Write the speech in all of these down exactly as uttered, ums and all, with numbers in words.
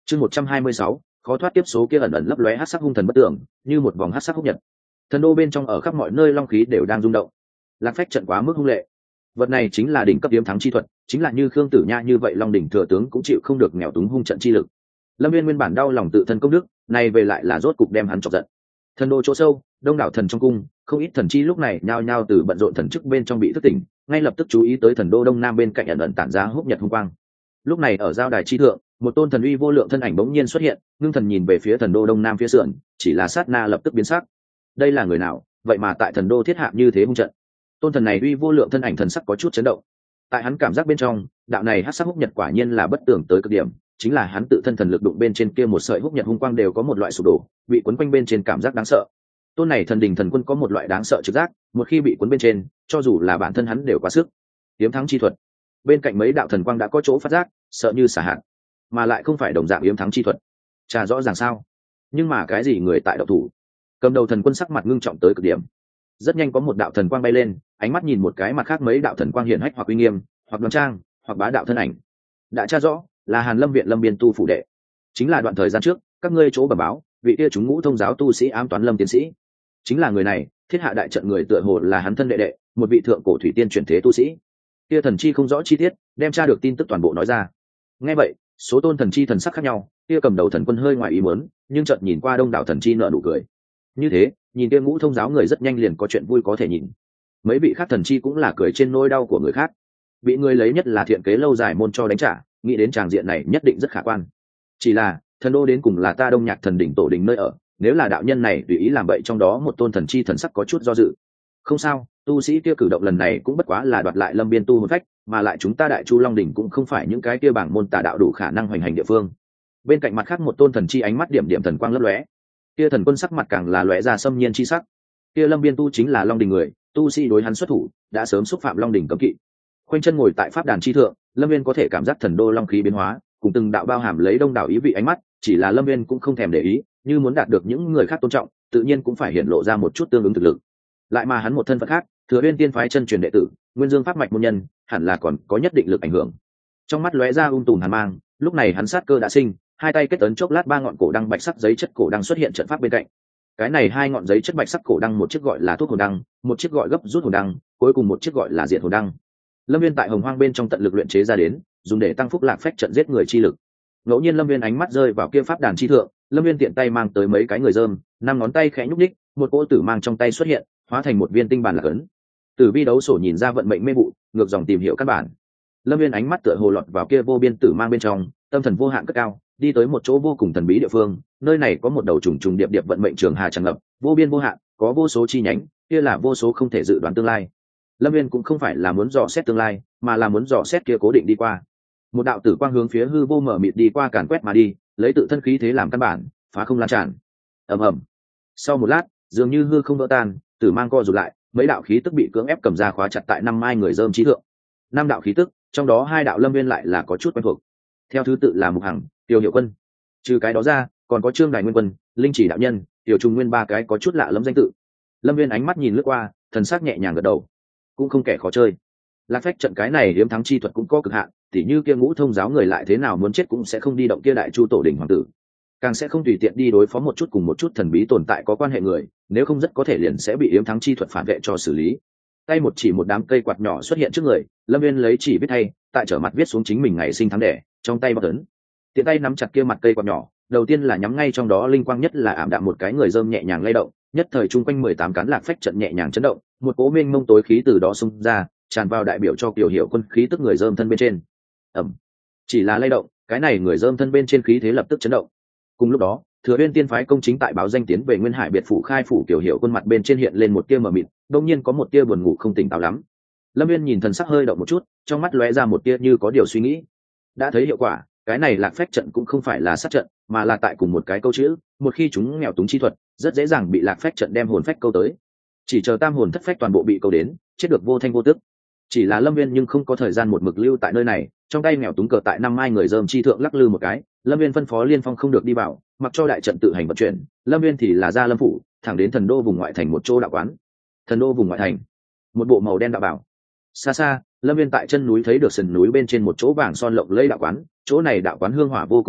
chương một trăm hai mươi sáu, khó thoát tiếp số kia ẩn ẩn lấp lóe hắc sắc hung thần bất tưởng, như một vòng hắc sắc húc nhật. Thần đô bên trong ở khắp mọi nơi long khí đều đang rung động. Lạc phách trận quá mức hung lệ. Vật này chính là đỉnh cấp yếm thắng chi thuật, chính là như Khương Tử Nha như vậy long đỉnh thừa tướng cũng chịu không được nghèo túng hung trận chi lực. Lâm Viên nguyên bản đau lòng tự thân công đức, này về lại là rốt cục đem hắn chọc giận. Thần đô chỗ sâu, đông đảo thần trong cung, không ít thần chi lúc này nhao nhao từ bận rộn thần chức bên trong bị thức tỉnh, ngay lập tức chú ý tới thần đô đông nam bên cạnh ẩn ẩn tản ra húc nhật hung quang. Lúc này ở giao đài chi thượng, một tôn thần uy vô lượng thân ảnh bỗng nhiên xuất hiện, ngưng thần nhìn về phía thần đô đông nam phía sườn, chỉ là sát na lập tức biến sắc. Đây là người nào, vậy mà tại thần đô thiết hạ như thế hung trận? Tôn thần này uy vô lượng thân ảnh thần sắc có chút chấn động. Tại hắn cảm giác bên trong, đạo này hắc sắc húc nhật quả nhiên là bất tưởng tới cực điểm, chính là hắn tự thân thần lực đụng bên trên kia một sợi húc nhật hung quang đều có một loại sụp đổ, bị cuốn quanh bên trên cảm giác đáng sợ. Tôn này thần đình thần quân có một loại đáng sợ trực giác, một khi bị cuốn bên trên, cho dù là bản thân hắn đều quá sức. Yếm thắng chi thuật. Bên cạnh mấy đạo thần quang đã có chỗ phát giác, sợ như xả hạn, mà lại không phải đồng dạng yếm thắng chi thuật. Chả rõ ràng sao? Nhưng mà cái gì người tại độc thủ? Cầm đầu thần quân sắc mặt ngưng trọng tới cực điểm. Rất nhanh có một đạo thần quang bay lên, ánh mắt nhìn một cái mặt khác mấy đạo thần quang hiển hách hoặc uy nghiêm, hoặc đoan trang, hoặc bá đạo thân ảnh. Đã tra rõ, là Hàn Lâm viện Lâm Biên tu phủ đệ. Chính là đoạn thời gian trước, các ngươi chỗ bẩm báo, vị kia chúng ngũ thông giáo tu sĩ ám toán Lâm tiến sĩ. Chính là người này, thiết hạ đại trận người tựa hồ là hắn thân đệ đệ, một vị thượng cổ thủy tiên chuyển thế tu sĩ. Kia thần chi không rõ chi tiết, đem tra được tin tức toàn bộ nói ra. Nghe vậy, số tôn thần chi thần sắc khác nhau, kia cầm đầu thần quân hơi ngoài ý muốn, nhưng chợt nhìn qua đông đảo thần chi nở nụ cười. Như thế, nhìn kia ngũ thông giáo người rất nhanh liền có chuyện vui có thể nhìn. Mấy vị khác thần chi cũng là cười trên nỗi đau của người khác. Bị người lấy nhất là thiện kế lâu dài môn cho đánh trả, nghĩ đến tràng diện này nhất định rất khả quan. Chỉ là, thần đô đến cùng là ta Đông Nhạc thần đỉnh tổ đình nơi ở, nếu là đạo nhân này tùy ý làm bậy trong đó một tôn thần chi thần sắc có chút do dự. Không sao, tu sĩ kia cử động lần này cũng bất quá là đoạt lại Lâm Biên tu hồn phách, mà lại chúng ta Đại Chu Long đỉnh cũng không phải những cái kia bảng môn tà đạo đủ khả năng hoành hành địa phương. Bên cạnh mặt khác một tôn thần chi ánh mắt điểm điểm thần quang lấp lóe. Kia thần quân sắc mặt càng là lóe ra xâm nhiên chi sắc. Kia Lâm Biên tu chính là Long đỉnh người, tu sĩ đối hắn xuất thủ, đã sớm xúc phạm Long đỉnh cấm kỵ. Khoanh chân ngồi tại pháp đàn chi thượng, Lâm Viên có thể cảm giác thần đô long khí biến hóa, cùng từng đạo bao hàm lấy đông đảo ý vị ánh mắt, chỉ là Lâm Viên cũng không thèm để ý, như muốn đạt được những người khác tôn trọng, tự nhiên cũng phải hiện lộ ra một chút tương ứng thực lực. Lại mà hắn một thân phận khác, Thừa Uyên Tiên phái chân truyền đệ tử, Nguyên Dương pháp mạch môn nhân, hẳn là còn có nhất định lực ảnh hưởng. Trong mắt lóe ra ung tùm hàn mang, lúc này hắn sát cơ đã sinh, hai tay kết ấn chốc lát ba ngọn cổ đăng bạch sắc giấy chất cổ đăng xuất hiện trận pháp bên cạnh. Cái này hai ngọn giấy chất bạch sắc cổ đăng, một chiếc gọi là thuốc hồn đăng, một chiếc gọi gấp rút hồn đăng, cuối cùng một chiếc gọi là diệt hồn đăng. Lâm Viên tại Hồng Hoang bên trong tận lực luyện chế ra đến, dùng để tăng phúc lạc phách trận giết người chi lực. Ngẫu nhiên Lâm Viên ánh mắt rơi vào kia pháp đàn chi thượng, Lâm Viên tiện tay mang tới mấy cái người dơm, năm ngón tay khẽ nhúc nhích, một cỗ tử mang trong tay xuất hiện, hóa thành một viên tinh bản lạc ấn. Tử vi đấu sổ nhìn ra vận mệnh mê vụ, ngược dòng tìm hiểu căn bản. Lâm Viên ánh mắt tựa hồ lọt vào kia vô biên tử mang bên trong, tâm thần vô hạn cất cao, đi tới một chỗ vô cùng thần bí địa phương, nơi này có một đầu trùng trùng điệp điệp vận mệnh trường hà tràn ngập, vô biên vô hạn, có vô số chi nhánh, kia là vô số không thể dự đoán tương lai. Lâm Viên cũng không phải là muốn dò xét tương lai, mà là muốn dò xét kia cố định đi qua. Một đạo tử quang hướng phía hư vô mở mịt đi qua càn quét mà đi, lấy tự thân khí thế làm căn bản, phá không lan tràn. Ầm ầm. Sau một lát, dường như hư không vỡ tan, tử mang co rụt lại, mấy đạo khí tức bị cưỡng ép cầm ra khóa chặt tại năm mai người dơm trí thượng. Năm đạo khí tức, trong đó hai đạo Lâm Viên lại là có chút quen thuộc. Theo thứ tự là Mục Hằng, Tiêu Hiệu Quân. Trừ cái đó ra, còn có Trương Đại Nguyên Quân, Linh Chỉ đạo nhân, Tiểu Trùng Nguyên ba cái có chút lạ lẫm danh tự. Lâm Viên ánh mắt nhìn lướt qua, thần sắc nhẹ nhàng gật đầu. Cũng không kẻ khó chơi. Lạc phách trận cái này hiếm thắng chi thuật cũng có cực hạn, tỉ như kia ngũ thông giáo người lại thế nào muốn chết cũng sẽ không đi động kia Đại Chu tổ đỉnh hoàng tử, càng sẽ không tùy tiện đi đối phó một chút cùng một chút thần bí tồn tại có quan hệ người, nếu không rất có thể liền sẽ bị hiếm thắng chi thuật phản vệ cho xử lý. Tay một chỉ một đám cây quạt nhỏ xuất hiện trước người, Lâm Viên lấy chỉ viết thay, tại trở mặt viết xuống chính mình ngày sinh tháng đẻ, trong tay bọc ấn. Tiện tay nắm chặt kia mặt cây quạt nhỏ, đầu tiên là nhắm ngay trong đó linh quang nhất là ảm đạm một cái người dơm nhẹ nhàng lay động, nhất thời chung quanh mười tám cán lạc phách trận nhẹ nhàng chấn động, một cỗ mênh mông tối khí từ đó xung ra, tràn vào đại biểu cho Kiều Hiểu Quân khí tức người dơm thân bên trên. Ẩm. Chỉ là lay động, cái này người dơm thân bên trên khí thế lập tức chấn động. Cùng lúc đó, Thừa Uyên Tiên phái công chính tại báo danh tiến về Nguyên Hải biệt phủ khai phủ Kiều Hiểu Quân mặt bên trên hiện lên một tia mờ mịt, đột nhiên có một tia buồn ngủ không tỉnh táo lắm. Lâm Viên nhìn thần sắc hơi động một chút, trong mắt lóe ra một tia như có điều suy nghĩ. Đã thấy hiệu quả, cái này lạc phách trận cũng không phải là sát trận, mà là tại cùng một cái câu chữ, một khi chúng nghèo túng chi thuật, rất dễ dàng bị lạc phách trận đem hồn phách câu tới. Chỉ chờ tam hồn thất phách toàn bộ bị câu đến, chết được vô thanh vô tức. Chỉ là Lâm Viên nhưng không có thời gian một mực lưu tại nơi này, trong tay nghèo túng cờ tại năm mai người dơm chi thượng lắc lư một cái, Lâm Viên phân phó Liên Phong không được đi vào, mặc cho đại trận tự hành vận chuyển, Lâm Viên thì là ra Lâm phủ, thẳng đến thần đô vùng ngoại thành một chỗ đạo quán. Thần đô vùng ngoại thành, một bộ màu đen đạo bảo. Xa xa, Lâm Viên tại chân núi thấy được sườn núi bên trên một chỗ vàng son lộng lẫy đạo quán, chỗ này đạo quán hương hỏa vô cùng tốt,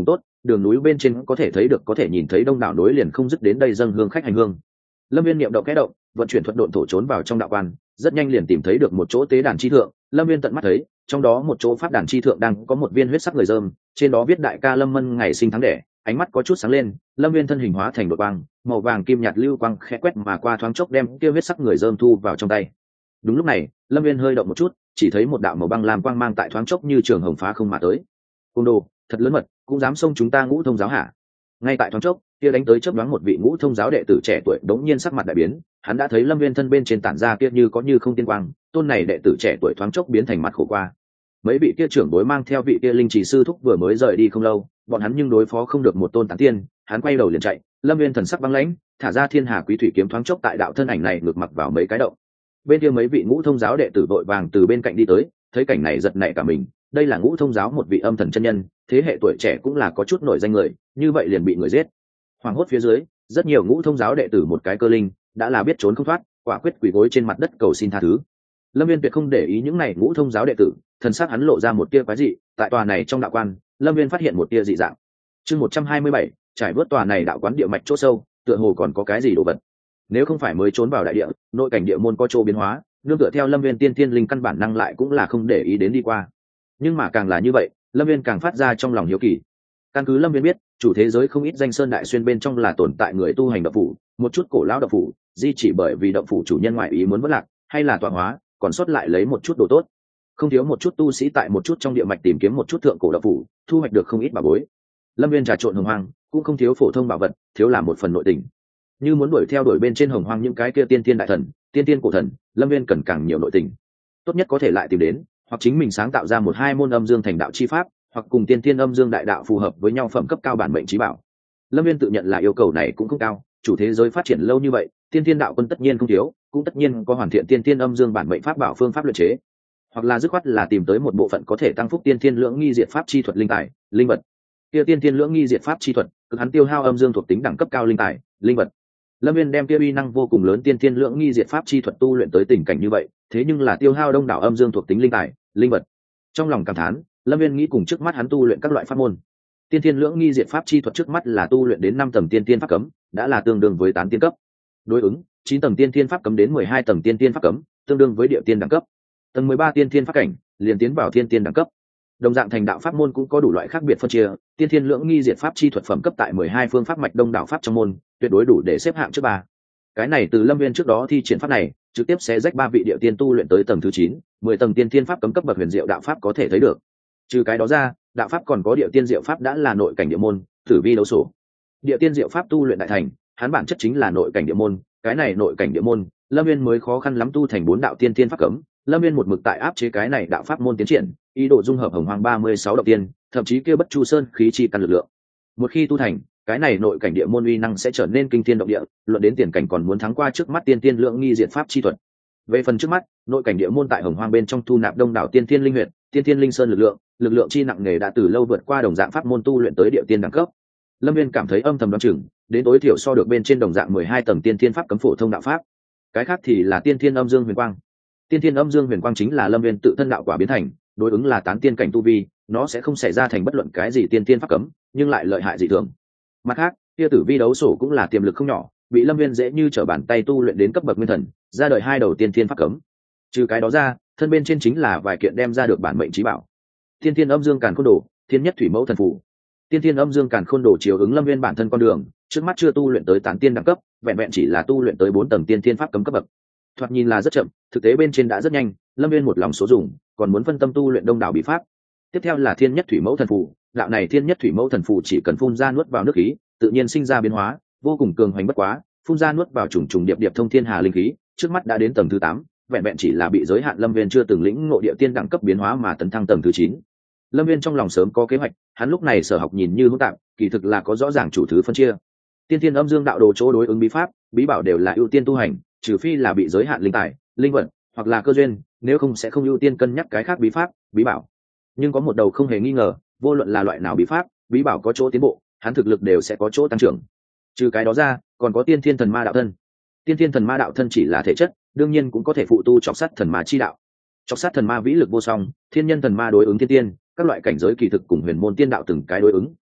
đường núi bên trên có thể thấy được có thể nhìn thấy đông đảo núi liền không dứt đến đây dâng hương khách hành hương. Lâm viên niệm động kẽ động, vận chuyển thuật độn thổ trốn vào trong đạo quan, rất nhanh liền tìm thấy được một chỗ tế đàn chi thượng. Lâm viên tận mắt thấy trong đó một chỗ pháp đàn chi thượng đang có một viên huyết sắc người dơm, trên đó viết đại ca Lâm Mân ngày sinh tháng đẻ. Ánh mắt có chút sáng lên, Lâm viên thân hình hóa thành đột quang, màu vàng kim nhạt lưu quang khẽ quét mà qua, thoáng chốc đem kia huyết sắc người dơm thu vào trong tay. Đúng lúc này, Lâm viên hơi động một chút, chỉ thấy một đạo màu băng lam quang mang tại thoáng chốc như trường hồng phá không mà tới. Côn đồ thật lớn mật, cũng dám xông chúng ta Ngũ Thông giáo hả? Ngay tại thoáng chốc, kia đánh tới chớp nhoáng một vị Ngũ Thông giáo đệ tử trẻ tuổi đống nhiên sắc mặt đại biến, hắn đã thấy Lâm viên thân bên trên tản ra kia như có như không tiên quang, tôn này đệ tử trẻ tuổi thoáng chốc biến thành mặt khổ qua. Mấy vị kia trưởng bối mang theo vị kia linh chỉ sư thúc vừa mới rời đi không lâu, bọn hắn nhưng đối phó không được một tôn tán tiên, hắn quay đầu liền chạy. Lâm viên thần sắc băng lãnh, thả ra thiên hà quý thủy kiếm thoáng chốc tại đạo thân ảnh này ngược mặc vào mấy cái động. Bên kia mấy vị Ngũ Thông giáo đệ tử vội vàng từ bên cạnh đi tới, thấy cảnh này giật nảy cả mình. Đây là Ngũ Thông giáo một vị âm thần chân nhân, thế hệ tuổi trẻ cũng là có chút nổi danh người, như vậy liền bị người giết. Hoàng hốt phía dưới, rất nhiều Ngũ Thông giáo đệ tử một cái cơ linh, đã là biết trốn không thoát, quả quyết quỳ gối trên mặt đất cầu xin tha thứ. Lâm viên tuyệt không để ý những này Ngũ Thông giáo đệ tử, thần sắc hắn lộ ra một tia quái dị. Tại tòa này trong đạo quan, Lâm viên phát hiện một tia dị dạng. Chương một trăm hai mươi bảy, trải vớt tòa này đạo quán địa mạch chỗ sâu, tựa hồ còn có cái gì đồ vật. Nếu không phải mới trốn vào đại địa, nội cảnh địa môn có chỗ biến hóa, nương tựa theo Lâm viên tiên thiên linh căn bản năng lại cũng là không để ý đến đi qua. Nhưng mà càng là như vậy, Lâm viên càng phát ra trong lòng hiếu kỳ. Căn cứ Lâm viên biết, chủ thế giới không ít danh sơn đại xuyên bên trong là tồn tại người tu hành động phủ, một chút cổ lão động phủ di chỉ bởi vì động phủ chủ nhân ngoại ý muốn vất lạc, hay là tọa hóa, còn sót lại lấy một chút đồ tốt. Không thiếu một chút tu sĩ tại một chút trong địa mạch tìm kiếm một chút thượng cổ động phủ, thu hoạch được không ít bảo bối. Lâm viên trà trộn hồng hoang, cũng không thiếu phổ thông bảo vật, thiếu làm một phần nội tình. Như muốn đuổi theo đuổi bên trên hồng hoang những cái kia tiên tiên đại thần, tiên tiên cổ thần, Lâm viên cần càng nhiều nội tình. Tốt nhất có thể lại tìm đến, hoặc chính mình sáng tạo ra một hai môn âm dương thành đạo chi pháp, hoặc cùng tiên tiên âm dương đại đạo phù hợp với nhau phẩm cấp cao bản mệnh trí bảo. Lâm viên tự nhận là yêu cầu này cũng không cao, chủ thế giới phát triển lâu như vậy, tiên tiên đạo quân tất nhiên không thiếu, cũng tất nhiên có hoàn thiện tiên tiên âm dương bản mệnh pháp bảo phương pháp luyện chế, hoặc là dứt khoát là tìm tới một bộ phận có thể tăng phúc tiên tiên lưỡng nghi diệt pháp chi thuật linh tài, linh vật. Kia tiên tiên lưỡng nghi diệt pháp chi thuật, cực hắn tiêu hao âm dương thuộc tính đẳng cấp cao linh tài, linh vật. Lâm viên đem kia uy năng vô cùng lớn tiên tiên lưỡng nghi diệt pháp chi thuật tu luyện tới tình cảnh như vậy, thế nhưng là tiêu hao đông đảo âm dương thuộc tính linh tài, linh vật. Trong lòng cảm thán, Lâm viên nghĩ cùng trước mắt hắn tu luyện các loại pháp môn. Tiên tiên lưỡng nghi diệt pháp chi thuật trước mắt là tu luyện đến năm tầng tiên tiên pháp cấm, đã là tương đương với tán tiên cấp. Đối ứng, chín tầng tiên tiên pháp cấm đến mười hai tầng tiên tiên pháp cấm, tương đương với địa tiên đẳng cấp. Tầng mười ba tiên tiên pháp cảnh, liền tiến vào thiên tiên đẳng cấp. Đồng dạng thành đạo pháp môn cũng có đủ loại khác biệt phân chia, tiên thiên lưỡng nghi diệt pháp chi thuật phẩm cấp tại mười hai phương pháp mạch đông đảo pháp trong môn, tuyệt đối đủ để xếp hạng trước ba. Cái này từ Lâm viên trước đó thi triển pháp này, trực tiếp sẽ rách ba vị địa tiên tu luyện tới tầng thứ chín, mười tầng tiên thiên pháp cấm cấp bậc huyền diệu đạo pháp có thể thấy được. Trừ cái đó ra, đạo pháp còn có địa tiên diệu pháp đã là nội cảnh địa môn, tử vi đấu sổ. Địa tiên diệu pháp tu luyện đại thành, hắn bản chất chính là nội cảnh địa môn, cái này nội cảnh địa môn, Lâm viên mới khó khăn lắm tu thành bốn đạo tiên thiên pháp cấm. Lâm viên một mực tại áp chế cái này đạo pháp môn tiến triển, ý đồ dung hợp hồng hoang ba mươi sáu động tiên, thậm chí kia bất chu sơn khí chi căn lực lượng. Một khi tu thành, cái này nội cảnh địa môn uy năng sẽ trở nên kinh thiên động địa, luận đến tiền cảnh còn muốn thắng qua trước mắt tiên tiên lượng nghi diệt pháp chi thuật. Về phần trước mắt, nội cảnh địa môn tại hồng hoang bên trong thu nạp đông đảo tiên tiên linh huyệt, tiên tiên linh sơn lực lượng, lực lượng chi nặng nề đã từ lâu vượt qua đồng dạng pháp môn tu luyện tới địa tiên đẳng cấp. Lâm viên cảm thấy âm thầm đoán chừng, đến tối thiểu so được bên trên đồng dạng mười hai tầng tiên tiên pháp cấm phổ thông đạo pháp. Cái khác thì là tiên tiên âm dương huyền quang. Tiên tiên âm dương huyền quang chính là Lâm viên tự thân đạo quả biến thành, đối ứng là tán tiên cảnh tu vi, nó sẽ không xảy ra thành bất luận cái gì tiên tiên pháp cấm, nhưng lại lợi hại dị thường. Mặt khác, kia tử vi đấu sổ cũng là tiềm lực không nhỏ, bị Lâm viên dễ như trở bàn tay tu luyện đến cấp bậc nguyên thần, ra đời hai đầu tiên tiên pháp cấm. Trừ cái đó ra, thân bên trên chính là vài kiện đem ra được bản mệnh trí bảo. Tiên tiên âm dương càn khôn đồ, thiên nhất thủy mẫu thần phù. Tiên tiên âm dương càn khôn đồ chiếu ứng Lâm viên bản thân con đường, trước mắt chưa tu luyện tới tán tiên đẳng cấp, vẹn vẹn chỉ là tu luyện tới bốn tầng tiên tiên pháp cấm cấp bậc. Thoạt nhìn là rất chậm, thực tế bên trên đã rất nhanh, Lâm viên một lòng số dùng, còn muốn phân tâm tu luyện đông đảo bí pháp. Tiếp theo là thiên nhất thủy mẫu thần phù, đạo này thiên nhất thủy mẫu thần phù chỉ cần phun ra nuốt vào nước khí, tự nhiên sinh ra biến hóa, vô cùng cường hoành bất quá, phun ra nuốt vào trùng trùng điệp điệp thông thiên hà linh khí, trước mắt đã đến tầng thứ tám, vẹn vẹn chỉ là bị giới hạn Lâm viên chưa từng lĩnh ngộ địa tiên đẳng cấp biến hóa mà tấn thăng tầng thứ chín. Lâm viên trong lòng sớm có kế hoạch, hắn lúc này sở học nhìn như hỗn tạp, kỳ thực là có rõ ràng chủ thứ phân chia. Tiên tiên âm dương đạo đồ chỗ đối ứng bí pháp, bí bảo đều là ưu tiên tu hành, trừ phi là bị giới hạn linh tài, linh vật hoặc là cơ duyên, nếu không sẽ không ưu tiên cân nhắc cái khác bí pháp, bí bảo. Nhưng có một đầu không hề nghi ngờ, vô luận là loại nào bí pháp, bí bảo có chỗ tiến bộ, hắn thực lực đều sẽ có chỗ tăng trưởng. Trừ cái đó ra, còn có tiên thiên thần ma đạo thân. Tiên thiên thần ma đạo thân chỉ là thể chất, đương nhiên cũng có thể phụ tu chọc sát thần ma chi đạo. Chọc sát thần ma vĩ lực vô song, thiên nhân thần ma đối ứng thiên tiên, các loại cảnh giới kỳ thực cùng huyền môn tiên đạo từng cái đối ứng,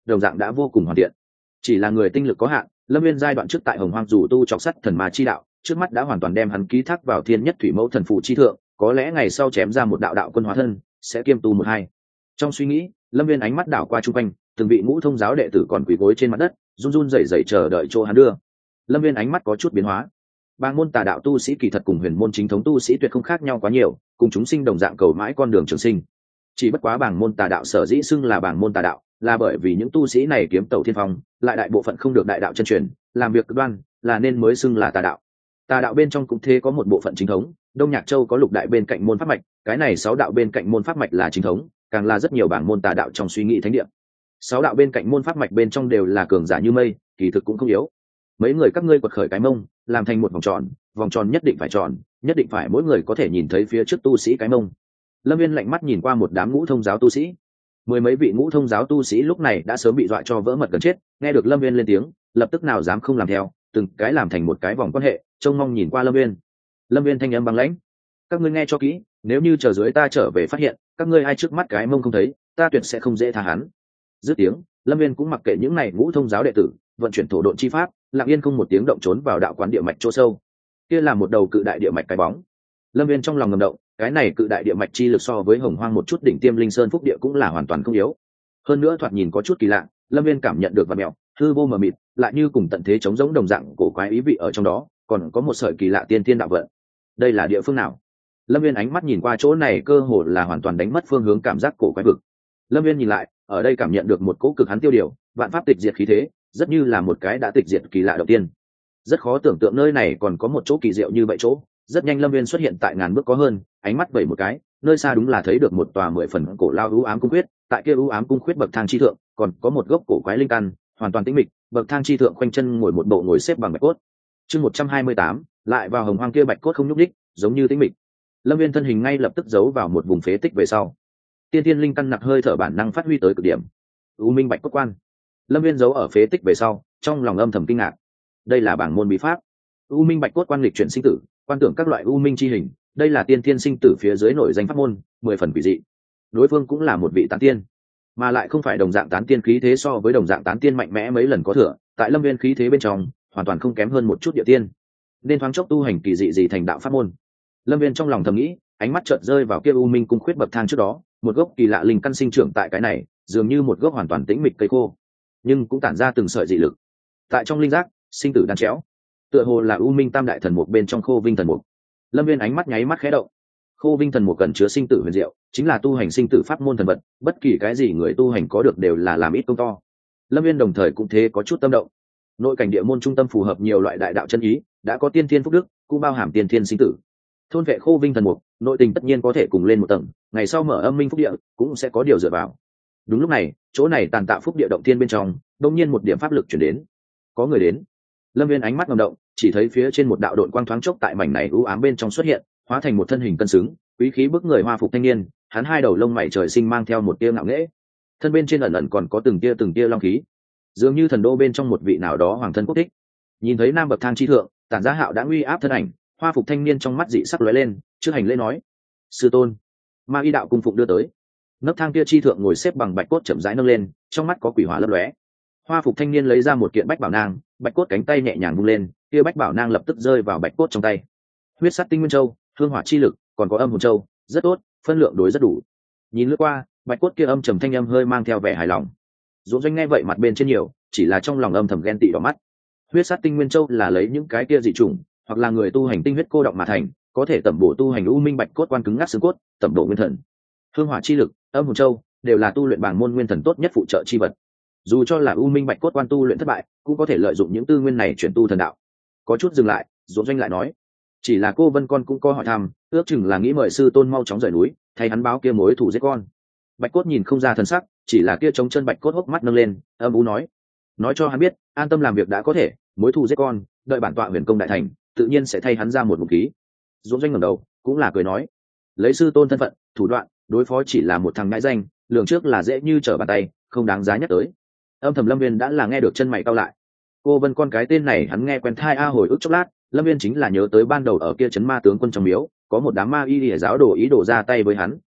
đồng dạng đã vô cùng hoàn thiện. Chỉ là người tinh lực có hạn, Lâm Viên giai đoạn trước tại Hồng Hoang dù tu chọc sắt thần ma chi đạo, trước mắt đã hoàn toàn đem hắn ký thác vào Thiên Nhất Thủy Mẫu thần phụ chi thượng, có lẽ ngày sau chém ra một đạo đạo quân hóa thân, sẽ kiêm tu một hai. Trong suy nghĩ, Lâm Viên ánh mắt đảo qua chung quanh, từng vị ngũ thông giáo đệ tử còn quỳ gối trên mặt đất, run run rẩy rẩy chờ đợi chỗ hắn đưa. Lâm Viên ánh mắt có chút biến hóa. Bang môn tà đạo tu sĩ kỳ thật cùng huyền môn chính thống tu sĩ tuyệt không khác nhau quá nhiều, cùng chúng sinh đồng dạng cầu mãi con đường trường sinh. Chỉ bất quá bảng môn tà đạo sở dĩ xưng là bảng môn tà đạo, là bởi vì những tu sĩ này kiếm tẩu thiên phong, lại đại bộ phận không được đại đạo chân truyền, làm việc cực đoan, là nên mới xưng là tà đạo. Tà đạo bên trong cũng thế có một bộ phận chính thống, Đông Nhạc Châu có lục đại bên cạnh môn pháp mạch, cái này sáu đạo bên cạnh môn pháp mạch là chính thống, càng là rất nhiều bảng môn tà đạo trong suy nghĩ thánh địa. Sáu đạo bên cạnh môn pháp mạch bên trong đều là cường giả như mây, kỳ thực cũng không yếu. Mấy người các ngươi quật khởi cái mông, làm thành một vòng tròn, vòng tròn nhất định phải tròn, nhất định phải mỗi người có thể nhìn thấy phía trước tu sĩ cái mông. Lâm Viên lạnh mắt nhìn qua một đám ngũ thông giáo tu sĩ. Mười mấy vị ngũ thông giáo tu sĩ lúc này đã sớm bị dọa cho vỡ mật gần chết, nghe được Lâm Viên lên tiếng, lập tức nào dám không làm theo, từng cái làm thành một cái vòng quan hệ, trông mong nhìn qua Lâm Viên. Lâm Viên thanh âm băng lãnh: các ngươi nghe cho kỹ, nếu như chờ dưới ta trở về phát hiện các ngươi ai trước mắt cái mông không thấy, ta tuyệt sẽ không dễ tha hắn. Dứt tiếng, Lâm Viên cũng mặc kệ những này ngũ thông giáo đệ tử, vận chuyển thổ độn chi pháp, lặng yên không một tiếng động trốn vào đạo quán địa mạch chỗ sâu. Kia là một đầu cự đại địa mạch cái bóng. Lâm Viên trong lòng ngầm động, cái này cự đại địa mạch chi lực so với Hồng Hoang một chút đỉnh tiêm linh sơn phúc địa cũng là hoàn toàn không yếu. Hơn nữa thoạt nhìn có chút kỳ lạ, Lâm Viên cảm nhận được và mèo, hư vô mờ mịt, lại như cùng tận thế chống giống đồng dạng cổ quái ý vị ở trong đó, còn có một sợi kỳ lạ tiên thiên đạo vận. Đây là địa phương nào? Lâm Viên ánh mắt nhìn qua chỗ này cơ hồ là hoàn toàn đánh mất phương hướng cảm giác cổ quái vực. Lâm Viên nhìn lại, ở đây cảm nhận được một cỗ cực hắn tiêu điều, vạn pháp tịch diệt khí thế, rất như là một cái đã tịch diệt kỳ lạ đầu tiên. Rất khó tưởng tượng nơi này còn có một chỗ kỳ diệu như vậy chỗ. Rất nhanh Lâm Viên xuất hiện tại ngàn bước có hơn, ánh mắt vẩy một cái, nơi xa đúng là thấy được một tòa mười phần cổ lao ưu ám cung khuyết, tại kia ưu ám cung khuyết bậc thang chi thượng, còn có một gốc cổ quái linh căn, hoàn toàn tĩnh mịch, bậc thang chi thượng khoanh chân ngồi một bộ ngồi xếp bằng bạch cốt. Chương một trăm hai mươi tám, lại vào Hồng Hoang kia bạch cốt không nhúc nhích, giống như tĩnh mịch. Lâm Viên thân hình ngay lập tức giấu vào một vùng phế tích về sau. Tiên tiên linh căn nặc hơi thở bản năng phát huy tới cực điểm. U Minh Bạch Cốt Quan. Lâm Viên giấu ở phế tích về sau, trong lòng âm thầm kinh ngạc. Đây là bảng môn bí pháp. U Minh Bạch Cốt Quan lịch chuyển sinh tử, quan tưởng các loại u minh chi hình, đây là tiên tiên sinh tử phía dưới nổi danh pháp môn, mười phần quỷ dị. Đối phương cũng là một vị tán tiên, mà lại không phải đồng dạng tán tiên khí thế so với đồng dạng tán tiên mạnh mẽ mấy lần có thừa, tại Lâm Viên khí thế bên trong, hoàn toàn không kém hơn một chút địa tiên. Nên thoáng chốc tu hành kỳ dị gì thành đạo pháp môn. Lâm Viên trong lòng thầm nghĩ, ánh mắt chợt rơi vào kia u minh cung khuyết bậc thang trước đó, một gốc kỳ lạ linh căn sinh trưởng tại cái này, dường như một gốc hoàn toàn tĩnh mịch cây khô, nhưng cũng tản ra từng sợi dị lực. Tại trong linh giác, sinh tử đan chéo, tựa hồ là u minh tam đại thần mục bên trong khô vinh thần mục. Lâm Viên ánh mắt nháy mắt khẽ động. Khô vinh thần mục cần chứa sinh tử huyền diệu, chính là tu hành sinh tử pháp môn thần vật, bất kỳ cái gì người tu hành có được đều là làm ít công to. Lâm Viên đồng thời cũng thế có chút tâm động. Nội cảnh địa môn trung tâm phù hợp nhiều loại đại đạo chân ý, đã có tiên thiên phúc đức, cũng bao hàm tiên thiên sinh tử. Thôn vệ khô vinh thần mục, nội tình tất nhiên có thể cùng lên một tầng, ngày sau mở âm minh phúc địa cũng sẽ có điều dựa vào. Đúng lúc này, chỗ này tàn tạo phúc địa động thiên bên trong, đột nhiên một điểm pháp lực chuyển đến. Có người đến. Lâm Viên ánh mắt ngầm động, chỉ thấy phía trên một đạo độn quang thoáng chốc tại mảnh này u ám bên trong xuất hiện, hóa thành một thân hình cân xứng, quý khí bức người hoa phục thanh niên, hắn hai đầu lông mày trời sinh mang theo một tia ngạo nghễ, thân bên trên ẩn ẩn còn có từng tia từng tia long khí, dường như thần đô bên trong một vị nào đó hoàng thân quốc thích. Nhìn thấy nam bậc thang chi thượng, tản giá hạo đã uy áp thân ảnh, hoa phục thanh niên trong mắt dị sắc lóe lên, trước hành lễ nói: sư tôn. Ma y đạo cung phụng đưa tới. Nấc thang kia chi thượng ngồi xếp bằng bạch cốt chậm rãi nâng lên, trong mắt có quỷ hỏa lấp lóe. Hoa phục thanh niên lấy ra một kiện bách bảo nang, bạch cốt cánh tay nhẹ nhàng vung lên, kia bách bảo nang lập tức rơi vào bạch cốt trong tay. Huyết sắt tinh nguyên châu, hương hỏa chi lực, còn có âm hồn châu, rất tốt, phân lượng đối rất đủ. Nhìn lướt qua, bạch cốt kia âm trầm thanh âm hơi mang theo vẻ hài lòng. Dỗ Doanh nghe vậy mặt bên trên nhiều, chỉ là trong lòng âm thầm ghen tị đỏ mắt. Huyết sắt tinh nguyên châu là lấy những cái kia dị chủng, hoặc là người tu hành tinh huyết cô động mà thành, có thể tẩm bổ tu hành u minh bạch cốt quan cứng ngắc xương cốt, tẩm bổ nguyên thần. Hương hỏa chi lực, âm hồn châu đều là tu luyện bảng môn nguyên thần tốt nhất phụ trợ chi vật. Dù cho là u minh bạch cốt quan tu luyện thất bại, cũng có thể lợi dụng những tư nguyên này chuyển tu thần đạo. Có chút dừng lại, Dỗ Doanh lại nói: chỉ là cô Vân con cũng có hỏi thăm, ước chừng là nghĩ mời sư tôn mau chóng rời núi, thay hắn báo kia mối thù giết con. Bạch cốt nhìn không ra thần sắc, chỉ là kia chống chân bạch cốt hốc mắt nâng lên, âm u nói: nói cho hắn biết, an tâm làm việc đã có thể, mối thù giết con, đợi bản tọa huyền công đại thành, tự nhiên sẽ thay hắn ra một ngụm khí. Dỗ Doanh ngẩng đầu, cũng là cười nói: lấy sư tôn thân phận, thủ đoạn, đối phó chỉ là một thằng ngãi danh, lường trước là dễ như trở bàn tay, không đáng giá nhắc tới. Âm thầm Lâm Viên đã là nghe được chân mày cau lại. Cô Vân con cái tên này hắn nghe quen thai a hồi ức chốc lát, Lâm Viên chính là nhớ tới ban đầu ở kia trấn ma tướng quân trong miếu, có một đám ma y lìa giáo đồ ý đồ ra tay với hắn,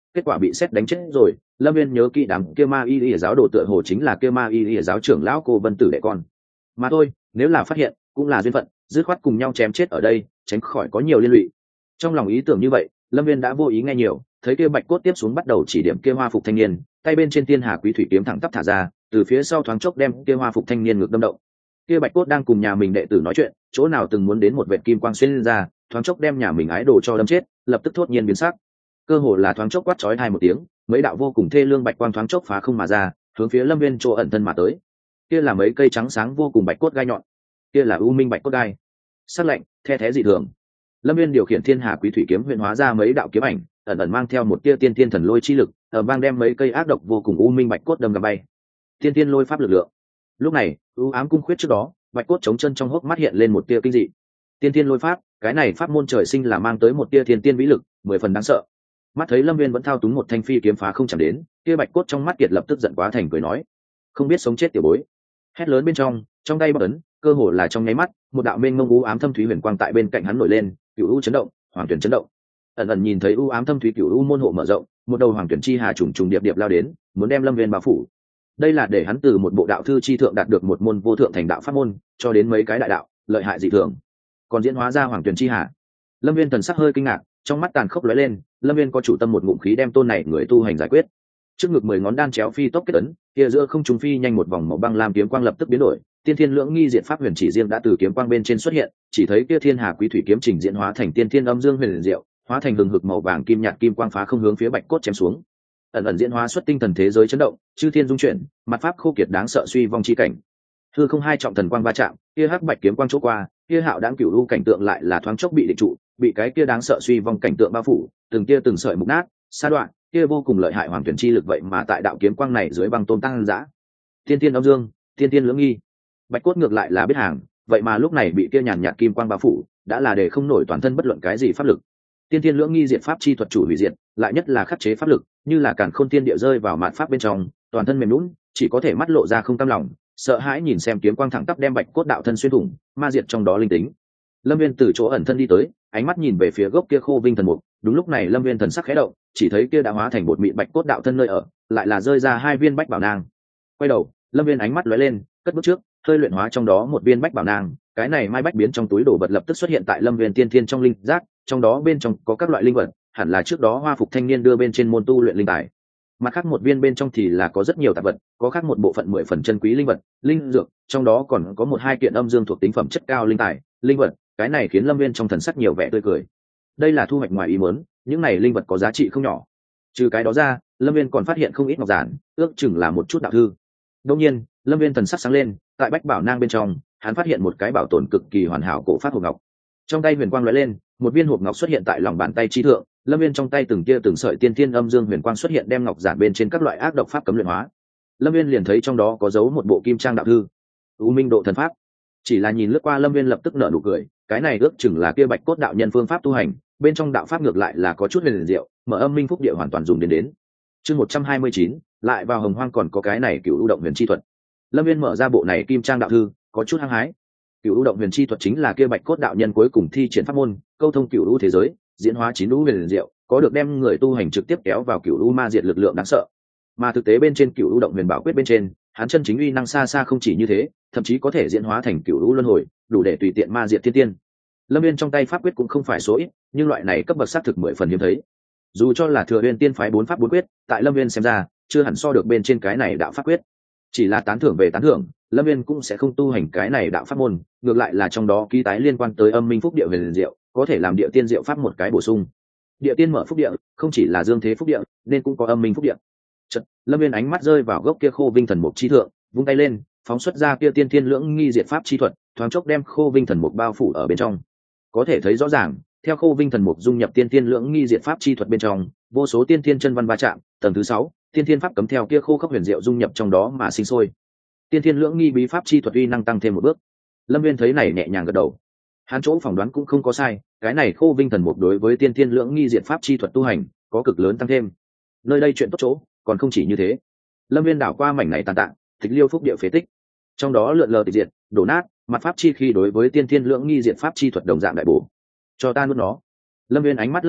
kết quả bị xét đánh chết rồi. Lâm viên nhớ kỹ đám kia ma y y giáo đồ tựa hồ chính là kia ma y y giáo trưởng lão cô Vân Tử đệ con mà thôi, nếu là phát hiện cũng là duyên phận, dứt khoát cùng nhau chém chết ở đây, tránh khỏi có nhiều liên lụy. Trong lòng ý tưởng như vậy, Lâm viên đã vô ý nghe nhiều, thấy kia bạch cốt tiếp xuống bắt đầu chỉ điểm kia hoa phục thanh niên, tay bên trên tiên hà quý thủy kiếm thẳng tắp thả ra, từ phía sau thoáng chốc đem kia hoa phục thanh niên ngược đâm động. Kia bạch cốt đang cùng nhà mình đệ tử nói chuyện, chỗ nào từng muốn đến một vệt kim quang xuyên ra, thoáng chốc đem nhà mình ái đồ cho đâm chết, lập tức thốt nhiên biến sắc. Cơ hồ là thoáng chốc quát chói tai một tiếng, mấy đạo vô cùng thê lương bạch quang thoáng chốc phá không mà ra, hướng phía Lâm viên chỗ ẩn thân mà tới. Kia là mấy cây trắng sáng vô cùng bạch cốt gai nhọn, kia là u minh bạch cốt gai, sắc lạnh the thé dị thường. Lâm viên điều khiển thiên hà quý thủy kiếm huyện hóa ra mấy đạo kiếm ảnh, ẩn ẩn mang theo một tia tiên tiên thần lôi chi lực, ở bang đem mấy cây ác độc vô cùng u minh bạch cốt đâm gầm bay. Tiên tiên lôi pháp lực lượng. Lúc này u ám cung khuyết trước đó, bạch cốt chống chân trong hốc mắt hiện lên một tia kinh dị. Tiên tiên lôi pháp, cái này pháp môn trời sinh là mang tới một tia thiên tiên vĩ lực, mười phần đáng sợ. Mắt thấy Lâm viên vẫn thao túng một thanh phi kiếm phá không chẳng đến, kia bạch cốt trong mắt kiệt lập tức giận quá thành cười nói: không biết sống chết tiểu bối. Hét lớn bên trong, trong tay bất ấn, cơ hồ là trong nháy mắt, một đạo mênh mông u ám thâm thúy huyền quang tại bên cạnh hắn nổi lên, cửu u chấn động, hoàng tuyển chấn động. Ẩn ẩn nhìn thấy u ám thâm thúy cửu u môn hộ mở rộng, một đầu hoàng tuyển chi hà trùng trùng điệp điệp lao đến, muốn đem Lâm viên bao phủ. Đây là để hắn từ một bộ đạo thư chi thượng đạt được một môn vô thượng thành đạo pháp môn, cho đến mấy cái đại đạo, lợi hại dị thường. Còn diễn hóa ra hoàng tuyển chi hà. Lâm viên thần sắc hơi kinh ngạc, trong mắt tàn khốc lóe lên, Lâm viên có chủ tâm một ngụm khí đem tôn này người tu hành giải quyết. Trước ngực mười ngón đan chéo phi tốc kết ấn, kia giữa không trung phi nhanh một vòng màu băng lam kiếm quang lập tức biến đổi, tiên thiên lưỡng nghi diện pháp huyền chỉ riêng đã từ kiếm quang bên trên xuất hiện, chỉ thấy kia thiên hà quý thủy kiếm trình diễn hóa thành tiên thiên âm dương huyền diệu, hóa thành hừng hực màu vàng kim nhạt kim quang phá không hướng phía bạch cốt chém xuống. Ẩn ẩn diễn hóa xuất tinh thần thế giới chấn động, chư thiên dung chuyển, mặt pháp khô kiệt đáng sợ suy vong chi cảnh. Hư không hai trọng thần quang va chạm, kia hắc bạch kiếm quang chỗ qua, kia hạo đáng cửu u cảnh tượng lại là thoáng chốc bị định trụ, bị cái kia đáng sợ suy vong cảnh tượng bao phủ, từng kia từng sợi mục nát, sa đoạn, kia vô cùng lợi hại hoàng tuyển chi lực vậy mà tại đạo kiếm quang này dưới băng tôn tăng dã. Tiên tiên âm dương, tiên tiên lưỡng nghi. Bạch cốt ngược lại là biết hàng, vậy mà lúc này bị kia nhàn nhạt kim quang bao phủ, đã là để không nổi toàn thân bất luận cái gì pháp lực. Tiên tiên lưỡng nghi diệt pháp chi thuật chủ hủy diệt, lại nhất là khắc chế pháp lực, như là càn khôn tiên địa rơi vào mạn pháp bên trong, toàn thân mềm nhũn, chỉ có thể mắt lộ ra không cam lòng, sợ hãi nhìn xem kiếm quang thẳng tắp đem bạch cốt đạo thân xuyên thủng, ma diệt trong đó linh tính. Lâm viên từ chỗ ẩn thân đi tới, ánh mắt nhìn về phía gốc kia khô vinh thần mục, đúng lúc này Lâm viên thần sắc khẽ động, chỉ thấy kia đã hóa thành bột mịn bạch cốt đạo thân nơi ở, lại là rơi ra hai viên bách bảo nang. Quay đầu, Lâm viên ánh mắt lóe lên, cất bước trước, hơi luyện hóa trong đó một viên bách bảo nang, cái này mai bách biến trong túi đồ vật lập tức xuất hiện tại Lâm viên tiên thiên trong linh giác, trong đó bên trong có các loại linh vật, hẳn là trước đó hoa phục thanh niên đưa bên trên môn tu luyện linh tài. Mặt khác một viên bên trong thì là có rất nhiều tạp vật, có khác một bộ phận mười phần chân quý linh vật, linh dược, trong đó còn có một hai kiện âm dương thuộc tính phẩm chất cao linh tài, linh vật, cái này khiến Lâm viên trong thần sắc nhiều vẻ tươi cười. Đây là thu hoạch ngoài ý muốn, những này linh vật có giá trị không nhỏ. Trừ cái đó ra, Lâm viên còn phát hiện không ít ngọc giản, ước chừng là một chút đạo thư. Đương nhiên, Lâm viên thần sắc sáng lên, tại bách bảo nang bên trong, hắn phát hiện một cái bảo tồn cực kỳ hoàn hảo cổ phát hộp ngọc. Trong tay huyền quang lóe lên, một viên hộp ngọc xuất hiện tại lòng bàn tay trí thượng, Lâm viên trong tay từng kia từng sợi tiên thiên âm dương huyền quang xuất hiện đem ngọc giản bên trên các loại ác độc pháp cấm luyện hóa. Lâm viên liền thấy trong đó có dấu một bộ kim trang đạo thư, U Minh Độ Thần Pháp. Chỉ là nhìn lướt qua, Lâm viên lập tức nở nụ cười, cái này ước chừng là kia bạch cốt đạo nhân phương pháp tu hành, bên trong đạo pháp ngược lại là có chút huyền diệu, mở âm minh phúc địa hoàn toàn dùng đến đến. Chương một trăm hai mươi chín, lại vào hồng hoang còn có cái này cựu u động huyền chi thuật. Lâm viên mở ra bộ này kim trang đạo thư, có chút hăng hái. Cựu u động huyền chi thuật chính là kia bạch cốt đạo nhân cuối cùng thi triển pháp môn, câu thông cựu u thế giới, diễn hóa chín u huyền diệu, có được đem người tu hành trực tiếp kéo vào cựu u ma diệt lực lượng đáng sợ. Mà thực tế bên trên cựu u động huyền bảo quyết bên trên, hắn chân chính uy năng xa xa không chỉ như thế, thậm chí có thể diễn hóa thành cựu u luân hồi, đủ để tùy tiện ma diệt thiên tiên. Lâm viên trong tay pháp quyết cũng không phải số ít, nhưng loại này cấp bậc xác thực mười phần hiếm thấy. Dù cho là thừa uyên tiên phái bốn pháp bốn quyết, tại Lâm viên xem ra chưa hẳn so được bên trên cái này đạo pháp quyết. Chỉ là tán thưởng về tán thưởng, Lâm viên cũng sẽ không tu hành cái này đạo pháp môn, ngược lại là trong đó ký tái liên quan tới âm minh phúc địa huyền diệu, có thể làm địa tiên diệu pháp một cái bổ sung. Địa tiên mở phúc địa, không chỉ là dương thế phúc địa, nên cũng có âm minh phúc địa. Chợt, Lâm viên ánh mắt rơi vào gốc kia khô vinh thần mục chi thượng, vung tay lên, phóng xuất ra kia tiên thiên lưỡng nghi diệt pháp chi thuật, thoáng chốc đem khô vinh thần mục bao phủ ở bên trong. Có thể thấy rõ ràng, theo khô vinh thần mục dung nhập tiên thiên lưỡng nghi diệt pháp chi thuật bên trong, vô số tiên thiên chân văn va chạm, tầng thứ sáu, tiên thiên pháp cấm theo kia khô khốc huyền diệu dung nhập trong đó mà sinh sôi. Tiên thiên lưỡng nghi bí pháp chi thuật uy năng tăng thêm một bước. Lâm viên thấy này nhẹ nhàng gật đầu. Hắn chỗ phỏng đoán cũng không có sai, cái này khô vinh thần mục đối với tiên thiên lưỡng nghi diệt pháp chi thuật tu hành có cực lớn tăng thêm. Nơi đây chuyện tốt chỗ, còn không chỉ như thế. Lâm viên đảo qua mảnh này tàn tạ, tịch liêu phúc địa phế tích, trong đó lượn lờ tịch diệt, đổ nát, mặt pháp chi khi đối với tiên thiên lưỡng nghi diệt pháp chi thuật đồng dạng đại bổ. Cho ta nuốt nó. Lâm viên ánh mắt lấp lóe,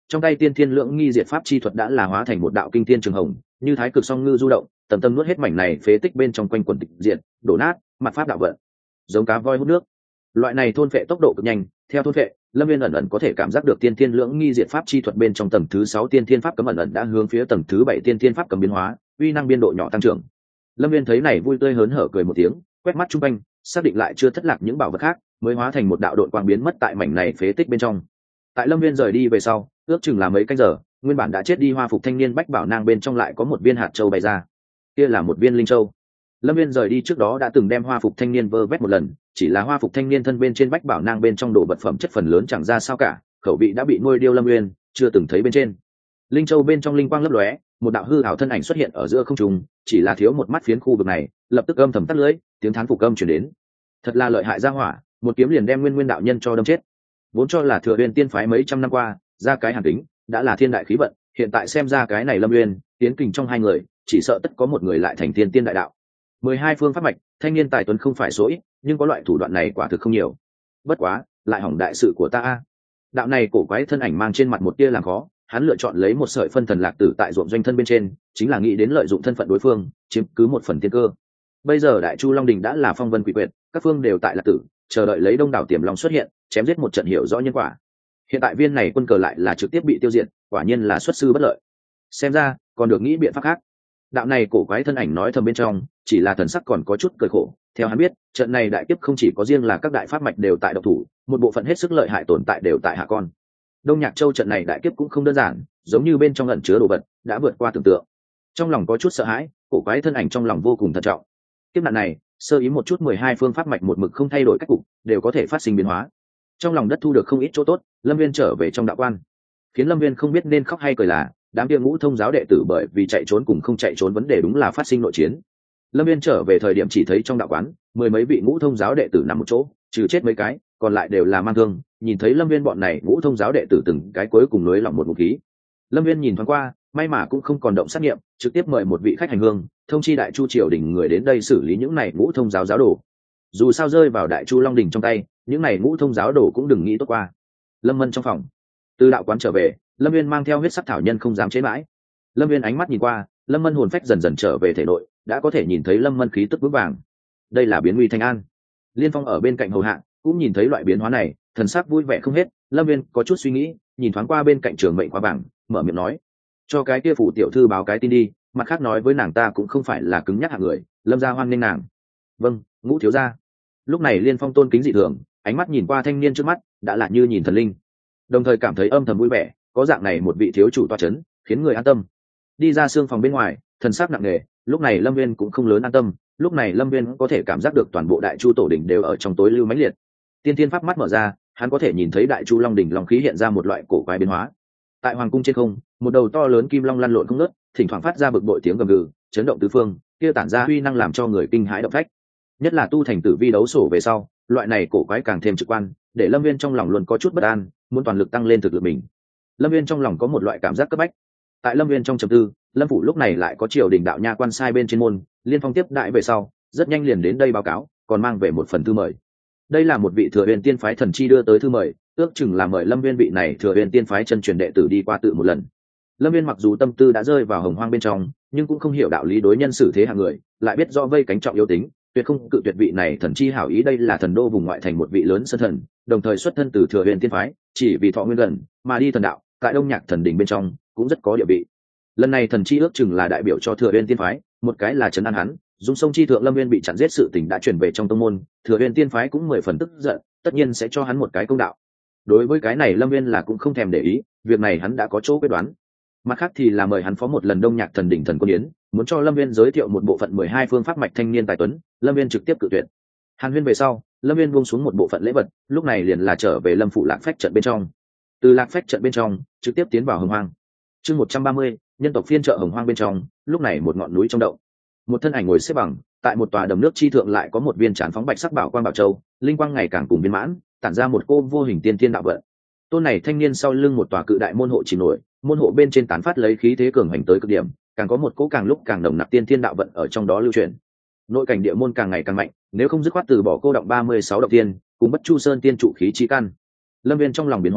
trong tay tiên thiên lưỡng nghi diệt pháp chi thuật đã là hóa thành một đạo kinh thiên trường hồng, như thái cực song ngư du động, tầm tâm nuốt hết mảnh này phế tích bên trong quanh quần tịch diện, đổ nát, mặt pháp đạo vận, giống cá voi hút nước. Loại này thôn phệ tốc độ cực nhanh, theo thôn phệ, Lâm Viên ẩn ẩn có thể cảm giác được tiên thiên lưỡng nghi diệt pháp chi thuật bên trong tầng thứ sáu tiên thiên pháp cấm ẩn ẩn đã hướng phía tầng thứ bảy tiên thiên pháp cấm biến hóa, uy năng biên độ nhỏ tăng trưởng. Lâm Viên thấy này vui tươi hớn hở cười một tiếng, quét mắt chung quanh, xác định lại chưa thất lạc những bảo vật khác, mới hóa thành một đạo độn quang biến mất tại mảnh này phế tích bên trong. Tại Lâm Viên rời đi về sau, ước chừng là mấy canh giờ, nguyên bản đã chết đi hoa phục thanh niên bách bảo nang bên trong lại có một viên hạt châu bày ra. Kia là một viên linh châu. Lâm Viên rời đi trước đó đã từng đem hoa phục thanh niên vơ vét một lần, chỉ là hoa phục thanh niên thân bên trên bách bảo nang bên trong đồ vật phẩm chất phần lớn chẳng ra sao cả, khẩu vị đã bị nuôi điêu Lâm Viên chưa từng thấy bên trên. Linh châu bên trong linh quang lấp lóe, một đạo hư ảo thân ảnh xuất hiện ở giữa không trung, chỉ là thiếu một mắt phiến khu vực này, lập tức âm thầm tắt lưỡi, tiếng thán phục âm truyền đến. Thật là lợi hại ra hỏa, một kiếm liền đem Nguyên Nguyên đạo nhân cho đâm chết. Vốn cho là Thừa Uyên tiên phái mấy trăm năm qua, ra cái hàn tính, đã là thiên đại khí vận, hiện tại xem ra cái này Lâm Uyên, tiến kình trong hai người, chỉ sợ tất có một người lại thành tiên tiên đại đạo. Mười hai phương pháp mạch, thanh niên tài tuấn không phải số ít, nhưng có loại thủ đoạn này quả thực không nhiều. Bất quá, lại hỏng đại sự của ta a. Đạo này cổ quái thân ảnh mang trên mặt một tia làm khó, hắn lựa chọn lấy một sợi phân thần lạc tử tại ruộng doanh thân bên trên, chính là nghĩ đến lợi dụng thân phận đối phương, chiếm cứ một phần tiên cơ. Bây giờ Đại Chu Long Đình đã là phong vân quỷ quyệt, các phương đều tại lạc tử, chờ đợi lấy đông đảo tiềm long xuất hiện, chém giết một trận hiểu rõ nhân quả. Hiện tại viên này quân cờ lại là trực tiếp bị tiêu diệt, quả nhiên là xuất sư bất lợi. Xem ra còn được nghĩ biện pháp khác. Đạo này cổ quái thân ảnh nói thầm bên trong, chỉ là thần sắc còn có chút cười khổ. Theo hắn biết, trận này đại kiếp không chỉ có riêng là các đại pháp mạch đều tại độc thủ, một bộ phận hết sức lợi hại tồn tại đều tại hạ con. Đông Nhạc Châu trận này đại kiếp cũng không đơn giản, giống như bên trong ẩn chứa đồ vật đã vượt qua tưởng tượng. Trong lòng có chút sợ hãi, cổ quái thân ảnh trong lòng vô cùng thận trọng. Kiếp nạn này, sơ ý một chút mười hai phương pháp mạch một mực không thay đổi cách cục, đều có thể phát sinh biến hóa. Trong lòng đất thu được không ít chỗ tốt, Lâm Viên trở về trong đạo quan. Khiến Lâm Viên không biết nên khóc hay cười là, đám kia ngũ thông giáo đệ tử bởi vì chạy trốn cùng không chạy trốn vấn đề đúng là phát sinh nội chiến. Lâm Viên trở về thời điểm chỉ thấy trong đạo quán, mười mấy vị ngũ thông giáo đệ tử nằm một chỗ, trừ chết mấy cái, còn lại đều là mang thương. Nhìn thấy Lâm Viên bọn này ngũ thông giáo đệ tử từng cái cuối cùng nới lỏng một ngụm khí. Lâm Viên nhìn thoáng qua, may mà cũng không còn động sát nghiệm, trực tiếp mời một vị khách hành hương, thông chi Đại Chu triều đình người đến đây xử lý những này ngũ thông giáo giáo đồ. Dù sao rơi vào Đại Chu Long Đình trong tay, những này ngũ thông giáo đồ cũng đừng nghĩ tốt qua. Lâm Mân trong phòng, từ đạo quán trở về, Lâm Viên mang theo huyết sắc thảo nhân không dám chế mãi. Lâm Viên ánh mắt nhìn qua, Lâm Mân hồn phách dần dần trở về thể nội, đã có thể nhìn thấy Lâm Mân khí tức vững vàng. Đây là biến nguy thành an. Liên Phong ở bên cạnh hầu hạ, cũng nhìn thấy loại biến hóa này, thần sắc vui vẻ không hết. Lâm Viên có chút suy nghĩ, nhìn thoáng qua bên cạnh trường mệnh khóa bảng, mở miệng nói: cho cái kia phủ tiểu thư báo cái tin đi, mặt khác nói với nàng ta cũng không phải là cứng nhắc hạng người, Lâm gia hoan nghênh nàng. Vâng, Ngũ thiếu gia. Lúc này Liên Phong tôn kính dị thường, ánh mắt nhìn qua thanh niên trước mắt, đã là như nhìn thần linh, đồng thời cảm thấy âm thầm vui vẻ, có dạng này một vị thiếu chủ toa chấn, khiến người an tâm. Đi ra xương phòng bên ngoài, thần sắc nặng nề, lúc này Lâm Viên cũng không lớn an tâm, lúc này Lâm Viên có thể cảm giác được toàn bộ Đại Chu tổ đỉnh đều ở trong tối lưu mãnh liệt. Tiên thiên pháp mắt mở ra, hắn có thể nhìn thấy Đại Chu Long đỉnh long khí hiện ra một loại cổ quái biến hóa. Tại hoàng cung trên không, một đầu to lớn kim long lăn lộn không ngớt, thỉnh thoảng phát ra bực bội tiếng gầm gừ, chấn động tứ phương, kia tản ra uy năng làm cho người kinh hãi động phách. Nhất là tu thành tử vi đấu sổ về sau, loại này cổ quái càng thêm trực quan, để Lâm Viên trong lòng luôn có chút bất an, muốn toàn lực tăng lên thực lực mình. Lâm Viên trong lòng có một loại cảm giác cấp bách. Tại Lâm Viên trong trầm tư, Lâm phủ lúc này lại có triều đình đạo nha quan sai bên trên môn, Liên Phong tiếp đại về sau, rất nhanh liền đến đây báo cáo, còn mang về một phần thư mời. Đây là một vị Thừa Uyên tiên phái thần chi đưa tới thư mời, ước chừng là mời Lâm Viên vị này Thừa Uyên tiên phái chân truyền đệ tử đi qua tự một lần. Lâm Viên mặc dù tâm tư đã rơi vào hồng hoang bên trong, nhưng cũng không hiểu đạo lý đối nhân xử thế hạng người, lại biết rõ vây cánh trọng yếu tính, tuyệt không cự tuyệt vị này thần chi hảo ý. Đây là thần đô vùng ngoại thành một vị lớn sơn thần, đồng thời xuất thân từ Thừa Uyên tiên phái, chỉ vì thọ nguyên gần mà đi thần đạo, tại Đông Nhạc thần đỉnh bên trong cũng rất có địa vị. Lần này thần chi ước chừng là đại biểu cho Thừa Uyên tiên phái, một cái là trấn an hắn, dung sông chi thượng Lâm Viên bị chặn giết sự tình đã chuyển về trong tông môn, Thừa Uyên tiên phái cũng mười phần tức giận, tất nhiên sẽ cho hắn một cái công đạo. Đối với cái này Lâm Viên là cũng không thèm để ý, việc này hắn đã có chỗ quyết đoán. Mặt khác thì là mời hắn phó một lần Đông Nhạc thần đỉnh thần quân yến, muốn cho Lâm Viên giới thiệu một bộ phận mười hai phương pháp mạch thanh niên tài tuấn, Lâm Viên trực tiếp cự tuyệt. Hàn huyên về sau, Lâm Viên buông xuống một bộ phận lễ vật, lúc này liền là trở về Lâm phủ Lạc Phách trận bên trong. Từ Lạc Phách trận bên trong, trực tiếp tiến vào Hồng Hoang. Chương một trăm ba mươi, nhân tộc phiên chợ Hồng Hoang bên trong, lúc này một ngọn núi trong động. Một thân ảnh ngồi xếp bằng, tại một tòa đầm nước chi thượng lại có một viên trán phóng bạch sắc bảo quang bảo châu, linh quang ngày càng cùng viên mãn, tản ra một cô vô hình tiên thiên đạo vận. Tôn này thanh niên sau lưng một tòa cự đại môn hộ chìm nổi, môn hộ bên trên tán phát lấy khí thế cường hành tới cực điểm, càng có một cỗ càng lúc càng nồng nặc tiên thiên đạo vận ở trong đó lưu truyền. Nội cảnh địa môn càng ngày càng mạnh, nếu không dứt khoát từ bỏ cô động ba mươi sáu động tiên, cùng Bất Chu Sơn tiên trụ khí chi căn. Lâm Viên trong lòng biến hóa,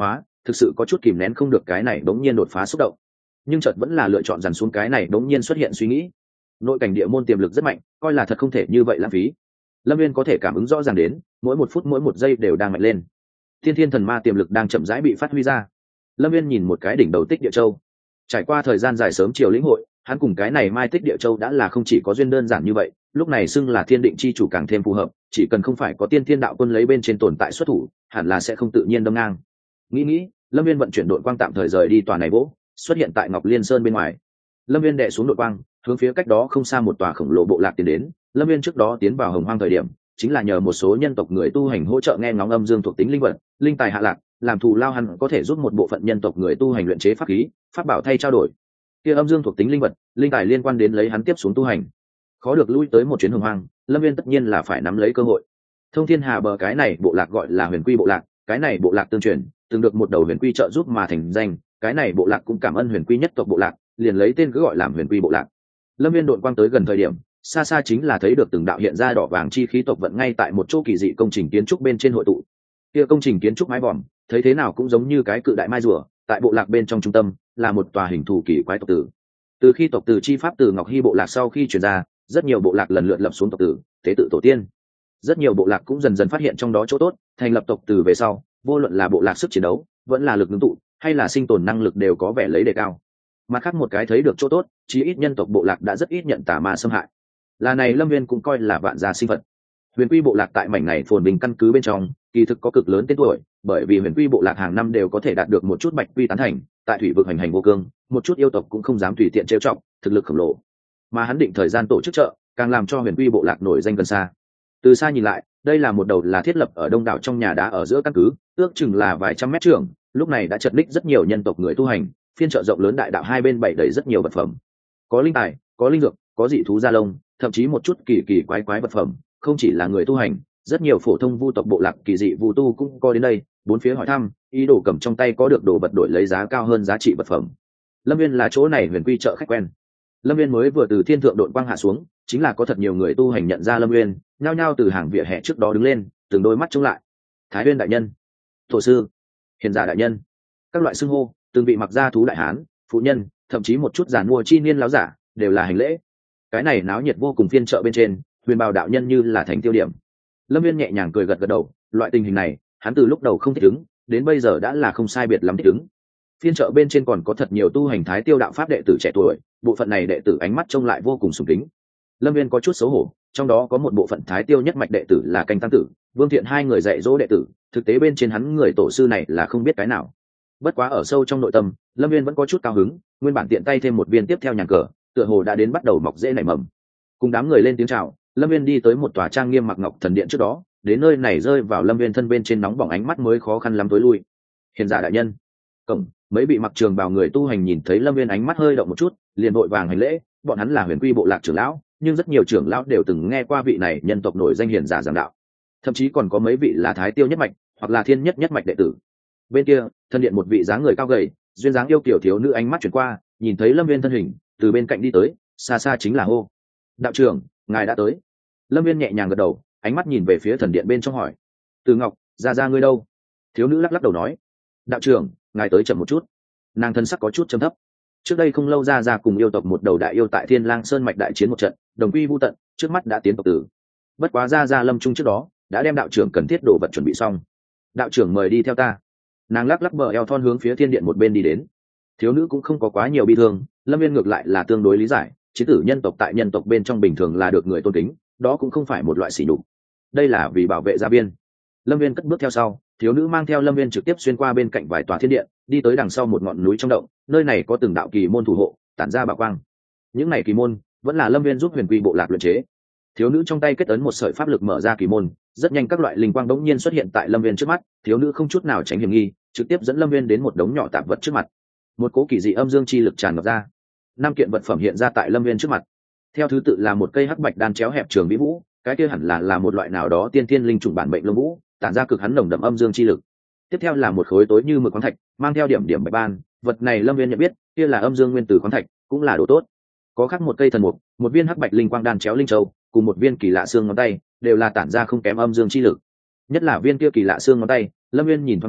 thực sự có chút kìm nén không được cái này đống nhiên đột phá xúc động, nhưng chợt vẫn là lựa chọn dằn xuống cái này đống nhiên xuất hiện suy nghĩ. Nội cảnh địa môn tiềm lực rất mạnh, coi là thật không thể như vậy lãng phí. Lâm Viên có thể cảm ứng rõ ràng đến, mỗi một phút mỗi một giây đều đang mạnh lên. Thiên Thiên Thần Ma tiềm lực đang chậm rãi bị phát huy ra. Lâm Viên nhìn một cái đỉnh đầu Tích Địa Châu. Trải qua thời gian dài sớm chiều lĩnh hội, hắn cùng cái này Mai Tích Địa Châu đã là không chỉ có duyên đơn giản như vậy, lúc này xưng là Thiên Định chi chủ càng thêm phù hợp, chỉ cần không phải có Tiên Thiên Đạo Quân lấy bên trên tồn tại xuất thủ, hẳn là sẽ không tự nhiên đâm ngang. Nghĩ nghĩ, Lâm Viên vận chuyển đội quang tạm thời rời đi tòa này vỗ, xuất hiện tại Ngọc Liên Sơn bên ngoài. Lâm Viên đè xuống đội quang, hướng phía cách đó không xa một tòa khổng lồ bộ lạc tiến đến. Lâm Viên trước đó tiến vào Hồng Hoang thời điểm, chính là nhờ một số nhân tộc người tu hành hỗ trợ nghe ngóng âm dương thuộc tính linh vật, linh tài hạ lạc, làm thù lao hắn có thể giúp một bộ phận nhân tộc người tu hành luyện chế pháp khí, pháp bảo thay trao đổi. Kia âm dương thuộc tính linh vật, linh tài liên quan đến lấy hắn tiếp xuống tu hành. Khó được lui tới một chuyến Hồng Hoang, Lâm Viên tất nhiên là phải nắm lấy cơ hội. Thông Thiên Hà bờ cái này bộ lạc gọi là Huyền Quy bộ lạc, cái này bộ lạc tương truyền, từng được một đầu Huyền Quy trợ giúp mà thành danh, cái này bộ lạc cũng cảm ơn Huyền Quy nhất tộc bộ lạc, liền lấy tên cứ gọi làm Huyền Quy bộ lạc. Lâm Viên đội quang tới gần thời điểm, xa xa chính là thấy được từng đạo hiện ra đỏ vàng chi khí tộc vận ngay tại một chỗ kỳ dị công trình kiến trúc bên trên hội tụ. Kia công trình kiến trúc mái vòm, thấy thế nào cũng giống như cái cự đại mai rùa, tại bộ lạc bên trong trung tâm là một tòa hình thù kỳ quái tộc tử. Từ khi tộc tử chi pháp từ Ngọc Hy bộ lạc sau khi truyền ra, rất nhiều bộ lạc lần lượt lập xuống tộc tử, tế tự tổ tiên. Rất nhiều bộ lạc cũng dần dần phát hiện trong đó chỗ tốt, thành lập tộc tử về sau, vô luận là bộ lạc sức chiến đấu, vẫn là lực ngưng tụ, hay là sinh tồn năng lực đều có vẻ lấy đề cao. Mặt khác một cái thấy được chỗ tốt, chí ít nhân tộc bộ lạc đã rất ít nhận tà ma xâm hại. Là này Lâm Viên cũng coi là vạn gia sinh vật. Huyền Quy bộ lạc tại mảnh này phồn bình căn cứ bên trong, kỳ thực có cực lớn tên tuổi, bởi vì Huyền Quy bộ lạc hàng năm đều có thể đạt được một chút bạch quy tán thành, tại thủy vực hành hành vô cương, một chút yêu tộc cũng không dám tùy tiện trêu chọc, thực lực khổng lồ. Mà hắn định thời gian tổ chức chợ, càng làm cho Huyền Quy bộ lạc nổi danh gần xa. Từ xa nhìn lại, đây là một đầu là thiết lập ở đông đảo trong nhà đá ở giữa căn cứ, ước chừng là vài trăm mét trường, lúc này đã chật ních rất nhiều nhân tộc người tu hành, phiên chợ rộng lớn đại đạo hai bên bày đầy rất nhiều vật phẩm, có linh tài, có linh dược, có dị thú da lông, thậm chí một chút kỳ kỳ quái quái vật phẩm. Không chỉ là người tu hành, rất nhiều phổ thông vu tộc bộ lạc kỳ dị vu tu cũng có đến đây, bốn phía hỏi thăm, ý đồ cầm trong tay có được đồ vật đổi lấy giá cao hơn giá trị vật phẩm. Lâm Viên là chỗ này Huyền Quy chợ khách quen. Lâm Viên mới vừa từ thiên thượng đội quang hạ xuống, chính là có thật nhiều người tu hành nhận ra Lâm Viên, nhao nhao từ hàng vỉa hè trước đó đứng lên, từng đôi mắt trông lại. Thái Uyên đại nhân, thổ sư, hiền giả đại nhân, các loại xưng hô, từng bị mặc gia thú đại hán, phụ nhân, thậm chí một chút giàn mua chi niên láo giả, đều là hành lễ. Cái này náo nhiệt vô cùng phiên chợ bên trên, Huyền Bào đạo nhân như là thành tiêu điểm. Lâm Viên nhẹ nhàng cười gật gật đầu, loại tình hình này, hắn từ lúc đầu không thích ứng, đến bây giờ đã là không sai biệt lắm thích ứng. Phiên chợ bên trên còn có thật nhiều tu hành Thái Tiêu đạo pháp đệ tử trẻ tuổi, bộ phận này đệ tử ánh mắt trông lại vô cùng sùng kính. Lâm Viên có chút xấu hổ, trong đó có một bộ phận Thái Tiêu nhất mạch đệ tử là Canh Tam tử, Vương Thiện hai người dạy dỗ đệ tử, thực tế bên trên hắn người tổ sư này là không biết cái nào. Bất quá ở sâu trong nội tâm, Lâm Viên vẫn có chút cao hứng, nguyên bản tiện tay thêm một viên tiếp theo nhàn cờ, tựa hồ đã đến bắt đầu mọc rễ nảy mầm. Cùng đám người lên tiếng chào, Lâm Viên đi tới một tòa trang nghiêm mặc ngọc thần điện trước đó, đến nơi này rơi vào Lâm Viên thân bên trên nóng bỏng ánh mắt mới khó khăn lắm tối lui. Hiền giả đại nhân. Cổng, mấy bị mặc trường bào người tu hành nhìn thấy Lâm Viên ánh mắt hơi động một chút, liền vội vàng hành lễ, bọn hắn là Huyền Quy bộ lạc trưởng lão, nhưng rất nhiều trưởng lão đều từng nghe qua vị này nhân tộc nổi danh hiền giả giảng đạo. Thậm chí còn có mấy vị là Thái Tiêu nhất mạch, hoặc là Thiên nhất nhất mạch đệ tử. Bên kia, thân điện một vị dáng người cao gầy, duyên dáng yêu kiểu thiếu nữ ánh mắt chuyển qua, nhìn thấy Lâm Viên thân hình, từ bên cạnh đi tới, xa xa chính là hô: đạo trưởng, ngài đã tới. Lâm Viên nhẹ nhàng gật đầu, ánh mắt nhìn về phía thần điện bên trong hỏi: Từ Ngọc, ra ra ngươi đâu? Thiếu nữ lắc lắc đầu nói: đạo trưởng, ngài tới chậm một chút. Nàng thân sắc có chút trầm thấp. Trước đây không lâu ra ra cùng yêu tộc một đầu đại yêu tại Thiên Lang Sơn mạch đại chiến một trận, đồng quy vu tận, trước mắt đã tiến tộc tử. Bất quá ra ra lâm trung trước đó đã đem đạo trưởng cần thiết đồ vật chuẩn bị xong. Đạo trưởng mời đi theo ta. Nàng lắc lắc bờ eo thon hướng phía thiên điện một bên đi đến. Thiếu nữ cũng không có quá nhiều bi thương, Lâm Viên ngược lại là tương đối lý giải, chiến tử nhân tộc tại nhân tộc bên trong bình thường là được người tôn kính, đó cũng không phải một loại sỉ nhục. Đây là vì bảo vệ gia viên. Lâm Viên cất bước theo sau, thiếu nữ mang theo Lâm Viên trực tiếp xuyên qua bên cạnh vài tòa thiên điện, đi tới đằng sau một ngọn núi trong động, nơi này có từng đạo kỳ môn thủ hộ, tản ra bảo quang. Những này kỳ môn vẫn là Lâm Viên giúp Huyền Quy bộ lạc luyện chế. Thiếu nữ trong tay kết ấn một sợi pháp lực mở ra kỳ môn, rất nhanh các loại linh quang đống nhiên xuất hiện tại Lâm Viên trước mắt, thiếu nữ không chút nào tránh hiểm nghi, trực tiếp dẫn Lâm Viên đến một đống nhỏ tạp vật trước mặt. Một cỗ kỳ dị âm dương chi lực tràn ngập ra, năm kiện vật phẩm hiện ra tại Lâm Viên trước mặt. Theo thứ tự là một cây hắc bạch đan chéo hẹp trường vĩ vũ, cái kia hẳn là là một loại nào đó tiên thiên linh trùng bản mệnh lông vũ, tản ra cực hắn nồng đậm âm dương chi lực. Tiếp theo là một khối tối như mực khoáng thạch, mang theo điểm điểm bạch ban, vật này Lâm Viên nhận biết, kia là âm dương nguyên tử khoáng thạch, cũng là đồ tốt. Có khắc một cây thần mục, một viên hắc bạch linh quang đan chéo linh châu, cùng một viên kỳ lạ xương ngón tay, đều là tản ra không kém âm dương chi lực. Nhất là viên kia kỳ lạ xương ngón tay, Lâm Viên nhìn thoáng qua,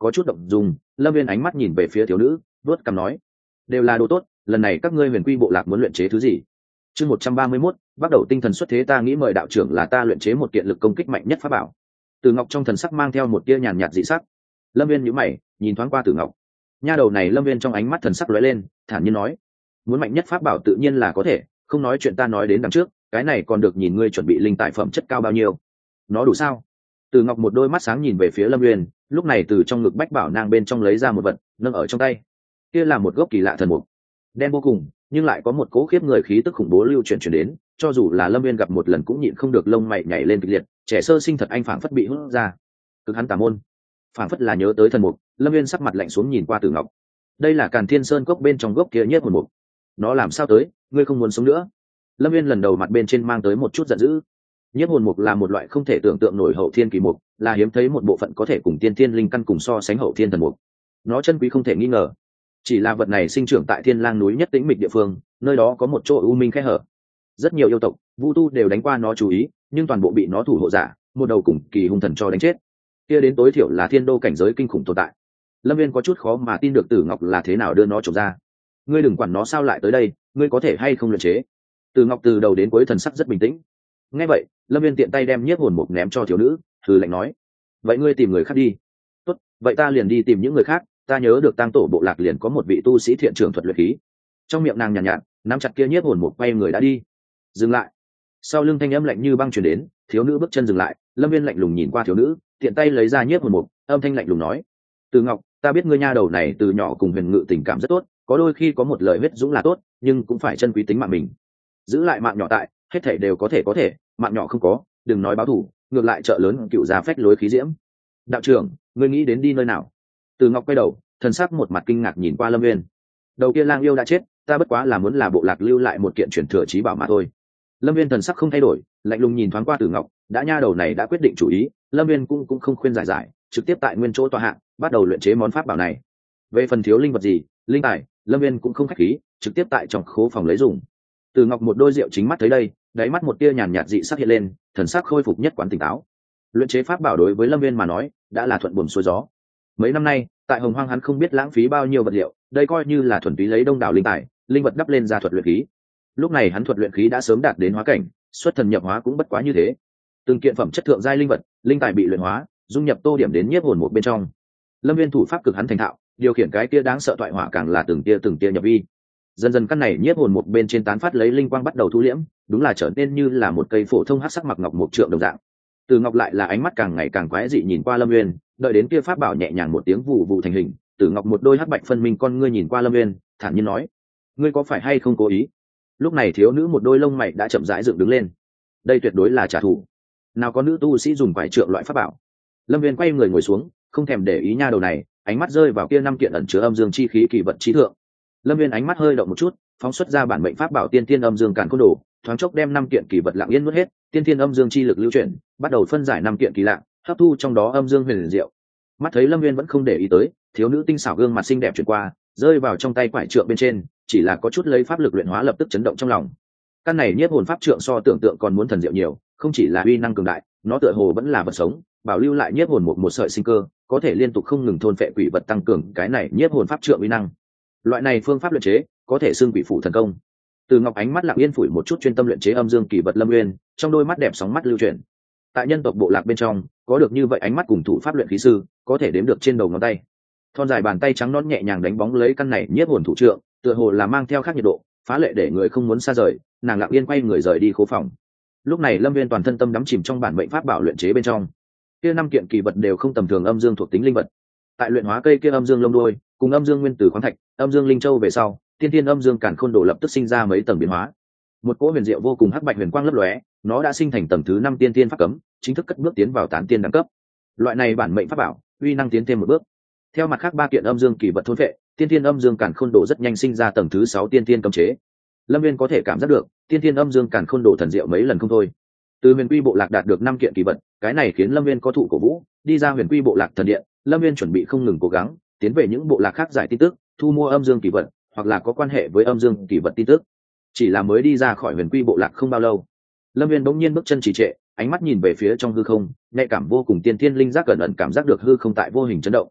có chút động dung. Lâm viên ánh mắt nhìn về phía thiếu nữ, vuốt cằm nói, đều là đồ tốt, lần này các ngươi huyền quy bộ lạc muốn luyện chế thứ gì? Chương một trăm ba mươi mốt, bắt đầu tinh thần xuất thế, ta nghĩ mời đạo trưởng là ta luyện chế một kiện lực công kích mạnh nhất pháp bảo. Tử Ngọc trong thần sắc mang theo một tia nhàn nhạt dị sắc. Lâm viên nhíu mày, nhìn thoáng qua Tử Ngọc. Nha đầu này, Lâm viên trong ánh mắt thần sắc lóe lên, thản nhiên nói, muốn mạnh nhất pháp bảo tự nhiên là có thể, không nói chuyện ta nói đến đằng trước, cái này còn được nhìn ngươi chuẩn bị linh tài phẩm chất cao bao nhiêu. Nó đủ sao? Tử Ngọc một đôi mắt sáng nhìn về phía Lâm Uyên, lúc này từ trong ngực bách bảo nang bên trong lấy ra một vật, nâng ở trong tay. Kia là một gốc kỳ lạ thần mục, đen vô cùng, nhưng lại có một cỗ khiếp người khí tức khủng bố lưu chuyển chuyển đến, cho dù là Lâm Uyên gặp một lần cũng nhịn không được lông mày nhảy lên kịch liệt, trẻ sơ sinh thật anh phảng phất bị hút ra. Cực hắn tà môn, phảng phất là nhớ tới thần mục, Lâm Uyên sắc mặt lạnh xuống nhìn qua Tử Ngọc. Đây là Càn Thiên Sơn cốc bên trong gốc kia nhất hồn mục. Nó làm sao tới, ngươi không muốn sống nữa? Lâm Uyên lần đầu mặt bên trên mang tới một chút giận dữ. Nhiếp hồn mục là một loại không thể tưởng tượng nổi hậu thiên kỳ mục, là hiếm thấy một bộ phận có thể cùng tiên thiên linh căn cùng so sánh hậu thiên thần mục. Nó chân quý không thể nghi ngờ. Chỉ là vật này sinh trưởng tại Thiên Lang núi nhất tĩnh mịch địa phương, nơi đó có một chỗ u minh khe hở. Rất nhiều yêu tộc, vu tu đều đánh qua nó chú ý, nhưng toàn bộ bị nó thủ hộ giả, một đầu cùng kỳ hung thần cho đánh chết. Kia đến tối thiểu là thiên đô cảnh giới kinh khủng tồn tại. Lâm Viên có chút khó mà tin được Tử Ngọc là thế nào đưa nó trộm ra. Ngươi đừng quản nó sao lại tới đây, ngươi có thể hay không luyện chế? Tử Ngọc từ đầu đến cuối thần sắc rất bình tĩnh. Nghe vậy, Lâm Viên tiện tay đem nhiếp hồn mục ném cho thiếu nữ, thử lạnh nói, vậy ngươi tìm người khác đi. Tốt, vậy ta liền đi tìm những người khác, ta nhớ được Tang tổ bộ lạc liền có một vị tu sĩ thiện trưởng thuật luyện khí. Trong miệng nàng nhàn nhạt, nhạt nắm chặt kia nhiếp hồn mục, quay người đã đi. Dừng lại. Sau lưng thanh âm lạnh như băng truyền đến, thiếu nữ bước chân dừng lại. Lâm Viên lạnh lùng nhìn qua thiếu nữ, tiện tay lấy ra nhiếp hồn mục, âm thanh lạnh lùng nói, Từ Ngọc, ta biết ngươi nha đầu này từ nhỏ cùng Huyền Ngự tình cảm rất tốt, có đôi khi có một lời huyết dũng là tốt, nhưng cũng phải trân quý tính mạng mình. Giữ lại mạng nhỏ tại, hết thảy đều có thể có thể, mạng nhỏ không có, đừng nói báo thù, ngược lại trợ lớn cựu gia phách lối khí diễm. Đạo trưởng, ngươi nghĩ đến đi nơi nào? Từ Ngọc quay đầu, thần sắc một mặt kinh ngạc nhìn qua Lâm Viên. Đầu kia lang yêu đã chết, ta bất quá là muốn là bộ lạc lưu lại một kiện truyền thừa trí bảo mà thôi. Lâm Viên thần sắc không thay đổi, lạnh lùng nhìn thoáng qua Từ Ngọc, đã nha đầu này đã quyết định chủ ý, Lâm Viên cũng cũng không khuyên giải giải, trực tiếp tại nguyên chỗ tọa hạng, bắt đầu luyện chế món pháp bảo này. Về phần thiếu linh vật gì, linh tài, Lâm Viên cũng không khách khí, trực tiếp tại trong khố phòng lấy dùng. Từ Ngọc một đôi rượu chính mắt thấy đây, đáy mắt một tia nhàn nhạt dị sắc hiện lên, thần sắc khôi phục nhất quán tỉnh táo. Luyện chế pháp bảo đối với Lâm Viên mà nói, đã là thuận buồm xuôi gió. Mấy năm nay, tại Hồng Hoang hắn không biết lãng phí bao nhiêu vật liệu, đây coi như là thuần túy lấy đông đảo linh tài, linh vật đắp lên ra thuật luyện khí. Lúc này hắn thuật luyện khí đã sớm đạt đến hóa cảnh, xuất thần nhập hóa cũng bất quá như thế. Từng kiện phẩm chất thượng giai linh vật, linh tài bị luyện hóa, dung nhập tô điểm đến nhiếp hồn một bên trong. Lâm Viên thủ pháp cực hắn thành thạo, điều khiển cái kia đáng sợ thoại hỏa càng là từng tia từng tia nhập vi. Dần dần căn này nhiếp hồn một bên trên tán phát lấy linh quang bắt đầu thu liễm, đúng là trở nên như là một cây phổ thông hắc sắc mặc ngọc một trượng đồng dạng. Từ Ngọc lại là ánh mắt càng ngày càng quái dị nhìn qua Lâm Uyên, đợi đến kia pháp bảo nhẹ nhàng một tiếng vụ vụ thành hình, Từ Ngọc một đôi hắc bạch phân minh con ngươi nhìn qua Lâm Uyên, thản nhiên nói: "Ngươi có phải hay không cố ý?" Lúc này thiếu nữ một đôi lông mày đã chậm rãi dựng đứng lên. Đây tuyệt đối là trả thù. Nào có nữ tu sĩ dùng quải trượng loại pháp bảo. Lâm Uyên quay người ngồi xuống, không thèm để ý nha đầu này, ánh mắt rơi vào kia năm kiện ẩn chứa âm dương chi khí kỳ vật trí thượng. Lâm Uyên ánh mắt hơi động một chút, phóng xuất ra bản mệnh pháp bảo tiên tiên âm dương càn khôn đồ, thoáng chốc đem năm kiện kỳ vật lặng yên nuốt hết, tiên tiên âm dương chi lực lưu chuyển, bắt đầu phân giải năm kiện kỳ lạ, hấp thu trong đó âm dương huyền diệu. Mắt thấy Lâm Uyên vẫn không để ý tới, thiếu nữ tinh xảo gương mặt xinh đẹp chuyển qua, rơi vào trong tay quải trượng bên trên, chỉ là có chút lấy pháp lực luyện hóa lập tức chấn động trong lòng. Căn này nhiếp hồn pháp trượng so tưởng tượng còn muốn thần diệu nhiều, không chỉ là uy năng cường đại, nó tựa hồ vẫn là vật sống, bảo lưu lại nhiếp hồn một một sợi sinh cơ, có thể liên tục không ngừng thôn phệ quỷ vật tăng cường cái này nhiếp hồn pháp trượng uy năng. Loại này phương pháp luyện chế có thể xưng quỷ phủ thần công. Từ Ngọc ánh mắt lặng yên phủi một chút chuyên tâm luyện chế âm dương kỳ vật Lâm Uyên, trong đôi mắt đẹp sóng mắt lưu chuyển. Tại nhân tộc bộ lạc bên trong, có được như vậy ánh mắt cùng thủ pháp luyện khí sư, có thể đếm được trên đầu ngón tay. Thon dài bàn tay trắng nõn nhẹ nhàng đánh bóng lấy căn này nhiếp hồn thủ trượng, tựa hồ là mang theo khác nhiệt độ, phá lệ để người không muốn xa rời. Nàng lặng yên quay người rời đi khố phòng. Lúc này Lâm Uyên toàn thân tâm đắm chìm trong bản mệnh pháp bảo luyện chế bên trong. Kia năm kiện kỳ vật đều không tầm thường âm dương thuộc tính linh vật. Tại luyện hóa cây kia âm dương lông đuôi, cùng âm dương nguyên tử khoáng thạch, âm dương linh châu về sau, tiên tiên âm dương càn khôn đồ lập tức sinh ra mấy tầng biến hóa. Một cỗ huyền diệu vô cùng hắc bạch huyền quang lấp lóe, nó đã sinh thành tầng thứ năm tiên tiên pháp cấm, chính thức cất bước tiến vào tán tiên đẳng cấp. Loại này bản mệnh pháp bảo, uy năng tiến thêm một bước. Theo mặt khác ba kiện âm dương kỳ vật thôn phệ, tiên tiên âm dương càn khôn đồ rất nhanh sinh ra tầng thứ sáu tiên tiên cấm chế. Lâm Viên có thể cảm giác được, tiên tiên âm dương càn khôn đồ thần diệu mấy lần không thôi. Từ Huyền Quy bộ lạc đạt được năm kiện kỳ vật, cái này khiến Lâm Viên có thụ cổ vũ, đi ra Huyền Quy bộ lạc thần điện, Lâm Viên chuẩn bị không ngừng cố gắng, tiến về những bộ lạc khác giải tin tức, thu mua âm dương kỳ vật, hoặc là có quan hệ với âm dương kỳ vật tin tức. Chỉ là mới đi ra khỏi Huyền Quy bộ lạc không bao lâu, Lâm Viên bỗng nhiên bước chân trì trệ, ánh mắt nhìn về phía trong hư không, nhạy cảm vô cùng tiên thiên linh giác cẩn ẩn cảm giác được hư không tại vô hình chấn động.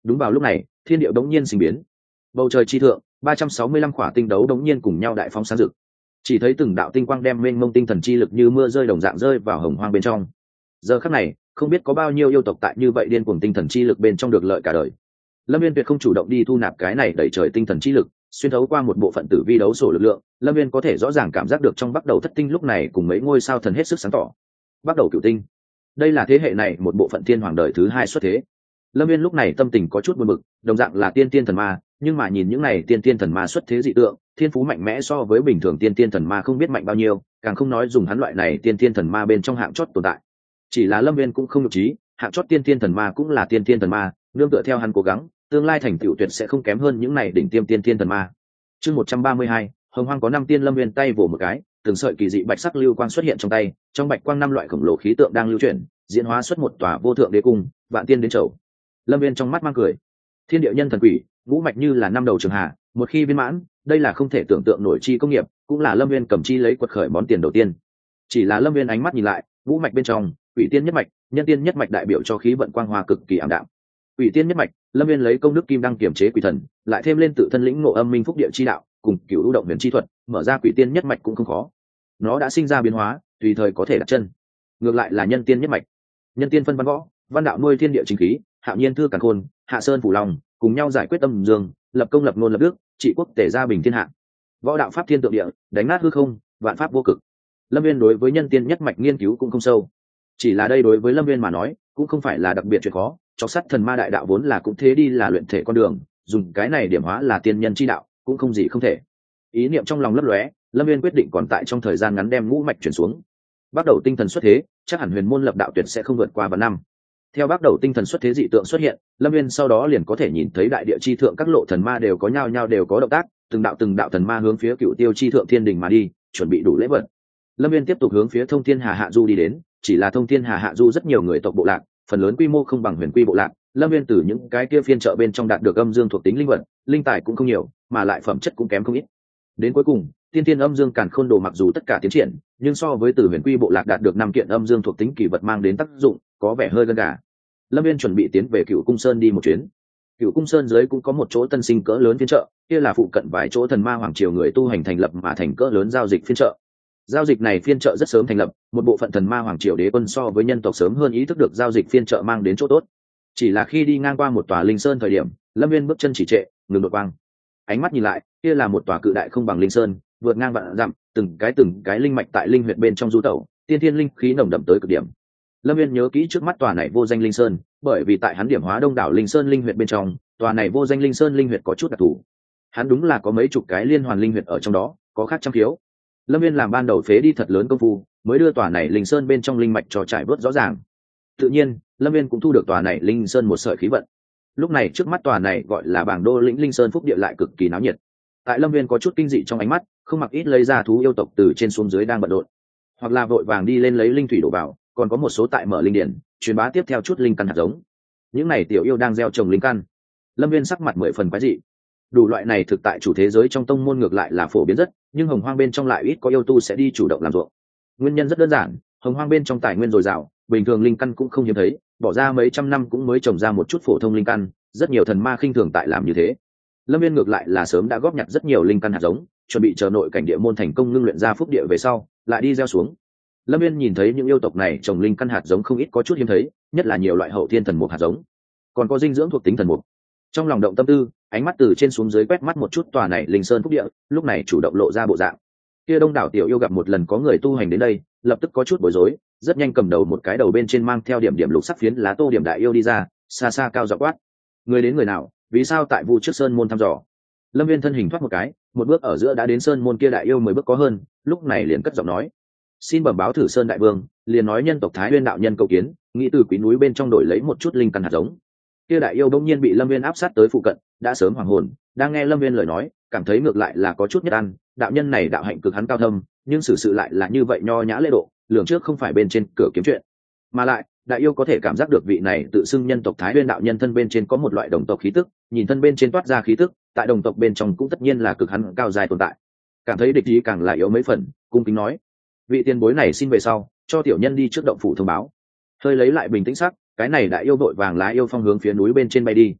Đúng vào lúc này, thiên địa đống nhiên sinh biến, bầu trời chi thượng ba trăm sáu mươi lăm khỏa tinh đấu đống nhiên cùng nhau đại phóng sáng rực, chỉ thấy từng đạo tinh quang đem mênh mông tinh thần chi lực như mưa rơi đồng dạng rơi vào hồng hoang bên trong. Giờ khắc này, không biết có bao nhiêu yêu tộc tại như vậy điên cuồng tinh thần chi lực bên trong được lợi cả đời. Lâm Viên tuyệt không chủ động đi thu nạp cái này đẩy trời tinh thần chi lực, xuyên thấu qua một bộ phận tử vi đấu sổ lực lượng, Lâm Viên có thể rõ ràng cảm giác được trong bắt đầu thất tinh lúc này cùng mấy ngôi sao thần hết sức sáng tỏ. Bắt đầu cửu tinh, đây là thế hệ này một bộ phận thiên hoàng đời thứ hai xuất thế. Lâm Viên lúc này tâm tình có chút buồn bực, đồng dạng là tiên tiên thần ma, nhưng mà nhìn những này tiên tiên thần ma xuất thế dị tượng, thiên phú mạnh mẽ so với bình thường tiên tiên thần ma không biết mạnh bao nhiêu, càng không nói dùng hắn loại này tiên tiên thần ma bên trong hạng chót tồn tại. Chỉ là Lâm Viên cũng không nhục trí, hạng chót tiên tiên thần ma cũng là tiên tiên thần ma, nương tựa theo hắn cố gắng, tương lai thành tựu tuyệt sẽ không kém hơn những này đỉnh tiêm tiên tiên thần ma. Chương một trăm ba mươi hai, Hồng Hoang có năm tiên. Lâm Viên tay vỗ một cái, từng sợi kỳ dị bạch sắc lưu quang xuất hiện trong tay, trong bạch quang năm loại khổng lồ khí tượng đang lưu chuyển, diễn hóa xuất một tòa vô thượng đế cung, vạn tiên đến chầu. Lâm Viên trong mắt mang cười, thiên địa nhân thần quỷ, ngũ mạch như là năm đầu trường hạ, một khi viên mãn, đây là không thể tưởng tượng nổi chi công nghiệp, cũng là Lâm Viên cầm chi lấy quật khởi món tiền đầu tiên. Chỉ là Lâm Viên ánh mắt nhìn lại, ngũ mạch bên trong, quỷ tiên nhất mạch, nhân tiên nhất mạch đại biểu cho khí vận quang hoa cực kỳ ảm đạm. Quỷ tiên nhất mạch, Lâm Viên lấy công đức kim đăng kiểm chế quỷ thần, lại thêm lên tự thân lĩnh ngộ âm minh phúc địa chi đạo, cùng cửu ưu động huyền chi thuật, mở ra quỷ tiên nhất mạch cũng không khó. Nó đã sinh ra biến hóa, tùy thời có thể đặt chân. Ngược lại là nhân tiên nhất mạch, nhân tiên phân văn võ, văn đạo nuôi thiên địa chính khí, hạo nhiên thư càn khôn, hạ sơn phủ lòng, cùng nhau giải quyết âm dương, lập công lập ngôn lập đức, trị quốc tể gia bình thiên hạ. Võ đạo pháp thiên tượng địa, đánh nát hư không, vạn pháp vô cực. Lâm Viên đối với nhân tiên nhất mạch nghiên cứu cũng không sâu, chỉ là đây đối với Lâm Viên mà nói cũng không phải là đặc biệt chuyện khó. Chọc sắt thần ma đại đạo vốn là cũng thế đi là luyện thể con đường, dùng cái này điểm hóa là tiên nhân chi đạo cũng không gì không thể. Ý niệm trong lòng lấp lóe, Lâm Viên quyết định còn tại trong thời gian ngắn đem ngũ mạch chuyển xuống. Bắt đầu tinh thần xuất thế, chắc hẳn huyền môn lập đạo tuyệt sẽ không vượt qua vạn năm. Theo bắt đầu tinh thần xuất thế dị tượng xuất hiện, Lâm Viên sau đó liền có thể nhìn thấy đại địa chi thượng các lộ thần ma đều có nhau nhau đều có động tác, từng đạo từng đạo thần ma hướng phía cựu tiêu chi thượng thiên đình mà đi, chuẩn bị đủ lễ vật. Lâm Viên tiếp tục hướng phía thông thiên hà hạ du đi đến, chỉ là thông thiên hà hạ du rất nhiều người tộc bộ lạc, phần lớn quy mô không bằng huyền quy bộ lạc. Lâm Viên từ những cái kia phiên chợ bên trong đạt được âm dương thuộc tính linh vật, linh tài cũng không nhiều, mà lại phẩm chất cũng kém không ít. Đến cuối cùng, tiên tiên âm dương càn khôn đồ mặc dù tất cả tiến triển, nhưng so với từ huyền quy bộ lạc đạt được năm kiện âm dương thuộc tính kỳ vật mang đến tác dụng, có vẻ hơi gân gà. Lâm Viên chuẩn bị tiến về Cửu Cung Sơn đi một chuyến. Cửu Cung Sơn dưới cũng có một chỗ tân sinh cỡ lớn phiên chợ, kia là phụ cận vài chỗ thần ma hoàng triều người tu hành thành lập mà thành cỡ lớn giao dịch phiên chợ. Giao dịch này phiên chợ rất sớm thành lập, một bộ phận thần ma hoàng triều đế quân so với nhân tộc sớm hơn ý thức được giao dịch phiên chợ mang đến chỗ tốt. Chỉ là khi đi ngang qua một tòa linh sơn thời điểm, Lâm Viên bước chân chỉ trệ, ngừng đột quang. Ánh mắt nhìn lại, kia là một tòa cự đại không bằng linh sơn, vượt ngang vạn dặm, từng cái từng cái linh mạch tại linh huyệt bên trong du tẩu, tiên thiên linh khí nồng đậm tới cực điểm. Lâm Viên nhớ kỹ trước mắt tòa này vô danh linh sơn, bởi vì tại hắn điểm hóa đông đảo linh sơn linh huyệt bên trong, tòa này vô danh linh sơn linh huyệt có chút đặc thù. Hắn đúng là có mấy chục cái liên hoàn linh huyệt ở trong đó, có khác trăm khiếu. Lâm Viên làm ban đầu phế đi thật lớn công phu, mới đưa tòa này linh sơn bên trong linh mạch cho trải bớt rõ ràng. Tự nhiên, Lâm Viên cũng thu được tòa này linh sơn một sợi khí vận. Lúc này trước mắt tòa này gọi là bảng đô lĩnh linh sơn phúc địa lại cực kỳ náo nhiệt. Tại Lâm Viên có chút kinh dị trong ánh mắt, không mặc ít lấy ra thú yêu tộc từ trên xuống dưới đang bận rộn, hoặc là vội vàng đi lên lấy linh thủy đổ vào, còn có một số tại mở linh điển, truyền bá tiếp theo chút linh căn hạt giống. Những này tiểu yêu đang gieo trồng linh căn. Lâm Viên sắc mặt mười phần quái dị. Đủ loại này thực tại chủ thế giới trong tông môn ngược lại là phổ biến rất, nhưng hồng hoang bên trong lại ít có yêu tu sẽ đi chủ động làm ruộng. Nguyên nhân rất đơn giản, hồng hoang bên trong tài nguyên dồi dào, bình thường linh căn cũng không hiếm thấy, bỏ ra mấy trăm năm cũng mới trồng ra một chút phổ thông linh căn, rất nhiều thần ma khinh thường tại làm như thế. Lâm Viên ngược lại là sớm đã góp nhặt rất nhiều linh căn hạt giống, chuẩn bị chờ nội cảnh địa môn thành công ngưng luyện ra phúc địa về sau, lại đi gieo xuống. Lâm Viên nhìn thấy những yêu tộc này trồng linh căn hạt giống không ít có chút hiếm thấy, nhất là nhiều loại hậu thiên thần mục hạt giống, còn có dinh dưỡng thuộc tính thần mục. Trong lòng động tâm tư, ánh mắt từ trên xuống dưới quét mắt một chút tòa này linh sơn phúc địa, lúc này chủ động lộ ra bộ dạng. Kia đông đảo tiểu yêu gặp một lần có người tu hành đến đây, lập tức có chút bối rối, rất nhanh cầm đầu một cái đầu bên trên mang theo điểm điểm lục sắc phiến lá tô điểm đại yêu đi ra, xa xa cao giọng quát: người đến người nào, vì sao tại Vu trước sơn môn thăm dò? Lâm Viên thân hình thoát một cái, một bước ở giữa đã đến sơn môn kia đại yêu mười bước có hơn, lúc này liền cất giọng nói: xin bẩm báo thử sơn đại vương, liền nói nhân tộc Thái Nguyên đạo nhân cầu kiến, nghĩ từ quý núi bên trong đổi lấy một chút linh căn hạt giống. Kia đại yêu đông nhiên bị Lâm Viên áp sát tới phụ cận, đã sớm hoàng hồn, đang nghe Lâm Viên lời nói, cảm thấy ngược lại là có chút nhất ăn. Đạo nhân này đạo hạnh cực hắn cao thâm, nhưng xử sự lại là như vậy nho nhã lễ độ, lường trước không phải bên trên cửa kiếm chuyện. Mà lại, đại yêu có thể cảm giác được vị này tự xưng nhân tộc Thái Nguyên đạo nhân thân bên trên có một loại đồng tộc khí tức, nhìn thân bên trên toát ra khí tức, tại đồng tộc bên trong cũng tất nhiên là cực hắn cao dài tồn tại. Cảm thấy địch ý càng là yếu mấy phần, cung kính nói: vị tiền bối này xin về sau, cho tiểu nhân đi trước động phủ thông báo. Hơi lấy lại bình tĩnh sắc, cái này đại yêu đội vàng lá yêu phong hướng phía núi bên trên bay đi.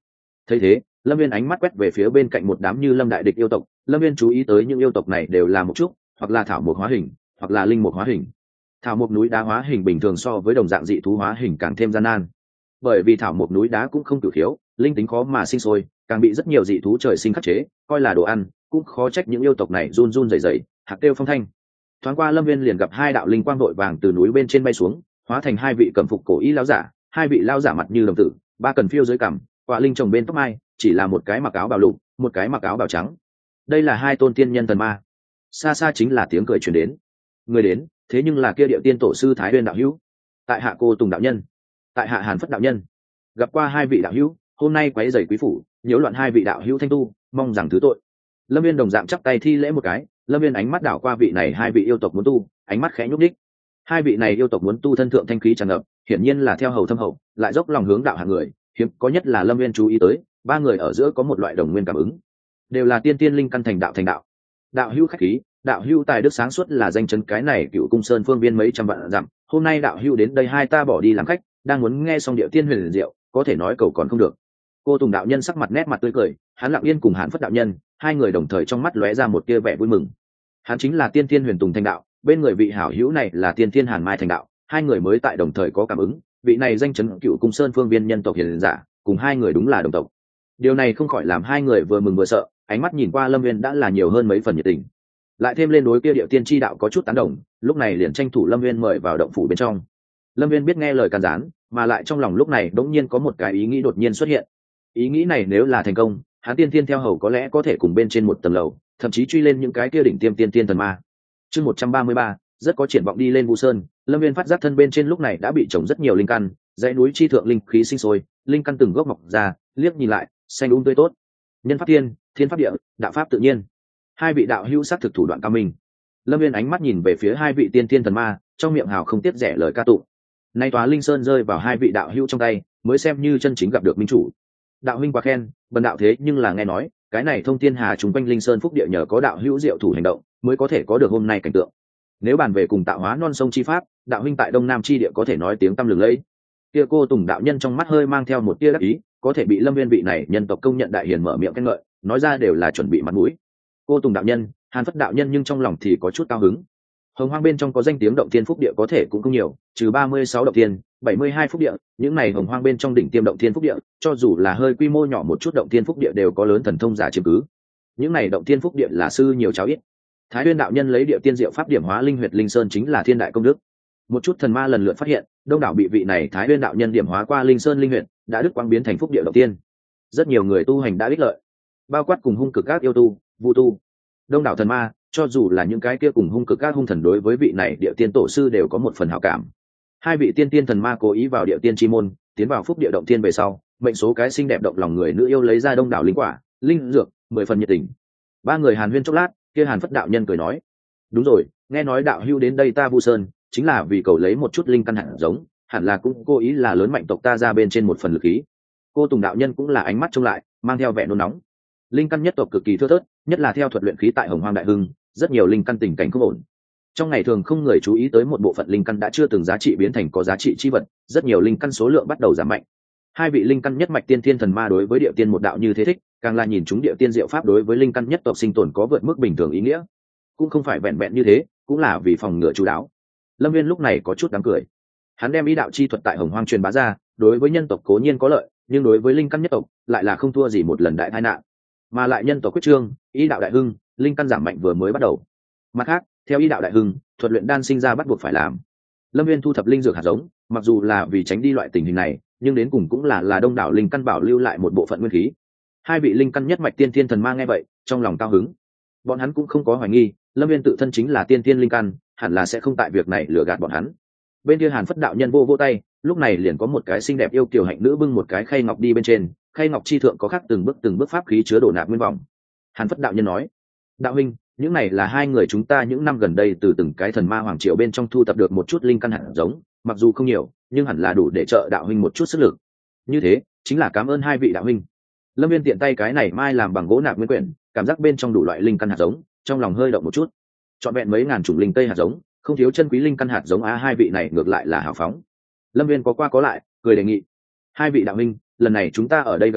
Thấy thế, Lâm Viên ánh mắt quét về phía bên cạnh một đám như lâm đại địch yêu tộc. Lâm Viên chú ý tới những yêu tộc này đều là một chút, hoặc là thảo mộc hóa hình, hoặc là linh mộc hóa hình. Thảo mộc núi đá hóa hình bình thường so với đồng dạng dị thú hóa hình càng thêm gian nan, bởi vì thảo mộc núi đá cũng không cửu khiếu, linh tính khó mà sinh sôi, càng bị rất nhiều dị thú trời sinh khắc chế, coi là đồ ăn, cũng khó trách những yêu tộc này run run rẩy rẩy, hạc kêu phong thanh. Thoáng qua Lâm Viên liền gặp hai đạo linh quang vội vàng từ núi bên trên bay xuống, hóa thành hai vị cẩm phục cổ y lão giả, hai vị lão giả mặt như đồng tử, ba cần phiêu dưới cằm, quả linh trồng bên tóc mai, chỉ là một cái mặc áo bào lục, một cái mặc áo bào trắng. Đây là hai tôn tiên nhân thần ma. Xa xa chính là tiếng cười truyền đến. Người đến, thế nhưng là kia địa tiên tổ sư Thái Huyên đạo hữu. Tại hạ Cô Tùng đạo nhân, tại hạ Hàn Phất đạo nhân. Gặp qua hai vị đạo hữu, hôm nay quấy rầy quý phủ, nhiễu loạn hai vị đạo hữu thanh tu, mong rằng thứ tội. Lâm Viên đồng dạng chắp tay thi lễ một cái. Lâm Viên ánh mắt đảo qua vị này hai vị yêu tộc muốn tu, ánh mắt khẽ nhúc nhích. Hai vị này yêu tộc muốn tu thân thượng thanh khí tràn ngập, hiển nhiên là theo hầu thâm hậu, lại dốc lòng hướng đạo hạng người, hiếm có nhất là Lâm Viên chú ý tới, ba người ở giữa có một loại đồng nguyên cảm ứng, đều là tiên tiên linh căn thành đạo thành đạo. Đạo hữu khách khí, đạo hữu tài đức sáng suốt là danh chấn cái này Cựu Cung Sơn phương viên mấy trăm vạn dặm, hôm nay đạo hữu đến đây hai ta bỏ đi làm khách, đang muốn nghe xong điệu tiên huyền diệu, có thể nói cầu còn không được. Cô Tùng đạo nhân sắc mặt nét mặt tươi cười, hắn lặng yên cùng Hàn Phất đạo nhân, hai người đồng thời trong mắt lóe ra một tia vẻ vui mừng. Hắn chính là tiên tiên huyền tùng thành đạo, bên người vị hảo hữu này là tiên tiên Hàn Mai thành đạo, hai người mới tại đồng thời có cảm ứng, vị này danh chấn Cựu Cung Sơn phương viên nhân tộc hiền giả, cùng hai người đúng là đồng tộc. Điều này không khỏi làm hai người vừa mừng vừa sợ, ánh mắt nhìn qua Lâm Viên đã là nhiều hơn mấy phần nhiệt tình. Lại thêm lên đối kia điệu tiên chi đạo có chút tán đồng, lúc này liền tranh thủ Lâm Viên mời vào động phủ bên trong. Lâm Viên biết nghe lời can gián, mà lại trong lòng lúc này đống nhiên có một cái ý nghĩ đột nhiên xuất hiện. Ý nghĩ này nếu là thành công, hắn tiên tiên theo hầu có lẽ có thể cùng bên trên một tầng lầu, thậm chí truy lên những cái kia đỉnh tiêm tiên tiên thần ma. Chương một trăm ba mươi ba, rất có triển vọng đi lên Vu Sơn. Lâm Viên phát giác thân bên trên lúc này đã bị trồng rất nhiều linh căn, dãy núi chi thượng linh khí sinh sôi, linh căn từng gốc mọc ra, liếc nhìn lại, xanh um tươi tốt. Nhân pháp thiên, thiên pháp địa, đạo pháp tự nhiên. Hai vị đạo hữu sát thực thủ đoạn cao minh. Lâm Viên ánh mắt nhìn về phía hai vị tiên tiên thần ma, trong miệng hào không tiếc rẻ lời ca tụng. Nay tòa linh sơn rơi vào hai vị đạo hữu trong tay, mới xem như chân chính gặp được minh chủ. Đạo huynh quá khen, bần đạo thế nhưng là nghe nói, cái này thông thiên hà trùng quanh linh sơn phúc địa nhờ có đạo hữu diệu thủ hành động, mới có thể có được hôm nay cảnh tượng. Nếu bàn về cùng tạo hóa non sông chi pháp, đạo huynh tại đông nam chi địa có thể nói tiếng tăm lừng lẫy. Kia Cô Tùng đạo nhân trong mắt hơi mang theo một tia đắc ý, có thể bị Lâm Viên vị này nhân tộc công nhận đại hiền mở miệng khen ngợi, nói ra đều là chuẩn bị mặt mũi. Cô Tùng đạo nhân, Hàn Phất đạo nhân nhưng trong lòng thì có chút cao hứng. Hồng Hoang bên trong có danh tiếng động thiên phúc địa có thể cũng không nhiều, trừ ba mươi sáu động thiên, bảy mươi hai phúc địa, những này Hồng Hoang bên trong đỉnh tiêm động thiên phúc địa, cho dù là hơi quy mô nhỏ một chút động thiên phúc địa đều có lớn thần thông giả chiếm cứ. Những này động thiên phúc địa là sư nhiều cháu ít. Thái Huyên đạo nhân lấy địa tiên diệu pháp điểm hóa linh huyệt linh sơn chính là thiên đại công đức. Một chút thần ma lần lượt phát hiện, đông đảo bị vị này Thái Huyên đạo nhân điểm hóa qua linh sơn linh huyệt, đã đức quang biến thành phúc địa động tiên. Rất nhiều người tu hành đã ích lợi, bao quát cùng hung cực các yêu tu, vu tu, đông đảo thần ma, cho dù là những cái kia cùng hung cực các hung thần đối với vị này địa tiên tổ sư đều có một phần hảo cảm. Hai vị tiên tiên thần ma cố ý vào địa tiên chi môn, tiến vào phúc địa động tiên về sau, mệnh số cái xinh đẹp động lòng người nữ yêu lấy ra đông đảo linh quả, linh dược, mười phần nhiệt tình. Ba người hàn huyên chốc lát, kia Hàn Phất đạo nhân cười nói: đúng rồi, nghe nói đạo hữu đến đây ta Vu Sơn, chính là vì cầu lấy một chút linh căn hạt giống, hẳn là cũng cố ý là lớn mạnh tộc ta ra bên trên một phần lực khí. Cô Tùng đạo nhân cũng là ánh mắt trông lại, mang theo vẻ nôn nóng. Linh căn nhất tộc cực kỳ thưa thớt, nhất là theo thuật luyện khí tại Hồng Hoang đại hưng, rất nhiều linh căn tình cảnh không ổn. Trong ngày thường không người chú ý tới một bộ phận linh căn đã chưa từng giá trị biến thành có giá trị chi vật, rất nhiều linh căn số lượng bắt đầu giảm mạnh. Hai vị linh căn nhất mạch tiên thiên thần ma đối với địa tiên một đạo như thế thích, càng là nhìn chúng địa tiên diệu pháp đối với linh căn nhất tộc sinh tồn có vượt mức bình thường ý nghĩa. Cũng không phải vẹn vẹn như thế, cũng là vì phòng ngừa chú đáo. Lâm Viên lúc này có chút đáng cười. Hắn đem ý đạo chi thuật tại Hồng Hoang truyền bá ra, đối với nhân tộc cố nhiên có lợi, nhưng đối với linh căn nhất tộc lại là không thua gì một lần đại tai nạn. Mà lại nhân tộc quyết trương, ý đạo đại hưng, linh căn giảm mạnh vừa mới bắt đầu. Mặt khác, theo ý đạo đại hưng, thuật luyện đan sinh ra bắt buộc phải làm. Lâm Viên thu thập linh dược hạt giống, mặc dù là vì tránh đi loại tình hình này, nhưng đến cùng cũng là là đông đảo linh căn bảo lưu lại một bộ phận nguyên khí. Hai vị linh căn nhất mạch tiên thiên thần ma nghe vậy, trong lòng cao hứng. Bọn hắn cũng không có hoài nghi, Lâm Viên tự thân chính là tiên thiên linh căn, hẳn là sẽ không tại việc này lừa gạt bọn hắn. Bên kia Hàn Phất đạo nhân vô vô tay, lúc này liền có một cái xinh đẹp yêu kiều hạnh nữ bưng một cái khay ngọc đi bên trên, khay ngọc chi thượng có khắc từng bước từng bước pháp khí chứa đổ nạp nguyên vọng. Hàn Phất đạo nhân nói: đạo huynh, những này là hai người chúng ta những năm gần đây từ từng cái thần ma hoàng triều bên trong thu tập được một chút linh căn hạt giống, mặc dù không nhiều, nhưng hẳn là đủ để trợ đạo huynh một chút sức lực. Như thế, chính là cảm ơn hai vị đạo huynh. Lâm Viên tiện tay cái này mai làm bằng gỗ nạp nguyên quyển, cảm giác bên trong đủ loại linh căn hạt giống, trong lòng hơi động một chút. Chọn vẹn mấy ngàn chủng linh tây hạt giống, không thiếu chân quý linh căn hạt giống á, hai vị này ngược lại là hào phóng. Lâm Viên có qua có lại, cười đề nghị: hai vị đạo huynh, lần này chúng ta ở đây gặp nhau,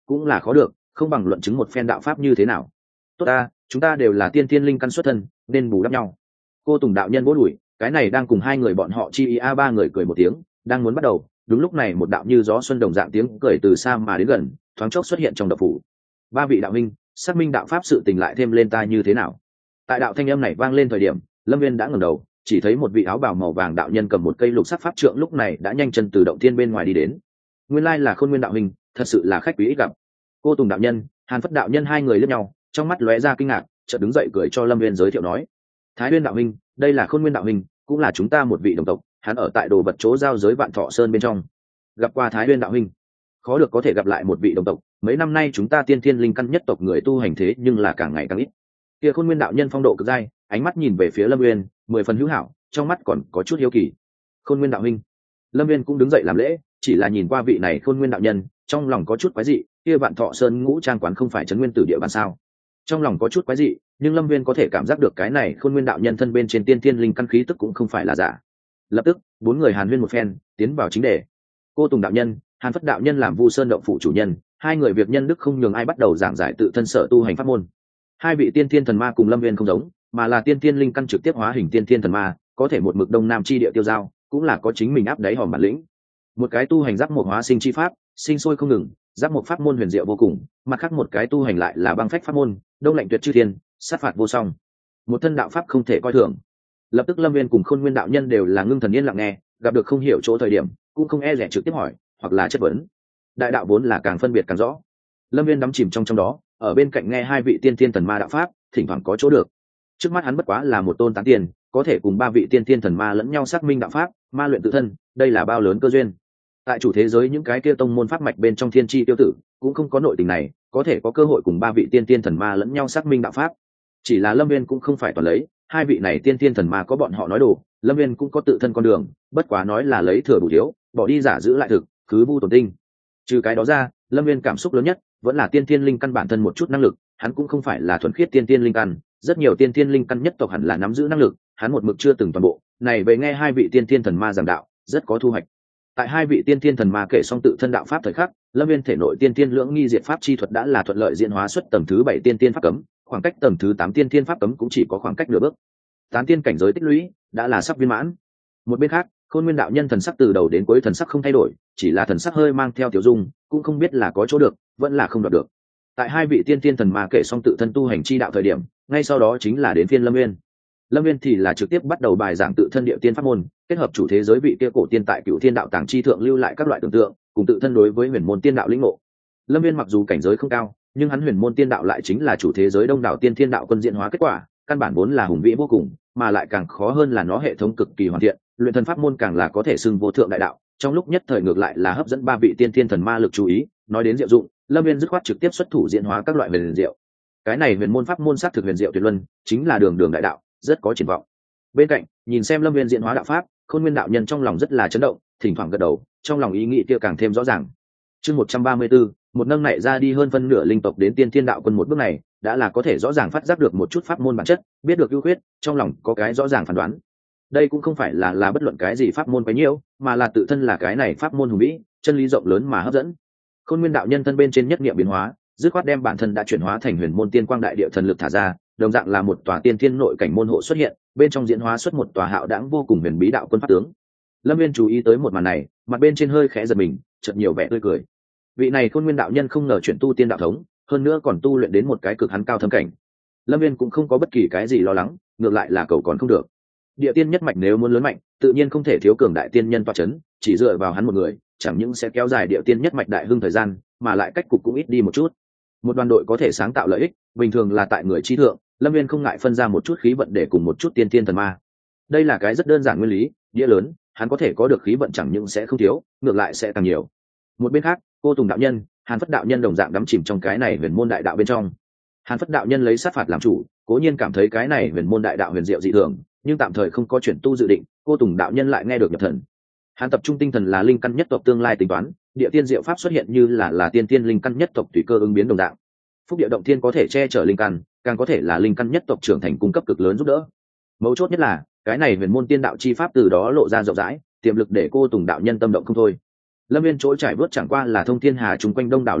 cũng là khó được, không bằng luận chứng một phen đạo pháp như thế nào. Tốt ta, chúng ta đều là tiên thiên linh căn xuất thân, nên bù đắp nhau. Cô Tùng đạo nhân vỗ đùi, cái này đang cùng hai người bọn họ chi ý a ba người cười một tiếng, đang muốn bắt đầu, đúng lúc này một đạo như gió xuân đồng dạng tiếng cười từ xa mà đến gần, thoáng chốc xuất hiện trong đập phủ. Ba vị đạo minh, xác minh đạo pháp sự tình lại thêm lên ta như thế nào? Tại đạo thanh âm này vang lên thời điểm, Lâm Viên đã ngẩng đầu, chỉ thấy một vị áo bào màu vàng đạo nhân cầm một cây lục sắc pháp trượng lúc này đã nhanh chân từ động thiên bên ngoài đi đến. Nguyên lai là Khôn Nguyên đạo minh, thật sự là khách quý ít gặp. Cô Tùng đạo nhân, Hàn Phất đạo nhân hai người liếc nhau, trong mắt lóe ra kinh ngạc, chợt đứng dậy cười cho Lâm Viên giới thiệu nói: Thái Nguyên đạo minh, đây là Khôn Nguyên đạo minh, cũng là chúng ta một vị đồng tộc, hắn ở tại đồ vật chỗ giao giới Vạn Thọ Sơn bên trong. Gặp qua Thái Nguyên đạo minh, khó được có thể gặp lại một vị đồng tộc, mấy năm nay chúng ta tiên thiên linh căn nhất tộc người tu hành thế nhưng là càng ngày càng ít. Kia Khôn Nguyên đạo nhân phong độ cực dai, ánh mắt nhìn về phía Lâm Nguyên, mười phần hữu hảo, trong mắt còn có chút hiếu kỳ. Khôn Nguyên đạo minh. Lâm Nguyên cũng đứng dậy làm lễ, chỉ là nhìn qua vị này Khôn Nguyên đạo nhân, trong lòng có chút quái dị, kia Vạn Thọ Sơn ngũ trang quán không phải trấn nguyên tử địa bàn sao? Trong lòng có chút quái dị, nhưng Lâm Nguyên có thể cảm giác được cái này Khôn Nguyên đạo nhân thân bên trên tiên thiên linh căn khí tức cũng không phải là giả. Lập tức, bốn người hàn huyên một phen, tiến vào chính đề. Cô Tùng đạo nhân, Hàn Phất đạo nhân làm Vu Sơn động phủ chủ nhân, hai người việc nhân đức không nhường ai bắt đầu giảng giải tự thân sở tu hành pháp môn. Hai vị tiên thiên thần ma cùng Lâm Nguyên không giống, mà là tiên thiên linh căn trực tiếp hóa hình tiên thiên thần ma, có thể một mực đông nam chi địa tiêu giao, cũng là có chính mình áp đáy hòm bản lĩnh. Một cái tu hành giáp một hóa sinh chi pháp, sinh sôi không ngừng, giáp một pháp môn huyền diệu vô cùng, mặt khác một cái tu hành lại là băng phách pháp môn, đông lạnh tuyệt chư thiên, sát phạt vô song. Một thân đạo pháp không thể coi thường. Lập tức Lâm Nguyên cùng Khôn Nguyên đạo nhân đều là ngưng thần yên lặng nghe, gặp được không hiểu chỗ thời điểm, cũng không e dè trực tiếp hỏi, hoặc là chất vấn. Đại đạo vốn là càng phân biệt càng rõ. Lâm Nguyên đắm chìm trong trong đó, ở bên cạnh nghe hai vị tiên thiên thần ma đạo pháp, thỉnh thoảng có chỗ được. Trước mắt hắn bất quá là một tôn tán tiền, có thể cùng ba vị tiên thiên thần ma lẫn nhau xác minh đạo pháp, ma luyện tự thân, đây là bao lớn cơ duyên. Tại chủ thế giới những cái kia tông môn pháp mạch bên trong thiên chi tiêu tử, cũng không có nội tình này, có thể có cơ hội cùng ba vị tiên thiên thần ma lẫn nhau xác minh đạo pháp. Chỉ là Lâm Nguyên cũng không phải toàn lấy, hai vị này tiên thiên thần ma có bọn họ nói đủ, Lâm Nguyên cũng có tự thân con đường, bất quá nói là lấy thừa đủ thiếu, bỏ đi giả giữ lại thực, cứ vu tổn tinh. Trừ cái đó ra, Lâm Nguyên cảm xúc lớn nhất vẫn là tiên thiên linh căn bản thân một chút năng lực, hắn cũng không phải là thuần khiết tiên thiên linh căn, rất nhiều tiên thiên linh căn nhất tộc hẳn là nắm giữ năng lực, hắn một mực chưa từng toàn bộ. Này về nghe hai vị tiên thiên thần ma giảng đạo, rất có thu hoạch. Tại hai vị tiên thiên thần ma kể xong tự thân đạo pháp thời khắc, Lâm Nguyên thể nội tiên thiên lưỡng nghi diệt pháp chi thuật đã là thuận lợi diễn hóa xuất tầng thứ bảy tiên thiên pháp cấm, khoảng cách tầng thứ tám tiên thiên pháp cấm cũng chỉ có khoảng cách nửa bước. Tán tiên cảnh giới tích lũy đã là sắp viên mãn. Một bên khác, Khôn Nguyên đạo nhân thần sắc từ đầu đến cuối thần sắc không thay đổi, chỉ là thần sắc hơi mang theo tiểu dung, cũng không biết là có chỗ được, vẫn là không đoạt được. Tại hai vị tiên thiên thần ma kể xong tự thân tu hành chi đạo thời điểm, ngay sau đó chính là đến phiên Lâm Nguyên. Lâm Nguyên thì là trực tiếp bắt đầu bài giảng tự thân địa tiên pháp môn, kết hợp chủ thế giới vị kia cổ tiên tại Cửu Thiên đạo tàng chi thượng lưu lại các loại tưởng tượng, cùng tự thân đối với huyền môn tiên đạo lĩnh ngộ. Lâm Nguyên mặc dù cảnh giới không cao, nhưng hắn huyền môn tiên đạo lại chính là chủ thế giới đông đảo tiên thiên đạo quân diễn hóa kết quả, căn bản vốn là hùng vĩ vô cùng, mà lại càng khó hơn là nó hệ thống cực kỳ hoàn thiện, luyện thần pháp môn càng là có thể xưng vô thượng đại đạo. Trong lúc nhất thời ngược lại là hấp dẫn ba vị tiên thiên thần ma lực chú ý, nói đến diệu dụng, Lâm Nguyên dứt khoát trực tiếp xuất thủ diễn hóa các loại huyền diệu. Cái này huyền môn pháp môn sát thực huyền diệu tuyệt luân, chính là đường đường đại đạo, rất có triển vọng. Bên cạnh, nhìn xem Lâm Nguyên diễn hóa đạo pháp, Khôn Nguyên đạo nhân trong lòng rất là chấn động, thỉnh thoảng gật đầu, trong lòng ý nghĩ kia càng thêm rõ ràng. Chương một trăm ba mươi tư, một nâng này ra đi hơn phân nửa linh tộc đến tiên thiên đạo quân, một bước này đã là có thể rõ ràng phát giác được một chút pháp môn bản chất, biết được ưu khuyết, trong lòng có cái rõ ràng phán đoán. Đây cũng không phải là là bất luận cái gì pháp môn bấy nhiêu, mà là tự thân là cái này pháp môn hùng vĩ, chân lý rộng lớn mà hấp dẫn. Khôn Nguyên đạo nhân thân bên trên nhất niệm biến hóa, dứt khoát đem bản thân đã chuyển hóa thành huyền môn tiên quang đại địa thần lực thả ra, đồng dạng là một tòa tiên thiên nội cảnh môn hộ xuất hiện, bên trong diễn hóa xuất một tòa hạo đãng vô cùng huyền bí đạo quân pháp tướng. Lâm Nguyên chú ý tới một màn này, mặt bên trên hơi khẽ giật mình, chợt nhiều vẻ tươi cười. Vị này Khôn Nguyên đạo nhân không ngờ chuyển tu tiên đạo thống, hơn nữa còn tu luyện đến một cái cực hắn cao thâm cảnh. Lâm Nguyên cũng không có bất kỳ cái gì lo lắng, ngược lại là cầu còn không được. Địa tiên nhất mạch nếu muốn lớn mạnh, tự nhiên không thể thiếu cường đại tiên nhân toa chấn, chỉ dựa vào hắn một người, chẳng những sẽ kéo dài địa tiên nhất mạch đại hưng thời gian, mà lại cách cục cũng ít đi một chút. Một đoàn đội có thể sáng tạo lợi ích, bình thường là tại người trí thượng, Lâm Nguyên không ngại phân ra một chút khí vận để cùng một chút tiên tiên thần ma. Đây là cái rất đơn giản nguyên lý, địa lớn, hắn có thể có được khí vận chẳng những sẽ không thiếu, ngược lại sẽ càng nhiều. Một bên khác, Cô Tùng đạo nhân, Hàn Phất đạo nhân đồng dạng đắm chìm trong cái này huyền môn đại đạo bên trong. Hàn Phất đạo nhân lấy sát phạt làm chủ, cố nhiên cảm thấy cái này huyền môn đại đạo huyền diệu dị thường, nhưng tạm thời không có chuyển tu dự định. Cô Tùng đạo nhân lại nghe được nhập thần. Hắn tập trung tinh thần là linh căn nhất tộc tương lai tính toán, địa tiên diệu pháp xuất hiện như là là tiên tiên linh căn nhất tộc tùy cơ ứng biến đồng dạng. Phúc địa động thiên có thể che chở linh căn, càng có thể là linh căn nhất tộc trưởng thành cung cấp cực lớn giúp đỡ. Mấu chốt nhất là cái này huyền môn tiên đạo chi pháp từ đó lộ ra rộng rãi, tiềm lực để Cô Tùng đạo nhân tâm động không thôi. Lâm Nguyên chỗ trải vớt chẳng qua là thông thiên hà chung quanh đông đảo linh huyện,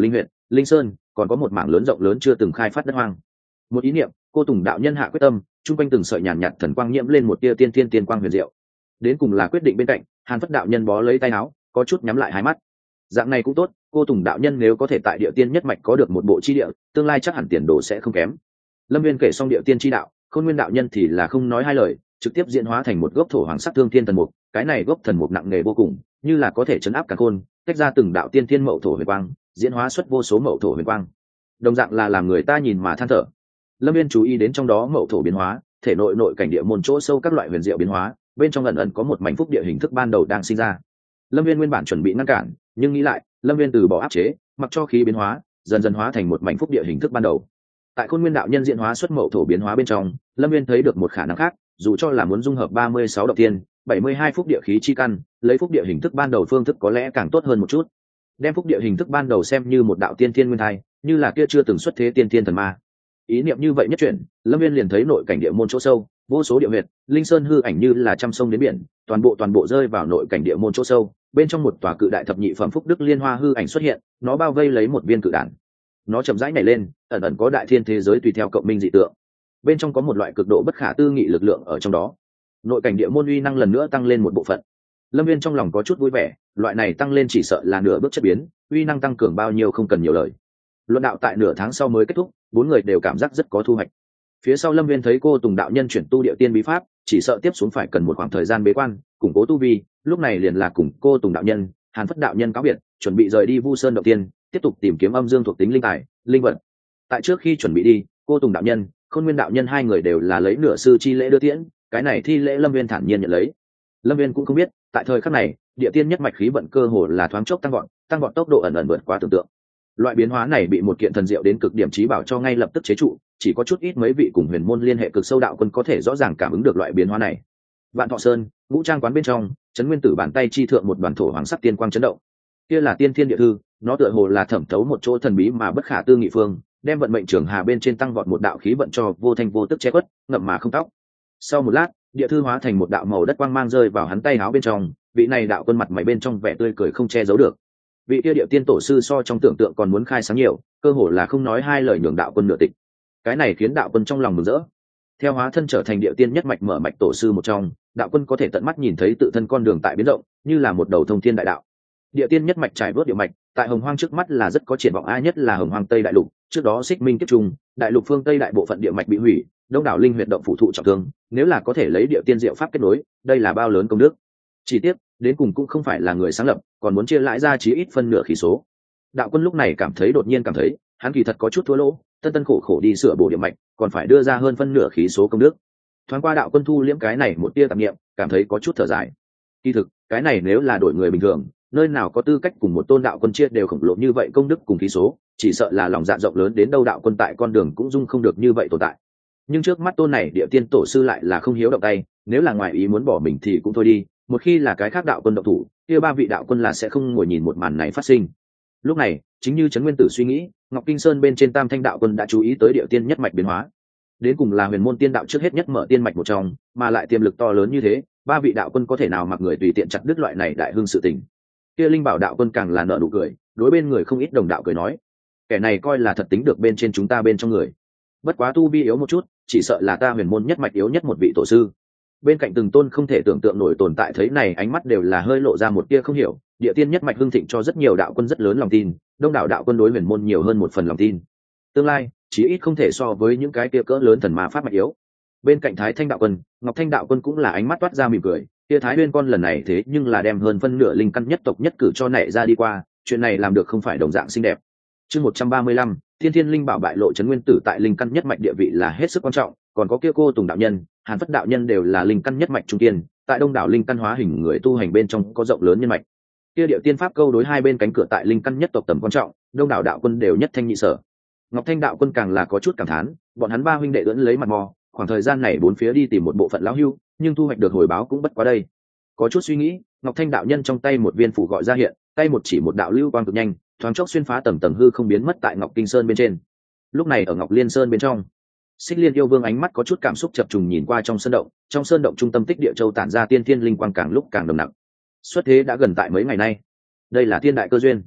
linh sơn, còn có một mảng lớn rộng lớn chưa từng khai phát đất hoang. Một ý niệm, cô Tùng đạo nhân hạ quyết tâm, trung quanh từng sợi nhàn nhạt thần quang nhiễm lên một tia tiên thiên tiên quang huyền diệu. Đến cùng là quyết định bên cạnh, Hàn Phất đạo nhân bó lấy tay áo, có chút nhắm lại hai mắt. Dạng này cũng tốt, cô Tùng đạo nhân nếu có thể tại địa tiên nhất mạch có được một bộ chi địa, tương lai chắc hẳn tiền đồ sẽ không kém. Lâm Viên kể xong địa tiên chi đạo, Khôn Nguyên đạo nhân thì là không nói hai lời, trực tiếp diễn hóa thành một gốc thổ hoàng sắc thương thiên thần mục. Cái này gốc thần mục nặng nề vô cùng, như là có thể chấn áp cả khôn, tách ra từng đạo tiên thiên mậu thổ huyền quang, diễn hóa xuất vô số mậu thổ huyền quang. Đồng dạng là làm người ta nhìn mà than thở. Lâm Viên chú ý đến trong đó mậu thổ biến hóa, thể nội nội cảnh địa môn chỗ sâu các loại huyền diệu biến hóa, bên trong ẩn ẩn có một mảnh phúc địa hình thức ban đầu đang sinh ra. Lâm Viên nguyên bản chuẩn bị ngăn cản, nhưng nghĩ lại, Lâm Viên từ bỏ áp chế, mặc cho khí biến hóa, dần dần hóa thành một mảnh phúc địa hình thức ban đầu. Tại Khôn Nguyên đạo nhân diễn hóa xuất mậu thổ biến hóa bên trong, Lâm Viên thấy được một khả năng khác, dù cho là muốn dung hợp ba mươi sáu động tiên, bảy mươi hai phúc địa khí chi căn, lấy phúc địa hình thức ban đầu phương thức có lẽ càng tốt hơn một chút. Đem phúc địa hình thức ban đầu xem như một đạo tiên thiên nguyên thai, như là kia chưa từng xuất thế tiên thiên thần ma. Ý niệm như vậy nhất chuyển, Lâm Viên liền thấy nội cảnh địa môn chỗ sâu, vô số địa huyệt, linh sơn hư ảnh như là trăm sông đến biển, toàn bộ toàn bộ rơi vào nội cảnh địa môn chỗ sâu, bên trong một tòa cự đại thập nhị phẩm phúc đức liên hoa hư ảnh xuất hiện, nó bao vây lấy một viên cự đản. Nó chậm rãi nhảy lên, ẩn ẩn có đại thiên thế giới tùy theo cộng minh dị tượng. Bên trong có một loại cực độ bất khả tư nghị lực lượng ở trong đó. Nội cảnh địa môn uy năng lần nữa tăng lên một bộ phận. Lâm Viên trong lòng có chút vui vẻ, loại này tăng lên chỉ sợ là nửa bước chất biến, uy năng tăng cường bao nhiêu không cần nhiều lời. Luận đạo tại nửa tháng sau mới kết thúc, bốn người đều cảm giác rất có thu hoạch. Phía sau Lâm Viên thấy cô Tùng đạo nhân chuyển tu địa tiên bí pháp, chỉ sợ tiếp xuống phải cần một khoảng thời gian bế quan, củng cố tu vi, lúc này liền là cùng cô Tùng đạo nhân, Hàn Phất đạo nhân cáo biệt, chuẩn bị rời đi Vu Sơn động tiên, tiếp tục tìm kiếm âm dương thuộc tính linh tài, linh vật. Tại trước khi chuẩn bị đi, cô Tùng đạo nhân, Khôn Nguyên đạo nhân hai người đều là lấy nửa sư chi lễ đưa tiễn, cái này thi lễ Lâm Viên thản nhiên nhận lấy. Lâm Viên cũng không biết, tại thời khắc này, địa tiên nhất mạch khí vận cơ hồ là thoáng chốc tăng vọt, tăng vọt tốc độ ẩn ẩn vượt quá tưởng tượng. Loại biến hóa này bị một kiện thần diệu đến cực điểm trí bảo cho ngay lập tức chế trụ, chỉ có chút ít mấy vị cùng huyền môn liên hệ cực sâu đạo quân có thể rõ ràng cảm ứng được loại biến hóa này. Vạn Thọ Sơn, Ngũ Trang quán bên trong, Trấn Nguyên Tử bàn tay chi thượng một đoàn thổ hoàng sắc tiên quang chấn động. Kia là tiên thiên địa thư, nó tựa hồ là thẩm thấu một chỗ thần bí mà bất khả tư nghị phương, đem vận mệnh trường hà bên trên tăng vọt một đạo khí vận cho vô thanh vô tức che khuất, ngậm mà không tóc. Sau một lát, địa thư hóa thành một đạo màu đất quang mang rơi vào hắn tay áo bên trong, vị này đạo quân mặt mày bên trong vẻ tươi cười không che giấu được. Vị kia địa tiên tổ sư so trong tưởng tượng còn muốn khai sáng nhiều, cơ hồ là không nói hai lời nhường đạo quân nửa tịch. Cái này khiến đạo quân trong lòng mừng rỡ. Theo hóa thân trở thành địa tiên nhất mạch mở mạch tổ sư một trong, đạo quân có thể tận mắt nhìn thấy tự thân con đường tại biến động, như là một đầu thông thiên đại đạo. Địa tiên nhất mạch trải vớt địa mạch, tại Hồng Hoang trước mắt là rất có triển vọng, ai nhất là Hồng Hoang Tây đại lục, trước đó Xích Minh kiếp trùng, đại lục phương Tây đại bộ phận địa mạch bị hủy, đông đảo linh huyệt động phụ thụ trọng thương, nếu là có thể lấy địa tiên diệu pháp kết nối, đây là bao lớn công đức. Chỉ tiếc, đến cùng cũng không phải là người sáng lập, còn muốn chia lãi ra chí ít phân nửa khí số. Đạo quân lúc này cảm thấy đột nhiên cảm thấy, hắn kỳ thật có chút thua lỗ, tân tân khổ khổ đi sửa bổ địa mạch, còn phải đưa ra hơn phân nửa khí số công đức. Thoáng qua đạo quân thu liễm cái này một tia tạp niệm, cảm thấy có chút thở dài. Kỳ thực, cái này nếu là đổi người bình thường, nơi nào có tư cách cùng một tôn đạo quân chia đều khổng lồ như vậy công đức cùng khí số, chỉ sợ là lòng dạ rộng lớn đến đâu đạo quân tại con đường cũng dung không được như vậy tồn tại. Nhưng trước mắt tôn này địa tiên tổ sư lại là không hiếu động tay, nếu là ngoài ý muốn bỏ mình thì cũng thôi đi, một khi là cái khác đạo quân động thủ, kia ba vị đạo quân là sẽ không ngồi nhìn một màn này phát sinh. Lúc này, chính như Trấn Nguyên Tử suy nghĩ, Ngọc Kinh Sơn bên trên Tam Thanh đạo quân đã chú ý tới địa tiên nhất mạch biến hóa. Đến cùng là huyền môn tiên đạo trước hết nhất mở tiên mạch một trong, mà lại tiềm lực to lớn như thế, ba vị đạo quân có thể nào mặc người tùy tiện chặt đứt loại này đại hưng sự tình. Kia Linh Bảo đạo quân càng là nở nụ cười, đối bên người không ít đồng đạo cười nói, kẻ này coi là thật tính được bên trên chúng ta bên trong người. Bất quá tu vi yếu một chút, chỉ sợ là ta huyền môn nhất mạch yếu nhất một vị tổ sư. Bên cạnh từng tôn không thể tưởng tượng nổi tồn tại thấy này ánh mắt đều là hơi lộ ra một tia không hiểu, địa tiên nhất mạch hưng thịnh cho rất nhiều đạo quân rất lớn lòng tin, đông đảo đạo quân đối huyền môn nhiều hơn một phần lòng tin. Tương lai, chí ít không thể so với những cái tia cỡ lớn thần ma pháp mạch yếu. Bên cạnh Thái Thanh đạo quân, Ngọc Thanh đạo quân cũng là ánh mắt toát ra mỉm cười, tia Thái Nguyên con lần này thế nhưng là đem hơn phân nửa linh căn nhất tộc nhất cử cho nảy ra đi qua, chuyện này làm được không phải đồng dạng xinh đẹp. Chương một trăm ba mươi lăm, Thiên Thiên Linh Bảo bại lộ Trấn Nguyên Tử tại linh căn nhất mạch địa vị là hết sức quan trọng, còn có kia cô Tùng đạo nhân, Hàn Phất đạo nhân đều là linh căn nhất mạch trung tiên, tại đông đảo linh căn hóa hình người tu hành bên trong có rộng lớn nhân mạch. Kia địa tiên pháp câu đối hai bên cánh cửa tại linh căn nhất tộc tầm quan trọng, đông đảo đạo quân đều nhất thanh nhị sở. Ngọc Thanh đạo quân càng là có chút cảm thán, bọn hắn ba huynh đệ ưỡn lấy mặt mò, khoảng thời gian này bốn phía đi tìm một bộ phận lão hưu, nhưng thu hoạch được hồi báo cũng bất quá đây. Có chút suy nghĩ, Ngọc Thanh đạo nhân trong tay một viên phủ gọi ra hiện, tay một chỉ một đạo lưu quang cực nhanh, thoáng chốc xuyên phá tầng tầng hư không biến mất tại Ngọc Kinh Sơn bên trên. Lúc này ở Ngọc Liên Sơn bên trong, Xích Liên yêu vương ánh mắt có chút cảm xúc chập trùng nhìn qua trong sơn động, trong sơn động trung tâm tích địa châu tản ra tiên thiên linh quang càng lúc càng nồng nặc. Xuất thế đã gần tại mấy ngày nay, đây là thiên đại cơ duyên.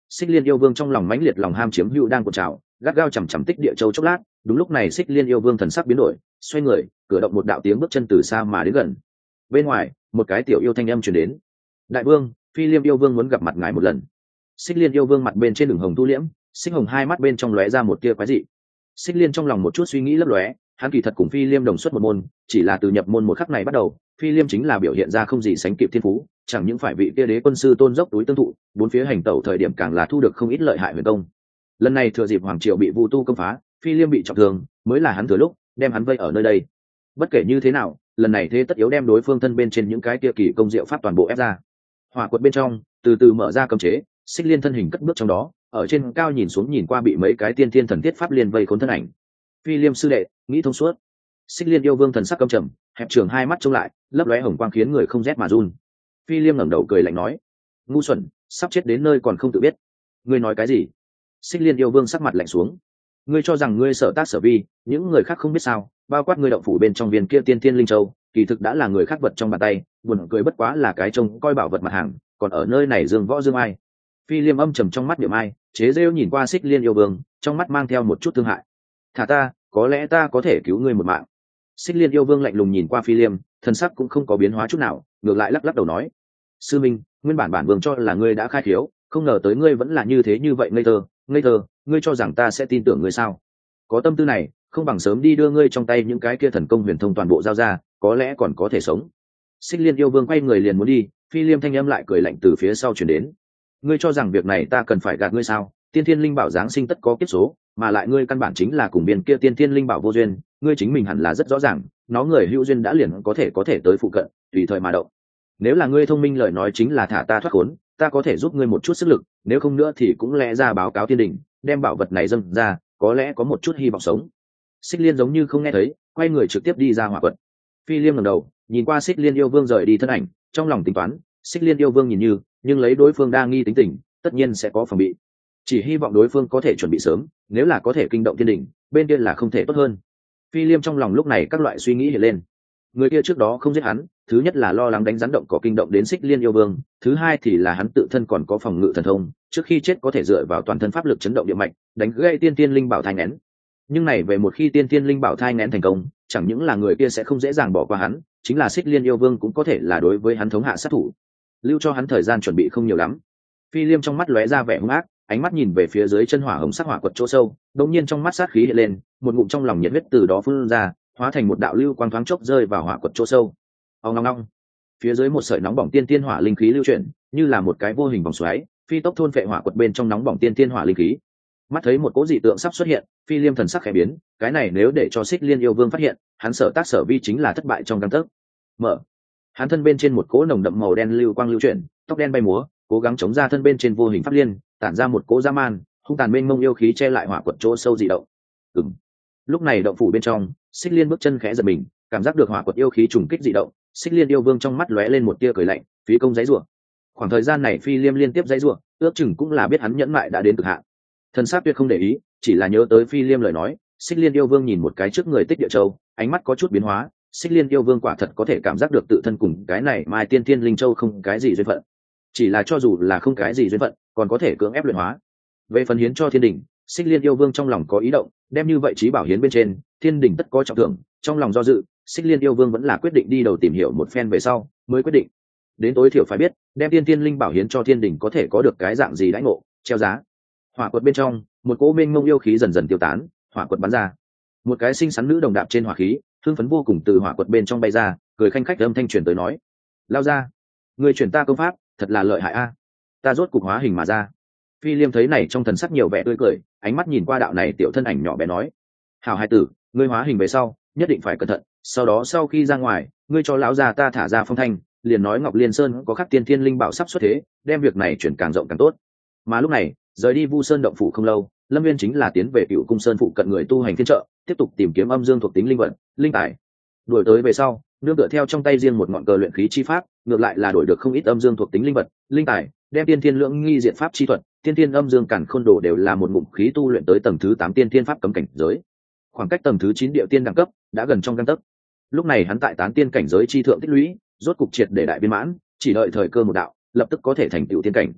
Xích Liên yêu vương trong lòng mãnh liệt lòng ham chiếm hữu đang cuộn trào, gắt gao chằm chằm tích địa châu chốc lát. Đúng lúc này Xích Liên yêu vương thần sắc biến đổi, xoay người, cử động một đạo tiếng bước chân từ xa mà đến gần. Bên ngoài, một cái tiểu yêu thanh âm truyền đến: đại vương, Phi Liêm yêu vương muốn gặp mặt ngài một lần. Xích Liên yêu vương mặt bên trên đường hồng thu liễm, xích hồng hai mắt bên trong lóe ra một tia quái dị. Xích Liên trong lòng một chút suy nghĩ lấp lóe, hắn kỳ thật cùng Phi Liêm đồng xuất một môn, chỉ là từ nhập môn một khắc này bắt đầu, Phi Liêm chính là biểu hiện ra không gì sánh kịp thiên phú, chẳng những phải vị kia đế quân sư tôn dốc túi tương thụ, bốn phía hành tẩu thời điểm càng là thu được không ít lợi hại huyền công. Lần này thừa dịp hoàng triều bị vu tu công phá, Phi Liêm bị trọng thương, mới là hắn thừa lúc đem hắn vây ở nơi đây. Bất kể như thế nào, lần này thế tất yếu đem đối phương thân bên trên những cái kia kỳ công diệu pháp toàn bộ ép ra. Hỏa quật bên trong từ từ mở ra cấm chế, Xích Liên thân hình cất bước trong đó, ở trên cao nhìn xuống nhìn qua bị mấy cái tiên thiên thần thiết pháp liên vây khốn thân ảnh. Phi Liêm sư đệ, nghĩ thông suốt. Xích Liên yêu vương thần sắc căm trầm, hẹp trường hai mắt trông lại, lấp lóe hồng quang khiến người không rét mà run. Phi Liêm ngẩng đầu cười lạnh nói: ngu xuẩn, sắp chết đến nơi còn không tự biết. Ngươi nói cái gì? Xích Liên yêu vương sắc mặt lạnh xuống. Ngươi cho rằng ngươi sở tác sở vi, những người khác không biết sao? Bao quát ngươi động phủ bên trong viên kia tiên thiên linh châu, kỳ thực đã là người khác vật trong bàn tay, buồn cười bất quá là cái trông coi bảo vật mặt hàng, còn ở nơi này dương võ dương ai. Phi Liêm âm trầm trong mắt niệm ai, chế rêu nhìn qua Xích Liên yêu vương, trong mắt mang theo một chút thương hại. Thả ta, có lẽ ta có thể cứu ngươi một mạng. Xích Liên yêu vương lạnh lùng nhìn qua Phi Liêm, thần sắc cũng không có biến hóa chút nào, ngược lại lắc lắc đầu nói: sư minh, nguyên bản bản vương cho là ngươi đã khai khiếu, không ngờ tới ngươi vẫn là như thế như vậy ngây thơ, ngây thơ, ngươi cho rằng ta sẽ tin tưởng ngươi sao? Có tâm tư này, không bằng sớm đi đưa ngươi trong tay những cái kia thần công huyền thông toàn bộ giao ra, có lẽ còn có thể sống. Xích Liên yêu vương quay người liền muốn đi, Phi Liêm thanh âm lại cười lạnh từ phía sau truyền đến: ngươi cho rằng việc này ta cần phải gạt ngươi sao? Tiên thiên linh bảo giáng sinh tất có kiếp số, mà lại ngươi căn bản chính là cùng biên kia tiên thiên linh bảo vô duyên, ngươi chính mình hẳn là rất rõ ràng, nó người hữu duyên đã liền có thể có thể tới phụ cận, tùy thời mà động. Nếu là ngươi thông minh lời nói chính là thả ta thoát khốn, ta có thể giúp ngươi một chút sức lực, nếu không nữa thì cũng lẽ ra báo cáo thiên đình, đem bảo vật này dâng ra, có lẽ có một chút hy vọng sống. Xích Liên giống như không nghe thấy, quay người trực tiếp đi ra hỏa quật. Phi Liêm ngẩng đầu, nhìn qua Xích Liên yêu vương rời đi thân ảnh, trong lòng tính toán, Xích Liên yêu vương nhìn như, nhưng lấy đối phương đa nghi tính tình, tất nhiên sẽ có phòng bị. Chỉ hy vọng đối phương có thể chuẩn bị sớm, nếu là có thể kinh động thiên đình, bên kia là không thể tốt hơn. Phi Liêm trong lòng lúc này các loại suy nghĩ hiện lên. Người kia trước đó không giết hắn, thứ nhất là lo lắng đánh rắn động có kinh động đến Xích Liên yêu vương, thứ hai thì là hắn tự thân còn có phòng ngự thần thông, trước khi chết có thể dựa vào toàn thân pháp lực chấn động địa mạch, đánh gây tiên tiên linh bảo thai nén. Nhưng này về một khi tiên tiên linh bảo thai nén thành công, chẳng những là người kia sẽ không dễ dàng bỏ qua hắn, chính là Xích Liên yêu vương cũng có thể là đối với hắn thống hạ sát thủ, lưu cho hắn thời gian chuẩn bị không nhiều lắm. Phi Liêm trong mắt lóe ra vẻ hung ác, ánh mắt nhìn về phía dưới chân hỏa hồng sắc hỏa quật chỗ sâu, đột nhiên trong mắt sát khí hiện lên, một ngụm trong lòng nhiệt huyết từ đó phun ra, hóa thành một đạo lưu quang thoáng chốc rơi vào hỏa quật chỗ sâu. Ong ong ong. Phía dưới một sợi nóng bỏng tiên tiên hỏa linh khí lưu chuyển, như là một cái vô hình vòng xoáy, phi tốc thôn phệ hỏa quật bên trong nóng bỏng tiên tiên hỏa linh khí. Mắt thấy một cỗ dị tượng sắp xuất hiện, Phi Liêm thần sắc khẽ biến, cái này nếu để cho Xích Liên yêu vương phát hiện, hắn sở tác sở vi chính là thất bại trong gang tấc. Mở. Hắn thân bên trên một cỗ nồng đậm màu đen lưu quang lưu chuyển, tóc đen bay múa, cố gắng chống ra thân bên trên vô hình pháp liên, tản ra một cỗ dã man, hung tàn mênh mông yêu khí che lại hỏa quật chỗ sâu dị động. Ừm. Lúc này động phủ bên trong, Xích Liên bước chân khẽ giật mình, cảm giác được hỏa quật yêu khí trùng kích dị động, Xích Liên yêu vương trong mắt lóe lên một tia cười lạnh, phí công giãy giụa. Khoảng thời gian này Phi Liêm liên tiếp giãy giụa, ước chừng cũng là biết hắn nhẫn mại đã đến cực hạn. Thần sắc tuyệt không để ý, chỉ là nhớ tới Phi Liêm lời nói, Xích Liên yêu vương nhìn một cái trước người Tích Địa Châu, ánh mắt có chút biến hóa, Xích Liên yêu vương quả thật có thể cảm giác được tự thân cùng cái này Mai Tiên Tiên Linh Châu không cái gì duyên phận. Chỉ là cho dù là không cái gì duyên phận, còn có thể cưỡng ép luyện hóa. Về phần hiến cho thiên đình, Xích Liên yêu vương trong lòng có ý động, đem như vậy trí bảo hiến bên trên, thiên đình tất có trọng thưởng, trong lòng do dự, Xích Liên yêu vương vẫn là quyết định đi đầu tìm hiểu một phen về sau, mới quyết định. Đến tối thiểu phải biết, đem tiên tiên linh bảo hiến cho thiên đình có thể có được cái dạng gì đãi ngộ, treo giá. Hỏa quật bên trong, một cỗ mênh mông yêu khí dần dần tiêu tán, hỏa quật bắn ra. Một cái xinh xắn nữ đồng đạp trên hỏa khí, hưng phấn vô cùng từ hỏa quật bên trong bay ra, cười khanh khách âm thanh truyền tới nói: "Lao ra, người chuyển ta công pháp, thật là lợi hại a. Ta rốt cục hóa hình mà ra." Phi Liêm thấy này trong thần sắc nhiều vẻ tươi cười, ánh mắt nhìn qua đạo này tiểu thân ảnh nhỏ bé nói: "Hảo hai tử, ngươi hóa hình về sau, nhất định phải cẩn thận, sau đó sau khi ra ngoài, ngươi cho lão già ta thả ra phong thanh, liền nói Ngọc Liên Sơn có khắc tiên thiên linh bảo sắp xuất thế, đem việc này chuyển càng rộng càng tốt." Mà lúc này, rời đi Vu Sơn động phủ không lâu, Lâm Viên chính là tiến về Cựu Cung Sơn phụ cận người tu hành phiên trợ, tiếp tục tìm kiếm âm dương thuộc tính linh vật, linh tài. Đuổi tới về sau, nương tựa theo trong tay riêng một ngọn cờ luyện khí chi pháp, ngược lại là đổi được không ít âm dương thuộc tính linh vật, linh tài, đem tiên thiên lượng nghi diện pháp chi thuật, tiên thiên âm dương càn khôn đồ đều là một ngụm khí tu luyện tới tầng thứ tám tiên thiên pháp cấm cảnh giới. Khoảng cách tầng thứ chín địa tiên đẳng cấp đã gần trong gang tấc. Lúc này hắn tại tán tiên cảnh giới chi thượng tích lũy, rốt cục triệt để đại viên mãn, chỉ đợi thời cơ một đạo, lập tức có thể thành tựu tiên cảnh.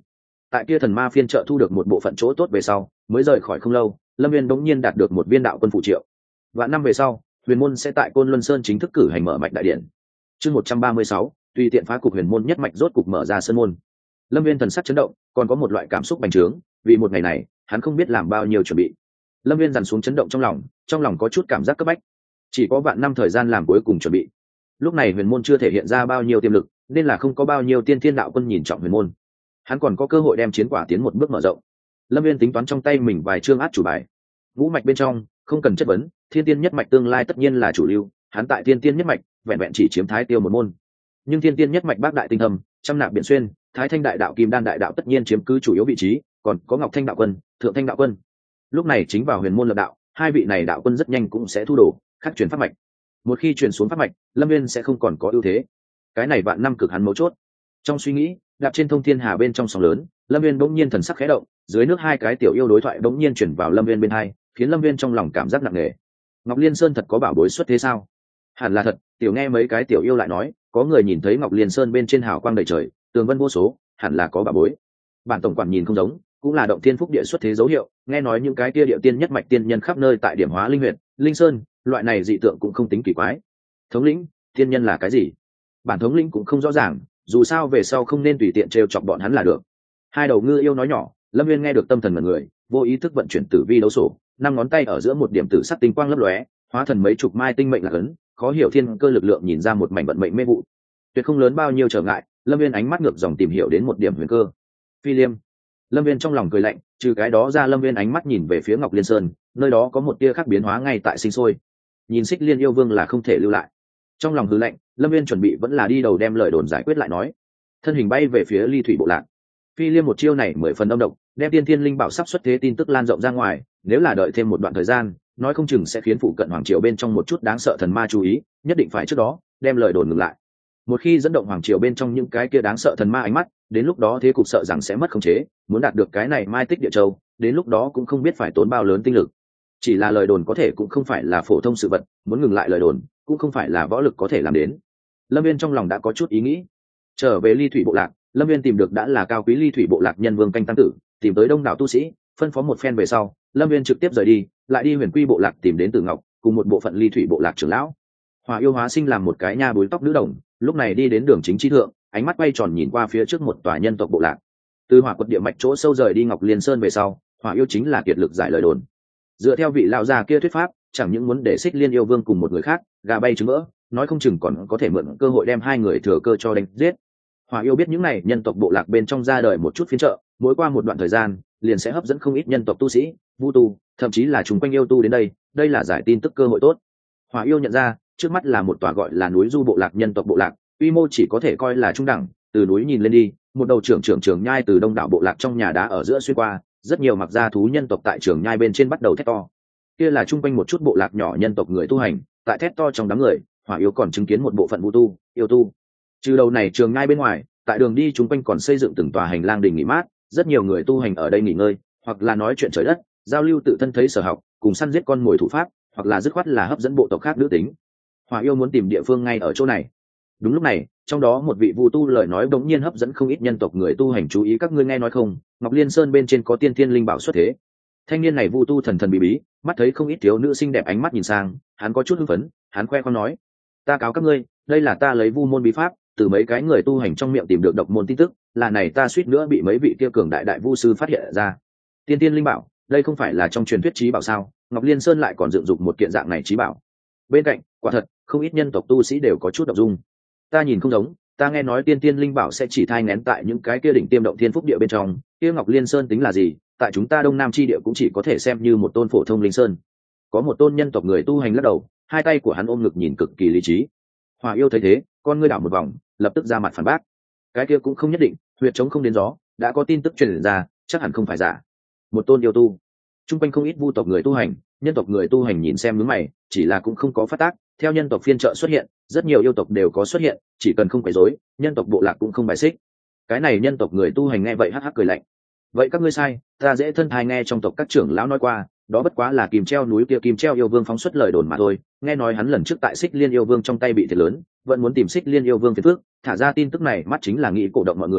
tại kia thần ma phiên trợ thu được một bộ phận chỗ tốt về sau mới rời khỏi không lâu, Lâm Viên bỗng nhiên đạt được một viên đạo quân phụ triệu. Vạn năm về sau, huyền môn sẽ tại Côn Luân Sơn chính thức cử hành mở mạch đại điện. Chương một trăm ba mươi sáu, tùy tiện phá cục huyền môn nhất mạch rốt cục mở ra sơn môn. Lâm Viên thần sắc chấn động, còn có một loại cảm xúc bành trướng, vì một ngày này, hắn không biết làm bao nhiêu chuẩn bị. Lâm Viên dằn xuống chấn động trong lòng, trong lòng có chút cảm giác cấp bách. Chỉ có vạn năm thời gian làm cuối cùng chuẩn bị. Lúc này huyền môn chưa thể hiện ra bao nhiêu tiềm lực, nên là không có bao nhiêu tiên thiên đạo quân nhìn trọng huyền môn. Hắn còn có cơ hội đem chiến quả tiến một bước mở rộng. Lâm Viên tính toán trong tay mình vài chương át chủ bài. Vũ mạch bên trong, không cần chất vấn, thiên tiên nhất mạch tương lai tất nhiên là chủ lưu, hắn tại thiên tiên nhất mạch, vẹn vẹn chỉ chiếm thái tiêu một môn. Nhưng thiên tiên nhất mạch bác đại tinh thâm, trăm nạp biển xuyên, thái thanh đại đạo kim đan đại đạo tất nhiên chiếm cứ chủ yếu vị trí, còn có ngọc thanh đạo quân, thượng thanh đạo quân. Lúc này chính vào huyền môn lập đạo, hai vị này đạo quân rất nhanh cũng sẽ thu đồ, khắc truyền pháp mạch. Một khi truyền xuống pháp mạch, Lâm Viên sẽ không còn có ưu thế. Cái này vạn năm cực hắn mấu chốt. Trong suy nghĩ, đạp trên thông thiên hà bên trong sóng lớn, Lâm Viên bỗng nhiên thần sắc khẽ động, dưới nước hai cái tiểu yêu đối thoại bỗng nhiên chuyển vào Lâm Viên bên hai, khiến Lâm Viên trong lòng cảm giác nặng nề. Ngọc Liên Sơn thật có bảo bối xuất thế sao? Hẳn là thật, tiểu nghe mấy cái tiểu yêu lại nói, có người nhìn thấy Ngọc Liên Sơn bên trên hào quang đầy trời, tường vân vô số, hẳn là có bảo bối. Bản tổng quản nhìn không giống, cũng là động thiên phúc địa xuất thế dấu hiệu, nghe nói những cái kia địa tiên nhất mạch tiên nhân khắp nơi tại điểm hóa linh huyện, linh sơn, loại này dị tượng cũng không tính kỳ quái. Thống lĩnh, tiên nhân là cái gì? Bản thống lĩnh cũng không rõ ràng, dù sao về sau không nên tùy tiện trêu chọc bọn hắn là được. Hai đầu ngư yêu nói nhỏ, Lâm Viên nghe được tâm thần mọi người, vô ý thức vận chuyển tử vi đấu sổ, năm ngón tay ở giữa một điểm tử sắc tinh quang lấp lóe, hóa thần mấy chục mai tinh mệnh là ấn, khó hiểu thiên cơ lực lượng nhìn ra một mảnh vận mệnh mê vụ. Tuyệt không lớn bao nhiêu trở ngại, Lâm Viên ánh mắt ngược dòng tìm hiểu đến một điểm huyền cơ. Phi Liêm. Lâm Viên trong lòng cười lạnh, trừ cái đó ra Lâm Viên ánh mắt nhìn về phía Ngọc Liên Sơn, nơi đó có một tia khác biến hóa ngay tại sinh sôi. Nhìn Xích Liên yêu vương là không thể lưu lại. Trong lòng hừ lạnh, Lâm Viên chuẩn bị vẫn là đi đầu đem lời đồn giải quyết lại nói. Thân hình bay về phía Ly Thủy bộ lạc. Phi Liêm một chiêu này mười phần âm độc, đem tiên thiên linh bảo sắp xuất thế tin tức lan rộng ra ngoài, nếu là đợi thêm một đoạn thời gian, nói không chừng sẽ khiến phụ cận hoàng triều bên trong một chút đáng sợ thần ma chú ý, nhất định phải trước đó đem lời đồn ngừng lại. Một khi dẫn động hoàng triều bên trong những cái kia đáng sợ thần ma ánh mắt, đến lúc đó thế cục sợ rằng sẽ mất khống chế, muốn đạt được cái này mai tích địa châu, đến lúc đó cũng không biết phải tốn bao lớn tinh lực. Chỉ là lời đồn có thể cũng không phải là phổ thông sự vật, muốn ngừng lại lời đồn, cũng không phải là võ lực có thể làm đến. Lâm Viên trong lòng đã có chút ý nghĩ. Trở về Ly Thủy bộ lạc, Lâm Viên tìm được đã là cao quý Ly Thủy bộ lạc nhân vương canh tăng tử, tìm tới đông đảo tu sĩ, phân phó một phen về sau, Lâm Viên trực tiếp rời đi, lại đi Huyền Quy bộ lạc tìm đến Tử Ngọc, cùng một bộ phận Ly Thủy bộ lạc trưởng lão. Hỏa yêu hóa sinh làm một cái nha búi tóc nữ đồng, lúc này đi đến đường chính chi thượng, ánh mắt quay tròn nhìn qua phía trước một tòa nhân tộc bộ lạc. Từ hỏa quật địa mạch chỗ sâu rời đi Ngọc Liên Sơn về sau, Hỏa yêu chính là kiệt lực giải lời đồn. Dựa theo vị lão già kia thuyết pháp, chẳng những muốn để Xích Liên yêu vương cùng một người khác gà bay trứng vỡ, nói không chừng còn có thể mượn cơ hội đem hai người thừa cơ cho đánh giết. Hỏa yêu biết những này nhân tộc bộ lạc bên trong ra đời một chút phiên trợ, mỗi qua một đoạn thời gian liền sẽ hấp dẫn không ít nhân tộc tu sĩ, vu tu, thậm chí là chúng quanh yêu tu đến đây, đây là giải tin tức cơ hội tốt. Hỏa yêu nhận ra, trước mắt là một tòa gọi là núi du bộ lạc nhân tộc bộ lạc, quy mô chỉ có thể coi là trung đẳng, từ núi nhìn lên đi, một đầu trưởng trưởng trường nhai từ đông đảo bộ lạc trong nhà đá ở giữa xuyên qua, rất nhiều mặc gia thú nhân tộc tại trường nhai bên trên bắt đầu thét to. Kia là trung quanh một chút bộ lạc nhỏ nhân tộc người tu hành, tại thét to trong đám người, Hỏa yêu còn chứng kiến một bộ phận vu tu, yêu tu. Trừ đầu này trường nhai bên ngoài, tại đường đi trung quanh còn xây dựng từng tòa hành lang đình nghỉ mát, rất nhiều người tu hành ở đây nghỉ ngơi, hoặc là nói chuyện trời đất, giao lưu tự thân thấy sở học, cùng săn giết con mồi thủ pháp, hoặc là dứt khoát là hấp dẫn bộ tộc khác nữ tính. Hỏa yêu muốn tìm địa phương ngay ở chỗ này. Đúng lúc này, trong đó một vị vu tu lời nói bỗng nhiên hấp dẫn không ít nhân tộc người tu hành chú ý, các ngươi nghe nói không, Ngọc Liên Sơn bên trên có tiên thiên linh bảo xuất thế. Thanh niên này vu tu thần thần bí bí, mắt thấy không ít thiếu nữ xinh đẹp ánh mắt nhìn sang, hắn có chút hưng phấn, hắn khoe khoang nói: "Ta cáo các ngươi, đây là ta lấy vu môn bí pháp, từ mấy cái người tu hành trong miệng tìm được độc môn tin tức, là này ta suýt nữa bị mấy vị kia cường đại đại vu sư phát hiện ra. Tiên tiên linh bảo, đây không phải là trong truyền thuyết trí bảo sao? Ngọc Liên Sơn lại còn dựng dục một kiện dạng này trí bảo." Bên cạnh, quả thật, không ít nhân tộc tu sĩ đều có chút động dung. Ta nhìn không giống, ta nghe nói tiên tiên linh bảo sẽ chỉ thai nghén tại những cái kia đỉnh tiêm động thiên phúc địa bên trong, kia Ngọc Liên Sơn tính là gì? Tại chúng ta Đông Nam chi địa cũng chỉ có thể xem như một tôn phổ thông linh sơn. Có một tôn nhân tộc người tu hành lắc đầu, hai tay của hắn ôm ngực nhìn cực kỳ lý trí. Hỏa yêu thấy thế, con ngươi đảo một vòng, lập tức ra mặt phản bác: cái kia cũng không nhất định, huyệt chống không đến gió, đã có tin tức truyền ra, chắc hẳn không phải giả. Một tôn yêu tu. Trung quanh không ít vu tộc người tu hành, nhân tộc người tu hành nhìn xem nhướng mày, chỉ là cũng không có phát tác. Theo nhân tộc phiên trợ xuất hiện, rất nhiều yêu tộc đều có xuất hiện, chỉ cần không quấy rối, nhân tộc bộ lạc cũng không bài xích. Cái này nhân tộc người tu hành nghe vậy hắc hắc cười lạnh: vậy các ngươi sai, ta dễ thân thai nghe trong tộc các trưởng lão nói qua, đó bất quá là kìm treo núi kia kìm treo yêu vương phóng xuất lời đồn mà thôi. Nghe nói hắn lần trước tại Xích Liên yêu vương trong tay bị thiệt lớn, vẫn muốn tìm Xích Liên yêu vương phiền phước, thả ra tin tức này mắt chính là nghĩ cổ động mọi người,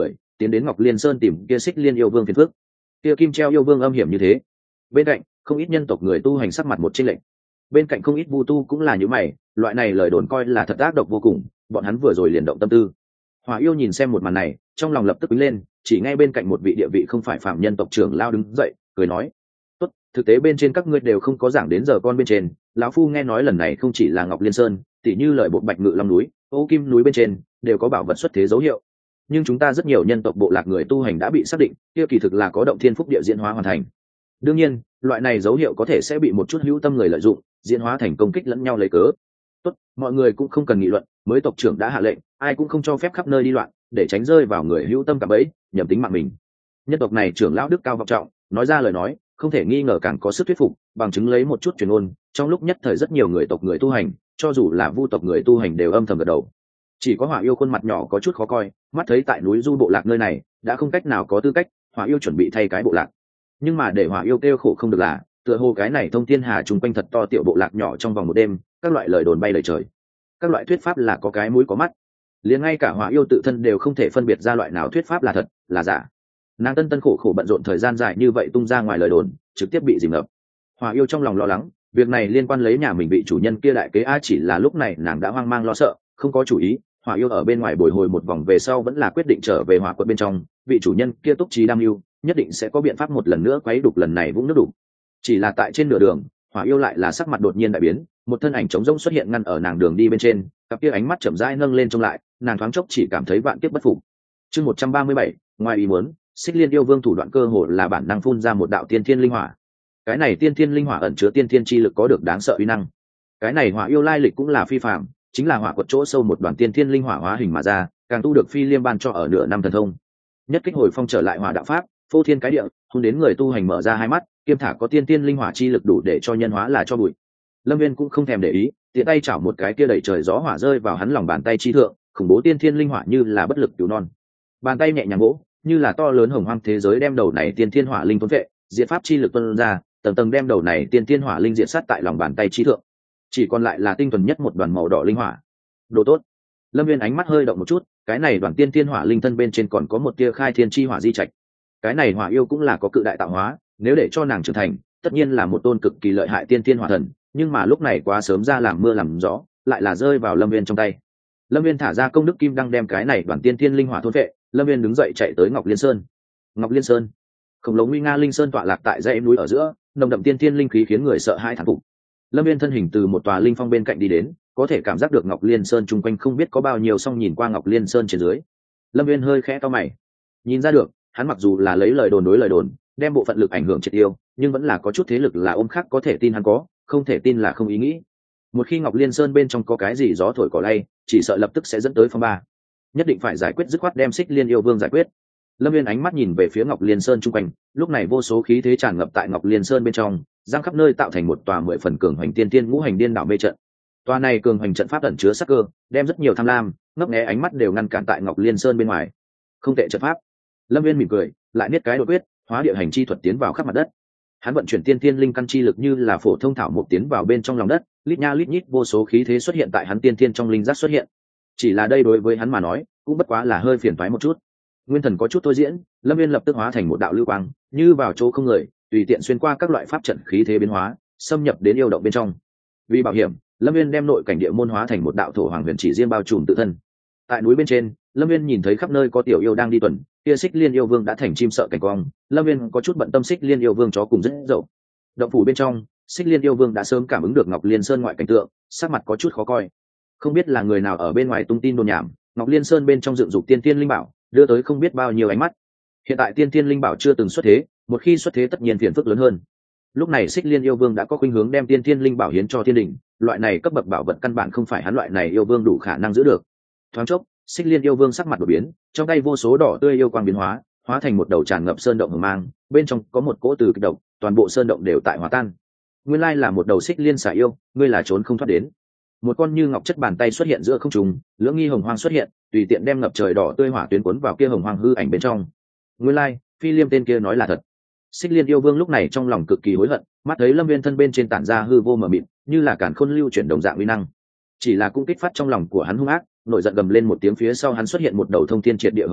tiến đến Ngọc Liên Sơn tìm kia Xích Liên yêu vương phiền phức. Kia Kim Treo yêu vương âm hiểm như thế. Bên cạnh, không ít nhân tộc người tu hành sắc mặt một chênh lệch. Bên cạnh không ít vu tu cũng là như mày, loại này lời đồn coi là thật ác độc vô cùng, bọn hắn vừa rồi liền động tâm tư. Hỏa yêu nhìn xem một màn này, trong lòng lập tức quýnh lên, chỉ ngay bên cạnh một vị địa vị không phải phạm nhân tộc trưởng lao đứng dậy, cười nói: "Tốt, thực tế bên trên các ngươi đều không có giảng đến giờ con bên trên, lão phu nghe nói lần này không chỉ là Ngọc Liên Sơn, tỉ như lời bộ Bạch Ngự Long núi, Ô Kim núi bên trên đều có bảo vật xuất thế dấu hiệu. Nhưng chúng ta rất nhiều nhân tộc bộ lạc người tu hành đã bị xác định, kia kỳ thực là có động thiên phúc địa diễn hóa hoàn thành. Đương nhiên, loại này dấu hiệu có thể sẽ bị một chút hữu tâm người lợi dụng, diễn hóa thành công kích lẫn nhau lấy cớ. Tốt, mọi người cũng không cần nghị luận, mới tộc trưởng đã hạ lệnh, ai cũng không cho phép khắp nơi đi loạn, để tránh rơi vào người hữu tâm cả bẫy, nhầm tính mạng mình." Nhân tộc này trưởng lão đức cao vọng trọng, nói ra lời nói, không thể nghi ngờ càng có sức thuyết phục, bằng chứng lấy một chút truyền ngôn, trong lúc nhất thời rất nhiều người tộc người tu hành, cho dù là vu tộc người tu hành đều âm thầm gật đầu. Chỉ có Hỏa yêu khuôn mặt nhỏ có chút khó coi, mắt thấy tại núi Du bộ lạc nơi này đã không cách nào có tư cách, Hỏa yêu chuẩn bị thay cái bộ lạc. Nhưng mà để Hỏa yêu kêu khổ không được là, tựa hồ cái này thông thiên hà trùng quanh thật to tiểu bộ lạc nhỏ trong vòng một đêm, các loại lời đồn bay lời trời, các loại thuyết pháp là có cái mũi có mắt, liền ngay cả Hỏa yêu tự thân đều không thể phân biệt ra loại nào thuyết pháp là thật là giả. Nàng tân tân khổ khổ bận rộn thời gian dài như vậy tung ra ngoài lời đồn, trực tiếp bị dìm ngập. Hỏa yêu trong lòng lo lắng, việc này liên quan lấy nhà mình bị chủ nhân kia đại kế a, chỉ là lúc này nàng đã hoang mang lo sợ, không có chủ ý. Hỏa yêu ở bên ngoài bồi hồi một vòng về sau vẫn là quyết định trở về Hỏa quận bên trong, vị chủ nhân kia túc trí đam mưu, nhất định sẽ có biện pháp một lần nữa quấy đục lần này vũng nước đục. Chỉ là tại trên nửa đường, Hỏa yêu lại là sắc mặt đột nhiên đại biến, một thân ảnh trống rỗng xuất hiện ngăn ở nàng đường đi bên trên, cặp kia ánh mắt chậm rãi nâng lên trông lại, nàng thoáng chốc chỉ cảm thấy vạn kiếp bất phục. Chương một trăm ba mươi bảy, ngoài ý muốn, Xích Liên yêu vương thủ đoạn cơ hồ là bản năng phun ra một đạo tiên thiên linh hỏa. Cái này tiên thiên linh hỏa ẩn chứa tiên thiên chi lực có được đáng sợ uy năng. Cái này Hỏa yêu lai lịch cũng là phi phàm, chính là hỏa quật chỗ sâu một đoàn tiên thiên linh hỏa hóa hình mà ra, càng tu được phi liêm ban cho ở nửa năm thần thông. Nhất kích hồi phong trở lại hỏa đạo pháp, phô thiên cái địa, hôn đến người tu hành mở ra hai mắt, kiêm thả có tiên thiên linh hỏa chi lực đủ để cho nhân hóa là cho bụi. Lâm Viên cũng không thèm để ý, tiện tay chảo một cái kia đẩy trời gió hỏa rơi vào hắn lòng bàn tay chi thượng, khủng bố tiên thiên linh hỏa như là bất lực cứu non. Bàn tay nhẹ nhàng gỗ, như là to lớn hồng hoang thế giới đem đầu này tiên thiên hỏa linh tuôn vệ, diệt pháp chi lực tuôn ra, tầng tầng đem đầu này tiên thiên hỏa linh diệt sát tại lòng bàn tay chi thượng. Chỉ còn lại là tinh thuần nhất một đoàn màu đỏ linh hỏa. Đồ tốt. Lâm Viên ánh mắt hơi động một chút, cái này đoàn tiên thiên hỏa linh thân bên trên còn có một tia khai thiên chi hỏa di trạch. Cái này hỏa yêu cũng là có cự đại tạo hóa, nếu để cho nàng trưởng thành, tất nhiên là một tôn cực kỳ lợi hại tiên thiên hỏa thần, nhưng mà lúc này quá sớm ra làm mưa làm gió, lại là rơi vào Lâm Viên trong tay. Lâm Viên thả ra công đức kim đăng đem cái này đoàn tiên thiên linh hỏa thôn vệ, Lâm Viên đứng dậy chạy tới Ngọc Liên Sơn. Ngọc Liên Sơn, khổng lồ nguy nga linh sơn tọa lạc tại dãy núi ở giữa, nồng đậm tiên thiên linh khí khiến người sợ hãi thán phục. Lâm Viên thân hình từ một tòa linh phong bên cạnh đi đến, có thể cảm giác được Ngọc Liên Sơn chung quanh không biết có bao nhiêu, song nhìn qua Ngọc Liên Sơn trên dưới. Lâm Viên hơi khẽ cau mày, nhìn ra được, hắn mặc dù là lấy lời đồn đối lời đồn, đem bộ phận lực ảnh hưởng triệt tiêu, nhưng vẫn là có chút thế lực là ôm khác có thể tin hắn có, không thể tin là không ý nghĩ. Một khi Ngọc Liên Sơn bên trong có cái gì gió thổi cỏ lay, chỉ sợ lập tức sẽ dẫn tới phong ba. Nhất định phải giải quyết dứt khoát đem Xích Liên yêu vương giải quyết. Lâm Viên ánh mắt nhìn về phía Ngọc Liên Sơn chung quanh, lúc này vô số khí thế tràn ngập tại Ngọc Liên Sơn bên trong, giang khắp nơi tạo thành một tòa mười phần cường hành tiên tiên ngũ hành điên đảo mê trận. Tòa này cường hành trận pháp ẩn chứa sắc cơ, đem rất nhiều tham lam, ngấp nghé ánh mắt đều ngăn cản tại Ngọc Liên Sơn bên ngoài. Không tệ trận pháp. Lâm Viên mỉm cười, lại niết cái đột quyết, hóa địa hành chi thuật tiến vào khắp mặt đất. Hắn vận chuyển tiên tiên linh căn chi lực như là phổ thông thảo mộc tiến vào bên trong lòng đất, lít nha lít nhít vô số khí thế xuất hiện tại hắn tiên tiên trong linh giác xuất hiện. Chỉ là đây đối với hắn mà nói, cũng bất quá là hơi phiền toái một chút. Nguyên thần có chút thôi diễn, Lâm Viên lập tức hóa thành một đạo lưu quang, như vào chỗ không người, tùy tiện xuyên qua các loại pháp trận khí thế biến hóa, xâm nhập đến yêu động bên trong. Vì bảo hiểm, Lâm Viên đem nội cảnh địa môn hóa thành một đạo thổ hoàng huyền chỉ riêng bao trùm tự thân. Tại núi bên trên, Lâm Viên nhìn thấy khắp nơi có tiểu yêu đang đi tuần, kia Xích Liên yêu vương đã thành chim sợ cảnh quang, Lâm Viên có chút bận tâm Xích Liên yêu vương chó cùng rất dậu. Động phủ bên trong, Xích Liên yêu vương đã sớm cảm ứng được Ngọc Liên Sơn ngoại cảnh tượng, sắc mặt có chút khó coi. Không biết là người nào ở bên ngoài tung tin đồn nhảm, Ngọc Liên Sơn bên trong dựng dục tiên tiên linh bảo, đưa tới không biết bao nhiêu ánh mắt. Hiện tại tiên tiên linh bảo chưa từng xuất thế, một khi xuất thế tất nhiên phiền phức lớn hơn. Lúc này Xích Liên yêu vương đã có khuynh hướng đem tiên tiên linh bảo hiến cho thiên đình, loại này cấp bậc bảo vật căn bản không phải hắn loại này yêu vương đủ khả năng giữ được. Thoáng chốc, Xích Liên yêu vương sắc mặt đổi biến, trong tay vô số đỏ tươi yêu quang biến hóa, hóa thành một đầu tràn ngập sơn động hờ mang, bên trong có một cỗ từ kịch độc, toàn bộ sơn động đều tại hòa tan. Nguyên lai là một đầu Xích Liên xà yêu, ngươi là trốn không thoát đến. Một con như ngọc chất bàn tay xuất hiện giữa không trung, lưỡng nghi hồng hoang xuất hiện, tùy tiện đem ngập trời đỏ tươi hỏa tuyến cuốn vào kia hồng hoang hư ảnh bên trong. Nguyên lai, Phi Liêm tên kia nói là thật. Xích Liên yêu vương lúc này trong lòng cực kỳ hối hận, mắt thấy Lâm Viên thân bên trên tản ra hư vô mờ mịt, như là càn khôn lưu chuyển đồng dạng uy năng. Chỉ là cũng kích phát trong lòng của hắn hung ác, nổi giận gầm lên một tiếng, phía sau hắn xuất hiện một đầu thông thiên triệt địa hồng quang,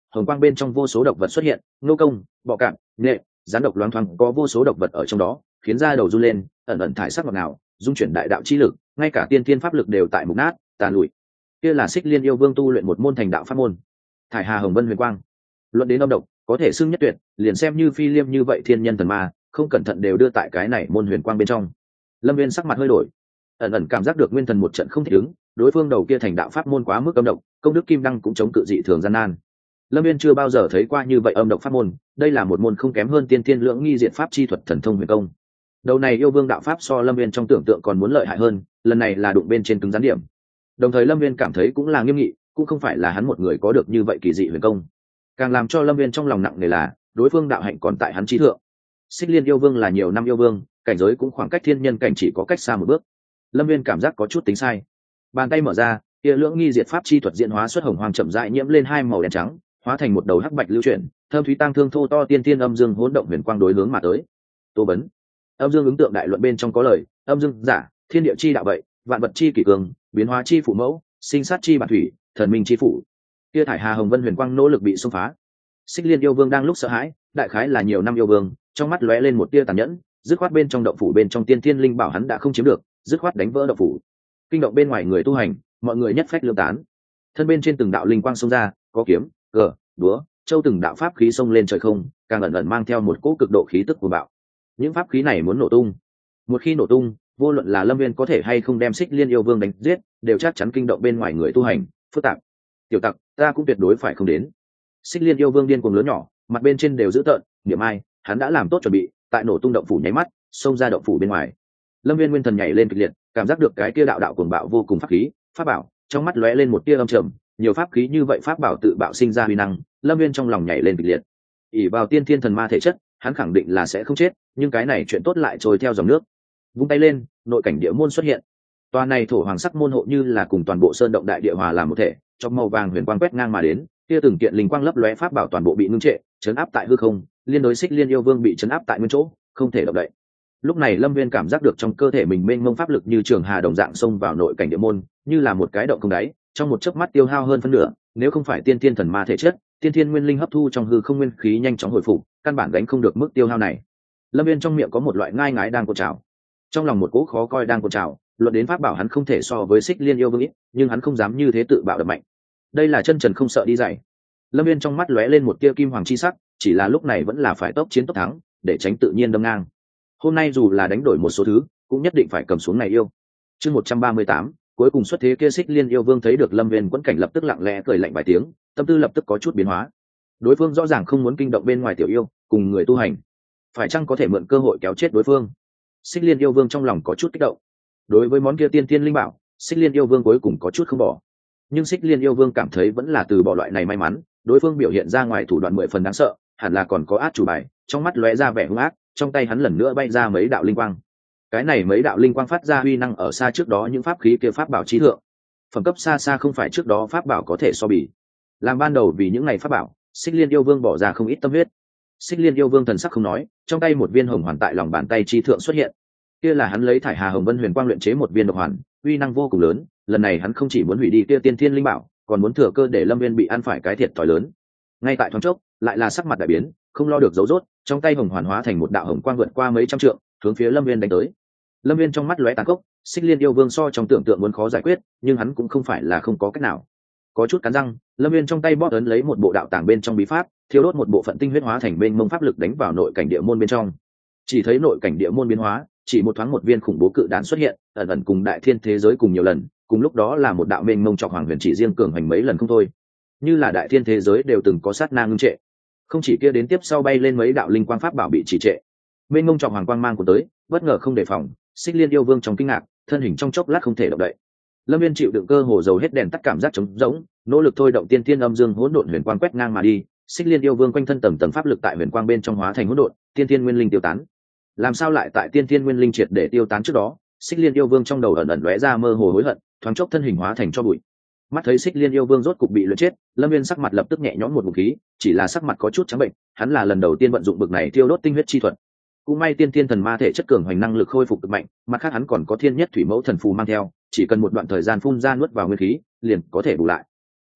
hồng quang bên trong vô số độc vật xuất hiện, nô công, bọ cạp, nghệ, rắn độc loáng thoáng có vô số độc vật ở trong đó, khiến da đầu run lên, ẩn ẩn thải sắc ngọt ngào, dung chuyển đại đạo chi lực, ngay cả tiên thiên pháp lực đều tại mục nát, tàn lụi. Kia là Xích Liên yêu vương tu luyện một môn thành đạo pháp môn, Thải Hà Hồng Vân Huyền Quang. Luận đến âm độc, có thể xưng nhất tuyệt, liền xem như Phi Liêm như vậy thiên nhân thần ma, không cẩn thận đều đưa tại cái này môn huyền quang bên trong. Lâm Viên sắc mặt hơi đổi, ẩn ẩn cảm giác được nguyên thần một trận không thể ứng, đối phương đầu kia thành đạo pháp môn quá mức âm độc, công đức kim đăng cũng chống cự dị thường gian nan. Lâm Viên chưa bao giờ thấy qua như vậy âm độc pháp môn, đây là một môn không kém hơn tiên tiên lưỡng nghi diệt pháp chi thuật thần thông huyền công. Đầu này yêu vương đạo pháp so Lâm Viên trong tưởng tượng còn muốn lợi hại hơn, lần này là đụng bên trên cứng rắn điểm. Đồng thời Lâm Viên cảm thấy cũng là nghiêm nghị, cũng không phải là hắn một người có được như vậy kỳ dị huyền công. Càng làm cho Lâm Viên trong lòng nặng nề là, đối phương đạo hạnh còn tại hắn trí thượng. Xích Liên yêu vương là nhiều năm yêu vương, cảnh giới cũng khoảng cách thiên nhân cảnh chỉ có cách xa một bước. Lâm Viên cảm giác có chút tính sai. Bàn tay mở ra, kia lưỡng nghi diệt pháp chi thuật diễn hóa xuất hồng hoàng chậm rãi nhiễm lên hai màu đen trắng, hóa thành một đầu hắc bạch lưu chuyển, thơm thúy tăng thương thô to tiên tiên âm dương hỗn động huyền quang đối hướng mà tới. Tô Bấn, âm dương ứng tượng đại luận bên trong có lời, âm dương giả, thiên địa chi đạo vậy, vạn vật chi kỷ cường, biến hóa chi phụ mẫu, sinh sát chi bản thủy, thần minh chi phụ. Kia Thải Hà Hồng Vân huyền quang nỗ lực bị xông phá. Xích Liên yêu vương đang lúc sợ hãi, đại khái là nhiều năm yêu vương, trong mắt lóe lên một tia tàn nhẫn, dứt khoát bên trong động phủ bên trong tiên thiên linh bảo hắn đã không chiếm được, dứt khoát đánh vỡ động phủ. Kinh động bên ngoài người tu hành, mọi người nhất phách lương tán. Thân bên trên từng đạo linh quang xông ra, có kiếm, cờ, búa, châu từng đạo pháp khí xông lên trời không, càng ẩn ẩn mang theo một cỗ cực độ khí tức của bạo. Những pháp khí này muốn nổ tung. Một khi nổ tung, vô luận là Lâm Viên có thể hay không đem Xích Liên yêu vương đánh giết, đều chắc chắn kinh động bên ngoài người tu hành, phức tạp. Tiểu tặc, ta cũng tuyệt đối phải không đến. Xích Liên yêu vương điên cuồng lớn nhỏ, mặt bên trên đều dữ tợn, niệm ai, hắn đã làm tốt chuẩn bị, tại nổ tung động phủ nháy mắt, xông ra động phủ bên ngoài. Lâm Viên nguyên thần nhảy lên kịch liệt, cảm giác được cái kia đạo đạo cuồng bạo vô cùng pháp khí, pháp bảo, trong mắt lóe lên một tia âm trầm, nhiều pháp khí như vậy pháp bảo tự bạo sinh ra uy năng, Lâm Viên trong lòng nhảy lên kịch liệt. ỷ vào tiên thiên thần ma thể chất, hắn khẳng định là sẽ không chết, nhưng cái này chuyện tốt lại trôi theo dòng nước. Vung tay lên, nội cảnh địa môn xuất hiện. Tòa này thổ hoàng sắc môn hộ như là cùng toàn bộ sơn động đại địa hòa làm một thể, trong màu vàng huyền quang quét ngang mà đến, kia từng kiện linh quang lấp lóe pháp bảo toàn bộ bị ngưng trệ, chấn áp tại hư không, liên đối Xích Liên yêu vương bị chấn áp tại nguyên chỗ, không thể động đậy. Lúc này Lâm Viên cảm giác được trong cơ thể mình mênh mông pháp lực như trường hà đồng dạng xông vào nội cảnh địa môn, như là một cái động không đáy, trong một chớp mắt tiêu hao hơn phân nửa, nếu không phải tiên thiên thần ma thể chất, tiên thiên nguyên linh hấp thu trong hư không nguyên khí nhanh chóng hồi phục, căn bản gánh không được mức tiêu hao này. Lâm Viên trong miệng có một loại ngai ngái đang cột trào, trong lòng một cỗ khó coi đang cột trào, luận đến pháp bảo hắn không thể so với Xích Liên yêu vương ít, nhưng hắn không dám như thế tự bạo đập mạnh. Đây là chân trần không sợ đi dày. Lâm Viên trong mắt lóe lên một tia kim hoàng chi sắc, chỉ là lúc này vẫn là phải tốc chiến tốc thắng, để tránh tự nhiên đâm ngang. Hôm nay dù là đánh đổi một số thứ, cũng nhất định phải cầm xuống này yêu. Chương một trăm ba mươi tám, cuối cùng xuất thế kia Xích Liên yêu vương thấy được Lâm Viên quẫn cảnh lập tức lặng lẽ cười lạnh vài tiếng, tâm tư lập tức có chút biến hóa. Đối phương rõ ràng không muốn kinh động bên ngoài tiểu yêu, cùng người tu hành, phải chăng có thể mượn cơ hội kéo chết đối phương? Xích Liên yêu vương trong lòng có chút kích động. Đối với món kia tiên tiên linh bảo, Xích Liên yêu vương cuối cùng có chút không bỏ. Nhưng Xích Liên yêu vương cảm thấy vẫn là từ bỏ loại này may mắn, đối phương biểu hiện ra ngoài thủ đoạn mười phần đáng sợ, hẳn là còn có át chủ bài, trong mắt lóe ra vẻ hung ác, trong tay hắn lần nữa bay ra mấy đạo linh quang. Cái này mấy đạo linh quang phát ra uy năng ở xa trước đó những pháp khí kia pháp bảo chí thượng, phẩm cấp xa xa không phải trước đó pháp bảo có thể so bì. Làm ban đầu vì những ngày pháp bảo, Xích Liên yêu vương bỏ ra không ít tâm huyết. Xích Liên yêu vương thần sắc không nói, trong tay một viên hồng hoàn tại lòng bàn tay chi thượng xuất hiện. Kia là hắn lấy Thải Hà Hồng Vân huyền quang luyện chế một viên độc hoàn, uy năng vô cùng lớn, lần này hắn không chỉ muốn hủy đi kia tiên thiên linh bảo, còn muốn thừa cơ để Lâm Viên bị ăn phải cái thiệt thòi lớn. Ngay tại thoáng chốc, lại là sắc mặt đại biến, không lo được giấu rốt, trong tay hồng hoàn hóa thành một đạo hồng quang vượt qua mấy trăm trượng, hướng phía Lâm Viên đánh tới. Lâm Viên trong mắt lóe tàn khốc, Xích Liên yêu vương so trong tưởng tượng muốn khó giải quyết, nhưng hắn cũng không phải là không có cách nào. Có chút cắn răng, Lâm Viên trong tay bóp ấn lấy một bộ đạo tàng bên trong bí pháp, thiêu đốt một bộ phận tinh huyết hóa thành bên mông pháp lực đánh vào nội cảnh địa môn bên trong. Chỉ thấy nội cảnh địa môn biến hóa, chỉ một thoáng một viên khủng bố cự đạn xuất hiện, ẩn ẩn cùng đại thiên thế giới cùng nhiều lần, cùng lúc đó là một đạo mênh mông trọc hoàng huyền chỉ riêng cường hành mấy lần không thôi. Như là đại thiên thế giới đều từng có sát na ngưng trệ. Không chỉ kia đến tiếp sau bay lên mấy đạo linh quang pháp bảo bị trì trệ. Mênh mông trọc hoàng quang mang của tới, bất ngờ không đề phòng, Xích Liên yêu vương trong kinh ngạc, thân hình trong chốc lát không thể động đậy. Lâm Viên chịu đựng cơ hồ dầu hết đèn tắt cảm giác trống rỗng, nỗ lực thôi động tiên tiên âm dương hỗn độn huyền quang quét ngang mà đi. Xích Liên yêu vương quanh thân tầng tầng pháp lực tại huyền quang bên trong hóa thành hỗn độn, tiên tiên nguyên linh tiêu tán. Làm sao lại tại tiên tiên nguyên linh triệt để tiêu tán trước đó, Xích Liên yêu vương trong đầu ẩn ẩn lóe ra mơ hồ hối hận, thoáng chốc thân hình hóa thành cho bụi. Mắt thấy Xích Liên yêu vương rốt cục bị luyện chết, Lâm Viên sắc mặt lập tức nhẹ nhõm một ngụm khí, chỉ là sắc mặt có chút trắng bệnh, hắn là lần đầu tiên vận dụng bực này tiêu đốt tinh huyết chi thuật. Cũng may tiên tiên thần ma thể chất cường hoành năng lực khôi phục cực mạnh, mặt khác hắn còn có thiên nhất thủy mẫu thần phù mang theo, chỉ cần một đoạn thời gian phun ra nuốt vào nguyên khí, liền có thể bù lại.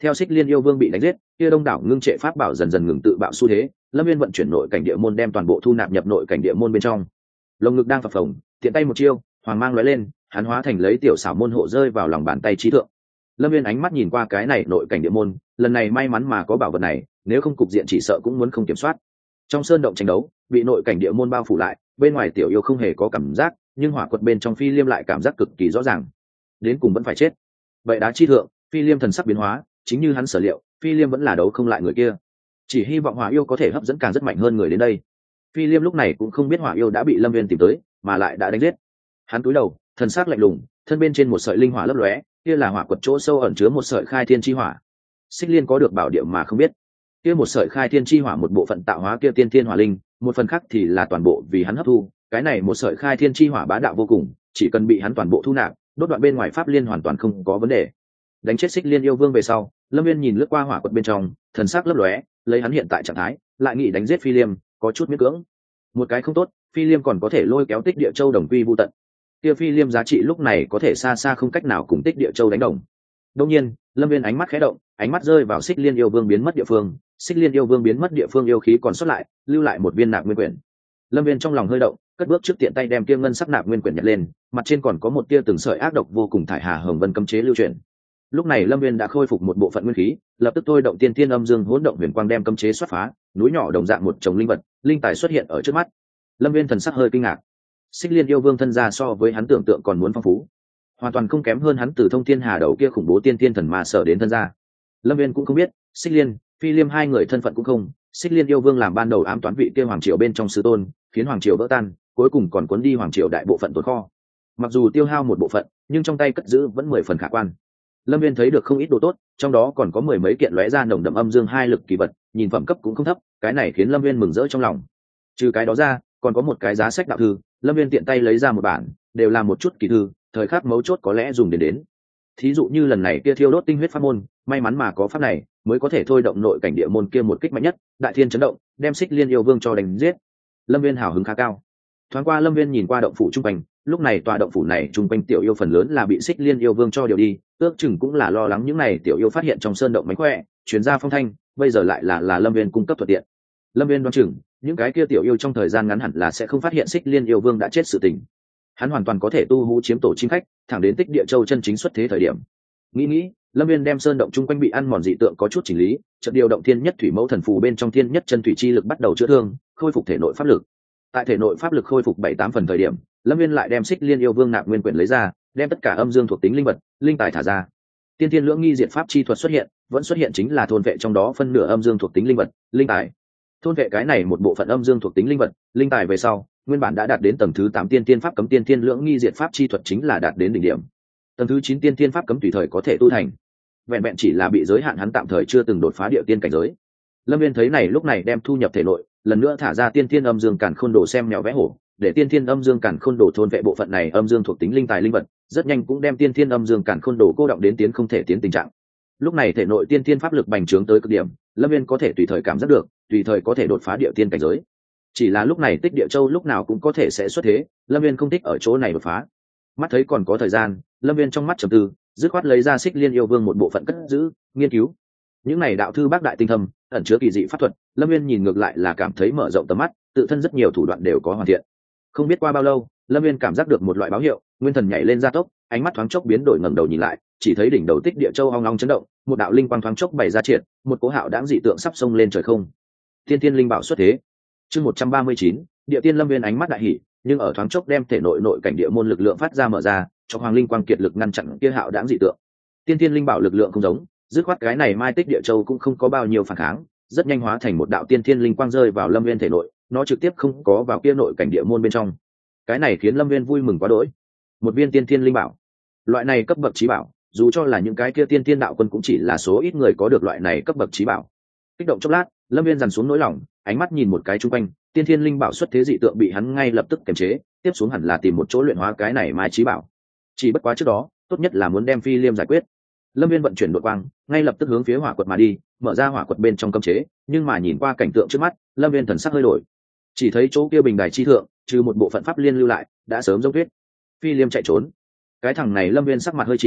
Theo Xích Liên yêu vương bị đánh giết, kia đông đảo ngưng trệ pháp bảo dần dần ngừng tự bạo xu thế, Lâm Viên vận chuyển nội cảnh địa môn đem toàn bộ thu nạp nhập nội cảnh địa môn bên trong. Lồng ngực đang phập phồng, tiện tay một chiêu, hoàng mang lóe lên, hắn hóa thành lấy tiểu xảo môn hộ rơi vào lòng bàn tay trí thượng. Lâm Viên ánh mắt nhìn qua cái này nội cảnh địa môn, lần này may mắn mà có bảo vật này, nếu không cục diện chỉ sợ cũng muốn không kiểm soát. Trong sơn động tranh đấu, bị nội cảnh địa môn bao phủ lại, bên ngoài tiểu yêu không hề có cảm giác, nhưng hỏa quật bên trong Phi Liêm lại cảm giác cực kỳ rõ ràng. Đến cùng vẫn phải chết. Vậy đá chi thượng, Phi Liêm thần sắc biến hóa, chính như hắn sở liệu, Phi Liêm vẫn là đấu không lại người kia. Chỉ hy vọng hỏa yêu có thể hấp dẫn càng rất mạnh hơn người đến đây. Phi Liêm lúc này cũng không biết hỏa yêu đã bị Lâm Viên tìm tới, mà lại đã đánh giết. Hắn cúi đầu, thần sắc lạnh lùng, thân bên trên một sợi linh hỏa lấp lóe, kia là hỏa quật chỗ sâu ẩn chứa một sợi khai thiên chi hỏa. Xích Liên có được bảo địa mà không biết, kia một sợi khai thiên chi hỏa một bộ phận tạo hóa kia tiên thiên hỏa linh, một phần khác thì là toàn bộ vì hắn hấp thu. Cái này một sợi khai thiên chi hỏa bá đạo vô cùng, chỉ cần bị hắn toàn bộ thu nạp, đốt đoạn bên ngoài pháp liên hoàn toàn không có vấn đề. Đánh chết Xích Liên yêu vương về sau, Lâm Viên nhìn lướt qua hỏa quật bên trong, thần sắc lấp lóe, lấy hắn hiện tại trạng thái, lại nghĩ đánh giết Phi Liêm, có chút miễn cưỡng. Một cái không tốt, Phi Liêm còn có thể lôi kéo Tích Địa Châu đồng quy vu tận. Kia Phi Liêm giá trị lúc này có thể xa xa không cách nào cùng Tích Địa Châu đánh đồng. Đương nhiên, Lâm Viên ánh mắt khẽ động, ánh mắt rơi vào Xích Liên yêu vương biến mất địa phương, Xích Liên yêu vương biến mất địa phương yêu khí còn sót lại, lưu lại một viên nạp nguyên quyển. Lâm Viên trong lòng hơi động, cất bước trước tiện tay đem kia ngân sắc nạp nguyên quyển nhặt lên, mặt trên còn có một tia từng sợi ác độc vô cùng thải hà hồng vân cấm chế lưu truyền. Lúc này Lâm Viên đã khôi phục một bộ phận nguyên khí, lập tức thôi động tiên tiên âm dương hỗn động huyền quang đem cấm chế xuất phá, núi nhỏ đồng dạng một chồng linh vật, linh tài xuất hiện ở trước mắt. Lâm Viên thần sắc hơi kinh ngạc. Xích Liên yêu vương thân gia so với hắn tưởng tượng còn muốn phong phú, hoàn toàn không kém hơn hắn từ thông thiên hà đầu kia khủng bố tiên tiên thần mà sở đến thân gia. Lâm Viên cũng không biết, Xích Liên, Phi Liêm hai người thân phận cũng không. Xích Liên yêu vương làm ban đầu ám toán vị kia hoàng triều bên trong sư tôn, khiến hoàng triều vỡ tan, cuối cùng còn cuốn đi hoàng triều đại bộ phận tồn kho. Mặc dù tiêu hao một bộ phận, nhưng trong tay cất giữ vẫn mười phần khả quan. Lâm Viên thấy được không ít đồ tốt, trong đó còn có mười mấy kiện lóe ra nồng đậm âm dương hai lực kỳ vật, nhìn phẩm cấp cũng không thấp, cái này khiến Lâm Viên mừng rỡ trong lòng. Trừ cái đó ra, còn có một cái giá sách đạo thư, Lâm Viên tiện tay lấy ra một bản, đều là một chút kỳ thư, thời khắc mấu chốt có lẽ dùng đến đến. Thí dụ như lần này kia thiêu đốt tinh huyết pháp môn, may mắn mà có pháp này, mới có thể thôi động nội cảnh địa môn kia một kích mạnh nhất, đại thiên chấn động, đem Xích Liên yêu vương cho đánh giết. Lâm Viên hào hứng khá cao. Thoáng qua Lâm Viên nhìn qua động phủ trung quanh, lúc này tòa động phủ này trung quanh tiểu yêu phần lớn là bị Xích Liên yêu vương cho điều đi, ước chừng cũng là lo lắng những này tiểu yêu phát hiện trong sơn động mánh khỏe, truyền ra phong thanh, bây giờ lại là là Lâm Viên cung cấp thuận tiện. Lâm Viên đoán chừng, những cái kia tiểu yêu trong thời gian ngắn hẳn là sẽ không phát hiện Xích Liên yêu vương đã chết sự tình. Hắn hoàn toàn có thể tu hú chiếm tổ chim khách, thẳng đến Tích Địa Châu chân chính xuất thế thời điểm. Nghĩ nghĩ, Lâm Viên đem sơn động chung quanh bị ăn mòn dị tượng có chút chỉnh lý, chợt điều động thiên nhất thủy mẫu thần phù bên trong thiên nhất chân thủy chi lực bắt đầu chữa thương, khôi phục thể nội pháp lực. Tại thể nội pháp lực khôi phục bảy tám phần thời điểm, Lâm Viên lại đem Xích Liên yêu vương nạp nguyên quyển lấy ra, đem tất cả âm dương thuộc tính linh vật, linh tài thả ra. Tiên thiên lưỡng nghi diệt pháp chi thuật xuất hiện, vẫn xuất hiện chính là thôn vệ trong đó phân nửa âm dương thuộc tính linh vật, linh tài. Thôn vệ cái này một bộ phận âm dương thuộc tính linh vật, linh tài về sau, nguyên bản đã đạt đến tầng thứ tám tiên tiên pháp cấm tiên thiên lưỡng nghi diệt pháp chi thuật chính là đạt đến đỉnh điểm. Tầng thứ chín tiên tiên pháp cấm tùy thời có thể tu thành. Vẹn vẹn chỉ là bị giới hạn hắn tạm thời chưa từng đột phá địa tiên cảnh giới. Lâm Viên thấy này lúc này đem thu nhập thể nội, lần nữa thả ra tiên thiên âm dương càn khôn đồ xem mèo vẽ hổ, để tiên thiên âm dương càn khôn đồ thôn vệ bộ phận này âm dương thuộc tính linh tài linh vật, rất nhanh cũng đem tiên thiên âm dương càn khôn đồ cô động đến tiến không thể tiến tình trạng. Lúc này thể nội tiên thiên pháp lực bành trướng tới cực điểm, Lâm Viên có thể tùy thời cảm giác được, tùy thời có thể đột phá địa tiên cảnh giới. Chỉ là lúc này Tích Địa Châu lúc nào cũng có thể sẽ xuất thế, Lâm Viên không thích ở chỗ này đột phá. Mắt thấy còn có thời gian, Lâm Viên trong mắt trầm tư, dứt khoát lấy ra Xích Liên yêu vương một bộ phận cất giữ, nghiên cứu. Những này đạo thư bác đại tinh thâm, ẩn chứa kỳ dị pháp thuật, Lâm Viên nhìn ngược lại là cảm thấy mở rộng tầm mắt, tự thân rất nhiều thủ đoạn đều có hoàn thiện. Không biết qua bao lâu, Lâm Viên cảm giác được một loại báo hiệu, nguyên thần nhảy lên gia tốc, ánh mắt thoáng chốc biến đổi, ngẩng đầu nhìn lại, chỉ thấy đỉnh đầu Tích Địa Châu ong ong chấn động, một đạo linh quang thoáng chốc bày ra triệt, một cố hạo đãng dị tượng sắp xông lên trời không. Tiên tiên linh bảo xuất thế. Chương một trăm ba mươi chín, Địa tiên Lâm Viên ánh mắt đại hỉ, nhưng ở thoáng chốc đem thể nội nội cảnh địa môn lực lượng phát ra mở ra, cho hoàng linh quang kiệt lực ngăn chặn kia hạo đãng dị tượng. Tiên tiên linh bảo lực lượng không giống, dứt khoát cái này Mai Tích Địa Châu cũng không có bao nhiêu phản kháng, rất nhanh hóa thành một đạo tiên thiên linh quang rơi vào Lâm Viên thể nội, nó trực tiếp không có vào kia nội cảnh địa môn bên trong. Cái này khiến Lâm Viên vui mừng quá đỗi. Một viên tiên thiên linh bảo, loại này cấp bậc trí bảo, dù cho là những cái kia tiên thiên đạo quân cũng chỉ là số ít người có được loại này cấp bậc trí bảo. Kích động chốc lát, Lâm Viên dằn xuống nỗi lòng, ánh mắt nhìn một cái chung quanh, tiên thiên linh bảo xuất thế dị tượng bị hắn ngay lập tức kiềm chế, tiếp xuống hẳn là tìm một chỗ luyện hóa cái này Mai trí bảo. Chỉ bất quá trước đó, tốt nhất là muốn đem Phi Liêm giải quyết. Lâm Viên vận chuyển đội quang, ngay lập tức hướng phía hỏa quật mà đi, mở ra hỏa quật bên trong cấm chế, nhưng mà nhìn qua cảnh tượng trước mắt, Lâm Viên thần sắc hơi đổi. Chỉ thấy chỗ kia bình đài chi thượng, trừ một bộ phận pháp liên lưu lại, đã sớm dốc tuyết. Phi Liêm chạy trốn. Cái thằng này Lâm Viên sắc mặt hơi chìm,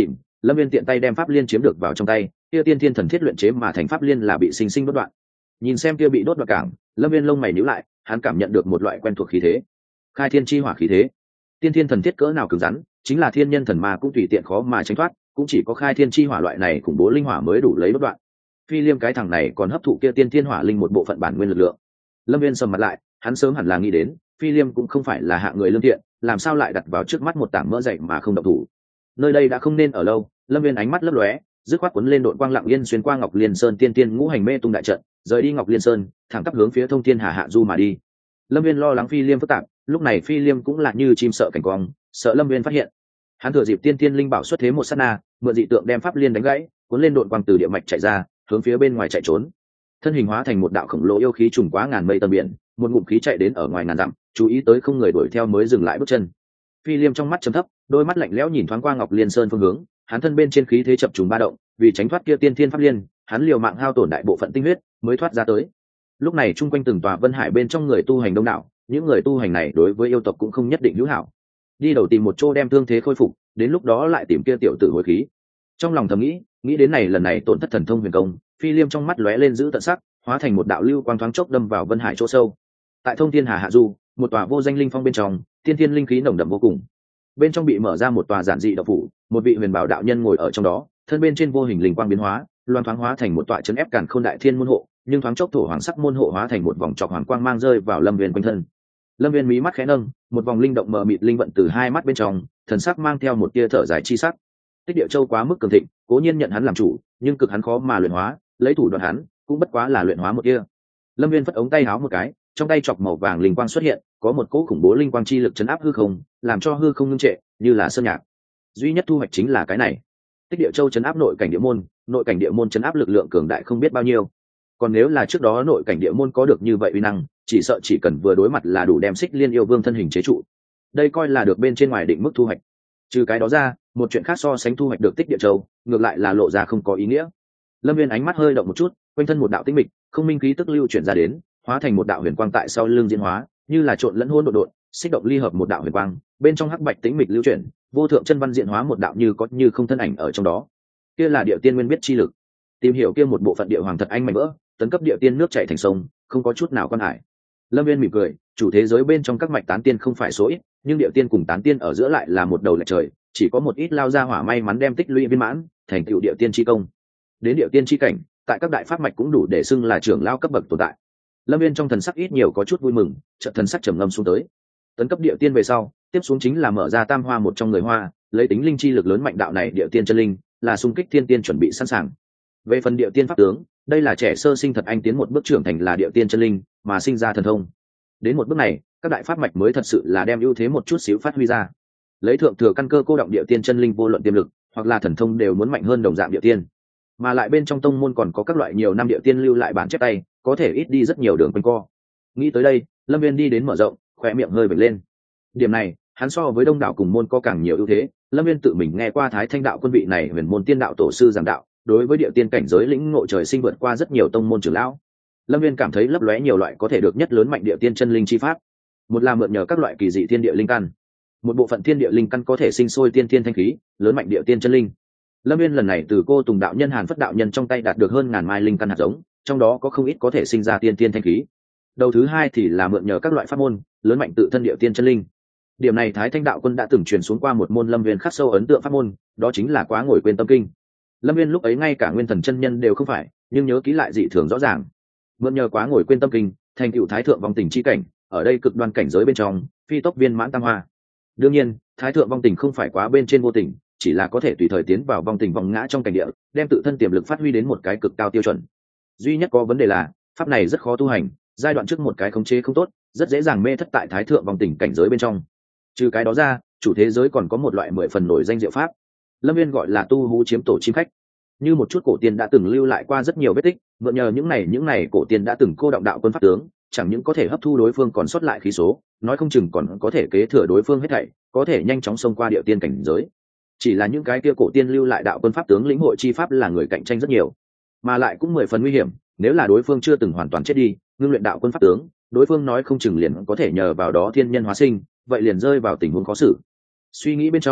Lâm viên tiện tay đem pháp liên chiếm được vào trong tay, kia tiên thiên thần thiết luyện chế mà thành pháp liên là bị sinh sinh đốt đoạn. Nhìn xem kia bị đốt đoạn cảng, Lâm viên lông mày nhíu lại, hắn cảm nhận được một loại quen thuộc khí thế, khai thiên chi hỏa khí thế. Tiên thiên thần thiết cỡ nào cứng rắn, chính là thiên nhân thần ma cũng tùy tiện khó mà tránh thoát, cũng chỉ có khai thiên chi hỏa loại này khủng bố linh hỏa mới đủ lấy đốt đoạn. Phi Liêm cái thằng này còn hấp thụ kia tiên thiên hỏa linh một bộ phận bản nguyên lực lượng. Lâm viên sầm mặt lại, hắn sớm hẳn là nghĩ đến Phi Liêm cũng không phải là hạng người lương thiện, làm sao lại đặt vào trước mắt một tảng mỡ dày mà không động thủ. Nơi đây đã không nên ở lâu. Lâm viên ánh mắt lấp lóe, dứt khoát cuốn lên đội quang lặng yên xuyên qua Ngọc Liên Sơn tiên tiên ngũ hành mê tung đại trận, rời đi Ngọc Liên Sơn, thẳng tắp hướng phía Thông Thiên Hà hạ du mà đi. Lâm viên lo lắng Phi Liêm phức tạp, lúc này Phi Liêm cũng là như chim sợ cảnh quang, sợ Lâm viên phát hiện. Hắn thừa dịp tiên tiên linh bảo xuất thế một sát na, mượn dị tượng đem pháp liên đánh gãy, cuốn lên đội quang từ địa mạch chạy ra, hướng phía bên ngoài chạy trốn. Thân hình hóa thành một đạo khổng lồ yêu khí trùng quá ngàn mây tầng biển, một ngụm khí chạy đến ở ngoài ngàn dặm, chú ý tới không người đuổi theo mới dừng lại bước chân. Phi Liêm trong mắt trầm thấp, đôi mắt lạnh lẽo nhìn thoáng qua Ngọc Liên Sơn phương hướng, hắn thân bên trên khí thế chập trùng ba động, vì tránh thoát kia tiên thiên pháp liên, hắn liều mạng hao tổn đại bộ phận tinh huyết mới thoát ra tới. Lúc này chung quanh từng tòa Vân Hải bên trong người tu hành đông đảo, những người tu hành này đối với yêu tộc cũng không nhất định hữu hảo. Đi đầu tìm một chỗ đem thương thế khôi phục, đến lúc đó lại tìm kia tiểu tử hồi khí. Trong lòng thầm nghĩ, nghĩ đến này lần này tổn thất thần thông huyền công, Phi Liêm trong mắt lóe lên giữ tận sắc, hóa thành một đạo lưu quang thoáng chốc đâm vào Vân Hải chỗ sâu. Tại Thông Thiên Hà hạ du, một tòa vô danh linh phong bên trong, tiên thiên linh khí nồng đậm vô cùng. Bên trong bị mở ra một tòa giản dị đạo phủ, một vị huyền bảo đạo nhân ngồi ở trong đó, thân bên trên vô hình linh quang biến hóa, loan thoáng hóa thành một tọa trấn ép càn khôn đại thiên môn hộ, nhưng thoáng chốc thổ hoàng sắc môn hộ hóa thành một vòng trọc hoàng quang mang rơi vào Lâm Viên quanh thân. Lâm Viên mí mắt khẽ nâng, một vòng linh động mờ mịt linh vận từ hai mắt bên trong, thần sắc mang theo một tia thở dài chi sắc. Tích Địa Châu quá mức cường thịnh, cố nhiên nhận hắn làm chủ, nhưng cực hắn khó mà luyện hóa, lấy thủ đoạn hắn, cũng bất quá là luyện hóa một tia. Lâm Viên phất ống tay áo một cái, trong tay chọc màu vàng linh quang xuất hiện, có một cỗ khủng bố linh quang chi lực chấn áp hư không, làm cho hư không ngưng trệ, như là sơn nhạc. Duy nhất thu hoạch chính là cái này. Tích Địa Châu chấn áp nội cảnh địa môn, nội cảnh địa môn chấn áp lực lượng cường đại không biết bao nhiêu. Còn nếu là trước đó nội cảnh địa môn có được như vậy uy năng, chỉ sợ chỉ cần vừa đối mặt là đủ đem Xích Liên yêu vương thân hình chế trụ. Đây coi là được bên trên ngoài định mức thu hoạch. Trừ cái đó ra, một chuyện khác so sánh thu hoạch được Tích Địa Châu, ngược lại là lộ ra không có ý nghĩa. Lâm Viên ánh mắt hơi động một chút, quanh thân một đạo tĩnh mịch, không minh khí tức lưu chuyển ra đến, hóa thành một đạo huyền quang tại sau lưng diễn hóa, như là trộn lẫn hỗn độn độn, xích động ly hợp một đạo huyền quang, bên trong hắc bạch tĩnh mịch lưu chuyển, vô thượng chân văn diễn hóa một đạo như có như không thân ảnh ở trong đó. Kia là địa tiên nguyên biết chi lực. Tìm hiểu kia một bộ phận địa hoàng thật anh mạnh vỡ, tấn cấp địa tiên nước chảy thành sông, không có chút nào quan hải. Lâm Viên mỉm cười, chủ thế giới bên trong các mạch tán tiên không phải số ít, nhưng địa tiên cùng tán tiên ở giữa lại là một đầu lệch trời, chỉ có một ít lao ra hỏa may mắn đem tích lũy viên mãn, thành tựu địa tiên chi công. Đến địa tiên chi cảnh, tại các đại pháp mạch cũng đủ để xưng là trưởng lao cấp bậc tồn tại. Lâm Viên trong thần sắc ít nhiều có chút vui mừng, chợt thần sắc trầm ngâm xuống tới. Tấn cấp địa tiên về sau, tiếp xuống chính là mở ra tam hoa một trong người hoa, lấy tính linh chi lực lớn mạnh đạo này địa tiên chân linh, là xung kích thiên tiên chuẩn bị sẵn sàng. Về phần địa tiên pháp tướng, đây là trẻ sơ sinh thật anh tiến một bước trưởng thành là địa tiên chân linh, mà sinh ra thần thông. Đến một bước này, các đại pháp mạch mới thật sự là đem ưu thế một chút xíu phát huy ra. Lấy thượng thừa căn cơ cô động địa tiên chân linh vô luận tiềm lực, hoặc là thần thông đều muốn mạnh hơn đồng dạng địa tiên. Mà lại bên trong tông môn còn có các loại nhiều năm địa tiên lưu lại bản chép tay, có thể ít đi rất nhiều đường quanh co. Nghĩ tới đây, Lâm Viên đi đến mở rộng, khóe miệng hơi vểnh lên. Điểm này, hắn so với đông đảo cùng môn có càng nhiều ưu thế. Lâm Viên tự mình nghe qua Thái Thanh đạo quân vị này huyền môn tiên đạo tổ sư giảng đạo, đối với địa tiên cảnh giới lĩnh ngộ trời sinh vượt qua rất nhiều tông môn trưởng lão. Lâm Viên cảm thấy lấp lóe nhiều loại có thể được nhất lớn mạnh địa tiên chân linh chi pháp. Một là mượn nhờ các loại kỳ dị thiên địa linh căn, một bộ phận thiên địa linh căn có thể sinh sôi tiên tiên thanh khí, lớn mạnh địa tiên chân linh. Lâm Viên lần này từ cô Tùng đạo nhân Hàn Phất đạo nhân trong tay đạt được hơn ngàn mai linh căn hạt giống, trong đó có không ít có thể sinh ra tiên tiên thanh khí. Đầu thứ hai thì là mượn nhờ các loại pháp môn, lớn mạnh tự thân địa tiên chân linh. Điểm này Thái Thanh đạo quân đã từng truyền xuống qua một môn Lâm Viên khắc sâu ấn tượng pháp môn, đó chính là Quá Ngồi Quên Tâm Kinh. Lâm Viên lúc ấy ngay cả nguyên thần chân nhân đều không phải, nhưng nhớ kỹ lại dị thường rõ ràng. Mượn nhờ Quá Ngồi Quên Tâm Kinh, thành tựu thái thượng vong tình chi cảnh, ở đây cực đoan cảnh giới bên trong, phi tốc viên mãn tam hoa. Đương nhiên, thái thượng vong tình không phải quá bên trên vô tình, chỉ là có thể tùy thời tiến vào vong tình vòng ngã trong cảnh địa, đem tự thân tiềm lực phát huy đến một cái cực cao tiêu chuẩn. Duy nhất có vấn đề là, pháp này rất khó tu hành, giai đoạn trước một cái khống chế không tốt, rất dễ dàng mê thất tại thái thượng vong tình cảnh giới bên trong. Trừ cái đó ra, chủ thế giới còn có một loại mười phần nổi danh diệu pháp, Lâm Viên gọi là tu hú chiếm tổ chim khách. Như một chút cổ tiên đã từng lưu lại qua rất nhiều vết tích, mượn nhờ những này những này cổ tiên đã từng cô động đạo quân pháp tướng, chẳng những có thể hấp thu đối phương còn sót lại khí số, nói không chừng còn có thể kế thừa đối phương hết thảy, có thể nhanh chóng xông qua địa tiên cảnh giới. Chỉ là những cái kia cổ tiên lưu lại đạo quân pháp tướng lĩnh hội chi pháp là người cạnh tranh rất nhiều, mà lại cũng mười phần nguy hiểm, nếu là đối phương chưa từng hoàn toàn chết đi, ngưng luyện đạo quân pháp tướng, đối phương nói không chừng liền có thể nhờ vào đó thiên nhân hóa sinh, vậy liền rơi vào tình huống khó xử. Suy nghĩ bên trong,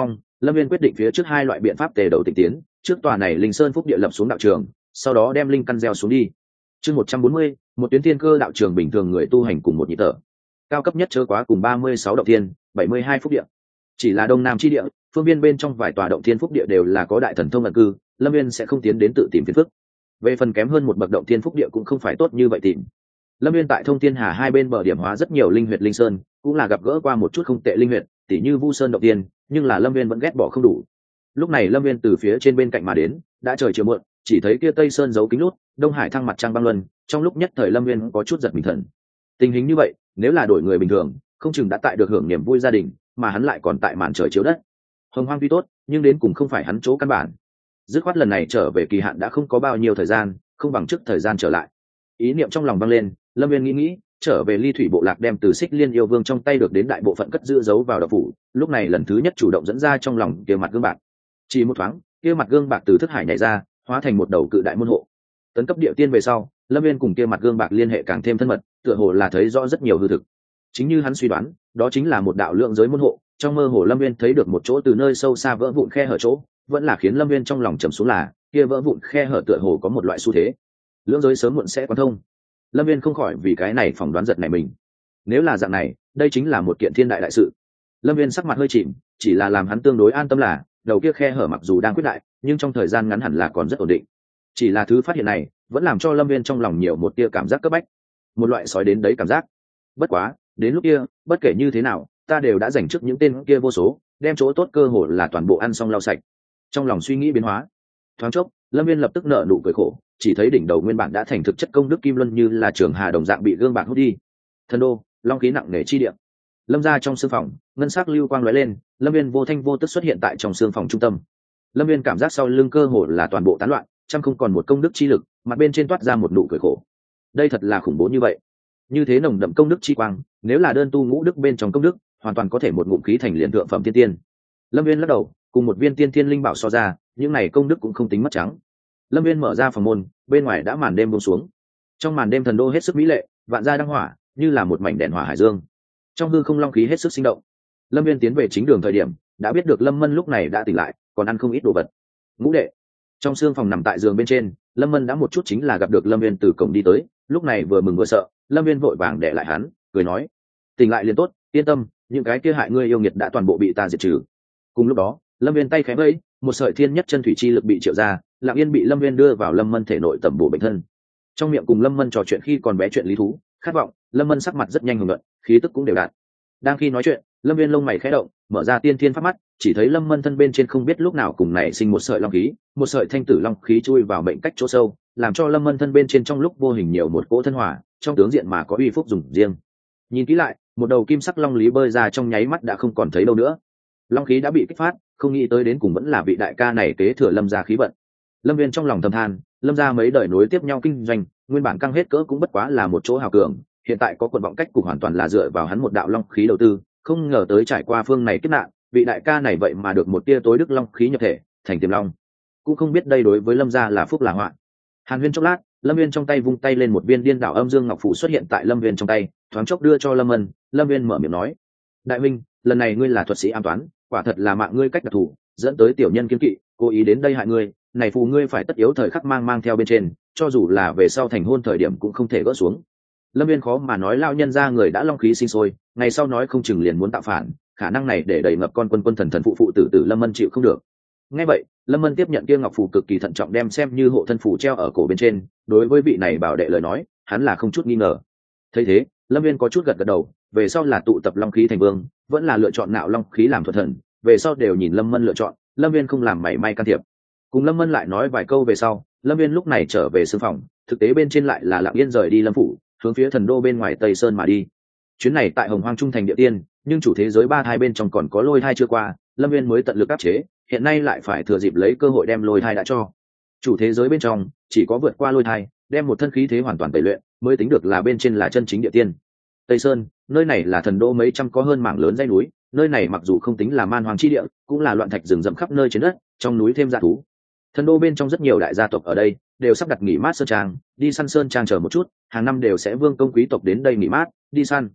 Lâm Viên quyết định phía trước hai loại biện pháp tề đầu tịnh tiến, trước tòa này linh sơn phúc địa lập xuống đạo trường, sau đó đem linh căn gieo xuống đi. Chương một trăm bốn mươi, một tuyến thiên cơ đạo trường bình thường người tu hành cùng một nhị thở. Cao cấp nhất chớ quá cùng ba mươi sáu động thiên, bảy mươi hai phúc địa. Chỉ là đông nam chi địa, phương viên bên trong vài tòa động thiên phúc địa đều là có đại thần thông ẩn cư, Lâm Viên sẽ không tiến đến tự tìm phiền phức. Về phần kém hơn một bậc động thiên phúc địa cũng không phải tốt như vậy tìm. Lâm Viên tại Thông Thiên Hà hai bên bờ điểm hóa rất nhiều linh huyệt linh sơn, cũng là gặp gỡ qua một chút không tệ linh huyệt, tỉ như Vu Sơn động tiên, nhưng là Lâm Viên vẫn ghét bỏ không đủ. Lúc này Lâm Viên từ phía trên bên cạnh mà đến, đã trời chiều muộn, chỉ thấy kia Tây Sơn giấu kính lút, Đông Hải thăng mặt trăng băng luân, trong lúc nhất thời Lâm Viên có chút giật mình thần. Tình hình như vậy, nếu là đổi người bình thường, không chừng đã tại được hưởng niềm vui gia đình, mà hắn lại còn tại màn trời chiếu đất. Hồng hoang tuy tốt, nhưng đến cùng không phải hắn chỗ căn bản. Dứt khoát lần này trở về kỳ hạn đã không có bao nhiêu thời gian, không bằng trước thời gian trở lại. Ý niệm trong lòng vang lên, Lâm Viên nghĩ nghĩ, trở về Ly Thủy bộ lạc đem từ Xích Liên yêu vương trong tay được đến đại bộ phận cất giữ giấu vào đậu phủ, lúc này lần thứ nhất chủ động dẫn ra trong lòng kia mặt gương bạc. Chỉ một thoáng, kia mặt gương bạc từ thức hải nhảy ra, hóa thành một đầu cự đại môn hộ. Tấn cấp địa tiên về sau, Lâm Viên cùng kia mặt gương bạc liên hệ càng thêm thân mật, tựa hồ là thấy rõ rất nhiều hư thực. Chính như hắn suy đoán, đó chính là một đạo lượng giới môn hộ, trong mơ hồ Lâm Viên thấy được một chỗ từ nơi sâu xa vỡ vụn khe hở chỗ, vẫn là khiến Lâm Viên trong lòng trầm xuống là, kia vỡ vụn khe hở tựa hồ có một loại xu thế. Lượng giới sớm muộn sẽ quan thông. Lâm Viên không khỏi vì cái này phỏng đoán giật này mình. Nếu là dạng này, đây chính là một kiện thiên đại đại sự. Lâm Viên sắc mặt hơi chìm, chỉ là làm hắn tương đối an tâm là, đầu kia khe hở mặc dù đang quyết đại, nhưng trong thời gian ngắn hẳn là còn rất ổn định. Chỉ là thứ phát hiện này, vẫn làm cho Lâm Viên trong lòng nhiều một tia cảm giác cấp bách, một loại sói đến đấy cảm giác. Bất quá, đến lúc kia, bất kể như thế nào, ta đều đã dành trước những tên kia vô số, đem chỗ tốt cơ hội là toàn bộ ăn xong lau sạch. Trong lòng suy nghĩ biến hóa, thoáng chốc, Lâm Viên lập tức nở nụ cười khổ, chỉ thấy đỉnh đầu nguyên bản đã thành thực chất công đức kim luân như là trường hà đồng dạng bị gương bạc hút đi. Thần đô, long khí nặng nề chi địa. Lâm ra trong sương phòng, ngân sắc lưu quang lóe lên, Lâm Viên vô thanh vô tức xuất hiện tại trong sương phòng trung tâm. Lâm Viên cảm giác sau lưng cơ hồ là toàn bộ tán loạn, trăm không còn một công đức chi lực, mặt bên trên toát ra một nụ cười khổ. Đây thật là khủng bố như vậy. Như thế nồng đậm công đức chi quang, nếu là đơn tu ngũ đức bên trong công đức, hoàn toàn có thể một ngụm khí thành liền thượng phẩm tiên tiên. Lâm Viên lắc đầu, cùng một viên tiên tiên linh bảo so ra, những này công đức cũng không tính mất trắng. Lâm Viên mở ra phòng môn, bên ngoài đã màn đêm buông xuống. Trong màn đêm thần đô hết sức mỹ lệ, vạn gia đăng hỏa, như là một mảnh đèn hỏa hải dương. Trong hư không long khí hết sức sinh động. Lâm Viên tiến về chính đường thời điểm, đã biết được Lâm Mân lúc này đã tỉnh lại, còn ăn không ít đồ vật. Ngũ đệ, trong xương phòng nằm tại giường bên trên, Lâm Mân đã một chút chính là gặp được Lâm Viên từ cổng đi tới, lúc này vừa mừng vừa sợ, Lâm Viên vội vàng đè lại hắn, cười nói: "Tỉnh lại liền tốt, yên tâm, những cái kia hại ngươi yêu nghiệt đã toàn bộ bị ta diệt trừ." Cùng lúc đó, Lâm Viên tay khẽ vẫy, một sợi thiên nhất chân thủy chi lực bị triệu ra, lặng yên bị Lâm Viên đưa vào Lâm Mân thể nội tẩm bổ bệnh thân. Trong miệng cùng Lâm Mân trò chuyện khi còn bé chuyện lý thú, khát vọng, Lâm Mân sắc mặt rất nhanh hưởng luận, khí tức cũng đều đặn. Đang khi nói chuyện, Lâm Viên lông mày khẽ động, mở ra tiên thiên pháp mắt, chỉ thấy Lâm Mân thân bên trên không biết lúc nào cùng này sinh một sợi long khí, một sợi thanh tử long khí chui vào mệnh cách chỗ sâu, làm cho Lâm Mân thân bên trên trong lúc vô hình nhiều một cỗ thân hỏa, trong tướng diện mà có uy phúc dùng riêng. Nhìn kỹ lại, một đầu kim sắc long lý bơi ra trong nháy mắt đã không còn thấy đâu nữa. Long khí đã bị kích phát, không nghĩ tới đến cùng vẫn là vị đại ca này kế thừa Lâm gia khí vận. Lâm Viên trong lòng thầm than, Lâm gia mấy đời nối tiếp nhau kinh doanh, nguyên bản căng hết cỡ cũng bất quá là một chỗ hào cường, hiện tại có quận vọng cách cục hoàn toàn là dựa vào hắn một đạo long khí đầu tư, không ngờ tới trải qua phương này kiếp nạn, vị đại ca này vậy mà được một tia tối đức long khí nhập thể, thành tiềm long. Cũng không biết đây đối với Lâm gia là phúc là họa. Hàn Huyên chốc lát, Lâm Viên trong tay vung tay lên một viên điên đảo âm dương ngọc phù xuất hiện tại Lâm Viên trong tay, thoáng chốc đưa cho Lâm Mân. Lâm Viên mở miệng nói: "Đại huynh, lần này ngươi là thuật sĩ an toán, quả thật là mạng ngươi cách đặc thù, dẫn tới tiểu nhân kiên kỵ, cố ý đến đây hại ngươi, này phù ngươi phải tất yếu thời khắc mang mang theo bên trên, cho dù là về sau thành hôn thời điểm cũng không thể gỡ xuống." Lâm Viên khó mà nói lao nhân ra người đã long khí sinh sôi, ngày sau nói không chừng liền muốn tạo phản, khả năng này để đầy ngập con quân quân thần thần phụ phụ tử tử Lâm Mân chịu không được. Nghe vậy, Lâm Mân tiếp nhận kia ngọc phù cực kỳ thận trọng đem xem như hộ thân phù treo ở cổ bên trên, đối với vị này bảo đệ lời nói, hắn là không chút nghi ngờ. Thấy thế, Lâm Viên có chút gật gật đầu, về sau là tụ tập long khí thành vương, vẫn là lựa chọn nạo long khí làm thuật thần, về sau đều nhìn Lâm Mân lựa chọn, Lâm Viên không làm mảy may can thiệp. Cùng Lâm Mân lại nói vài câu về sau, Lâm Viên lúc này trở về sương phòng, thực tế bên trên lại là lặng yên rời đi Lâm phủ, hướng phía thần đô bên ngoài Tây Sơn mà đi. Chuyến này tại Hồng Hoang Trung thành địa tiên, nhưng chủ thế giới ba thai bên trong còn có lôi thai chưa qua, Lâm Viên mới tận lực áp chế, hiện nay lại phải thừa dịp lấy cơ hội đem lôi thai đã cho. Chủ thế giới bên trong chỉ có vượt qua lôi thai, đem một thân khí thế hoàn toàn tẩy luyện, mới tính được là bên trên là chân chính địa tiên. Tây Sơn, nơi này là thần đô mấy trăm có hơn mảng lớn dãy núi, nơi này mặc dù không tính là man hoang chi địa, cũng là loạn thạch rừng rậm khắp nơi trên đất, trong núi thêm dã thú. Thần đô bên trong rất nhiều đại gia tộc ở đây, đều sắp đặt nghỉ mát sơn trang, đi săn sơn trang chờ một chút, hàng năm đều sẽ vương công quý tộc đến đây nghỉ mát, đi săn.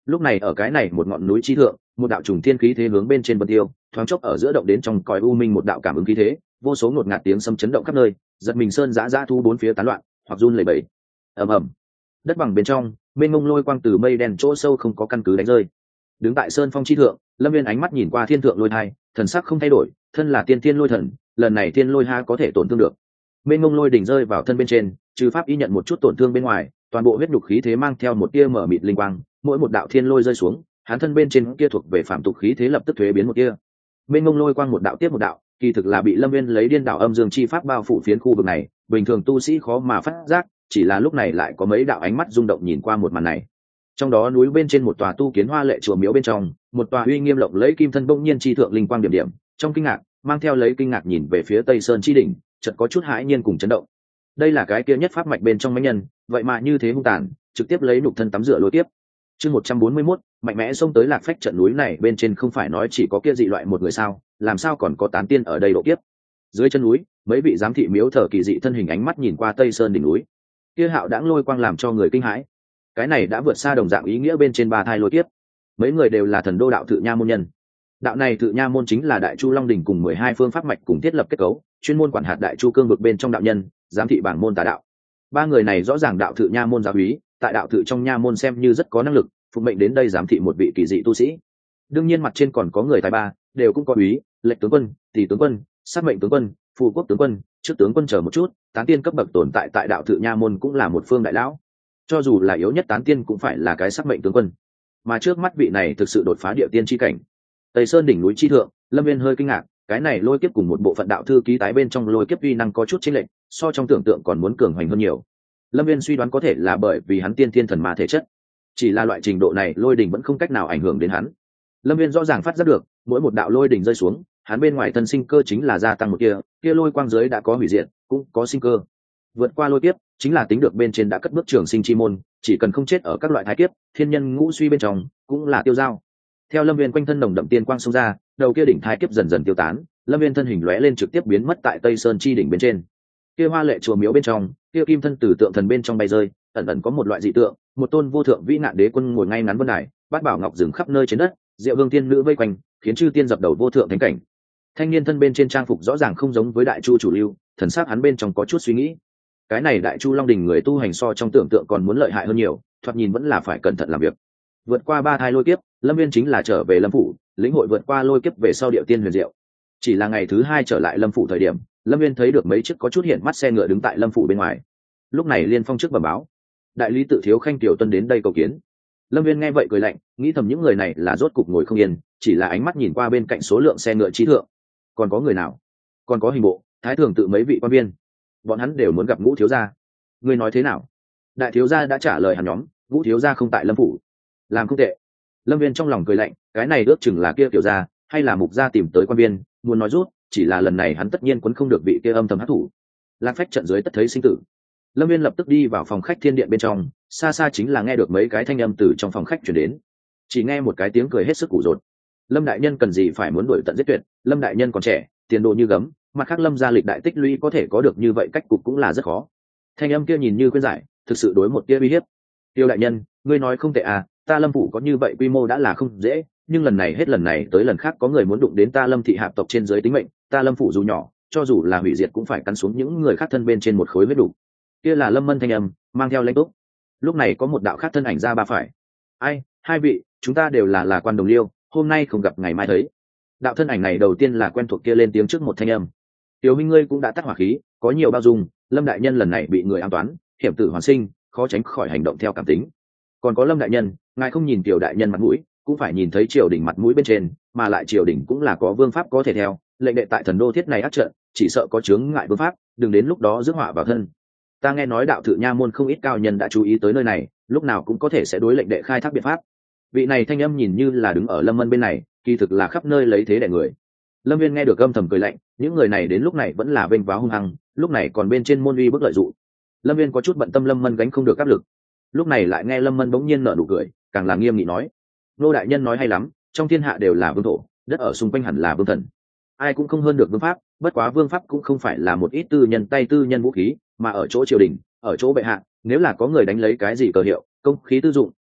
Lúc này ở cái này một ngọn núi chi thượng, một đạo trùng thiên khí thế hướng bên trên vân tiêu, thoáng chốc ở giữa động đến trong cõi u minh một đạo cảm ứng khí thế, vô số ngột ngạt tiếng sấm chấn động khắp nơi, giật mình sơn giã giã thu bốn phía tán loạn, hoặc run lẩy bẩy. Ầm ầm. Đất bằng bên trong, mênh mông lôi quang từ mây đen chỗ sâu không có căn cứ đánh rơi. Đứng tại sơn phong chi thượng, Lâm Viên ánh mắt nhìn qua thiên thượng lôi thai, thần sắc không thay đổi, thân là tiên thiên lôi thần, lần này thiên lôi ha có thể tổn thương được. Mênh mông lôi đỉnh rơi vào thân bên trên, trừ pháp y nhận một chút tổn thương bên ngoài, toàn bộ huyết nhục khí thế mang theo một tia mở mịt linh quang, mỗi một đạo thiên lôi rơi xuống, hắn thân bên trên kia thuộc về phạm tục khí thế lập tức thuế biến một tia. Mênh mông lôi quang một đạo tiếp một đạo, kỳ thực là bị Lâm Viên lấy điên đảo âm dương chi pháp bao phủ phiến khu vực này, bình thường tu sĩ khó mà phát giác, chỉ là lúc này lại có mấy đạo ánh mắt rung động nhìn qua một màn này. Trong đó núi bên trên một tòa tu kiến hoa lệ chùa miếu bên trong, một tòa uy nghiêm lộng lẫy kim thân bỗng nhiên chi thượng linh quang điểm điểm, trong kinh ngạc, mang theo lấy kinh ngạc nhìn về phía Tây Sơn chi đỉnh, chợt có chút hãi nhiên cùng chấn động. Đây là cái kia nhất pháp mạch bên trong mấy nhân, vậy mà như thế hung tàn, trực tiếp lấy nục thân tắm rửa lôi tiếp. Chương một trăm bốn mươi mốt, mạnh mẽ xông tới Lạc Phách trận núi này bên trên không phải nói chỉ có kia dị loại một người sao, làm sao còn có tán tiên ở đây độ kiếp. Dưới chân núi, mấy vị giám thị miếu thờ kỳ dị thân hình ánh mắt nhìn qua Tây Sơn đỉnh núi. Kia hạo đãng lôi quang làm cho người kinh hãi. Cái này đã vượt xa đồng dạng ý nghĩa bên trên ba thai lôi kiếp. Mấy người đều là thần đô đạo tự nha môn nhân. Đạo này tự nha môn chính là Đại Chu Long đỉnh cùng mười hai phương pháp mạch cùng thiết lập kết cấu, chuyên môn quản hạt Đại Chu cương vực bên trong đạo nhân, giám thị bảng môn tà đạo. Ba người này rõ ràng đạo tự nha môn giáo úy, tại đạo tự trong nha môn xem như rất có năng lực, phục mệnh đến đây giám thị một vị kỳ dị tu sĩ. Đương nhiên mặt trên còn có người tài ba, đều cũng có úy, lệnh tướng quân, tỷ tướng quân, sát mệnh tướng quân, phù quốc tướng quân, trước tướng quân chờ một chút, tán tiên cấp bậc tồn tại tại đạo tự nha môn cũng là một phương đại lão. Cho dù là yếu nhất tán tiên cũng phải là cái sát mệnh tướng quân. Mà trước mắt vị này thực sự đột phá địa tiên chi cảnh. Tây Sơn đỉnh núi chi thượng, Lâm Viên hơi kinh ngạc, cái này lôi kiếp cùng một bộ phận đạo thư ký tái bên trong lôi kiếp uy năng có chút chênh lệch, so trong tưởng tượng còn muốn cường hoành hơn nhiều. Lâm Viên suy đoán có thể là bởi vì hắn tiên thiên thần ma thể chất, chỉ là loại trình độ này lôi đỉnh vẫn không cách nào ảnh hưởng đến hắn. Lâm Viên rõ ràng phát giác được, mỗi một đạo lôi đỉnh rơi xuống, hắn bên ngoài thân sinh cơ chính là gia tăng một kia, kia lôi quang giới đã có hủy diệt, cũng có sinh cơ. Vượt qua lôi kiếp, chính là tính được bên trên đã cất bước trường sinh chi môn, chỉ cần không chết ở các loại thái kiếp, thiên nhân ngũ suy bên trong, cũng là tiêu dao. Theo Lâm Viên quanh thân nồng đậm tiên quang xông ra, đầu kia đỉnh thái kiếp dần dần tiêu tán, Lâm Viên thân hình lóe lên trực tiếp biến mất tại Tây Sơn chi đỉnh bên trên. Kia hoa lệ chùa miếu bên trong, kia kim thân từ tượng thần bên trong bay rơi, ẩn ẩn có một loại dị tượng, một tôn vô thượng vĩ nạn đế quân ngồi ngay ngắn vân đài, bát bảo ngọc dừng khắp nơi trên đất, diệu vương tiên nữ vây quanh, khiến chư tiên dập đầu vô thượng thánh cảnh. Thanh niên thân bên trên trang phục rõ ràng không giống với Đại Chu chủ lưu, thần sắc hắn bên trong có chút suy nghĩ. Cái này Đại Chu Long đỉnh người tu hành so trong tưởng tượng còn muốn lợi hại hơn nhiều, thoạt nhìn vẫn là phải cẩn thận làm việc. Vượt qua ba thai lôi kiếp, Lâm Viên chính là trở về Lâm phủ, lĩnh hội vượt qua lôi kiếp về sau điệu tiên huyền diệu. Chỉ là ngày thứ hai trở lại Lâm phủ thời điểm, Lâm Viên thấy được mấy chiếc có chút hiện mắt xe ngựa đứng tại Lâm phủ bên ngoài. Lúc này Liên Phong trước bẩm báo, đại lý tự thiếu khanh tiểu tuân đến đây cầu kiến. Lâm Viên nghe vậy cười lạnh, nghĩ thầm những người này là rốt cục ngồi không yên, chỉ là ánh mắt nhìn qua bên cạnh số lượng xe ngựa trí thượng. Còn có người nào? Còn có hình bộ, thái thường tự mấy vị quan viên, bọn hắn đều muốn gặp Ngũ thiếu gia. Ngươi nói thế nào? Đại thiếu gia đã trả lời hắn nhóm, Ngũ thiếu gia không tại Lâm phủ. Làm không tệ. Lâm Viên trong lòng cười lạnh, cái này ước chừng là kia tiểu gia, hay là mục gia tìm tới quan viên, muốn nói rút, chỉ là lần này hắn tất nhiên quấn không được vị kia âm thầm hắc thủ. Lạc Phách trận dưới tất thấy sinh tử. Lâm Viên lập tức đi vào phòng khách thiên điện bên trong, xa xa chính là nghe được mấy cái thanh âm từ trong phòng khách truyền đến. Chỉ nghe một cái tiếng cười hết sức củ rột. Lâm đại nhân cần gì phải muốn đuổi tận giết tuyệt, Lâm đại nhân còn trẻ, tiền đồ như gấm, mặt khác Lâm gia lịch đại tích lũy có thể có được như vậy cách cục cũng là rất khó. Thanh âm kia nhìn như khuyên giải, thực sự đối một tia uy hiếp. Tiêu đại nhân, ngươi nói không tệ à, ta Lâm phủ có như vậy quy mô đã là không dễ, nhưng lần này hết lần này tới lần khác có người muốn đụng đến ta Lâm thị hạp tộc trên dưới tính mệnh, ta Lâm phủ dù nhỏ, cho dù là hủy diệt cũng phải cắn xuống những người khác thân bên trên một khối huyết đủ. Kia là Lâm Mân thanh âm, mang theo lãnh túc. Lúc này có một đạo khác thân ảnh ra ba phải. Ai, hai vị, chúng ta đều là là quan đồng liêu, hôm nay không gặp ngày mai thấy. Đạo thân ảnh này đầu tiên là quen thuộc kia lên tiếng trước một thanh âm. Tiểu huynh ngươi cũng đã tắt hỏa khí, có nhiều bao dung, Lâm đại nhân lần này bị người ám toán, hiểm tử hoàn sinh, khó tránh khỏi hành động theo cảm tính. Còn có Lâm đại nhân, ngài không nhìn tiểu đại nhân mặt mũi, cũng phải nhìn thấy triều đình mặt mũi bên trên, mà lại triều đình cũng là có vương pháp có thể theo, lệnh đệ tại thần đô thiết này ác trận, chỉ sợ có chướng ngại vương pháp, đừng đến lúc đó rước họa vào thân. Ta nghe nói đạo thự nha môn không ít cao nhân đã chú ý tới nơi này, lúc nào cũng có thể sẽ đối lệnh đệ khai thác biện pháp. Vị này thanh âm nhìn như là đứng ở Lâm Mân bên này, kỳ thực là khắp nơi lấy thế đè người. Lâm Viên nghe được âm thầm cười lạnh, những người này đến lúc này vẫn là vênh váo hung hăng, lúc này còn bên trên môn uy bức lợi dụ. Lâm Viên có chút bận tâm Lâm Mân gánh không được áp lực, lúc này lại nghe Lâm Mân bỗng nhiên nở nụ cười, càng là nghiêm nghị nói: nô đại nhân nói hay lắm, trong thiên hạ đều là vương thổ, đất ở xung quanh hẳn là vương thần, ai cũng không hơn được vương pháp, bất quá vương pháp cũng không phải là một ít tư nhân tay tư nhân vũ khí, mà ở chỗ triều đình, ở chỗ bệ hạ, nếu là có người đánh lấy cái gì cờ hiệu, công khí tư dụng,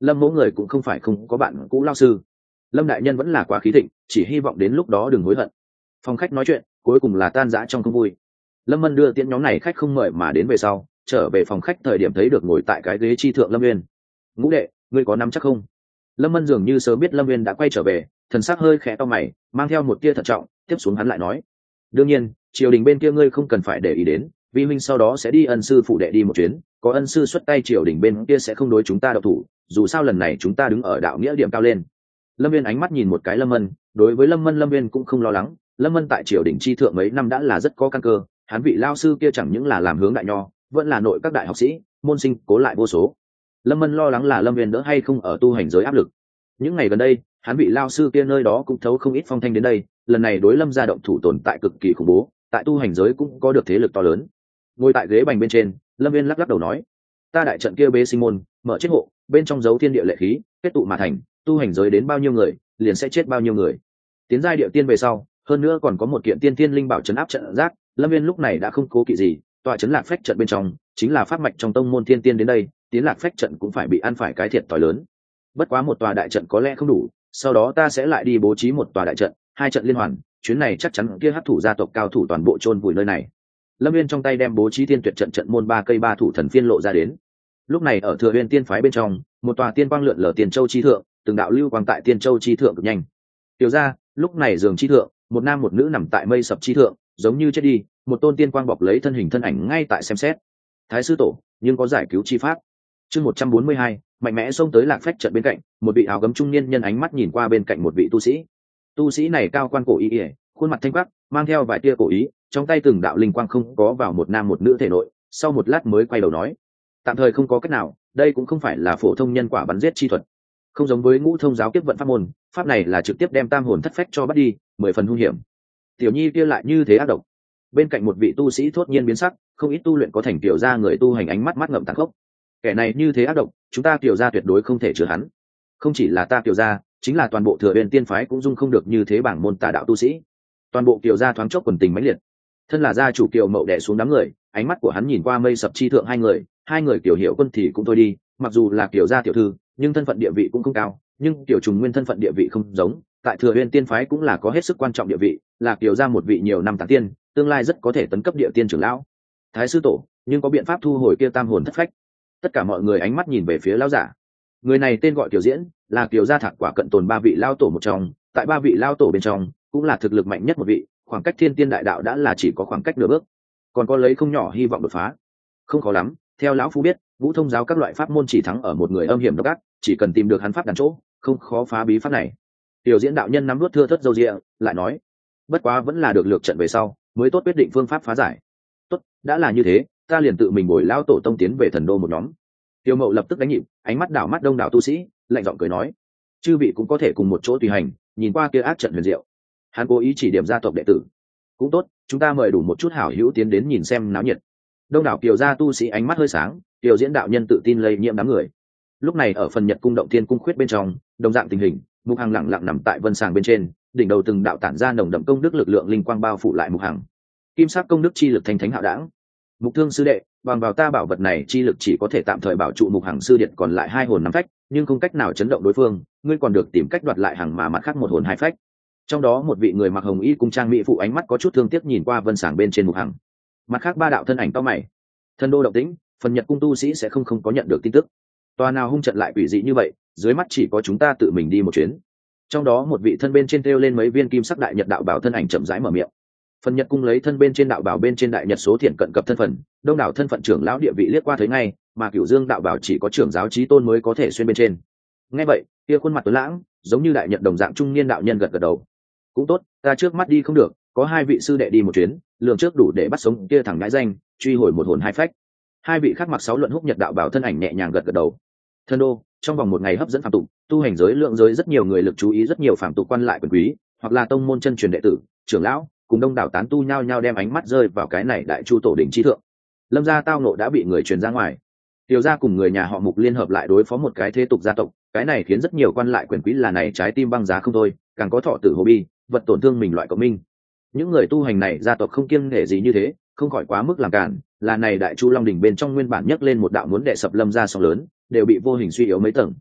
lâm mỗ người cũng không phải không có bạn cũ lao sư. Lâm đại nhân vẫn là quá khí thịnh, chỉ hy vọng đến lúc đó đừng hối hận. Phòng khách nói chuyện cuối cùng là tan rã trong không vui. Lâm Mân đưa tiễn nhóm này khách không mời mà đến về sau, trở về phòng khách thời điểm thấy được ngồi tại cái ghế chi thượng Lâm Nguyên. Ngũ đệ, ngươi có nắm chắc không? Lâm Mân dường như sớm biết Lâm Nguyên đã quay trở về, thần sắc hơi khẽ to mày, mang theo một tia thận trọng, tiếp xuống hắn lại nói: đương nhiên, triều đình bên kia ngươi không cần phải để ý đến, vi huynh sau đó sẽ đi ân sư phụ đệ đi một chuyến, có ân sư xuất tay triều đình bên kia sẽ không đối chúng ta độc thủ, dù sao lần này chúng ta đứng ở đạo nghĩa điểm cao lên. Lâm Viên ánh mắt nhìn một cái Lâm Mân, đối với Lâm Mân Lâm Viên cũng không lo lắng, Lâm Mân tại triều đình chi thượng mấy năm đã là rất có căn cơ, hắn vị lao sư kia chẳng những là làm hướng đại nho, vẫn là nội các đại học sĩ, môn sinh cố lại vô số. Lâm Mân lo lắng là Lâm Viên đỡ hay không ở tu hành giới áp lực. Những ngày gần đây, hắn vị lao sư kia nơi đó cũng thấu không ít phong thanh đến đây, lần này đối Lâm gia động thủ tồn tại cực kỳ khủng bố, tại tu hành giới cũng có được thế lực to lớn. Ngồi tại ghế bành bên trên, Lâm Viên lắc lắc đầu nói: ta đại trận kia bế sinh môn, mở chết hộ, bên trong dấu thiên địa lệ khí, kết tụ mà thành, tu hành giới đến bao nhiêu người, liền sẽ chết bao nhiêu người. Tiến giai địa tiên về sau, hơn nữa còn có một kiện tiên tiên linh bảo trấn áp trận giác, Lâm Viên lúc này đã không cố kỵ gì, tọa trấn lạc phách trận bên trong, chính là pháp mạch trong tông môn thiên tiên đến đây, tiến lạc phách trận cũng phải bị ăn phải cái thiệt thòi lớn. Bất quá một tòa đại trận có lẽ không đủ, sau đó ta sẽ lại đi bố trí một tòa đại trận, hai trận liên hoàn, chuyến này chắc chắn kia hấp thủ gia tộc cao thủ toàn bộ chôn vùi nơi này. Lâm Viên trong tay đem bố trí tiên tuyệt trận trận môn ba cây ba thủ thần phiên lộ ra đến. Lúc này ở Thừa Uyên tiên phái bên trong, một tòa tiên quang lượn lờ tiền châu chi thượng, từng đạo lưu quang tại tiên châu chi thượng cực nhanh. Tiểu ra, lúc này giường chi thượng, một nam một nữ nằm tại mây sập chi thượng, giống như chết đi, một tôn tiên quang bọc lấy thân hình thân ảnh ngay tại xem xét. Thái sư tổ, nhưng có giải cứu chi pháp. Chương một trăm bốn mươi hai, mạnh mẽ xông tới lạc phách trận bên cạnh, một vị áo gấm trung niên nhân ánh mắt nhìn qua bên cạnh một vị tu sĩ. Tu sĩ này cao quan cổ y, khuôn mặt thanh quắc, mang theo vài tia cổ ý, trong tay từng đạo linh quang không có vào một nam một nữ thể nội, sau một lát mới quay đầu nói: tạm thời không có cách nào, đây cũng không phải là phổ thông nhân quả bắn giết chi thuật, không giống với ngũ thông giáo kiếp vận pháp môn, pháp này là trực tiếp đem tam hồn thất phách cho bắt đi, mười phần hung hiểm. Tiểu nhi kia lại như thế ác độc. Bên cạnh một vị tu sĩ thốt nhiên biến sắc, không ít tu luyện có thành tiểu gia người tu hành ánh mắt mắt ngậm tàn khốc. Kẻ này như thế ác độc, chúng ta tiểu gia tuyệt đối không thể chứa hắn. Không chỉ là ta tiểu gia, chính là toàn bộ Thừa Uyên tiên phái cũng dung không được như thế bảng môn tà đạo tu sĩ. Toàn bộ tiểu gia thoáng chốc quần tình mãnh liệt. Thân là gia chủ Kiều Mậu đè xuống đám người, ánh mắt của hắn nhìn qua mây sập chi thượng hai người, hai người Kiều Hiểu Quân thì cũng thôi đi, mặc dù là Kiều gia tiểu thư, nhưng thân phận địa vị cũng không cao, nhưng Kiều Trùng Nguyên thân phận địa vị không giống, tại Thừa Uyên tiên phái cũng là có hết sức quan trọng địa vị, là Kiều gia một vị nhiều năm tán tiên, tương lai rất có thể tấn cấp địa tiên trưởng lão. Thái sư tổ, nhưng có biện pháp thu hồi kia tam hồn thất phách. Tất cả mọi người ánh mắt nhìn về phía lão giả. Người này tên gọi Kiều Diễn, là Kiều gia thạc quả cận tồn ba vị lao tổ một trong, tại ba vị lao tổ bên trong, cũng là thực lực mạnh nhất một vị, khoảng cách thiên tiên đại đạo đã là chỉ có khoảng cách nửa bước, còn có lấy không nhỏ hy vọng đột phá. Không khó lắm, theo lão phu biết, ngũ thông giáo các loại pháp môn chỉ thắng ở một người âm hiểm độc ác, chỉ cần tìm được hắn pháp đàn chỗ, không khó phá bí pháp này. Tiểu Diễn đạo nhân nắm nuốt thưa thất dâu rịa, lại nói: bất quá vẫn là được lược trận về sau, mới tốt quyết định phương pháp phá giải. Tốt, đã là như thế, ta liền tự mình bồi lao tổ tông tiến về thần đô một nhóm. Tiêu Mậu lập tức đánh nhịp, ánh mắt đảo mắt đông đảo tu sĩ, lạnh giọng cười nói: chư vị cũng có thể cùng một chỗ tùy hành, nhìn qua kia ác trận huyền diệu. Hắn cố ý chỉ điểm gia tộc đệ tử. Cũng tốt, chúng ta mời đủ một chút hảo hữu tiến đến nhìn xem náo nhiệt. Đông đảo Kiều gia tu sĩ ánh mắt hơi sáng, Kiều Diễn đạo nhân tự tin lây nhiễm đám người. Lúc này ở phần Nhật cung động thiên cung khuyết bên trong, đồng dạng tình hình, Mục Hằng lặng lặng nằm tại vân sàng bên trên, đỉnh đầu từng đạo tản ra nồng đậm công đức lực lượng linh quang bao phủ lại Mục Hằng. Kim sắc công đức chi lực thanh thánh hạo đãng. Mục Thương sư đệ, bằng vào ta bảo vật này chi lực chỉ có thể tạm thời bảo trụ Mục Hằng sư điện còn lại hai hồn năm phách, nhưng không cách nào chấn động đối phương, ngươi còn được tìm cách đoạt lại Hằng mà mặt khác một hồn hai phách. Trong đó một vị người mặc hồng y cung trang mỹ phụ ánh mắt có chút thương tiếc nhìn qua vân sàng bên trên Mục Hằng. Mặt khác ba đạo thân ảnh to mày. Thần đô động tĩnh, phần Nhật cung tu sĩ sẽ không không có nhận được tin tức. Tòa nào hung trận lại quỷ dị như vậy, dưới mắt chỉ có chúng ta tự mình đi một chuyến. Trong đó một vị thân bên trên treo lên mấy viên kim sắc đại nhật đạo bảo thân ảnh chậm rãi mở miệng. Phần Nhật cung lấy thân bên trên đạo bảo bên trên đại nhật số thiện cận cập thân phận, đông đảo thân phận trưởng lão địa vị liếc qua thấy ngay, mà Cửu Dương đạo bảo chỉ có trưởng giáo chí tôn mới có thể xuyên bên trên. Nghe vậy, kia khuôn mặt tuấn lãng, giống như đại nhật đồng dạng trung niên đạo nhân gật gật đầu. Cũng tốt, ta trước mắt đi không được, có hai vị sư đệ đi một chuyến, lượng trước đủ để bắt sống kia thằng ngãi danh, truy hồi một hồn hai phách. Hai vị khác mặc sáu luận húc nhật đạo bảo thân ảnh nhẹ nhàng gật gật đầu. Thân đô, trong vòng một ngày hấp dẫn phàm tục, tu hành giới lượng giới rất nhiều người lực chú ý, rất nhiều phàm tục quan lại quyền quý, hoặc là tông môn chân truyền đệ tử, trưởng lão, cùng đông đảo tán tu nhao nhao đem ánh mắt rơi vào cái này đại chu tổ đỉnh chi thượng. Lâm gia tao nộ đã bị người truyền ra ngoài. Tiểu gia cùng người nhà họ Mục liên hợp lại đối phó một cái thế tục gia tộc, cái này khiến rất nhiều quan lại quyền quý là này trái tim băng giá không thôi, càng có thọ tử hồ bi, vật tổn thương mình loại cộng minh. Những người tu hành này gia tộc không kiêng nể gì như thế, không khỏi quá mức làm cản, là này đại chu long đỉnh bên trong nguyên bản nhấc lên một đạo muốn đè sập Lâm gia sóng lớn, đều bị vô hình suy yếu mấy tầng.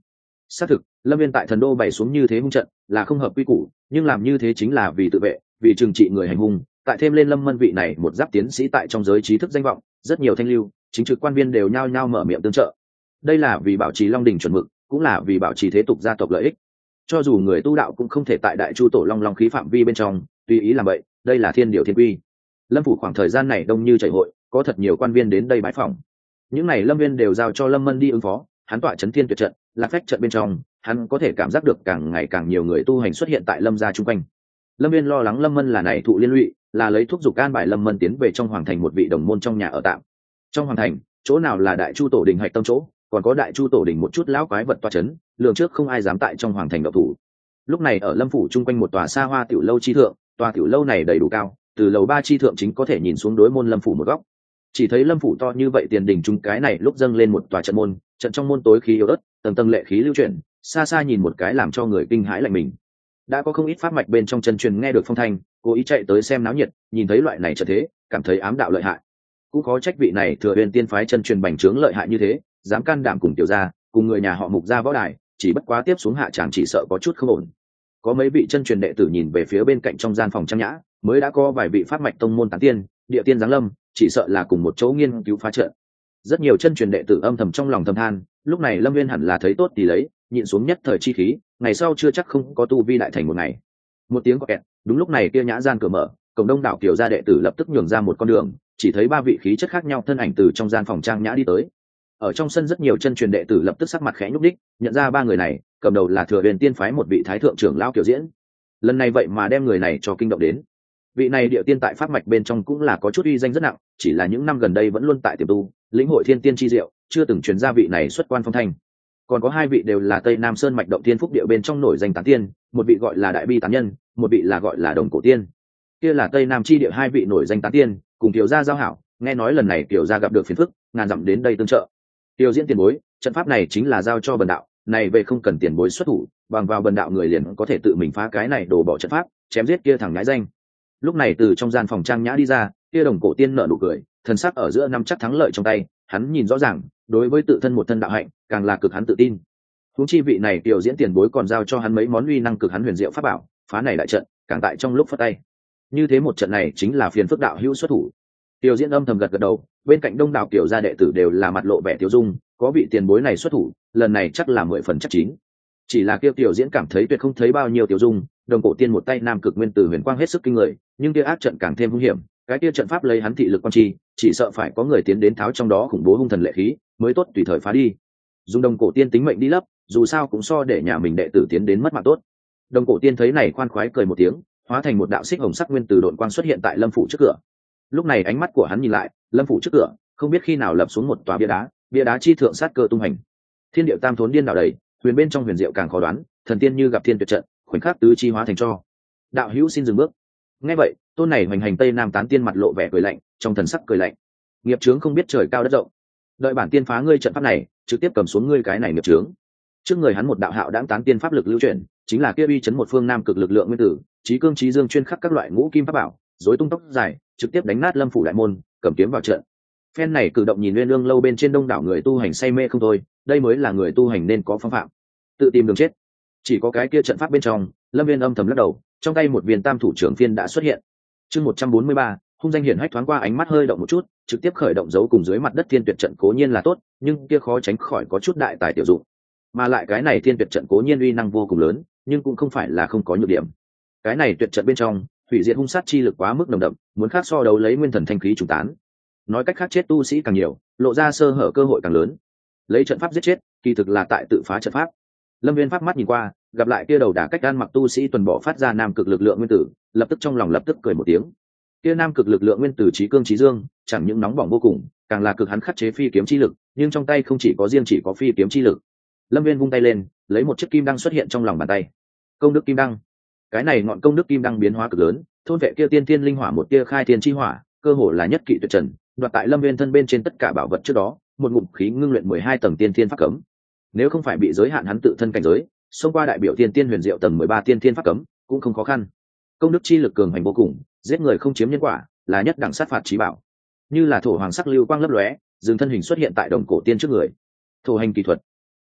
xác thực, lâm viên tại thần đô bày xuống như thế hung trận là không hợp quy củ, nhưng làm như thế chính là vì tự vệ, vì trừng trị người hành hung. Tại thêm lên lâm mân vị này một giáp tiến sĩ tại trong giới trí thức danh vọng, rất nhiều thanh lưu chính trực quan viên đều nhao nhao mở miệng tương trợ. Đây là vì bảo trì long đình chuẩn mực, cũng là vì bảo trì thế tục gia tộc lợi ích. Cho dù người tu đạo cũng không thể tại đại chu tổ long long khí phạm vi bên trong tùy ý làm vậy, đây là thiên điều thiên quy. Lâm phủ khoảng thời gian này đông như chảy hội, có thật nhiều quan viên đến đây bái phỏng. Những này lâm viên đều giao cho lâm mân đi ứng phó, hắn tọa chấn thiên tuyệt trận, lạc phách trận bên trong, hắn có thể cảm giác được càng ngày càng nhiều người tu hành xuất hiện tại lâm gia chung quanh. Lâm viên lo lắng lâm mân là này thụ liên lụy, là lấy thuốc dục an bài lâm mân tiến về trong hoàng thành một vị đồng môn trong nhà ở tạm. Trong hoàng thành, chỗ nào là đại chu tổ đình hạch tâm chỗ, còn có đại chu tổ đình một chút lão quái vật toa chấn, lường trước không ai dám tại trong hoàng thành độc thủ. Lúc này ở lâm phủ chung quanh một tòa xa hoa tiểu lâu chi thượng, tòa tiểu lâu này đầy đủ cao, từ lầu ba chi thượng chính có thể nhìn xuống đối môn lâm phủ một góc. Chỉ thấy lâm phủ to như vậy tiền đình chung cái này lúc dâng lên một tòa trận môn, trận trong môn tối khí yếu ớt, tầng tầng lệ khí lưu chuyển, xa xa nhìn một cái làm cho người kinh hãi lạnh mình. Đã có không ít pháp mạch bên trong chân truyền nghe được phong thanh, cố ý chạy tới xem náo nhiệt, nhìn thấy loại này trận thế, cảm thấy ám đạo lợi hại. Cũng có trách vị này thừa huyền tiên phái chân truyền bành trướng lợi hại như thế, dám can đảm cùng tiểu gia, cùng người nhà họ Mục ra võ đài, chỉ bất quá tiếp xuống hạ tràng chỉ sợ có chút không ổn. Có mấy vị chân truyền đệ tử nhìn về phía bên cạnh trong gian phòng trang nhã, mới đã có vài vị pháp mạch tông môn tán tiên, địa tiên giáng lâm, chỉ sợ là cùng một chỗ nghiên cứu phá trận. Rất nhiều chân truyền đệ tử âm thầm trong lòng thầm than, lúc này lâm viên hẳn là thấy tốt thì lấy, nhịn xuống nhất thời chi khí, ngày sau chưa chắc không có tu vi đại thành một ngày. Một tiếng có kẹt, đúng lúc này kia nhã gian cửa mở, cổng đông đảo kiều gia đệ tử lập tức nhường ra một con đường, chỉ thấy ba vị khí chất khác nhau thân ảnh từ trong gian phòng trang nhã đi tới. Ở trong sân rất nhiều chân truyền đệ tử lập tức sắc mặt khẽ nhúc đích, nhận ra ba người này, cầm đầu là thừa huyền tiên phái một vị thái thượng trưởng lão Kiều Diễn. Lần này vậy mà đem người này cho kinh động đến. Vị này địa tiên tại pháp mạch bên trong cũng là có chút uy danh rất nặng, chỉ là những năm gần đây vẫn luôn tại tiềm tu, lĩnh hội thiên tiên chi diệu, chưa từng truyền ra vị này xuất quan phong thanh. Còn có hai vị đều là Tây Nam Sơn mạch động tiên phúc địa bên trong nổi danh tán tiên, một vị gọi là Đại Bi tán nhân, một vị là gọi là Đồng Cổ tiên. Kia là Tây Nam chi địa hai vị nổi danh tán tiên, cùng Kiều gia giao hảo, nghe nói lần này Kiều gia gặp được phiền phức, ngàn dặm đến đây tương trợ. Tiêu Diễn tiền bối, trận pháp này chính là giao cho bần đạo, này về không cần tiền bối xuất thủ, bằng vào bần đạo người liền có thể tự mình phá cái này đổ bỏ trận pháp, chém giết kia thằng ngái danh. Lúc này từ trong gian phòng trang nhã đi ra, kia Đồng Cổ tiên nở nụ cười, thần sắc ở giữa năm chắc thắng lợi trong tay, hắn nhìn rõ ràng, đối với tự thân một thân đạo hạnh, càng là cực hắn tự tin. Huống chi vị này Tiêu Diễn tiền bối còn giao cho hắn mấy món uy năng cực hắn huyền diệu pháp bảo, phá này đại trận, càng tại trong lúc phất tay. Như thế một trận này chính là phiền phức đạo hữu xuất thủ. Tiêu Diễn âm thầm gật gật đầu, bên cạnh đông đảo Kiều gia đệ tử đều là mặt lộ vẻ tiêu dung, có vị tiền bối này xuất thủ, lần này chắc là mười phần chắc chín. Chỉ là kia Tiêu Diễn cảm thấy tuyệt không thấy bao nhiêu tiêu dung, Đồng Cổ tiên một tay nam cực nguyên tử huyền quang hết sức kinh người, nhưng kia ác trận càng thêm hung hiểm, cái kia trận pháp lấy hắn thị lực quan chi, chỉ sợ phải có người tiến đến tháo trong đó khủng bố hung thần lệ khí, mới tốt tùy thời phá đi. Dùng Đồng Cổ tiên tính mệnh đi lấp, dù sao cũng so để nhà mình đệ tử tiến đến mất mạng tốt. Đồng Cổ tiên thấy này khoan khoái cười một tiếng, hóa thành một đạo xích hồng sắc nguyên tử độn quang xuất hiện tại Lâm phủ trước cửa. Lúc này ánh mắt của hắn nhìn lại, Lâm phủ trước cửa không biết khi nào lập xuống một tòa bia đá, bia đá chi thượng sát cơ tung hành, thiên điệu tam thốn điên đảo đầy, huyền bên trong huyền diệu càng khó đoán, thần tiên như gặp thiên tuyệt trận, khoảnh khắc tứ chi hóa thành cho. Đạo hữu xin dừng bước. Nghe vậy, tôn này hoành hành tây nam tán tiên mặt lộ vẻ cười lạnh, trong thần sắc cười lạnh. Nghiệp chướng không biết trời cao đất rộng, đợi bản tiên phá ngươi trận pháp này, trực tiếp cầm xuống ngươi cái này nghiệp chướng. Trước người hắn một đạo hạo đãng tán tiên pháp lực lưu chuyển, chính là kia uy chấn một phương nam cực lực lượng nguyên tử, trí cương trí dương chuyên khắc các loại ngũ kim pháp bảo, rối tung tóc dài, trực tiếp đánh nát Lâm phủ đại môn, cầm kiếm vào trận. Phen này cử động nhìn Nguyên Lương lâu bên trên đông đảo người tu hành say mê không thôi, đây mới là người tu hành nên có phong phạm, tự tìm đường chết. Chỉ có cái kia trận pháp bên trong, Lâm Viên âm thầm lắc đầu, trong tay một viên tam thủ trưởng phiên đã xuất hiện. Chương một trăm bốn mươi ba, hung danh hiển hách thoáng qua ánh mắt hơi động một chút, trực tiếp khởi động dấu cùng dưới mặt đất thiên tuyệt trận cố nhiên là tốt, nhưng kia khó tránh khỏi có chút đại tài tiểu dụng. Mà lại cái này thiên tuyệt trận cố nhiên uy năng vô cùng lớn, nhưng cũng không phải là không có nhược điểm. Cái này tuyệt trận bên trong, hủy diệt hung sát chi lực quá mức nồng đậm, muốn khác so đấu lấy nguyên thần thanh khí trùng tán. Nói cách khác chết tu sĩ càng nhiều, lộ ra sơ hở cơ hội càng lớn. Lấy trận pháp giết chết, kỳ thực là tại tự phá trận pháp. Lâm Viên pháp mắt nhìn qua, gặp lại kia đầu đả cách gan mặc tu sĩ tuần bỏ phát ra nam cực lực lượng nguyên tử, lập tức trong lòng lập tức cười một tiếng. Kia nam cực lực lượng nguyên tử trí cương trí dương, chẳng những nóng bỏng vô cùng, càng là cực hắn khắc chế phi kiếm chi lực, nhưng trong tay không chỉ có riêng chỉ có phi kiếm chi lực. Lâm Viên vung tay lên, lấy một chiếc kim đăng xuất hiện trong lòng bàn tay. Công đức kim đăng. Cái này ngọn công đức kim đăng biến hóa cực lớn, thôn vệ kia tiên tiên linh hỏa một tia khai thiên chi hỏa, cơ hồ là nhất kỵ tuyệt trần, đoạt tại Lâm Viên thân bên trên tất cả bảo vật trước đó, một ngụm khí ngưng luyện mười hai tầng tiên thiên pháp cấm. Nếu không phải bị giới hạn hắn tự thân cảnh giới, xông qua đại biểu tiên tiên huyền diệu tầng mười ba tiên thiên pháp cấm, cũng không khó khăn. Công đức chi lực cường hành vô cùng, giết người không chiếm nhân quả, là nhất đẳng sát phạt chí bảo. Như là thổ hoàng sắc lưu quang lấp lóe, dừng thân hình xuất hiện tại Đồng Cổ tiên trước người. Thổ hành kỳ thuật.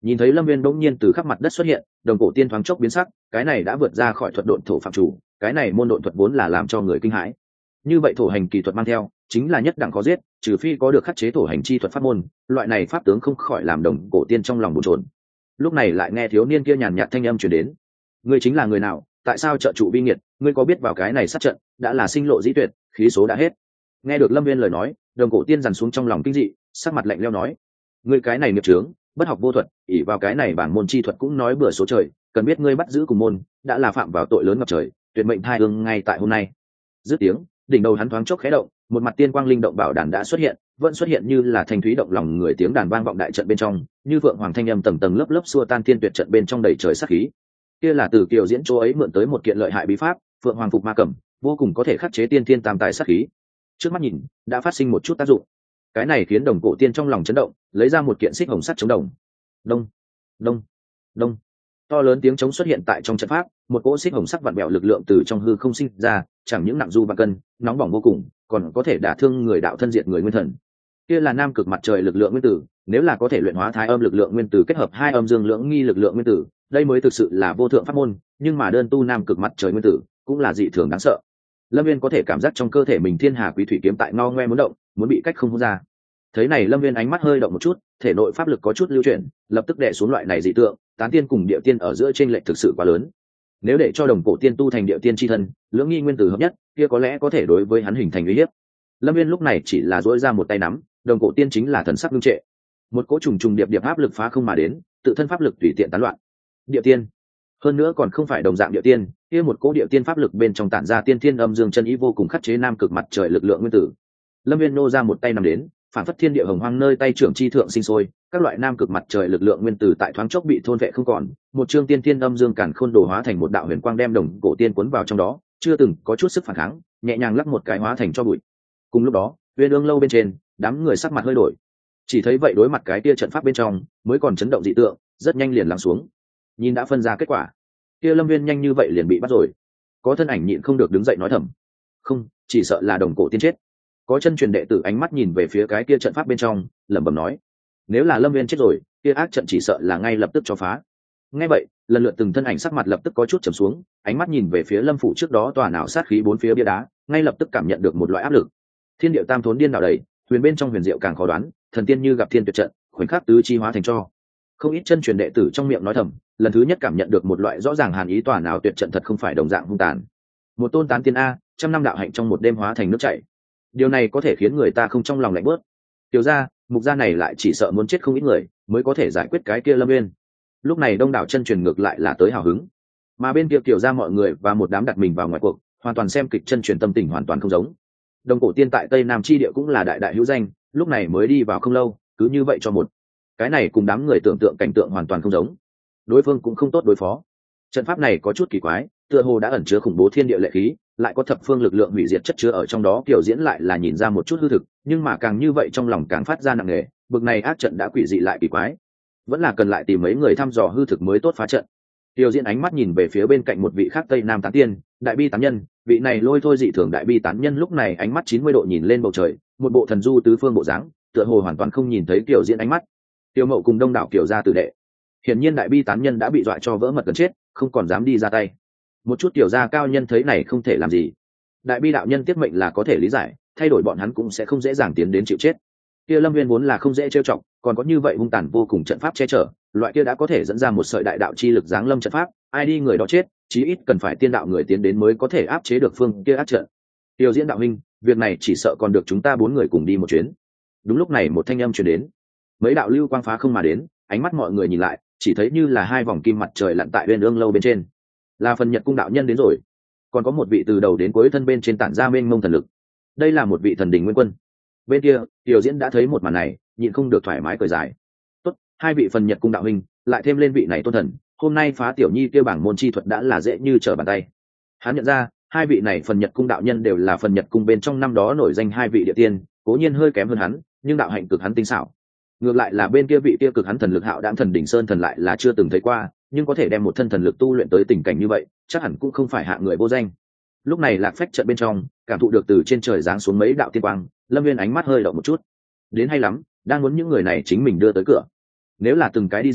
Nhìn thấy lâm viên bỗng nhiên từ khắp mặt đất xuất hiện, đồng cổ tiên thoáng chốc biến sắc, cái này đã vượt ra khỏi thuật độn thổ phạm chủ, cái này môn độn thuật vốn là làm cho người kinh hãi. Như vậy thổ hành kỳ thuật mang theo chính là nhất đẳng khó giết, trừ phi có được khắc chế thổ hành chi thuật pháp môn, loại này pháp tướng không khỏi làm đồng cổ tiên trong lòng bồn chồn. Lúc này lại nghe thiếu niên kia nhàn nhạt thanh âm truyền đến: ngươi chính là người nào, tại sao trợ trụ vi nghiệt, ngươi có biết vào cái này sát trận đã là sinh lộ dĩ tuyệt, khí số đã hết. Nghe được lâm viên lời nói, đồng cổ tiên dằn xuống trong lòng kinh dị, sắc mặt lạnh lẽo nói: ngươi cái này nghiệp trướng, bất học vô thuật, ỷ vào cái này bảng môn chi thuật cũng nói bừa số trời, cần biết ngươi bắt giữ cùng môn đã là phạm vào tội lớn ngập trời, tuyệt mệnh thai ương ngay tại hôm nay. Dứt tiếng, đỉnh đầu hắn thoáng chốc khẽ động, một mặt tiên quang linh động bảo đàn đã xuất hiện, vẫn xuất hiện như là thanh thúy động lòng người tiếng đàn vang vọng đại trận bên trong, như vượng hoàng thanh âm tầng tầng lớp lớp xua tan thiên tuyệt trận bên trong đầy trời sát khí. Kia là từ kiều diễn chỗ ấy mượn tới một kiện lợi hại bí pháp, phượng hoàng phục ma cẩm, vô cùng có thể khắc chế tiên thiên tam tài sát khí. Trước mắt nhìn, đã phát sinh một chút tác dụng. Cái này khiến đồng cổ tiên trong lòng chấn động, lấy ra một kiện xích hồng sắt chống đồng. Đông, đông, đông. To lớn tiếng trống xuất hiện tại trong trận pháp, một cỗ xích hồng sắc vặn vẹo lực lượng từ trong hư không sinh ra, chẳng những nặng du và cân, nóng bỏng vô cùng, còn có thể đả thương người đạo thân diệt người nguyên thần. Kia là nam cực mặt trời lực lượng nguyên tử, nếu là có thể luyện hóa thái âm lực lượng nguyên tử kết hợp hai âm dương lưỡng nghi lực lượng nguyên tử, đây mới thực sự là vô thượng pháp môn, nhưng mà đơn tu nam cực mặt trời nguyên tử cũng là dị thường đáng sợ. Lâm Viên có thể cảm giác trong cơ thể mình thiên hà quý thủy kiếm tại ngao ngoe muốn động, muốn bị cách không hút ra. Thấy này Lâm Viên ánh mắt hơi động một chút, thể nội pháp lực có chút lưu chuyển, lập tức đè xuống loại này dị tượng, tán tiên cùng địa tiên ở giữa chênh lệch thực sự quá lớn. Nếu để cho đồng cổ tiên tu thành địa tiên chi thân, lưỡng nghi nguyên tử hợp nhất, kia có lẽ có thể đối với hắn hình thành uy hiếp. Lâm Viên lúc này chỉ là duỗi ra một tay nắm, đồng cổ tiên chính là thần sắc ngưng trệ. Một cỗ trùng trùng điệp điệp áp lực phá không mà đến, tự thân pháp lực tùy tiện tán loạn. Địa tiên, hơn nữa còn không phải đồng dạng địa tiên, kia một cỗ địa tiên pháp lực bên trong tản ra tiên thiên âm dương chân ý vô cùng khắc chế nam cực mặt trời lực lượng nguyên tử. Lâm Viên nô ra một tay nắm đến, phản phất thiên địa hồng hoang nơi tay trưởng chi thượng sinh sôi, các loại nam cực mặt trời lực lượng nguyên tử tại thoáng chốc bị thôn vệ không còn, một chương tiên thiên âm dương càn khôn đồ hóa thành một đạo huyền quang đem đồng cổ tiên cuốn vào trong đó, chưa từng có chút sức phản kháng, nhẹ nhàng lắc một cái hóa thành cho bụi. Cùng lúc đó, Uyên Ương lâu bên trên, đám người sắc mặt hơi đổi. Chỉ thấy vậy đối mặt cái kia trận pháp bên trong, mới còn chấn động dị tượng, rất nhanh liền lắng xuống. Nhìn đã phân ra kết quả, kia Lâm Viên nhanh như vậy liền bị bắt rồi. Có thân ảnh nhịn không được đứng dậy nói thầm: "Không, chỉ sợ là đồng cổ tiên chết." Có chân truyền đệ tử ánh mắt nhìn về phía cái kia trận pháp bên trong, lẩm bẩm nói: "Nếu là Lâm Viên chết rồi, kia ác trận chỉ sợ là ngay lập tức cho phá." Nghe vậy, lần lượt từng thân ảnh sắc mặt lập tức có chút trầm xuống, ánh mắt nhìn về phía Lâm phủ trước đó tòa nào sát khí bốn phía bia đá, ngay lập tức cảm nhận được một loại áp lực. Thiên điệu tam thốn điên đảo đầy, huyền bên trong huyền diệu càng khó đoán, thần tiên như gặp thiên tuyệt trận, khoảnh khắc tứ chi hóa thành cho. Không ít chân truyền đệ tử trong miệng nói thầm, lần thứ nhất cảm nhận được một loại rõ ràng hàn ý, tòa nào tuyệt trận thật không phải đồng dạng hung tàn. Một tôn tán tiên a, trăm năm đạo hạnh trong một đêm hóa thành nước chảy. Điều này có thể khiến người ta không trong lòng lạnh bớt. Tiểu gia, mục gia này lại chỉ sợ muốn chết không ít người, mới có thể giải quyết cái kia Lâm Viên. Lúc này đông đảo chân truyền ngược lại là tới hào hứng, mà bên kia Tiểu gia mọi người và một đám đặt mình vào ngoài cuộc, hoàn toàn xem kịch chân truyền tâm tình hoàn toàn không giống. Đồng cổ tiên tại Tây Nam chi địa cũng là đại đại hữu danh, lúc này mới đi vào không lâu, cứ như vậy cho một cái này cùng đám người tưởng tượng cảnh tượng hoàn toàn không giống. Đối phương cũng không tốt đối phó. Trận pháp này có chút kỳ quái, tựa hồ đã ẩn chứa khủng bố thiên địa lệ khí, lại có thập phương lực lượng hủy diệt chất chứa ở trong đó. Kiểu diễn lại là nhìn ra một chút hư thực, nhưng mà càng như vậy trong lòng càng phát ra nặng nề, bực này ác trận đã quỷ dị lại kỳ quái, vẫn là cần lại tìm mấy người thăm dò hư thực mới tốt phá trận. Tiêu diễn ánh mắt nhìn về phía bên cạnh một vị khác Tây Nam tán tiên, đại bi tán nhân, vị này lôi thôi dị thường đại bi tán nhân lúc này ánh mắt chín mươi độ nhìn lên bầu trời, một bộ thần du tứ phương bộ dáng, tựa hồ hoàn toàn không nhìn thấy Tiêu diễn ánh mắt. Tiêu Mậu cùng đông đảo Kiều gia tử đệ, hiển nhiên đại bi tán nhân đã bị dọa cho vỡ mật gần chết, không còn dám đi ra tay. Một chút Kiều gia cao nhân thấy này không thể làm gì. Đại bi đạo nhân tiết mệnh là có thể lý giải, thay đổi bọn hắn cũng sẽ không dễ dàng tiến đến chịu chết. Kia Lâm Viên vốn là không dễ trêu chọc, còn có như vậy hung tàn vô cùng trận pháp che chở, loại kia đã có thể dẫn ra một sợi đại đạo chi lực giáng lâm trận pháp, ai đi người đó chết, chí ít cần phải tiên đạo người tiến đến mới có thể áp chế được phương kia ác trận. Tiêu diễn đạo huynh, việc này chỉ sợ còn được chúng ta bốn người cùng đi một chuyến. Đúng lúc này một thanh âm truyền đến, mấy đạo lưu quang phá không mà đến, ánh mắt mọi người nhìn lại, chỉ thấy như là hai vòng kim mặt trời lặn tại Uyên Ương lâu bên trên, là phần Nhật cung đạo nhân đến rồi. Còn có một vị từ đầu đến cuối thân bên trên tản ra mênh mông thần lực, đây là một vị thần đình nguyên quân. Bên kia Tiêu diễn đã thấy một màn này, nhịn không được thoải mái cười dài. Tốt, hai vị phần Nhật cung đạo huynh, lại thêm lên vị này tôn thần, hôm nay phá tiểu nhi kêu bảng môn chi thuật đã là dễ như trở bàn tay. Hắn nhận ra hai vị này phần Nhật cung đạo nhân đều là phần Nhật cung bên trong năm đó nổi danh hai vị địa tiên, cố nhiên hơi kém hơn hắn, nhưng đạo hạnh cực hắn tinh xảo. Ngược lại là bên kia vị kia cực hắn thần lực hạo đãng thần đỉnh sơn thần lại là chưa từng thấy qua, nhưng có thể đem một thân thần lực tu luyện tới tình cảnh như vậy, chắc hẳn cũng không phải hạ người vô danh. Lúc này lạc phách trận bên trong, cảm thụ được từ trên trời giáng xuống mấy đạo tiên quang, Lâm Viên ánh mắt hơi động một chút. Đến hay lắm, đang muốn những người này chính mình đưa tới cửa. Nếu là từng cái đi giết,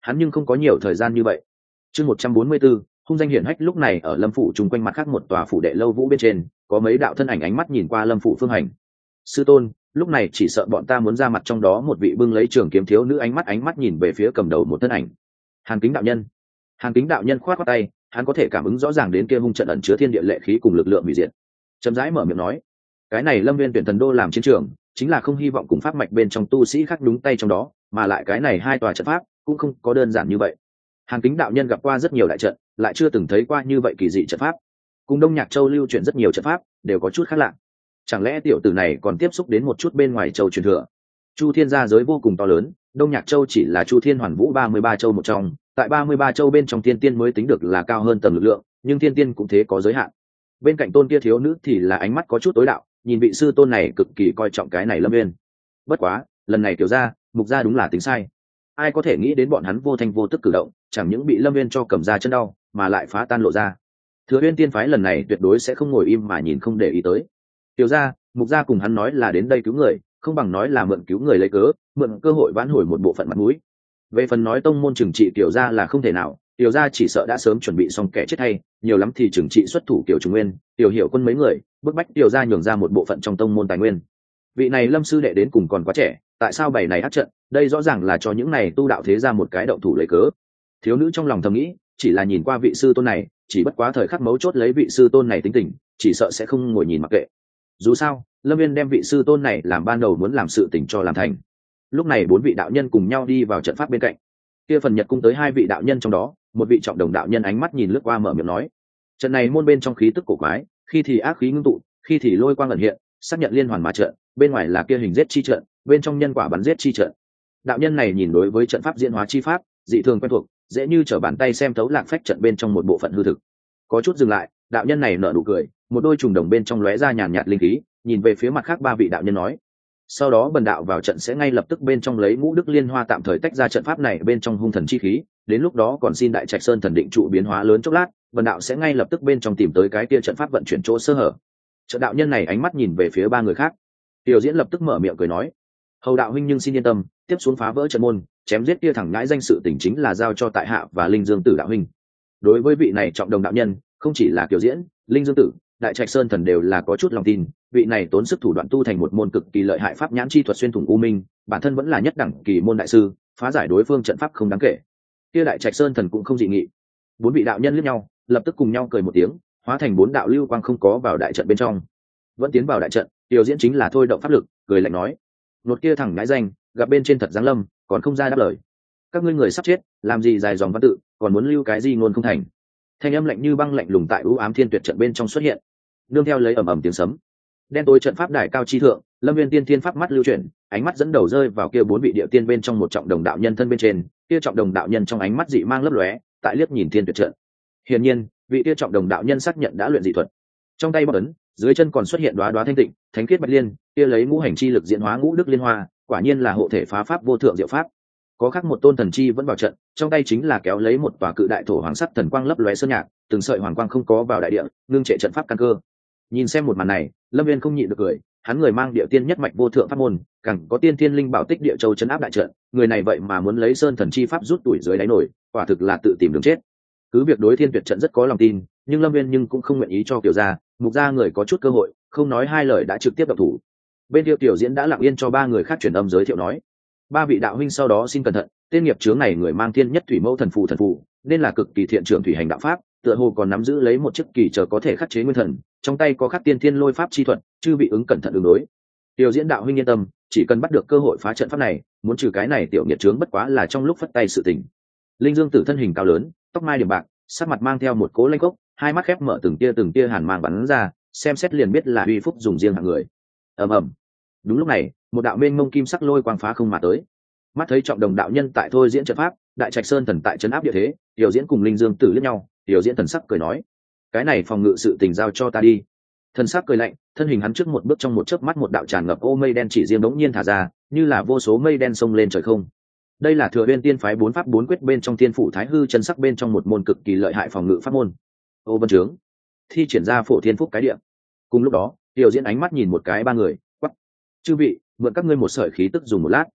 hắn nhưng không có nhiều thời gian như vậy. Chương một trăm bốn mươi 144, hung danh hiển hách. Lúc này ở Lâm phủ chung quanh mặt khác một tòa phủ đệ lâu vũ bên trên, có mấy đạo thân ảnh ánh mắt nhìn qua Lâm phủ phương hành. Sư tôn, lúc này chỉ sợ bọn ta muốn ra mặt. Trong đó một vị bưng lấy trường kiếm thiếu nữ ánh mắt ánh mắt nhìn về phía cầm đầu một thân ảnh. Hàn Kính đạo nhân. Hàn Kính đạo nhân khoát khoát tay, hắn có thể cảm ứng rõ ràng đến kia hung trận ẩn chứa thiên địa lệ khí cùng lực lượng hủy diệt. Chậm rãi mở miệng nói, cái này Lâm Viên tuyển thần đô làm chiến trường, chính là không hy vọng cùng pháp mạch bên trong tu sĩ khác đúng tay trong đó, mà lại cái này hai tòa trận pháp cũng không có đơn giản như vậy. Hàn Kính đạo nhân gặp qua rất nhiều đại trận, lại chưa từng thấy qua như vậy kỳ dị trận pháp. Cùng Đông Nhạc Châu lưu truyền rất nhiều trận pháp, đều có chút khác lạ. Chẳng lẽ tiểu tử này còn tiếp xúc đến một chút bên ngoài châu truyền thừa? Chu Thiên gia giới vô cùng to lớn, Đông Nhạc Châu chỉ là Chu Thiên Hoàn Vũ ba mươi ba châu một trong, tại ba mươi ba châu bên trong thiên tiên mới tính được là cao hơn tầng lực lượng, nhưng thiên tiên cũng thế có giới hạn. Bên cạnh tôn kia thiếu nữ thì là ánh mắt có chút tối đạo, nhìn vị sư tôn này cực kỳ coi trọng cái này Lâm Viên. Bất quá, lần này tiểu gia, mục gia đúng là tính sai. Ai có thể nghĩ đến bọn hắn vô thanh vô tức cử động, chẳng những bị Lâm Viên cho cầm ra chân đau, mà lại phá tan lộ ra. Thừa Uyên tiên phái lần này tuyệt đối sẽ không ngồi im mà nhìn không để ý tới. Tiểu gia, mục gia cùng hắn nói là đến đây cứu người, không bằng nói là mượn cứu người lấy cớ, mượn cơ hội vãn hồi một bộ phận mặt mũi. Về phần nói tông môn trừng trị tiểu gia là không thể nào, tiểu gia chỉ sợ đã sớm chuẩn bị xong kẻ chết hay, nhiều lắm thì trừng trị xuất thủ tiểu Trùng Nguyên, tiểu Hiểu Quân mấy người, bức bách tiểu gia nhường ra một bộ phận trong tông môn tài nguyên. Vị này Lâm sư đệ đến cùng còn quá trẻ, tại sao bày này ác trận, đây rõ ràng là cho những này tu đạo thế ra một cái động thủ lấy cớ. Thiếu nữ trong lòng thầm nghĩ, chỉ là nhìn qua vị sư tôn này, chỉ bất quá thời khắc mấu chốt lấy vị sư tôn này tính tình, chỉ sợ sẽ không ngồi nhìn mặc kệ. Dù sao, Lâm Viên đem vị sư tôn này làm ban đầu muốn làm sự tình cho làm thành. Lúc này bốn vị đạo nhân cùng nhau đi vào trận pháp bên cạnh. Kia phần Nhật cung tới hai vị đạo nhân trong đó, một vị trọng đồng đạo nhân ánh mắt nhìn lướt qua mở miệng nói: trận này môn bên trong khí tức cổ quái, khi thì ác khí ngưng tụ, khi thì lôi quang ẩn hiện, xác nhận liên hoàn mà trận, bên ngoài là kia hình giết chi trận, bên trong nhân quả bắn giết chi trận. Đạo nhân này nhìn đối với trận pháp diễn hóa chi pháp, dị thường quen thuộc, dễ như trở bàn tay xem thấu lạc phách trận bên trong một bộ phận hư thực. Có chút dừng lại, đạo nhân này nở nụ cười, một đôi trùng đồng bên trong lóe ra nhàn nhạt linh khí, nhìn về phía mặt khác ba vị đạo nhân nói: sau đó bần đạo vào trận sẽ ngay lập tức bên trong lấy ngũ đức liên hoa tạm thời tách ra trận pháp này bên trong hung thần chi khí, đến lúc đó còn xin đại trạch sơn thần định trụ biến hóa lớn chốc lát, bần đạo sẽ ngay lập tức bên trong tìm tới cái kia trận pháp vận chuyển chỗ sơ hở. Trận đạo nhân này ánh mắt nhìn về phía ba người khác. Tiểu Diễn lập tức mở miệng cười nói: hầu đạo huynh nhưng xin yên tâm, tiếp xuống phá vỡ trận môn, chém giết kia thẳng ngãi danh sự tình chính là giao cho tại hạ và Linh Dương Tử đạo huynh. Đối với vị này trọng đồng đạo nhân, không chỉ là Tiểu Diễn, Linh Dương Tử, đại trạch sơn thần đều là có chút lòng tin, vị này tốn sức thủ đoạn tu thành một môn cực kỳ lợi hại pháp nhãn chi thuật xuyên thủng u minh, bản thân vẫn là nhất đẳng kỳ môn đại sư, phá giải đối phương trận pháp không đáng kể. Kia đại trạch sơn thần cũng không dị nghị. Bốn vị đạo nhân liếc nhau, lập tức cùng nhau cười một tiếng, hóa thành bốn đạo lưu quang không có vào đại trận bên trong, vẫn tiến vào đại trận. Tiểu Diễn chính là thôi động pháp lực, cười lạnh nói: nốt kia thẳng ngãi danh, gặp bên trên thật giáng lâm, còn không ra đáp lời. Các ngươi người sắp chết, làm gì dài dòng văn tự, còn muốn lưu cái gì ngôn không thành. Thanh âm lạnh như băng lạnh lùng tại u ám thiên tuyệt trận bên trong xuất hiện, nương theo lấy ầm ầm tiếng sấm. Đen tối trận pháp đài cao chi thượng, Lâm Viên tiên thiên pháp mắt lưu chuyển, ánh mắt dẫn đầu rơi vào kia bốn vị địa tiên bên trong một trọng đồng đạo nhân thân bên trên, kia trọng đồng đạo nhân trong ánh mắt dị mang lấp lóe, tại liếc nhìn thiên tuyệt trận. Hiển nhiên, vị kia trọng đồng đạo nhân xác nhận đã luyện dị thuật. Trong tay bọc ấn, dưới chân còn xuất hiện đóa đóa thanh tịnh, thánh khiết bạch liên, kia lấy ngũ hành chi lực diễn hóa ngũ đức liên hoa, quả nhiên là hộ thể phá pháp vô thượng diệu pháp. Có khác một tôn thần chi vẫn vào trận, trong tay chính là kéo lấy một tòa cự đại thổ hoàng sắt thần quang lấp lóe sơn nhạc, từng sợi hoàng quang không có vào đại địa, ngưng trệ trận pháp căn cơ. Nhìn xem một màn này, Lâm Viên không nhịn được cười, hắn người mang địa tiên nhất mạch vô thượng pháp môn, càng có tiên thiên linh bảo tích địa châu chấn áp đại trận, người này vậy mà muốn lấy sơn thần chi pháp rút tuổi dưới đáy nổi, quả thực là tự tìm đường chết. Cứ việc đối thiên tuyệt trận rất có lòng tin, nhưng Lâm Viên nhưng cũng không nguyện ý cho Kiều gia, Mục gia người có chút cơ hội, không nói hai lời đã trực tiếp động thủ. Bên kia Tiểu Diễn đã lặng yên cho ba người khác truyền âm giới thiệu nói: ba vị đạo huynh sau đó xin cẩn thận, tên nghiệp chướng này người mang thiên nhất thủy mẫu thần phù thần phù, nên là cực kỳ thiện trưởng thủy hành đạo pháp, tựa hồ còn nắm giữ lấy một chiếc kỳ chờ có thể khắc chế nguyên thần, trong tay có khắc tiên thiên lôi pháp chi thuật, chư vị ứng cẩn thận ứng đối. Tiểu Diễn đạo huynh yên tâm, chỉ cần bắt được cơ hội phá trận pháp này, muốn trừ cái này tiểu nghiệt chướng bất quá là trong lúc phất tay sự tình. Linh Dương Tử thân hình cao lớn, tóc mai điểm bạc, sắc mặt mang theo một cố lanh cốc, hai mắt khép mở từng tia từng tia hàn mang bắn ra, xem xét liền biết là uy phúc dùng riêng hạng người. Ầm ầm. Đúng lúc này, một đạo mênh mông kim sắc lôi quang phá không mà tới. Mắt thấy trọng đồng đạo nhân tại thôi diễn trận pháp, đại trạch sơn thần tại trấn áp địa thế, Tiểu Diễn cùng Linh Dương Tử liếc nhau, Tiểu Diễn thần sắc cười nói: cái này phòng ngự sự tình giao cho ta đi. Thần sắc cười lạnh, thân hình hắn trước một bước trong một chớp mắt một đạo tràn ngập ô mây đen chỉ riêng đống nhiên thả ra, như là vô số mây đen xông lên trời không. Đây là Thừa Uyên tiên phái bốn pháp bốn quyết bên trong tiên phủ thái hư chân sắc bên trong một môn cực kỳ lợi hại phòng ngự pháp môn. Ô Vân Trướng thi triển ra phổ thiên phúc cái địa. Cùng lúc đó, Tiểu Diễn ánh mắt nhìn một cái ba người, quắc: chư vị, mượn các ngươi một sợi khí tức dùng một lát.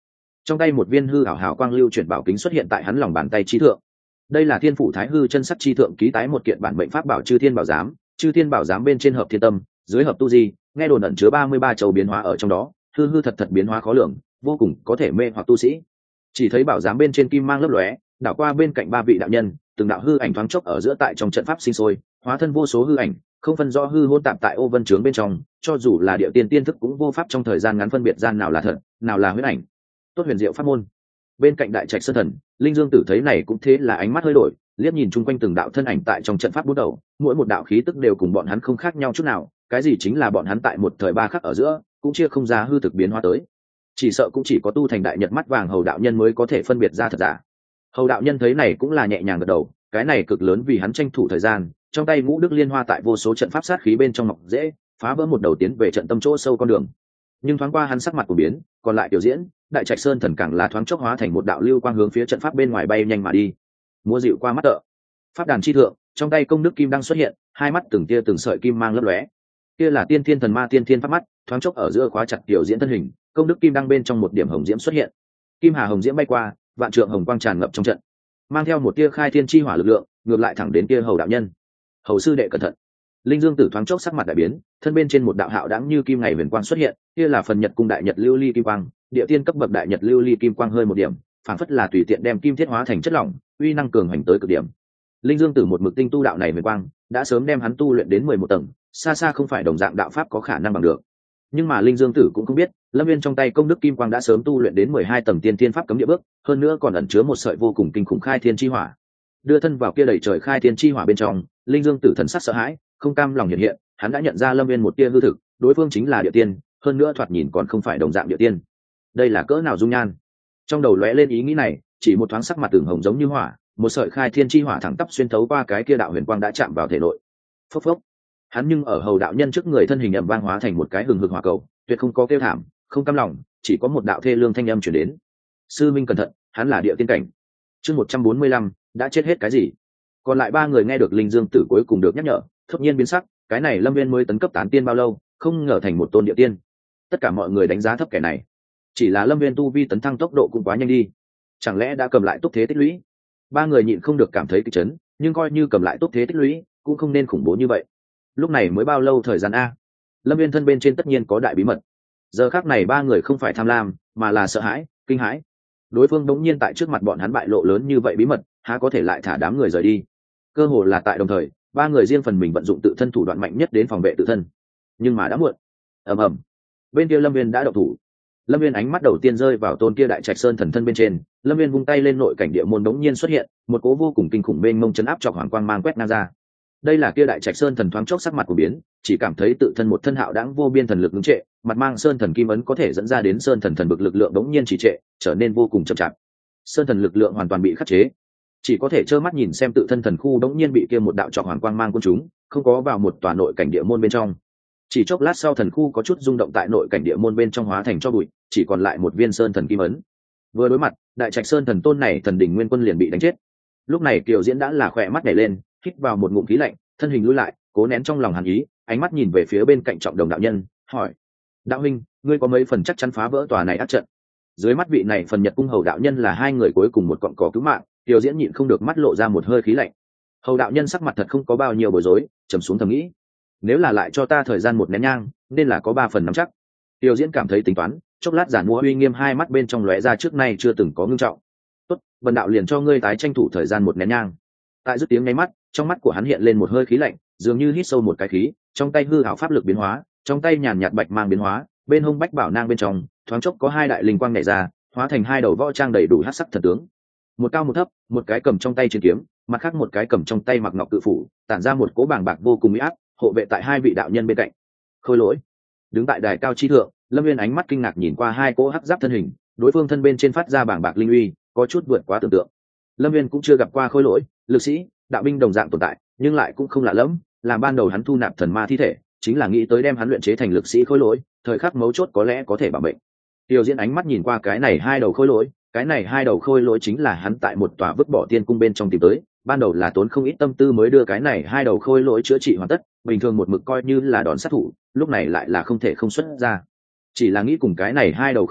trong tay một viên hư ảo hào quang lưu chuyển bảo kính xuất hiện tại hắn lòng bàn tay trí thượng. Đây là thiên phủ thái hư chân sắc chi thượng ký tái một kiện bản mệnh pháp bảo chư thiên bảo giám, chư thiên bảo giám bên trên hợp thiên tâm, dưới hợp tu di, nghe đồn ẩn chứa ba mươi ba châu biến hóa ở trong đó, hư hư thật thật biến hóa khó lường, vô cùng có thể mê hoặc tu sĩ. Chỉ thấy bảo giám bên trên kim mang lấp lóe, đảo qua bên cạnh ba vị đạo nhân, từng đạo hư ảnh thoáng chốc ở giữa tại trong trận pháp sinh sôi, hóa thân vô số hư ảnh, không phân rõ hư hỗn tạp tại ô vân trướng bên trong, cho dù là địa tiên tiên thức cũng vô pháp trong thời gian ngắn phân biệt gian nào là thật, nào là huyễn ảnh. Tốt huyền diệu pháp môn. Bên cạnh đại trạch sơn thần, Linh Dương Tử thấy này cũng thế là ánh mắt hơi đổi, liếc nhìn chung quanh từng đạo thân ảnh tại trong trận pháp bút đầu, mỗi một đạo khí tức đều cùng bọn hắn không khác nhau chút nào, cái gì chính là bọn hắn tại một thời ba khắc ở giữa, cũng chia không ra hư thực biến hóa tới. Chỉ sợ cũng chỉ có tu thành đại nhật mắt vàng hầu đạo nhân mới có thể phân biệt ra thật giả. Hầu đạo nhân thấy này cũng là nhẹ nhàng gật đầu, cái này cực lớn vì hắn tranh thủ thời gian, trong tay ngũ đức liên hoa tại vô số trận pháp sát khí bên trong ngọc dễ phá vỡ một đầu tiến về trận tâm chỗ sâu con đường. Nhưng thoáng qua hắn sắc mặt của biến, còn lại biểu diễn, đại trạch sơn thần càng là thoáng chốc hóa thành một đạo lưu quang hướng phía trận pháp bên ngoài bay nhanh mà đi. Múa dịu qua mắt tợ, pháp đàn chi thượng, trong tay công đức kim đang xuất hiện, hai mắt từng tia từng sợi kim mang lấp lóe. Kia là tiên thiên thần ma tiên thiên pháp mắt, thoáng chốc ở giữa khóa chặt tiểu diễn thân hình, công đức kim đang bên trong một điểm hồng diễm xuất hiện. Kim hà hồng diễm bay qua, vạn trượng hồng quang tràn ngập trong trận, mang theo một tia khai thiên chi hỏa lực lượng, ngược lại thẳng đến kia hầu đạo nhân. Hầu sư đệ cẩn thận. Linh Dương Tử thoáng chốc sắc mặt đại biến, thân bên trên một đạo hạo đãng như kim ngày huyền quang xuất hiện, kia là phần nhật cung đại nhật lưu ly kim quang, địa tiên cấp bậc đại nhật lưu ly kim quang hơi một điểm, phản phất là tùy tiện đem kim thiết hóa thành chất lỏng, uy năng cường hành tới cực điểm. Linh Dương Tử một mực tinh tu đạo này huyền quang, đã sớm đem hắn tu luyện đến mười một tầng, xa xa không phải đồng dạng đạo pháp có khả năng bằng được. Nhưng mà Linh Dương Tử cũng không biết, Lâm Viên trong tay công đức kim quang đã sớm tu luyện đến mười hai tầng tiên thiên pháp cấm địa bước, hơn nữa còn ẩn chứa một sợi vô cùng kinh khủng khai thiên chi hỏa. Đưa thân vào kia đầy trời khai thiên chi hỏa bên trong, Linh Dương Tử thần sắc sợ hãi, không cam lòng hiện hiện, hắn đã nhận ra Lâm Viên một tia hư thực, đối phương chính là địa tiên, hơn nữa thoạt nhìn còn không phải đồng dạng địa tiên. Đây là cỡ nào dung nhan? Trong đầu lóe lên ý nghĩ này, chỉ một thoáng sắc mặt tường hồng giống như hỏa, một sợi khai thiên chi hỏa thẳng tắp xuyên thấu qua cái kia đạo huyền quang đã chạm vào thể nội. Phốc phốc. Hắn nhưng ở hầu đạo nhân trước người thân hình ầm vang hóa thành một cái hừng hực hỏa cầu, tuyệt không có kêu thảm, không cam lòng, chỉ có một đạo thê lương thanh âm truyền đến. Sư minh cẩn thận, hắn là địa tiên cảnh. Chương một trăm bốn mươi lăm, đã chết hết cái gì? Còn lại ba người nghe được Linh Dương Tử cuối cùng được nhắc nhở, thốt nhiên biến sắc, cái này Lâm Viên mới tấn cấp tán tiên bao lâu, không ngờ thành một tôn địa tiên. Tất cả mọi người đánh giá thấp kẻ này. Chỉ là Lâm Viên tu vi tấn thăng tốc độ cũng quá nhanh đi, chẳng lẽ đã cầm lại túc thế tích lũy? Ba người nhịn không được cảm thấy kịch chấn, nhưng coi như cầm lại túc thế tích lũy, cũng không nên khủng bố như vậy. Lúc này mới bao lâu thời gian a? Lâm Viên thân bên trên tất nhiên có đại bí mật. Giờ khắc này ba người không phải tham lam, mà là sợ hãi, kinh hãi. Đối phương đống nhiên tại trước mặt bọn hắn bại lộ lớn như vậy bí mật, há có thể lại thả đám người rời đi? Cơ hồ là tại đồng thời, ba người riêng phần mình vận dụng tự thân thủ đoạn mạnh nhất đến phòng vệ tự thân. Nhưng mà đã muộn. Ầm ầm. Bên kia Lâm Viên đã động thủ. Lâm Viên ánh mắt đầu tiên rơi vào tôn kia đại trạch sơn thần thân bên trên, Lâm Viên vung tay lên, nội cảnh địa môn đống nhiên xuất hiện, một cố vô cùng kinh khủng mênh mông chấn áp chọc hoàng quang mang quét ngang ra. Đây là kia đại trạch sơn thần thoáng chốc sắc mặt của biến, chỉ cảm thấy tự thân một thân hạo đãng vô biên thần lực ngưng trệ, mặt mang sơn thần kim ấn có thể dẫn ra đến sơn thần thần bực lực lượng đống nhiên trì trệ, trở nên vô cùng chậm chạp. Sơn thần lực lượng hoàn toàn bị khắc chế, chỉ có thể trơ mắt nhìn xem tự thân thần khu đống nhiên bị kia một đạo chọc hoàng quang mang cuốn chúng, không có vào một tòa nội cảnh địa môn bên trong. Chỉ chốc lát sau, thần khu có chút rung động tại nội cảnh địa môn bên trong hóa thành cho bụi, chỉ còn lại một viên sơn thần kim ấn. Vừa đối mặt, đại trạch sơn thần tôn này thần đỉnh nguyên quân liền bị đánh chết. Lúc này Kiều Diễn đã là khỏe mắt nhảy lên, hít vào một ngụm khí lạnh, thân hình lùi lại, cố nén trong lòng hàn ý, ánh mắt nhìn về phía bên cạnh Trọng Đồng đạo nhân, hỏi: đạo huynh, ngươi có mấy phần chắc chắn phá vỡ tòa này ác trận? Dưới mắt vị này phần Nhật cung hầu đạo nhân là hai người cuối cùng một cọng cỏ cứu mạng, Kiều Diễn nhịn không được mắt lộ ra một hơi khí lạnh. Hầu đạo nhân sắc mặt thật không có bao nhiêu bối rối, trầm xuống thầm nghĩ: nếu là lại cho ta thời gian một nén nhang, nên là có ba phần nắm chắc. Kiều Diễn cảm thấy tính toán, chốc lát giản mua uy nghiêm hai mắt bên trong lóe ra trước nay chưa từng có ngưng trọng. Tốt, bần đạo liền cho ngươi tái tranh thủ thời gian một nén nhang. Tại dứt tiếng nháy mắt, trong mắt của hắn hiện lên một hơi khí lạnh, dường như hít sâu một cái khí, trong tay hư ảo pháp lực biến hóa, trong tay nhàn nhạt bạch mang biến hóa, bên hông bách bảo nang bên trong thoáng chốc có hai đại linh quang nhảy ra, hóa thành hai đầu võ trang đầy đủ hắc sắc thần tướng, một cao một thấp, một cái cầm trong tay chiến kiếm, mặt khác một cái cầm trong tay mặc ngọc cự phủ, tản ra một cỗ bàng bạc vô cùng uy áp, hộ vệ tại hai vị đạo nhân bên cạnh. Khôi Lỗi đứng tại đài cao chi thượng, Lâm Viên ánh mắt kinh ngạc nhìn qua hai cỗ hắc giáp thân hình, đối phương thân bên trên phát ra bàng bạc linh uy, có chút vượt quá tưởng tượng. Lâm Viên cũng chưa gặp qua Khôi Lỗi, lực sĩ, đạo binh đồng dạng tồn tại, nhưng lại cũng không lạ lẫm, làm ban đầu hắn thu nạp thần ma thi thể, chính là nghĩ tới đem hắn luyện chế thành lực sĩ Khôi Lỗi, thời khắc mấu chốt có lẽ có thể bảo mệnh. Tiêu Diễn ánh mắt nhìn qua cái này hai đầu Khôi Lỗi, cái này hai đầu Khôi Lỗi chính là hắn tại một tòa vứt bỏ tiên cung bên trong tìm tới, ban đầu là tốn không ít tâm tư mới đưa cái này hai đầu Khôi Lỗi chữa trị hoàn tất, bình thường một mực coi như là đòn sát thủ, lúc này lại là không thể không xuất ra. Chỉ là nghĩ cùng cái này hai đầu Khôi Lỗi,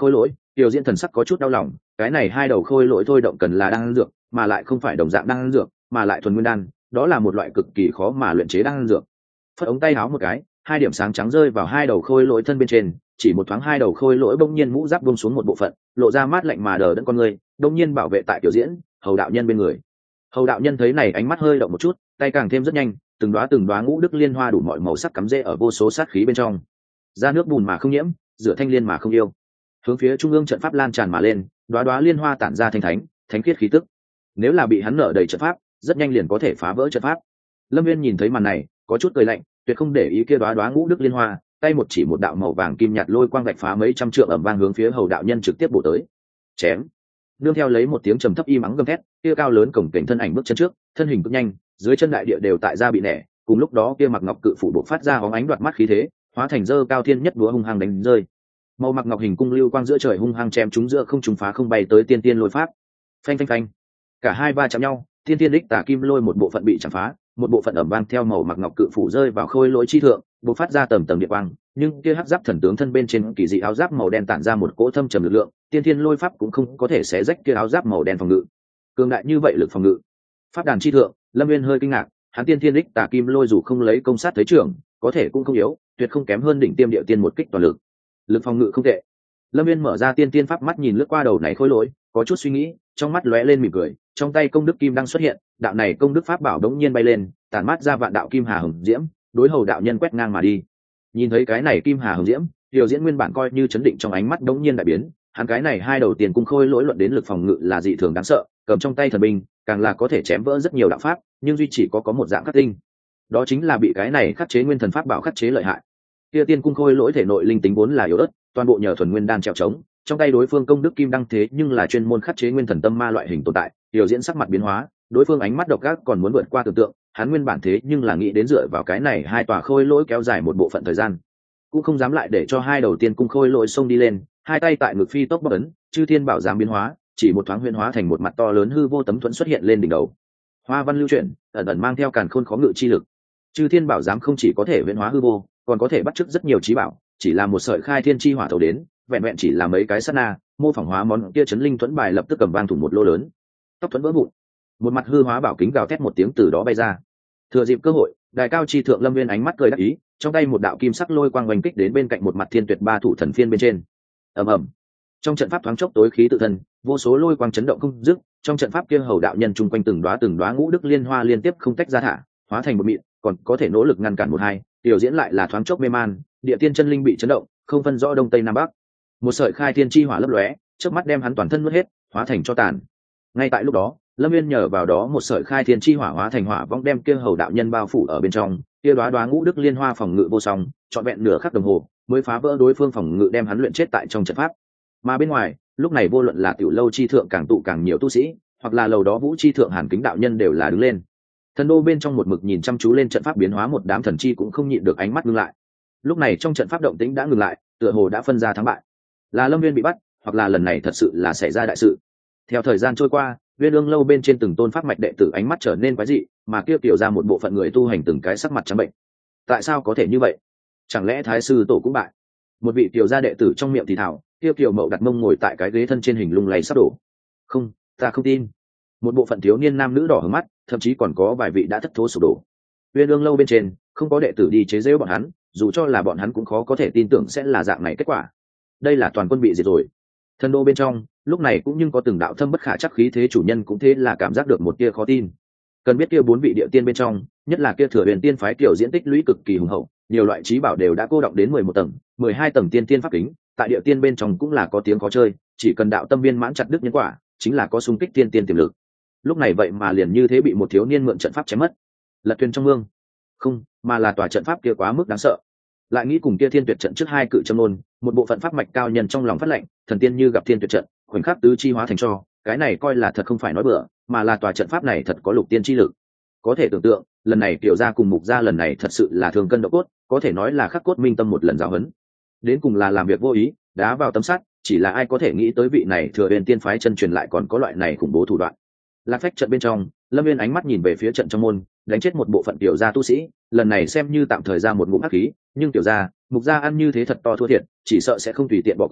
Tiểu Diễn thần sắc có chút đau lòng, cái này hai đầu khôi lỗi thôi động cần là đan dược, mà lại không phải đồng dạng đan dược, mà lại thuần nguyên đan, đó là một loại cực kỳ khó mà luyện chế đan dược. Phất ống tay áo một cái, hai điểm sáng trắng rơi vào hai đầu khôi lỗi thân bên trên, chỉ một thoáng hai đầu khôi lỗi bỗng nhiên mũ giáp buông xuống một bộ phận, lộ ra mát lạnh mà đờ đẫn con người, bỗng nhiên bảo vệ tại Tiểu Diễn, Hầu đạo nhân bên người. Hầu đạo nhân thấy này ánh mắt hơi động một chút, tay càng thêm rất nhanh, từng đóa từng đóa ngũ đức liên hoa đủ mọi màu sắc cắm rễ ở vô số sát khí bên trong. Ra nước bùn mà không nhiễm, rửa thanh liên mà không yêu. Hướng phía trung ương trận pháp lan tràn mà lên, đóa đóa liên hoa tản ra thanh thánh, thánh khiết khí tức. Nếu là bị hắn nở đầy trận pháp, rất nhanh liền có thể phá vỡ trận pháp. Lâm Viên nhìn thấy màn này, có chút cười lạnh, tuyệt không để ý kia đóa đóa ngũ đức liên hoa, tay một chỉ một đạo màu vàng kim nhạt lôi quang vạch phá mấy trăm trượng ầm vang hướng phía Hầu đạo nhân trực tiếp bổ tới. Chém. Nương theo lấy một tiếng trầm thấp im ắng gầm thét, kia cao lớn cổng kềnh thân ảnh bước chân trước, thân hình cực nhanh, dưới chân đại địa đều tại ra bị nẻ, cùng lúc đó kia mặc ngọc cự phủ bộc phát ra hóng ánh đoạt mắt khí thế, hóa thành dơ cao thiên nhất búa hung hăng đánh rơi. Màu mặc ngọc hình cung lưu quang giữa trời hung hăng chém chúng giữa không trùng phá không bay tới tiên tiên lôi pháp. Phanh phanh phanh. Cả hai va chạm nhau, tiên tiên đích tà kim lôi một bộ phận bị chạm phá, một bộ phận ẩm vang theo màu mặc ngọc cự phủ rơi vào khôi lỗi chi thượng, bộc phát ra tầm tầm địa quang, nhưng kia hắc giáp thần tướng thân bên trên kỳ dị áo giáp màu đen tản ra một cỗ thâm trầm lực lượng, tiên thiên lôi pháp cũng không có thể xé rách kia áo giáp màu đen phòng ngự. Cường đại như vậy lực phòng ngự. Pháp đàn chi thượng, Lâm Nguyên hơi kinh ngạc, hắn tiên thiên đích tà kim lôi dù không lấy công sát thấy trưởng, có thể cũng không yếu, tuyệt không kém hơn đỉnh tiêm địa tiên một kích toàn lực. Lực phòng ngự không tệ. Lâm Nguyên mở ra tiên tiên pháp mắt nhìn lướt qua đầu này khôi lỗi, có chút suy nghĩ, trong mắt lóe lên mỉm cười, trong tay công đức kim đang xuất hiện, đạo này công đức pháp bảo đống nhiên bay lên, tản mát ra vạn đạo kim hà hồng diễm, đối Hầu đạo nhân quét ngang mà đi. Nhìn thấy cái này kim hà hồng diễm, Tiểu Diễn nguyên bản coi như chấn định trong ánh mắt đống nhiên đại biến, hắn cái này hai đầu tiền cung khôi lỗi luận đến lực phòng ngự là dị thường đáng sợ, cầm trong tay thần binh, càng là có thể chém vỡ rất nhiều đạo pháp, nhưng duy chỉ có có một dạng khắc tinh, đó chính là bị cái này khắc chế nguyên thần pháp bảo khắc chế lợi hại. Kia tiên cung khôi lỗi thể nội linh tính vốn là yếu ớt, toàn bộ nhờ thuần nguyên đan trèo trống, trong tay đối phương công đức kim đăng thế nhưng là chuyên môn khắc chế nguyên thần tâm ma loại hình tồn tại. Tiểu Diễn sắc mặt biến hóa, đối phương ánh mắt độc ác còn muốn vượt qua tưởng tượng, hắn nguyên bản thế nhưng là nghĩ đến dựa vào cái này hai tòa khôi lỗi kéo dài một bộ phận thời gian, cũng không dám lại để cho hai đầu tiên cung khôi lỗi xông đi lên, hai tay tại ngực phi tốc bất ấn, chư thiên bảo giám biến hóa, chỉ một thoáng huyễn hóa thành một mặt to lớn hư vô tấm thuẫn xuất hiện lên đỉnh đầu. Hoa văn lưu chuyển, ẩn ẩn mang theo càn khôn khó ngự chi lực. Chư thiên bảo giám không chỉ có thể huyễn hóa hư vô, còn có thể bắt chước rất nhiều trí bảo, chỉ là một sợi khai thiên chi hỏa thấu đến, vẹn vẹn chỉ là mấy cái sát na, mô phỏng hóa món kia chấn linh thuẫn bài lập tức cầm vang thủng một lô lớn. Tóc thuẫn vỡ vụn, một mặt hư hóa bảo kính gào thét một tiếng từ đó bay ra. Thừa dịp cơ hội, đài cao chi thượng Lâm Viên ánh mắt cười đắc ý, trong tay một đạo kim sắc lôi quang oanh kích đến bên cạnh một mặt thiên tuyệt ba thủ thần phiên bên trên. Ầm ầm. Trong trận pháp thoáng chốc tối khí tự thân, vô số lôi quang chấn động không dứt, trong trận pháp kia Hầu đạo nhân chung quanh từng đóa từng đóa ngũ đức liên hoa liên tiếp không tách ra thả, hóa thành một mịn, còn có thể nỗ lực ngăn cản một hai, Tiểu Diễn lại là thoáng chốc mê man, địa tiên chân linh bị chấn động, không phân rõ đông tây nam bắc. Một sợi khai thiên chi hỏa lấp lóe, trước mắt đem hắn toàn thân nuốt hết, hóa thành cho tàn. Ngay tại lúc đó, Lâm Viên nhờ vào đó một sợi khai thiên chi hỏa hóa thành hỏa vong đem kia Hầu đạo nhân bao phủ ở bên trong, kia đóa đóa ngũ đức liên hoa phòng ngự vô song, trọn vẹn nửa khắc đồng hồ mới phá vỡ đối phương phòng ngự đem hắn luyện chết tại trong trận pháp. Mà bên ngoài, lúc này vô luận là tiểu lâu chi thượng càng tụ càng nhiều tu sĩ, hoặc là lầu đó vũ chi thượng Hàn Kính đạo nhân đều là đứng lên. Thần đô bên trong một mực nhìn chăm chú lên trận pháp biến hóa một đám thần chi cũng không nhịn được ánh mắt ngưng lại. Lúc này trong trận pháp động tĩnh đã ngừng lại, tựa hồ đã phân ra thắng bại. Là Lâm Viên bị bắt, hoặc là lần này thật sự là xảy ra đại sự. Theo thời gian trôi qua, Viên Ương lâu bên trên từng tôn pháp mạch đệ tử ánh mắt trở nên quái dị, mà kia tiểu ra một bộ phận người tu hành từng cái sắc mặt trắng bệnh. Tại sao có thể như vậy? Chẳng lẽ Thái sư tổ cũng bại? Một vị tiểu gia đệ tử trong miệng thì thảo, kia Kiều Mậu đặt mông ngồi tại cái ghế thân trên hình lung lay sắp đổ. Không, ta không tin. Một bộ phận thiếu niên nam nữ đỏ hướng mắt, thậm chí còn có vài vị đã thất thố sụp đổ. Viên Ương lâu bên trên không có đệ tử đi chế giễu bọn hắn, dù cho là bọn hắn cũng khó có thể tin tưởng sẽ là dạng này kết quả. Đây là toàn quân bị diệt rồi. Thần đô bên trong lúc này cũng nhưng có từng đạo thâm bất khả chắc khí thế chủ nhân cũng thế là cảm giác được một tia khó tin. Cần biết kia bốn vị địa tiên bên trong, nhất là kia Thừa Huyền tiên phái kiểu diễn tích lũy cực kỳ hùng hậu, nhiều loại trí bảo đều đã cô động đến mười một tầng, mười hai tầng tiên tiên pháp kính, tại địa tiên bên trong cũng là có tiếng có chơi, chỉ cần đạo tâm viên mãn chặt đứt nhân quả, chính là có xung kích tiên tiên tiềm lực. Lúc này vậy mà liền như thế bị một thiếu niên mượn trận pháp chém mất. Lật thuyền trong mương. Không, mà là tòa trận pháp kia quá mức đáng sợ. Lại nghĩ cùng kia thiên tuyệt trận trước hai cự châm nôn, một bộ phận pháp mạch cao nhân trong lòng phát lệnh, thần tiên như gặp thiên tuyệt trận, khoảnh khắc tứ chi hóa thành cho, cái này coi là thật không phải nói bừa, mà là tòa trận pháp này thật có lục tiên chi lực. Có thể tưởng tượng, lần này Kiều gia cùng Mục gia lần này thật sự là thường cân độ cốt, có thể nói là khắc cốt minh tâm một lần giáo huấn. Đến cùng là làm việc vô ý, đá vào tấm sắt, chỉ là ai có thể nghĩ tới vị này Thừa Huyền tiên phái chân truyền lại còn có loại này khủng bố thủ đoạn. Lạc phách trận bên trong, Lâm Viên ánh mắt nhìn về phía trận trong môn, đánh chết một bộ phận Kiều gia tu sĩ, lần này xem như tạm thời ra một ngụm hắc khí, nhưng Kiều gia, Mục gia ăn như thế thật to thua thiệt, chỉ sợ sẽ không tùy tiện bỏ qua,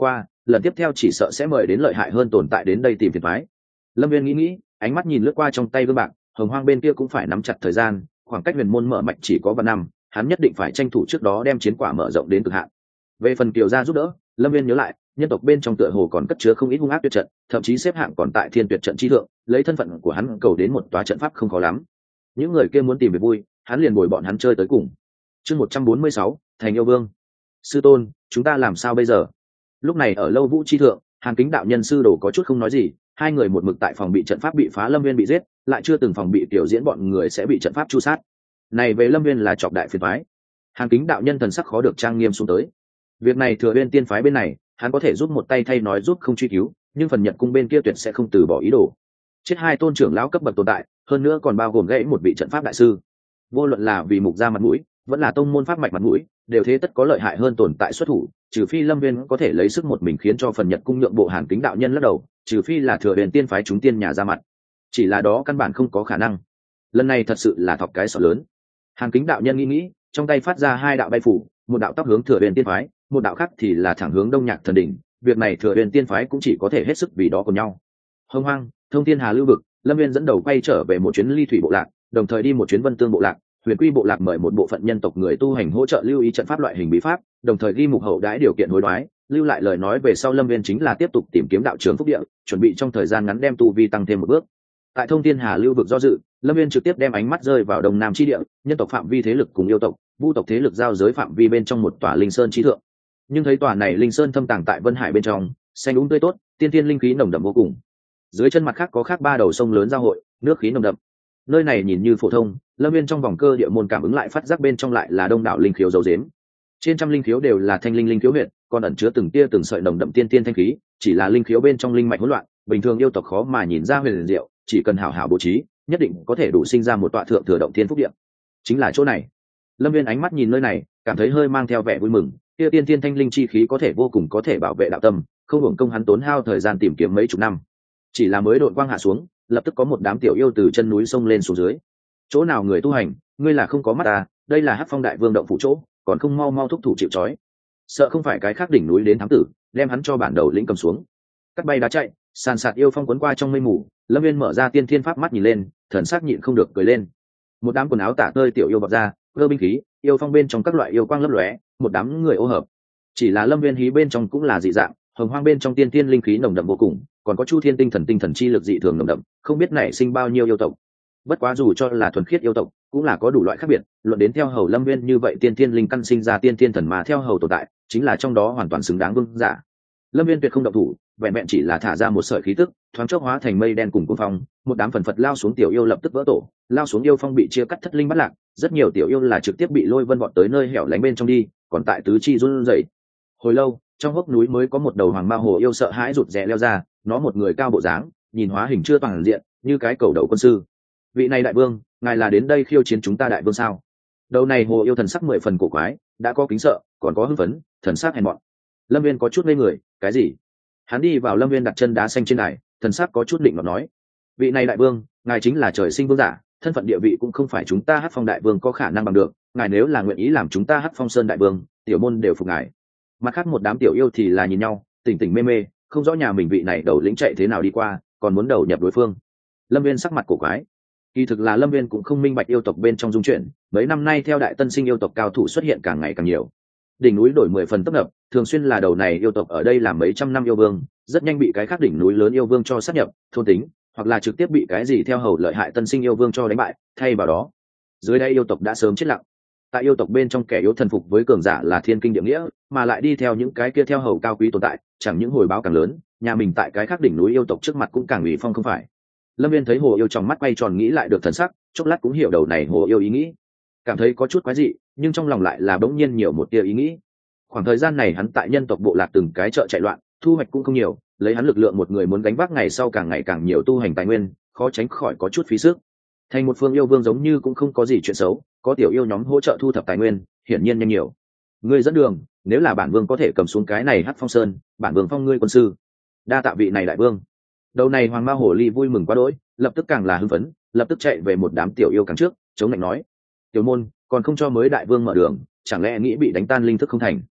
lần tiếp theo chỉ sợ sẽ mời đến lợi hại hơn tồn tại đến đây tìm phiền phái. Lâm Viên nghĩ nghĩ, ánh mắt nhìn lướt qua trong tay gương bạc, hồng hoang bên kia cũng phải nắm chặt thời gian, khoảng cách huyền môn mở mạch chỉ có vài năm, hắn nhất định phải tranh thủ trước đó đem chiến quả mở rộng đến cực hạn. Về phần Kiều gia giúp đỡ, Lâm Viên nhớ lại, nhân tộc bên trong tựa hồ còn cất chứa không ít hung ác tuyệt trận, thậm chí xếp hạng còn tại thiên tuyệt trận chi thượng, lấy thân phận của hắn cầu đến một tòa trận pháp không khó lắm. Những người kia muốn tìm về vui, hắn liền bồi bọn hắn chơi tới cùng. Chương một trăm bốn mươi sáu, thành yêu vương. Sư tôn, chúng ta làm sao bây giờ? Lúc này ở Lâu Vũ chi thượng, Hàn Kính đạo nhân sư đồ có chút không nói gì, hai người một mực tại phòng bị trận pháp bị phá, Lâm Viên bị giết, lại chưa từng phòng bị tiểu diễn bọn người sẽ bị trận pháp chu sát. Này về Lâm Viên là chọc đại phiền phái. Hàn Kính đạo nhân thần sắc khó được trang nghiêm xuống tới. Việc này Thừa Uyên tiên phái bên này, hắn có thể giúp một tay thay nói giúp không truy cứu, nhưng phần Nhật cung bên kia tuyệt sẽ không từ bỏ ý đồ. Chết hai tôn trưởng lão cấp bậc tồn tại, hơn nữa còn bao gồm gãy một vị trận pháp đại sư. Vô luận là vì mục gia mặt mũi, vẫn là tông môn pháp mạch mặt mũi, đều thế tất có lợi hại hơn tồn tại xuất thủ, trừ phi Lâm Viên có thể lấy sức một mình khiến cho phần Nhật cung nhượng bộ. Hàn Kính đạo nhân lắc đầu, trừ phi là Thừa Uyên tiên phái chúng tiên nhà ra mặt, chỉ là đó căn bản không có khả năng. Lần này thật sự là thọc cái sọ lớn. Hàn Kính đạo nhân nghĩ nghĩ, trong tay phát ra hai đạo bay phủ, một đạo tóc hướng Thừa Uyên tiên phái, một đạo khác thì là thẳng hướng Đông Nhạc thần đỉnh. Việc này Thừa Uyên tiên phái cũng chỉ có thể hết sức vì đó cùng nhau. Hồng Hoang, Thông Thiên Hà lưu vực, Lâm Viên dẫn đầu quay trở về một chuyến Ly Thủy bộ lạc, đồng thời đi một chuyến Vân Tương bộ lạc. Huyền Quy bộ lạc mời một bộ phận nhân tộc người tu hành hỗ trợ lưu ý trận pháp loại hình bí pháp, đồng thời ghi mục hậu đãi điều kiện hối đoái, lưu lại lời nói về sau. Lâm Viên chính là tiếp tục tìm kiếm đạo trường phúc địa, chuẩn bị trong thời gian ngắn đem tu vi tăng thêm một bước. Tại Thông Thiên Hà lưu vực do dự, Lâm Viên trực tiếp đem ánh mắt rơi vào Đông Nam chi địa, nhân tộc phạm vi thế lực cùng yêu tộc, vu tộc thế lực giao giới phạm vi bên trong một tòa linh sơn chi thượng. Nhưng thấy tòa này linh sơn thâm tàng tại Vân Hải bên trong, xanh úng tươi tốt, tiên tiên linh khí nồng đậm vô cùng. Dưới chân mặt khác có khác ba đầu sông lớn giao hội, nước khí nồng đậm. Nơi này nhìn như phổ thông, Lâm Viên trong vòng cơ địa môn cảm ứng lại phát giác bên trong lại là đông đảo linh khiếu dấu dếm. Trên trăm linh khiếu đều là thanh linh linh khiếu huyệt, còn ẩn chứa từng tia từng sợi nồng đậm tiên tiên thanh khí, chỉ là linh khiếu bên trong linh mạch hỗn loạn, bình thường yêu tộc khó mà nhìn ra huyền diệu, chỉ cần hảo hảo bố trí, nhất định có thể đủ sinh ra một tọa thượng thừa động thiên phúc địa. Chính là chỗ này. Lâm Viên ánh mắt nhìn nơi này, cảm thấy hơi mang theo vẻ vui mừng, kia tiên tiên thanh linh chi khí có thể vô cùng có thể bảo vệ đạo tâm, không hưởng công hắn tốn hao thời gian tìm kiếm mấy chục năm. Chỉ là mới độn quang hạ xuống, lập tức có một đám tiểu yêu từ chân núi sông lên xuống dưới. Chỗ nào người tu hành, ngươi là không có mắt à, đây là Hắc Phong đại vương động phủ chỗ, còn không mau mau thúc thủ chịu trói. Sợ không phải cái khác đỉnh núi đến thám tử, đem hắn cho bản đầu lĩnh cầm xuống. Cắt bay đá chạy, sàn sạt yêu phong quấn qua trong mây mù. Lâm Viên mở ra tiên thiên pháp mắt nhìn lên, thần sắc nhịn không được cười lên. Một đám quần áo tả tơi tiểu yêu bọc ra, cơ binh khí, yêu phong bên trong các loại yêu quang lấp lóe, một đám người ô hợp. Chỉ là Lâm Viên hí bên trong cũng là dị dạng, hồng hoang bên trong tiên thiên linh khí nồng đậm vô cùng, còn có chu thiên tinh thần tinh thần chi lực dị thường nồng đậm, không biết nảy sinh bao nhiêu yêu tộc. Bất quá dù cho là thuần khiết yêu tộc, cũng là có đủ loại khác biệt, luận đến theo hầu Lâm Viên như vậy tiên thiên linh căn sinh ra tiên thiên thần mà theo hầu tồn tại, chính là trong đó hoàn toàn xứng đáng vương giả. Lâm Viên tuyệt không động thủ, vẹn vẹn chỉ là thả ra một sợi khí tức, thoáng chốc hóa thành mây đen cùng cuồng phong, một đám phần phật lao xuống tiểu yêu lập tức vỡ tổ, lao xuống yêu phong bị chia cắt thất linh bắt lạc, rất nhiều tiểu yêu là trực tiếp bị lôi vân vọt tới nơi hẻo lánh bên trong đi, còn tại tứ chi run rẩy. Hồi lâu, trong hốc núi mới có một đầu hoàng ma hồ yêu sợ hãi rụt rè leo ra, nó một người cao bộ dáng, nhìn hóa hình chưa toàn diện, như cái cầu đầu quân sư. Vị này đại vương, ngài là đến đây khiêu chiến chúng ta đại vương sao? Đầu này hồ yêu thần sắc mười phần cổ quái, đã có kính sợ, còn có hưng phấn, thần sắc hèn mọn. Lâm Viên có chút ngây người, cái gì? Hắn đi vào Lâm Viên đặt chân đá xanh trên đài, thần sắc có chút định mà nói: vị này đại vương, ngài chính là trời sinh vương giả, thân phận địa vị cũng không phải chúng ta Hắc Phong đại vương có khả năng bằng được, ngài nếu là nguyện ý làm chúng ta Hắc Phong Sơn đại vương, tiểu môn đều phục ngài. Mặt khác một đám tiểu yêu thì là nhìn nhau, tỉnh tỉnh mê mê, không rõ nhà mình vị này đầu lĩnh chạy thế nào đi qua, còn muốn đầu nhập đối phương. Lâm Viên sắc mặt cổ quái. Kỳ thực là Lâm Viên cũng không minh bạch yêu tộc bên trong dung chuyển, mấy năm nay theo đại tân sinh yêu tộc cao thủ xuất hiện càng ngày càng nhiều, đỉnh núi đổi mười phần tấp nập, thường xuyên là đầu này yêu tộc ở đây làm mấy trăm năm yêu vương, rất nhanh bị cái khác đỉnh núi lớn yêu vương cho sát nhập, thôn tính, hoặc là trực tiếp bị cái gì theo hầu lợi hại tân sinh yêu vương cho đánh bại, thay vào đó, dưới đây yêu tộc đã sớm chết lặng. Tại yêu tộc bên trong kẻ yếu thần phục với cường giả là thiên kinh địa nghĩa, mà lại đi theo những cái kia theo hầu cao quý tồn tại, chẳng những hồi báo càng lớn, nhà mình tại cái khác đỉnh núi yêu tộc trước mặt cũng càng ủy phong không phải. Lâm Viên thấy hồ yêu trong mắt quay tròn nghĩ lại được thần sắc, chốc lát cũng hiểu đầu này hồ yêu ý nghĩ, cảm thấy có chút quái dị, nhưng trong lòng lại là bỗng nhiên nhiều một tia ý nghĩ. Khoảng thời gian này hắn tại nhân tộc bộ lạc từng cái chợ chạy loạn, thu hoạch cũng không nhiều, lấy hắn lực lượng một người muốn gánh vác ngày sau càng ngày càng nhiều tu hành tài nguyên, khó tránh khỏi có chút phí sức. Thành một phương yêu vương giống như cũng không có gì chuyện xấu, có tiểu yêu nhóm hỗ trợ thu thập tài nguyên, hiển nhiên nhanh nhiều. Ngươi dẫn đường, nếu là bản vương có thể cầm xuống cái này Hắc Phong Sơn, bản vương phong ngươi quân sư. Đa tạ vị này đại vương. Đầu này hoàng ma hồ ly vui mừng quá đỗi, lập tức càng là hưng phấn, lập tức chạy về một đám tiểu yêu càng trước, chống lạnh nói: tiểu môn, còn không cho mới đại vương mở đường, chẳng lẽ nghĩ bị đánh tan linh thức không thành?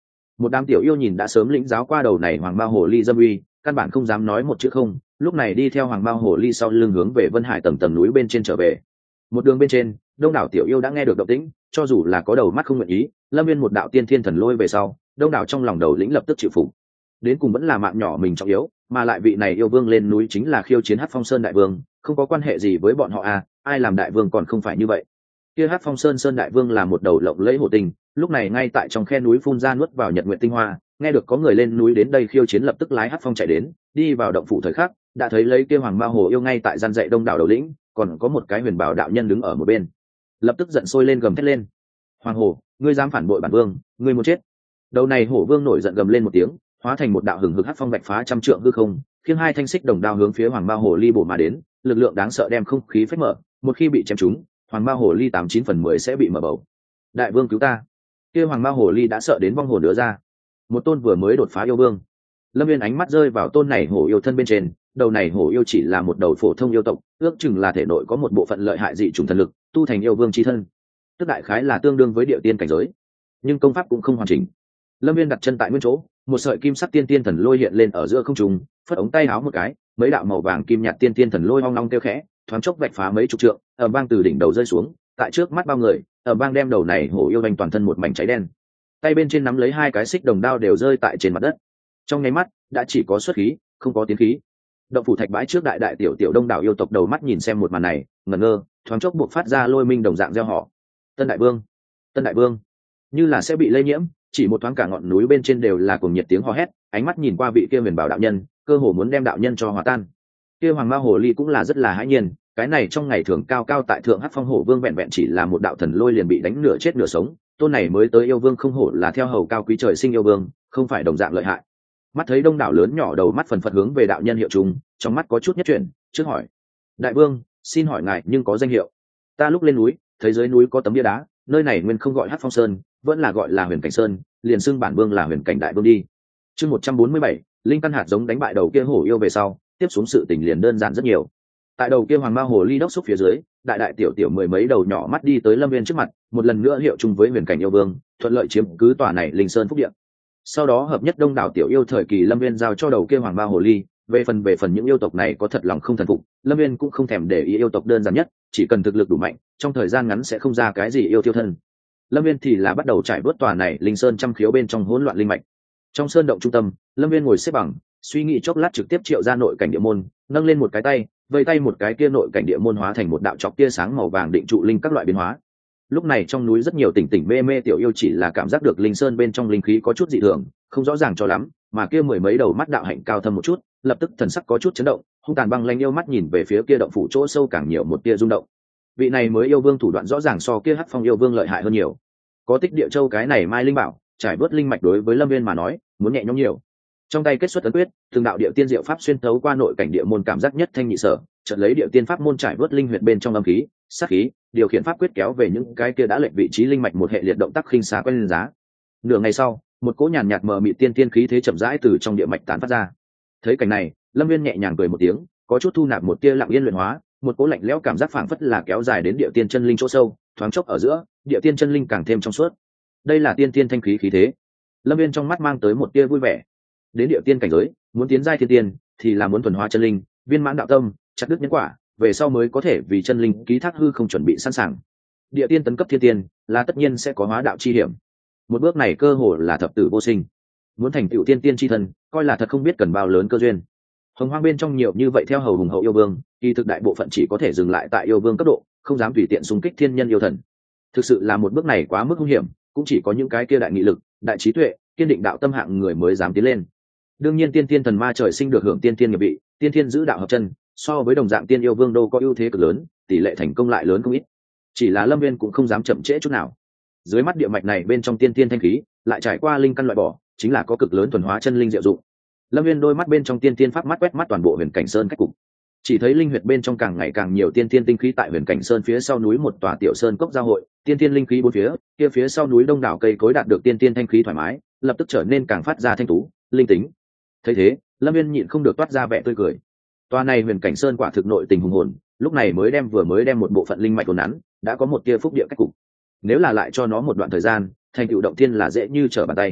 Một đám tiểu yêu nhìn đã sớm lĩnh giáo qua đầu này hoàng bao hồ ly dâm uy, căn bản không dám nói một chữ không, lúc này đi theo hoàng bao hồ ly sau lưng hướng về Vân Hải tầng tầng núi bên trên trở về. Một đường bên trên, đông đảo tiểu yêu đã nghe được động tĩnh, cho dù là có đầu mắt không nguyện ý, Lâm Viên một đạo tiên thiên thần lôi về sau, đông đảo trong lòng đầu lĩnh lập tức chịu phục. Đến cùng vẫn là mạng nhỏ mình trọng yếu, mà lại vị này yêu vương lên núi chính là khiêu chiến Hắc Phong Sơn đại vương, không có quan hệ gì với bọn họ à, ai làm đại vương còn không phải như vậy. Kia Hắc Phong Sơn Sơn đại vương là một đầu lộng lẫy hổ tình, lúc này ngay tại trong khe núi phun ra nuốt vào nhật nguyện tinh hoa, nghe được có người lên núi đến đây khiêu chiến lập tức lái Hắc Phong chạy đến, đi vào động phủ thời khắc, đã thấy lấy kia hoàng ma hồ yêu ngay tại gian dạy đông đảo đầu lĩnh, còn có một cái huyền bảo đạo nhân đứng ở một bên, lập tức giận sôi lên gầm thét lên: "Hoàng hồ, ngươi dám phản bội bản vương, ngươi muốn chết!" Đầu này hổ vương nổi giận gầm lên một tiếng, hóa thành một đạo hừng hực hắc phong vạch phá trăm trượng hư không, khiêng hai thanh xích đồng đao hướng phía hoàng ma hồ ly bổ mà đến, lực lượng đáng sợ đem không khí phách mở, một khi bị chém trúng, hoàng ma hồ ly tám chín phần mười sẽ bị mở bầu. "Đại vương cứu ta!" Kia hoàng ma hồ ly đã sợ đến vong hồn nữa ra. Một tôn vừa mới đột phá yêu vương. Lâm Viên ánh mắt rơi vào tôn này hổ yêu thân bên trên, đầu này hổ yêu chỉ là một đầu phổ thông yêu tộc, ước chừng là thể nội có một bộ phận lợi hại dị chủng thần lực, tu thành yêu vương chi thân, tức đại khái là tương đương với địa tiên cảnh giới, nhưng công pháp cũng không hoàn chỉnh. Lâm Viên đặt chân tại nguyên chỗ, một sợi kim sắc tiên tiên thần lôi hiện lên ở giữa không trung, phất ống tay áo một cái, mấy đạo màu vàng kim nhạt tiên tiên thần lôi ong ong kêu khẽ, thoáng chốc vạch phá mấy chục trượng, ầm vang từ đỉnh đầu rơi xuống, tại trước mắt bao người, ầm vang đem đầu này hổ yêu đánh toàn thân một mảnh cháy đen. Tay bên trên nắm lấy hai cái xích đồng đao đều rơi tại trên mặt đất. Trong nháy mắt, đã chỉ có xuất khí, không có tiến khí. Động phủ thạch bãi trước đại đại tiểu tiểu đông đảo yêu tộc đầu mắt nhìn xem một màn này, ngẩn ngơ, thoáng chốc buộc phát ra lôi minh đồng dạng gieo họ: "Tân đại vương, Tân đại vương!" Như là sẽ bị lây nhiễm, chỉ một thoáng cả ngọn núi bên trên đều là cuồng nhiệt tiếng hò hét, ánh mắt nhìn qua vị kia huyền bảo đạo nhân, cơ hồ muốn đem đạo nhân cho hòa tan. Kia hoàng ma hồ ly cũng là rất là hãi nhiên, cái này trong ngày thường cao cao tại thượng hắc phong hổ vương vẹn vẹn chỉ là một đạo thần lôi liền bị đánh nửa chết nửa sống, tôn này mới tới yêu vương không hổ là theo hầu cao quý trời sinh yêu vương, không phải đồng dạng lợi hại. Mắt thấy đông đảo lớn nhỏ đầu mắt phần phật hướng về đạo nhân hiệu trùng, trong mắt có chút nhất chuyển, trước hỏi: "Đại vương, xin hỏi ngài nhưng có danh hiệu?" "Ta lúc lên núi thấy dưới núi có tấm bia đá, nơi này nguyên không gọi Hắc Phong Sơn, vẫn là gọi là Huyền Cảnh Sơn, liền xưng bản vương là Huyền Cảnh đại vương đi." Chương một trăm bốn mươi bảy, linh căn hạt giống đánh bại đầu kia hổ yêu về sau, tiếp xuống sự tình liền đơn giản rất nhiều. Tại đầu kia hoàng ma hồ ly đốc xúc phía dưới, đại đại tiểu tiểu mười mấy đầu nhỏ mắt đi tới Lâm Viên trước mặt, một lần nữa hiệu chung với Huyền Cảnh yêu vương, thuận lợi chiếm cứ tòa này linh sơn phúc địa. Sau đó hợp nhất đông đảo tiểu yêu thời kỳ Lâm Viên giao cho đầu kia hoàng ma hồ ly, về phần về phần những yêu tộc này có thật lòng không thần phục, Lâm Viên cũng không thèm để ý yêu tộc đơn giản nhất, chỉ cần thực lực đủ mạnh, trong thời gian ngắn sẽ không ra cái gì yêu tiêu thân. Lâm Viên thì là bắt đầu trải vớt tòa này linh sơn trăm khiếu bên trong hỗn loạn linh mạch. Trong sơn động trung tâm, Lâm Viên ngồi xếp bằng, suy nghĩ chốc lát trực tiếp triệu ra nội cảnh địa môn, nâng lên một cái tay, vây tay một cái kia nội cảnh địa môn hóa thành một đạo chọc tia sáng màu vàng định trụ linh các loại biến hóa. Lúc này trong núi rất nhiều tỉnh tỉnh mê mê tiểu yêu chỉ là cảm giác được linh sơn bên trong linh khí có chút dị thường, không rõ ràng cho lắm, mà kia mười mấy đầu mắt đạo hạnh cao thâm một chút, lập tức thần sắc có chút chấn động, hung tàn băng lanh yêu mắt nhìn về phía kia động phủ chỗ sâu càng nhiều một tia rung động. Vị này mới yêu vương thủ đoạn rõ ràng so kia Hắc Phong yêu vương lợi hại hơn nhiều. Có tích địa châu cái này mai linh bảo, trải bớt linh mạch đối với Lâm Viên mà nói, muốn nhẹ nhõm nhiều. Trong tay kết xuất ấn quyết, từng đạo địa tiên diệu pháp xuyên thấu qua nội cảnh địa môn cảm giác nhất thanh nhị sở, chợt lấy địa tiên pháp môn trải bớt linh huyệt bên trong âm khí, sát khí, điều khiển pháp quyết kéo về những cái kia đã lệch vị trí linh mạch một hệ liệt động tác khinh xá quen lên giá. Nửa ngày sau, một cỗ nhàn nhạt mờ mịt tiên tiên khí thế chậm rãi từ trong địa mạch tán phát ra. Thấy cảnh này, Lâm Viên nhẹ nhàng cười một tiếng, có chút thu nạp một tia lặng yên luyện hóa, một cỗ lạnh lẽo cảm giác phảng phất là kéo dài đến địa tiên chân linh chỗ sâu, thoáng chốc ở giữa, địa tiên chân linh càng thêm trong suốt. Đây là tiên tiên thanh khí khí thế. Lâm Viên trong mắt mang tới một tia vui vẻ. Đến địa tiên cảnh giới, muốn tiến giai thiên tiên, thì là muốn thuần hóa chân linh, viên mãn đạo tâm, chặt đứt nhân quả, về sau mới có thể vì chân linh ký thác hư không chuẩn bị sẵn sàng. Địa tiên tấn cấp thiên tiên, là tất nhiên sẽ có hóa đạo chi hiểm. Một bước này cơ hồ là thập tử vô sinh. Muốn thành tựu tiên tiên chi thân, coi là thật không biết cần bao lớn cơ duyên. Hồng Hoang bên trong nhiều như vậy theo hầu hùng hậu yêu vương, kỳ thực đại bộ phận chỉ có thể dừng lại tại yêu vương cấp độ, không dám tùy tiện xung kích thiên nhân yêu thần. Thực sự là một bước này quá mức nguy hiểm, cũng chỉ có những cái kia đại nghị lực, đại trí tuệ, kiên định đạo tâm hạng người mới dám tiến lên. Đương nhiên tiên tiên thần ma trời sinh được hưởng tiên tiên nghiệp vị, tiên tiên giữ đạo hợp chân, so với đồng dạng tiên yêu vương đô có ưu thế cực lớn, tỷ lệ thành công lại lớn không ít. Chỉ là Lâm Viên cũng không dám chậm trễ chút nào. Dưới mắt địa mạch này bên trong tiên tiên thanh khí, lại trải qua linh căn loại bỏ, chính là có cực lớn thuần hóa chân linh diệu dụng. Lâm Viên đôi mắt bên trong tiên tiên pháp mắt quét mắt toàn bộ Huyền Cảnh Sơn cách cục, chỉ thấy linh huyệt bên trong càng ngày càng nhiều tiên tiên tinh khí tại Huyền Cảnh Sơn phía sau núi một tòa tiểu sơn cốc giao hội, tiên tiên linh khí bốn phía, kia phía sau núi đông đảo cây cối đạt được tiên tiên thanh khí thoải mái, lập tức trở nên càng phát ra thanh tú, linh tính. Thấy thế, Lâm Viên nhịn không được toát ra vẻ tươi cười. Tòa này Huyền Cảnh Sơn quả thực nội tình hùng hồn, lúc này mới đem vừa mới đem một bộ phận linh mạch đồn nắn, đã có một tia phúc địa cách cục. Nếu là lại cho nó một đoạn thời gian, thành tựu động thiên là dễ như trở bàn tay.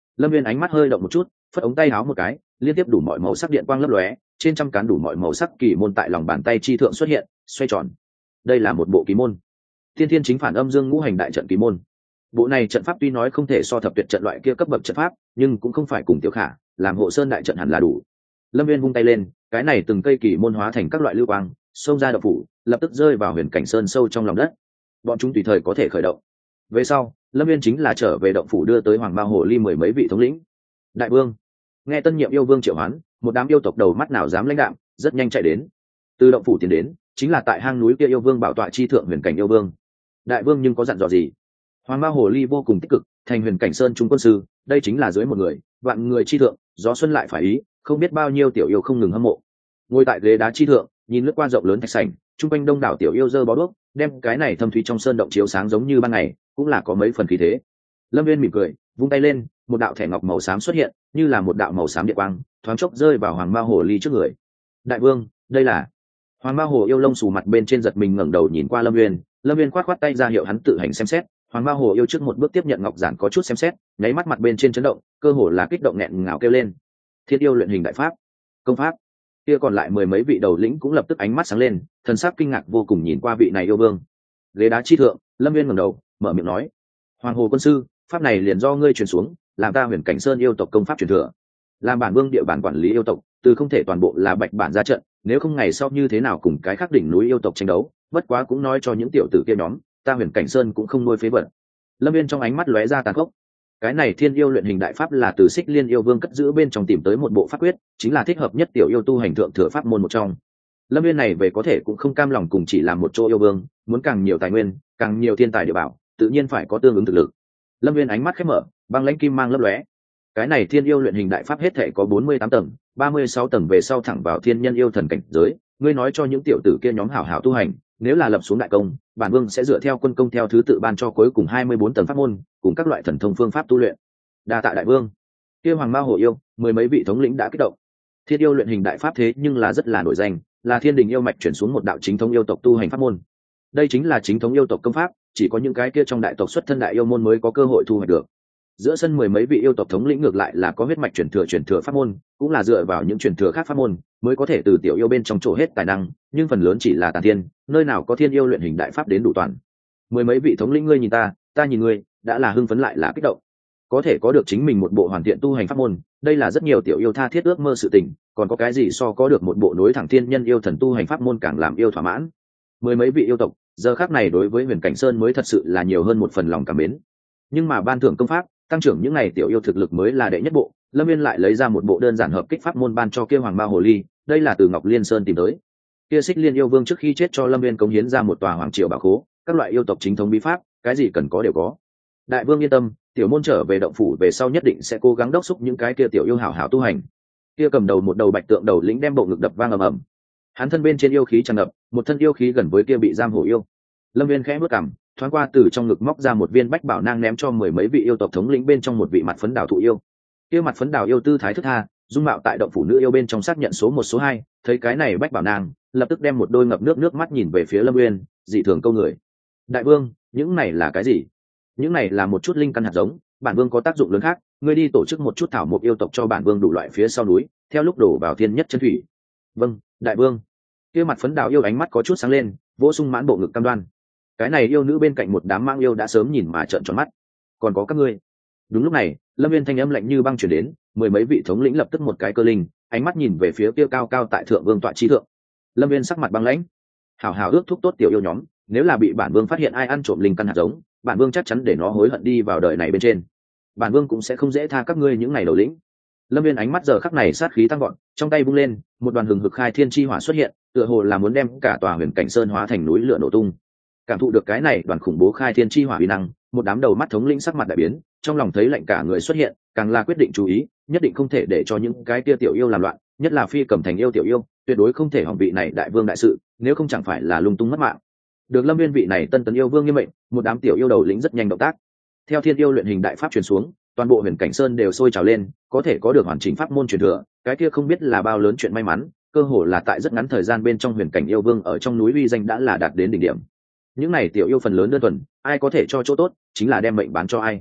Lâm Viên ánh mắt hơi động một chút, phất ống tay háo một cái, liên tiếp đủ mọi màu sắc điện quang lấp lóe, trên trăm cán đủ mọi màu sắc kỳ môn tại lòng bàn tay chi thượng xuất hiện, xoay tròn. Đây là một bộ kỳ môn, Thiên Thiên Chính Phản Âm Dương Ngũ Hành Đại Trận kỳ môn. Bộ này trận pháp tuy nói không thể so thập tuyệt trận loại kia cấp bậc trận pháp, nhưng cũng không phải cùng tiểu khả, làm hộ sơn đại trận hẳn là đủ. Lâm Viên vung tay lên, cái này từng cây kỳ môn hóa thành các loại lưu quang, xông ra động phủ, lập tức rơi vào huyền cảnh sơn sâu trong lòng đất. Bọn chúng tùy thời có thể khởi động. Về sau, Lâm Viên chính là trở về động phủ đưa tới Hoàng Ma Hồ Ly mười mấy vị thống lĩnh. Đại vương, nghe tân nhiệm yêu vương triệu hoán, một đám yêu tộc đầu mắt nào dám lãnh đạm, rất nhanh chạy đến. Từ động phủ tiến đến, chính là tại hang núi kia yêu vương bảo tọa chi thượng huyền cảnh yêu vương. Đại vương nhưng có dặn dò gì? Hoàng Ma Hồ Ly vô cùng tích cực, thành huyền cảnh sơn trung quân sư, đây chính là dưới một người, vạn người chi thượng, gió xuân lại phải ý, không biết bao nhiêu tiểu yêu không ngừng hâm mộ. Ngồi tại ghế đá chi thượng, nhìn lướt qua rộng lớn thạch sảnh, trung quanh đông đảo tiểu yêu dơ bó đuốc, đem cái này thâm thúy trong sơn động chiếu sáng giống như ban ngày, cũng là có mấy phần khí thế. Lâm Viên mỉm cười, vung tay lên, một đạo thẻ ngọc màu xám xuất hiện, như là một đạo màu xám điện quang, thoáng chốc rơi vào Hoàng Ma Hồ Ly trước người. Đại vương, đây là... Hoàng Ma Hồ yêu lông xù mặt bên trên giật mình ngẩng đầu nhìn qua Lâm Viên, Lâm Viên khoát khoát tay ra hiệu hắn tự hành xem xét. Hoàng Ma Hồ yêu trước một bước tiếp nhận ngọc giản có chút xem xét, nháy mắt mặt bên trên chấn động, cơ hồ là kích động nghẹn ngào kêu lên. Thiên yêu luyện hình đại pháp, công pháp. Kia còn lại mười mấy vị đầu lĩnh cũng lập tức ánh mắt sáng lên, thần sắc kinh ngạc vô cùng nhìn qua vị này yêu vương. Ghế đá chi thượng, Lâm Viên ngẩng đầu, mở miệng nói: "Hoàng Hồ quân sư, pháp này liền do ngươi truyền xuống, làm ta huyền cảnh sơn yêu tộc công pháp truyền thừa. Làm bản vương địa bản quản lý yêu tộc, từ không thể toàn bộ là bạch bản ra trận, nếu không ngày sau như thế nào cùng cái khác đỉnh núi yêu tộc tranh đấu, bất quá cũng nói cho những tiểu tử kia nhóm, ta huyền cảnh sơn cũng không nuôi phế vật." Lâm Viên trong ánh mắt lóe ra tàn khốc. Cái này thiên yêu luyện hình đại pháp là từ Xích Liên yêu vương cất giữ bên trong tìm tới một bộ pháp quyết, chính là thích hợp nhất tiểu yêu tu hành thượng thừa pháp môn một trong. Lâm Viên này về có thể cũng không cam lòng cùng chỉ làm một chỗ yêu vương, muốn càng nhiều tài nguyên, càng nhiều thiên tài địa bảo, tự nhiên phải có tương ứng thực lực. Lâm Viên ánh mắt khép mở, băng lãnh kim mang lấp lóe. Cái này thiên yêu luyện hình đại pháp hết thể có bốn mươi tám tầng, ba mươi sáu tầng về sau thẳng vào thiên nhân yêu thần cảnh giới, ngươi nói cho những tiểu tử kia nhóm hảo hảo tu hành, nếu là lập xuống đại công, bản vương sẽ dựa theo quân công theo thứ tự ban cho cuối cùng hai mươi bốn tầng pháp môn, cùng các loại thần thông phương pháp tu luyện. Đa tạ đại vương. Kia Hoàng Ma Hồ yêu, mười mấy vị thống lĩnh đã kích động. Thiên yêu luyện hình đại pháp thế nhưng là rất là nổi danh, là thiên đình yêu mạch chuyển xuống một đạo chính thống yêu tộc tu hành pháp môn. Đây chính là chính thống yêu tộc công pháp, chỉ có những cái kia trong đại tộc xuất thân đại yêu môn mới có cơ hội thu hoạch được. Giữa sân mười mấy vị yêu tộc thống lĩnh ngược lại là có huyết mạch truyền thừa truyền thừa pháp môn, cũng là dựa vào những truyền thừa khác pháp môn mới có thể từ tiểu yêu bên trong chỗ hết tài năng, nhưng phần lớn chỉ là tàn thiên, nơi nào có thiên yêu luyện hình đại pháp đến đủ toàn. Mười mấy vị thống lĩnh ngươi nhìn ta, ta nhìn ngươi, đã là hưng phấn lại là kích động. Có thể có được chính mình một bộ hoàn thiện tu hành pháp môn, đây là rất nhiều tiểu yêu tha thiết ước mơ sự tình, còn có cái gì so có được một bộ nối thẳng thiên nhân yêu thần tu hành pháp môn càng làm yêu thỏa mãn. Mười mấy vị yêu tộc, giờ khắc này đối với Huyền Cảnh Sơn mới thật sự là nhiều hơn một phần lòng cảm mến. Nhưng mà ban thưởng công pháp, tăng trưởng những này tiểu yêu thực lực mới là đệ nhất bộ. Lâm Viên lại lấy ra một bộ đơn giản hợp kích pháp môn ban cho kia Hoàng Ma Hồ Ly, đây là từ Ngọc Liên Sơn tìm tới. Kia Xích Liên yêu vương trước khi chết cho Lâm Viên cống hiến ra một tòa hoàng triều bảo khố, các loại yêu tộc chính thống bí pháp, cái gì cần có đều có. Đại vương yên tâm, tiểu môn trở về động phủ về sau nhất định sẽ cố gắng đốc thúc những cái kia tiểu yêu hảo hảo tu hành. Kia cầm đầu một đầu bạch tượng đầu lĩnh đem bộ ngực đập vang ầm ầm. Hắn thân bên trên yêu khí tràn ngập, một thân yêu khí gần với kia bị giam hổ yêu. Lâm Viên khẽ bước cằm, thoáng qua từ trong ngực móc ra một viên bách bảo nang ném cho mười mấy vị yêu tộc thống lĩnh bên trong một vị mặt phấn đào thụ yêu. Kia mặt phấn đào yêu tư thái thức tha, dung mạo tại động phủ nữ yêu bên trong xác nhận số một số hai, thấy cái này bách bảo nang, lập tức đem một đôi ngập nước nước mắt nhìn về phía Lâm Uyên, dị thường câu người. Đại vương, những này là cái gì? Những này là một chút linh căn hạt giống, bản vương có tác dụng lớn khác, ngươi đi tổ chức một chút thảo mộc yêu tộc cho bản vương đủ loại phía sau núi, theo lúc đổ vào thiên nhất chân thủy. Vâng, đại vương. Kia mặt phấn đào yêu ánh mắt có chút sáng lên, vỗ sung mãn bộ ngực cam đoan. Cái này yêu nữ bên cạnh một đám mang yêu đã sớm nhìn mà trợn tròn mắt. Còn có các ngươi. Đúng lúc này, Lâm Viên thanh âm lạnh như băng truyền đến, mười mấy vị thống lĩnh lập tức một cái cơ linh, ánh mắt nhìn về phía kia cao cao tại thượng vương tọa chi thượng. Lâm Viên sắc mặt băng lãnh, hảo hảo ước thúc tốt tiểu yêu nhóm, nếu là bị bản vương phát hiện ai ăn trộm linh căn hạt giống, bản vương chắc chắn để nó hối hận đi vào đời này bên trên. Bản vương cũng sẽ không dễ tha các ngươi những ngày đầu lĩnh. Lâm Viên ánh mắt giờ khắc này sát khí tăng gọn, trong tay vung lên, một đoàn hừng hực khai thiên chi hỏa xuất hiện, tựa hồ là muốn đem cả tòa Huyền Cảnh Sơn hóa thành núi lửa nổ tung. Cảm thụ được cái này, đoàn khủng bố khai thiên chi hỏa uy năng, một đám đầu mắt thống lĩnh sắc mặt đại biến, trong lòng thấy lạnh cả người xuất hiện, càng là quyết định chú ý, nhất định không thể để cho những cái kia tiểu yêu làm loạn, nhất là Phi Cầm Thành yêu tiểu yêu, tuyệt đối không thể hỏng vị này đại vương đại sự, nếu không chẳng phải là lung tung mất mạng. Được Lâm Viên vị này tân tấn yêu vương như mệnh, một đám tiểu yêu đầu lĩnh rất nhanh động tác. Theo thiên yêu luyện hình đại pháp truyền xuống, toàn bộ Huyền Cảnh Sơn đều sôi trào lên, có thể có được hoàn chỉnh pháp môn truyền thừa, cái kia không biết là bao lớn chuyện may mắn, cơ hồ là tại rất ngắn thời gian bên trong Huyền Cảnh yêu vương ở trong núi uy danh đã là đạt đến đỉnh điểm. Những này tiểu yêu phần lớn đơn thuần, ai có thể cho chỗ tốt, chính là đem mệnh bán cho ai.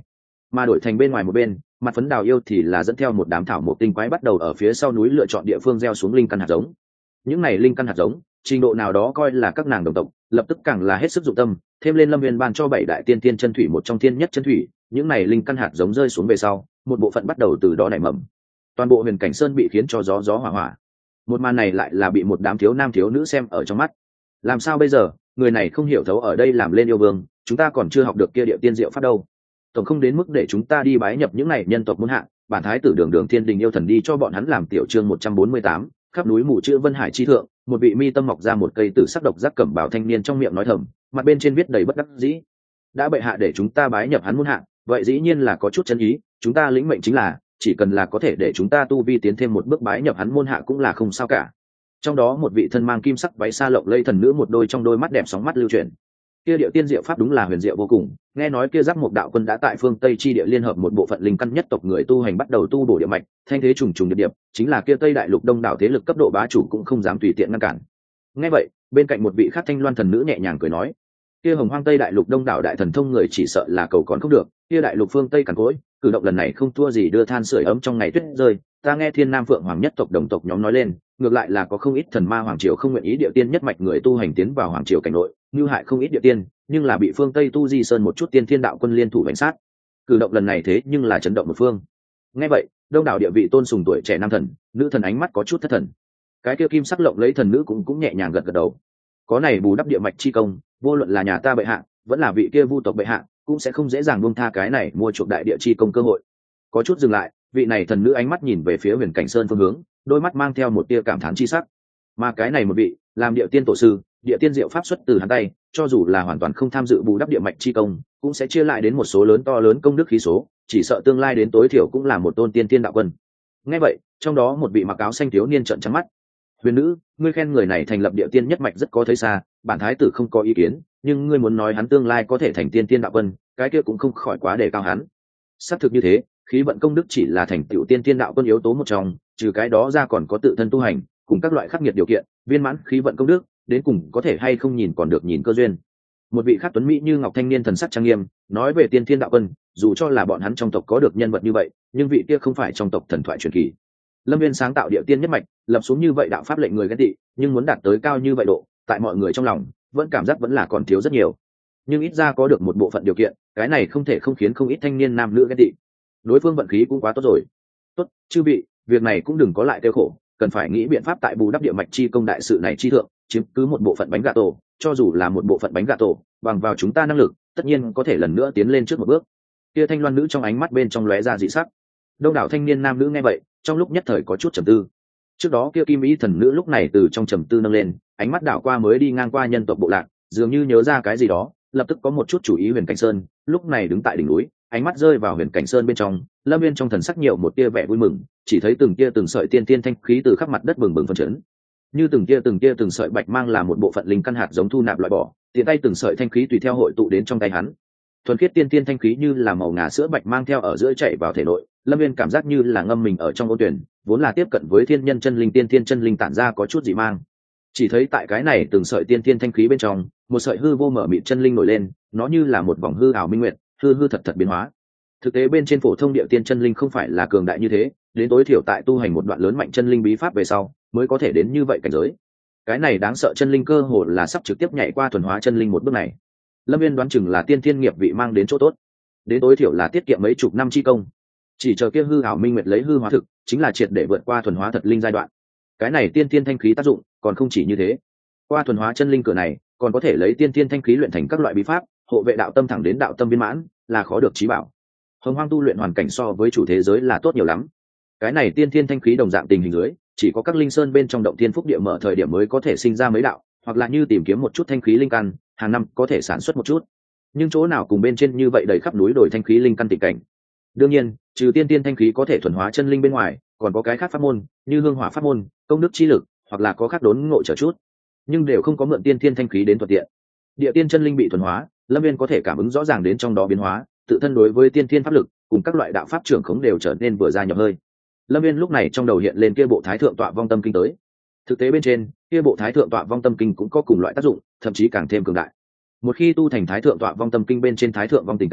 mà đổi thành bên ngoài một bên, mặt phấn đào yêu thì là dẫn theo một đám thảo mộc tinh quái bắt đầu ở phía sau núi lựa chọn địa phương gieo xuống linh căn hạt giống. Những này linh căn hạt giống trình độ nào đó coi là các nàng đồng tộc, lập tức càng là hết sức dụng tâm, thêm lên Lâm Viên ban cho bảy đại tiên tiên chân thủy một trong thiên nhất chân thủy, những này linh căn hạt giống rơi xuống về sau, một bộ phận bắt đầu từ đó nảy mầm. Toàn bộ Huyền Cảnh Sơn bị khiến cho gió gió hỏa hỏa. Một màn này lại là bị một đám thiếu nam thiếu nữ xem ở trong mắt. Làm sao bây giờ, người này không hiểu thấu ở đây làm lên yêu vương, chúng ta còn chưa học được kia địa tiên diệu pháp đâu. Tổng không đến mức để chúng ta đi bái nhập những này nhân tộc muốn hạ, bản thái tử đường đường thiên đình yêu thần đi cho bọn hắn làm tiểu chương một trăm bốn mươi tám, khắp núi mù chữ Vân Hải chi thượng, một vị mi tâm mọc ra một cây tử sắc độc giác cẩm bào thanh niên trong miệng nói thầm, mặt bên trên viết đầy bất đắc dĩ. Đã bệ hạ để chúng ta bái nhập hắn muốn hạ, vậy dĩ nhiên là có chút chân ý, chúng ta lĩnh mệnh chính là, chỉ cần là có thể để chúng ta tu vi tiến thêm một bước bái nhập hắn môn hạ cũng là không sao cả. Trong đó một vị thân mang kim sắc váy xa lộng lây thần nữ một đôi trong đôi mắt đẹp sóng mắt lưu chuyển. Kia điệu tiên diệu pháp đúng là huyền diệu vô cùng, nghe nói kia Giác Mộc đạo quân đã tại phương Tây chi địa liên hợp một bộ phận linh căn nhất tộc người tu hành bắt đầu tu bổ địa mạch, thanh thế trùng trùng điệp điệp, chính là kia Tây đại lục đông đảo thế lực cấp độ bá chủ cũng không dám tùy tiện ngăn cản. Nghe vậy, bên cạnh một vị khác thanh loan thần nữ nhẹ nhàng cười nói, kia Hồng Hoang Tây đại lục đông đảo đại thần thông người chỉ sợ là cầu còn không được, kia đại lục phương Tây cằn cỗi, cử động lần này không thua gì đưa than sưởi ấm trong ngày tuyết rơi. Ta nghe Thiên Nam Phượng Hoàng nhất tộc đồng tộc nhóm nói lên, ngược lại là có không ít thần ma hoàng triều không nguyện ý địa tiên nhất mạch người tu hành tiến vào hoàng triều cảnh nội, như hại không ít địa tiên, nhưng là bị phương Tây tu di sơn một chút tiên thiên đạo quân liên thủ đánh sát. Cử động lần này thế nhưng là chấn động một phương. Nghe vậy, đông đảo địa vị tôn sùng tuổi trẻ nam thần, nữ thần ánh mắt có chút thất thần. Cái kia kim sắc lộng lấy thần nữ cũng cũng nhẹ nhàng gật gật đầu. Có này bù đắp địa mạch chi công, vô luận là nhà ta bệ hạ, vẫn là vị kia vu tộc bệ hạ, cũng sẽ không dễ dàng buông tha cái này mua chuộc đại địa chi công cơ hội. Có chút dừng lại, vị này thần nữ ánh mắt nhìn về phía Huyền Cảnh Sơn phương hướng, đôi mắt mang theo một tia cảm thán chi sắc. Mà cái này một vị, làm địa tiên tổ sư, địa tiên diệu pháp xuất từ hắn tay, cho dù là hoàn toàn không tham dự bù đắp địa mạch chi công, cũng sẽ chia lại đến một số lớn to lớn công đức khí số, chỉ sợ tương lai đến tối thiểu cũng là một tôn tiên tiên đạo quân. Nghe vậy, trong đó một vị mặc áo xanh thiếu niên trợn trắng mắt. Huyền nữ, ngươi khen người này thành lập địa tiên nhất mạch rất có thấy xa, bản thái tử không có ý kiến, nhưng ngươi muốn nói hắn tương lai có thể thành tiên tiên đạo quân, cái kia cũng không khỏi quá đề cao hắn. Xác thực như thế, khí vận công đức chỉ là thành tựu tiên tiên đạo quân yếu tố một trong, trừ cái đó ra còn có tự thân tu hành, cùng các loại khắc nghiệt điều kiện, viên mãn khí vận công đức, đến cùng có thể hay không nhìn còn được nhìn cơ duyên. Một vị khác tuấn mỹ như ngọc thanh niên thần sắc trang nghiêm, nói về tiên tiên đạo quân, dù cho là bọn hắn trong tộc có được nhân vật như vậy, nhưng vị kia không phải trong tộc thần thoại truyền kỳ. Lâm Viên sáng tạo địa tiên nhất mạch, lập xuống như vậy đạo pháp lệnh người ghen tị, nhưng muốn đạt tới cao như vậy độ, tại mọi người trong lòng, vẫn cảm giác vẫn là còn thiếu rất nhiều. Nhưng ít ra có được một bộ phận điều kiện, cái này không thể không khiến không ít thanh niên nam nữ ghen tị. Đối phương vận khí cũng quá tốt rồi. Tốt, chư vị, việc này cũng đừng có lại tiêu khổ, cần phải nghĩ biện pháp tại bù đắp địa mạch chi công đại sự này chi thượng, chiếm cứ một bộ phận bánh gà tổ, cho dù là một bộ phận bánh gà tổ, bằng vào chúng ta năng lực, tất nhiên có thể lần nữa tiến lên trước một bước. Kia thanh loan nữ trong ánh mắt bên trong lóe ra dị sắc. Đông đảo thanh niên nam nữ nghe vậy, trong lúc nhất thời có chút trầm tư. Trước đó kia kim ý thần nữ lúc này từ trong trầm tư nâng lên, ánh mắt đảo qua mới đi ngang qua nhân tộc bộ lạc, dường như nhớ ra cái gì đó, lập tức có một chút chủ ý Huyền Cảnh Sơn, lúc này đứng tại đỉnh núi, ánh mắt rơi vào Huyền Cảnh Sơn bên trong, Lâm Viên trong thần sắc nhiều một tia vẻ vui mừng, chỉ thấy từng tia từng sợi tiên tiên thanh khí từ khắp mặt đất bừng bừng phân chấn. Như từng tia từng tia từng sợi bạch mang là một bộ phận linh căn hạt giống thu nạp loại bỏ, tiện tay từng sợi thanh khí tùy theo hội tụ đến trong tay hắn. Thuần khiết tiên tiên thanh khí như là màu ngà sữa bạch mang theo ở giữa chạy vào thể nội, Lâm Viên cảm giác như là ngâm mình ở trong ôn tuyển, vốn là tiếp cận với thiên nhân chân linh tiên tiên chân linh tản ra có chút dị mang. Chỉ thấy tại cái này từng sợi tiên tiên thanh khí bên trong, một sợi hư vô mở mịt chân linh nổi lên, nó như là một vòng hư ảo minh nguyệt, hư hư thật thật biến hóa. Thực tế bên trên phổ thông địa tiên chân linh không phải là cường đại như thế, đến tối thiểu tại tu hành một đoạn lớn mạnh chân linh bí pháp về sau, mới có thể đến như vậy cảnh giới. Cái này đáng sợ chân linh cơ hồ là sắp trực tiếp nhảy qua thuần hóa chân linh một bước này. Lâm Viên đoán chừng là tiên thiên nghiệp vị mang đến chỗ tốt, đến tối thiểu là tiết kiệm mấy chục năm chi công. Chỉ chờ kia hư ảo minh nguyệt lấy hư hóa thực, chính là triệt để vượt qua thuần hóa thật linh giai đoạn. Cái này tiên tiên thanh khí tác dụng còn không chỉ như thế, qua thuần hóa chân linh cửa này còn có thể lấy tiên tiên thanh khí luyện thành các loại bí pháp, hộ vệ đạo tâm thẳng đến đạo tâm viên mãn, là khó được trí bảo. Hồng Hoang tu luyện hoàn cảnh so với chủ thế giới là tốt nhiều lắm. Cái này tiên tiên thanh khí đồng dạng tình hình dưới, chỉ có các linh sơn bên trong động tiên phúc địa mở thời điểm mới có thể sinh ra mấy đạo, hoặc là như tìm kiếm một chút thanh khí linh căn, hàng năm có thể sản xuất một chút. Nhưng chỗ nào cùng bên trên như vậy đầy khắp núi đồi thanh khí linh căn tình cảnh. Đương nhiên, trừ tiên tiên thanh khí có thể thuần hóa chân linh bên ngoài, còn có cái khác pháp môn, như hương hỏa pháp môn, công đức chi lực, hoặc là có khác đốn ngộ trở chút, nhưng đều không có mượn tiên tiên thanh khí đến thuận tiện. Địa tiên chân linh bị thuần hóa, Lâm Viên có thể cảm ứng rõ ràng đến trong đó biến hóa, tự thân đối với tiên tiên pháp lực cùng các loại đạo pháp trưởng khống đều trở nên vừa ra nhập hơi. Lâm Viên lúc này trong đầu hiện lên kia bộ Thái Thượng Tọa Vong Tâm Kinh tới. Thực tế bên trên, kia bộ Thái Thượng Tọa Vong Tâm Kinh cũng có cùng loại tác dụng, thậm chí càng thêm cường đại. Một khi tu thành Thái Thượng Tọa Vong Tâm Kinh bên trên Thái Thượng Vong tình cảnh,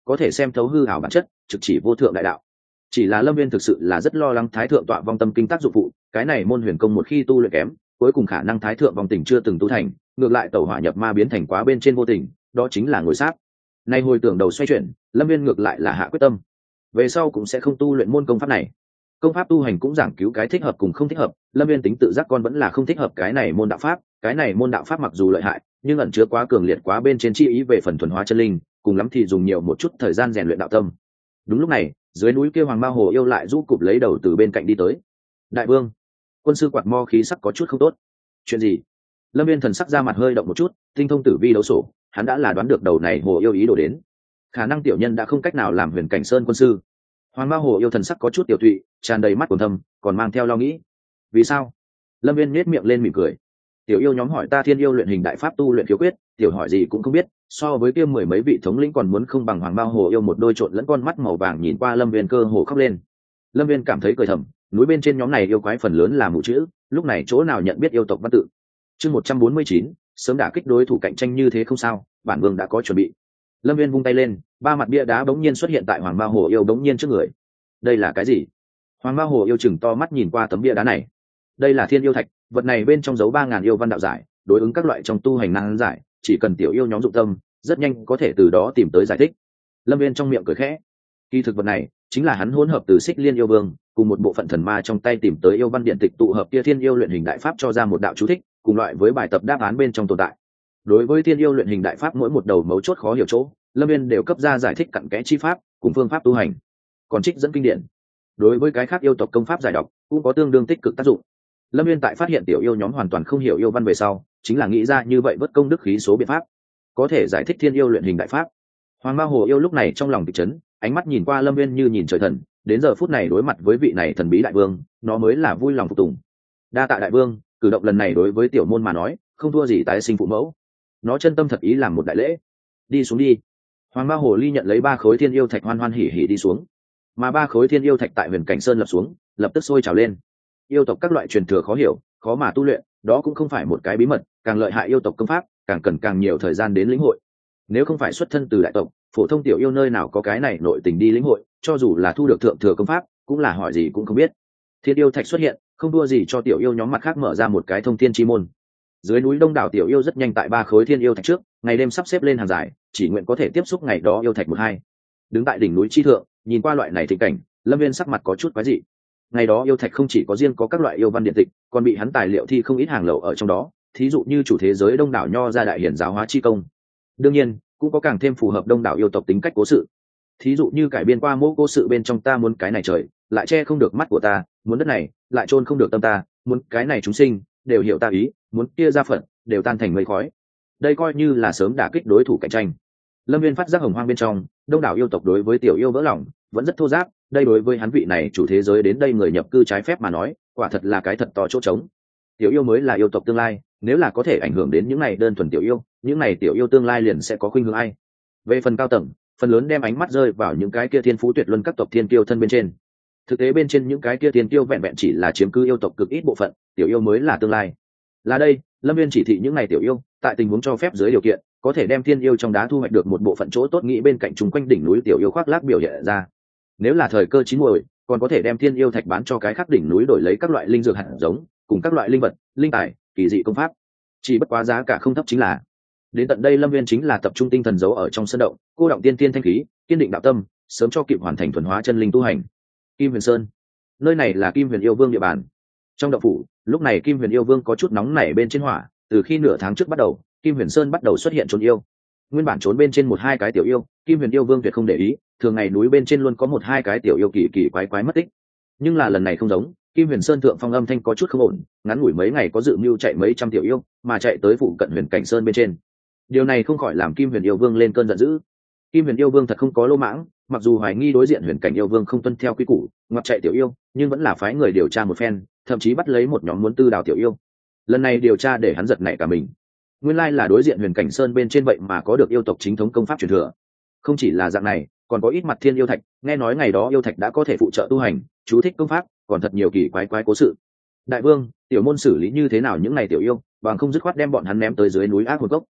có thể xem thấu hư ảo bản chất, trực chỉ vô thượng đại đạo. Chỉ là Lâm Viên thực sự là rất lo lắng thái thượng tọa vong tâm kinh tác dụng phụ, cái này môn huyền công một khi tu luyện kém, cuối cùng khả năng thái thượng vong tình chưa từng tu thành, ngược lại tẩu hỏa nhập ma biến thành quá bên trên vô tình, đó chính là ngồi sáp. Nay hồi tưởng đầu xoay chuyển, Lâm Viên ngược lại là hạ quyết tâm, về sau cũng sẽ không tu luyện môn công pháp này. Công pháp tu hành cũng giảng cứu cái thích hợp cùng không thích hợp, Lâm Viên tính tự giác con vẫn là không thích hợp cái này môn đạo pháp, cái này môn đạo pháp mặc dù lợi hại, nhưng ẩn chứa quá cường liệt quá bên trên chi ý về phần thuần hóa chân linh, cùng lắm thì dùng nhiều một chút thời gian rèn luyện đạo tâm. Đúng lúc này, dưới núi kia Hoàng Ma Hồ yêu lại rũ cụp lấy đầu từ bên cạnh đi tới. Đại vương, quân sư quạt mo khí sắc có chút không tốt. Chuyện gì? Lâm Viên thần sắc ra mặt hơi động một chút, tinh thông tử vi đấu sổ, hắn đã là đoán được đầu này hồ yêu ý đồ đến. Khả năng tiểu nhân đã không cách nào làm Huyền Cảnh Sơn quân sư. Hoàng Ma Hồ yêu thần sắc có chút tiểu thụy, tràn đầy mắt quầng thâm, còn mang theo lo nghĩ. Vì sao? Lâm Viên nhếch miệng lên mỉm cười. Tiểu yêu nhóm hỏi ta thiên yêu luyện hình đại pháp tu luyện thiếu quyết, tiểu hỏi gì cũng không biết, so với kia mười mấy vị thống lĩnh còn muốn không bằng Hoàng Ma Hồ yêu một đôi trộn lẫn con mắt màu vàng nhìn qua Lâm Viên cơ hồ khóc lên. Lâm Viên cảm thấy cười thầm, núi bên trên nhóm này yêu quái phần lớn là mù chữ, lúc này chỗ nào nhận biết yêu tộc văn tự. Chương một trăm bốn mươi chín, sớm đả kích đối thủ cạnh tranh như thế không sao, bản vương đã có chuẩn bị. Lâm Viên vung tay lên, ba mặt bia đá bỗng nhiên xuất hiện tại Hoàng Ma Hồ yêu bỗng nhiên trước người. Đây là cái gì? Hoàng Ma Hồ yêu chừng to mắt nhìn qua tấm bia đá này. Đây là thiên yêu thạch, vật này bên trong giấu ba ngàn yêu văn đạo giải, đối ứng các loại trong tu hành năng giải, chỉ cần tiểu yêu nhóm dụng tâm, rất nhanh có thể từ đó tìm tới giải thích. Lâm Viên trong miệng cười khẽ. Kỳ thực vật này chính là hắn hỗn hợp từ Xích Liên yêu vương cùng một bộ phận thần ma trong tay tìm tới yêu văn điện tịch tụ hợp kia thiên yêu luyện hình đại pháp cho ra một đạo chú thích, cùng loại với bài tập đáp án bên trong tồn tại. Đối với thiên yêu luyện hình đại pháp mỗi một đầu mấu chốt khó hiểu chỗ, Lâm Viên đều cấp ra giải thích cặn kẽ chi pháp cùng phương pháp tu hành, còn trích dẫn kinh điển. Đối với cái khác yêu tộc công pháp giải đọc cũng có tương đương tích cực tác dụng. Lâm Viên tại phát hiện tiểu yêu nhóm hoàn toàn không hiểu yêu văn về sau, chính là nghĩ ra như vậy bất công đức khí số biện pháp, có thể giải thích thiên yêu luyện hình đại pháp. Hoàng Ma Hồ yêu lúc này trong lòng kịch chấn, ánh mắt nhìn qua Lâm Viên như nhìn trời thần, đến giờ phút này đối mặt với vị này thần bí đại vương, nó mới là vui lòng phục tùng. Đa tạ đại vương, cử động lần này đối với tiểu môn mà nói, không thua gì tái sinh phụ mẫu. Nó chân tâm thật ý làm một đại lễ. Đi xuống đi. Hoàng Ma Hồ ly nhận lấy ba khối thiên yêu thạch hoan hoan hỉ hỉ đi xuống. Mà ba khối thiên yêu thạch tại Huyền Cảnh Sơn lập xuống, lập tức sôi trào lên. Yêu tộc các loại truyền thừa khó hiểu, khó mà tu luyện, đó cũng không phải một cái bí mật, càng lợi hại yêu tộc công pháp, càng cần càng nhiều thời gian đến lĩnh hội. Nếu không phải xuất thân từ đại tộc, phổ thông tiểu yêu nơi nào có cái này nội tình đi lĩnh hội, cho dù là thu được thượng thừa công pháp, cũng là hỏi gì cũng không biết. Thiên yêu thạch xuất hiện, không đua gì cho tiểu yêu nhóm mặt khác mở ra một cái thông thiên chi môn. Dưới núi đông đảo tiểu yêu rất nhanh tại ba khối thiên yêu thạch trước, ngày đêm sắp xếp lên hàng dài, chỉ nguyện có thể tiếp xúc ngày đó yêu thạch một hai. Đứng tại đỉnh núi chi thượng, nhìn qua loại này thịnh cảnh, Lâm Viên sắc mặt có chút quái dị. Ngày đó yêu thạch không chỉ có riêng có các loại yêu văn điện tịch, còn bị hắn tài liệu thi không ít hàng lậu ở trong đó, thí dụ như chủ thế giới đông đảo nho ra đại hiển giáo hóa chi công. Đương nhiên, cũng có càng thêm phù hợp đông đảo yêu tộc tính cách cố sự. Thí dụ như cải biên qua mô cố sự bên trong ta muốn cái này trời, lại che không được mắt của ta, muốn đất này, lại chôn không được tâm ta, muốn cái này chúng sinh, đều hiểu ta ý, muốn kia ra phận, đều tan thành mây khói. Đây coi như là sớm đả kích đối thủ cạnh tranh. Lâm Viên phát giác hồng hoang bên trong, đông đảo yêu tộc đối với tiểu yêu vỡ lòng, vẫn rất thô giáp, đây đối với hắn vị này chủ thế giới đến đây người nhập cư trái phép mà nói, quả thật là cái thật to chỗ trống. Tiểu yêu mới là yêu tộc tương lai, nếu là có thể ảnh hưởng đến những này đơn thuần tiểu yêu, những này tiểu yêu tương lai liền sẽ có khuynh hướng ai. Về phần cao tầng, phần lớn đem ánh mắt rơi vào những cái kia thiên phú tuyệt luân các tộc thiên kiêu thân bên trên. Thực tế bên trên những cái kia thiên kiêu vẹn vẹn chỉ là chiếm cứ yêu tộc cực ít bộ phận, tiểu yêu mới là tương lai. Là đây, Lâm Viên chỉ thị những này tiểu yêu, tại tình huống cho phép dưới điều kiện, có thể đem thiên yêu trong đá thu hoạch được một bộ phận chỗ tốt nghĩ bên cạnh chúng quanh đỉnh núi tiểu yêu khoác lác biểu hiện ra. Nếu là thời cơ chín muồi, còn có thể đem thiên yêu thạch bán cho cái khác đỉnh núi đổi lấy các loại linh dược hạt giống, cùng các loại linh vật, linh tài, kỳ dị công pháp. Chỉ bất quá giá cả không thấp chính là. Đến tận đây Lâm Viên chính là tập trung tinh thần giấu ở trong sân động, cô động tiên tiên thanh khí, kiên định đạo tâm, sớm cho kịp hoàn thành thuần hóa chân linh tu hành. Kim Huyền Sơn, nơi này là Kim Huyền yêu vương địa bàn. Trong động phủ, lúc này Kim Huyền yêu vương có chút nóng nảy bên trên hỏa, từ khi nửa tháng trước bắt đầu, Kim Huyền Sơn bắt đầu xuất hiện trốn yêu. Nguyên bản trốn bên trên một hai cái tiểu yêu, Kim Huyền yêu vương tuyệt không để ý, thường ngày núi bên trên luôn có một hai cái tiểu yêu kỳ kỳ quái quái mất tích. Nhưng là lần này không giống, Kim Huyền Sơn thượng phong âm thanh có chút không ổn, ngắn ngủi mấy ngày có dự mưu chạy mấy trăm tiểu yêu, mà chạy tới phụ cận Huyền Cảnh Sơn bên trên. Điều này không khỏi làm Kim Huyền yêu vương lên cơn giận dữ. Kim Huyền yêu vương thật không có lô mãng, mặc dù hoài nghi đối diện Huyền Cảnh yêu vương không tuân theo quy củ, ngoặt chạy tiểu yêu, nhưng vẫn là phái người điều tra một phen, thậm chí bắt lấy một nhóm muốn tư đào tiểu yêu. Lần này điều tra để hắn giật nảy cả mình. Nguyên lai là đối diện Huyền Cảnh Sơn bên trên vậy mà có được yêu tộc chính thống công pháp truyền thừa. Không chỉ là dạng này, còn có ít mặt thiên yêu thạch, nghe nói ngày đó yêu thạch đã có thể phụ trợ tu hành, chú thích công pháp, còn thật nhiều kỳ quái quái cố sự. Đại vương, tiểu môn xử lý như thế nào những này tiểu yêu, bằng không dứt khoát đem bọn hắn ném tới dưới núi ác hồn cốc.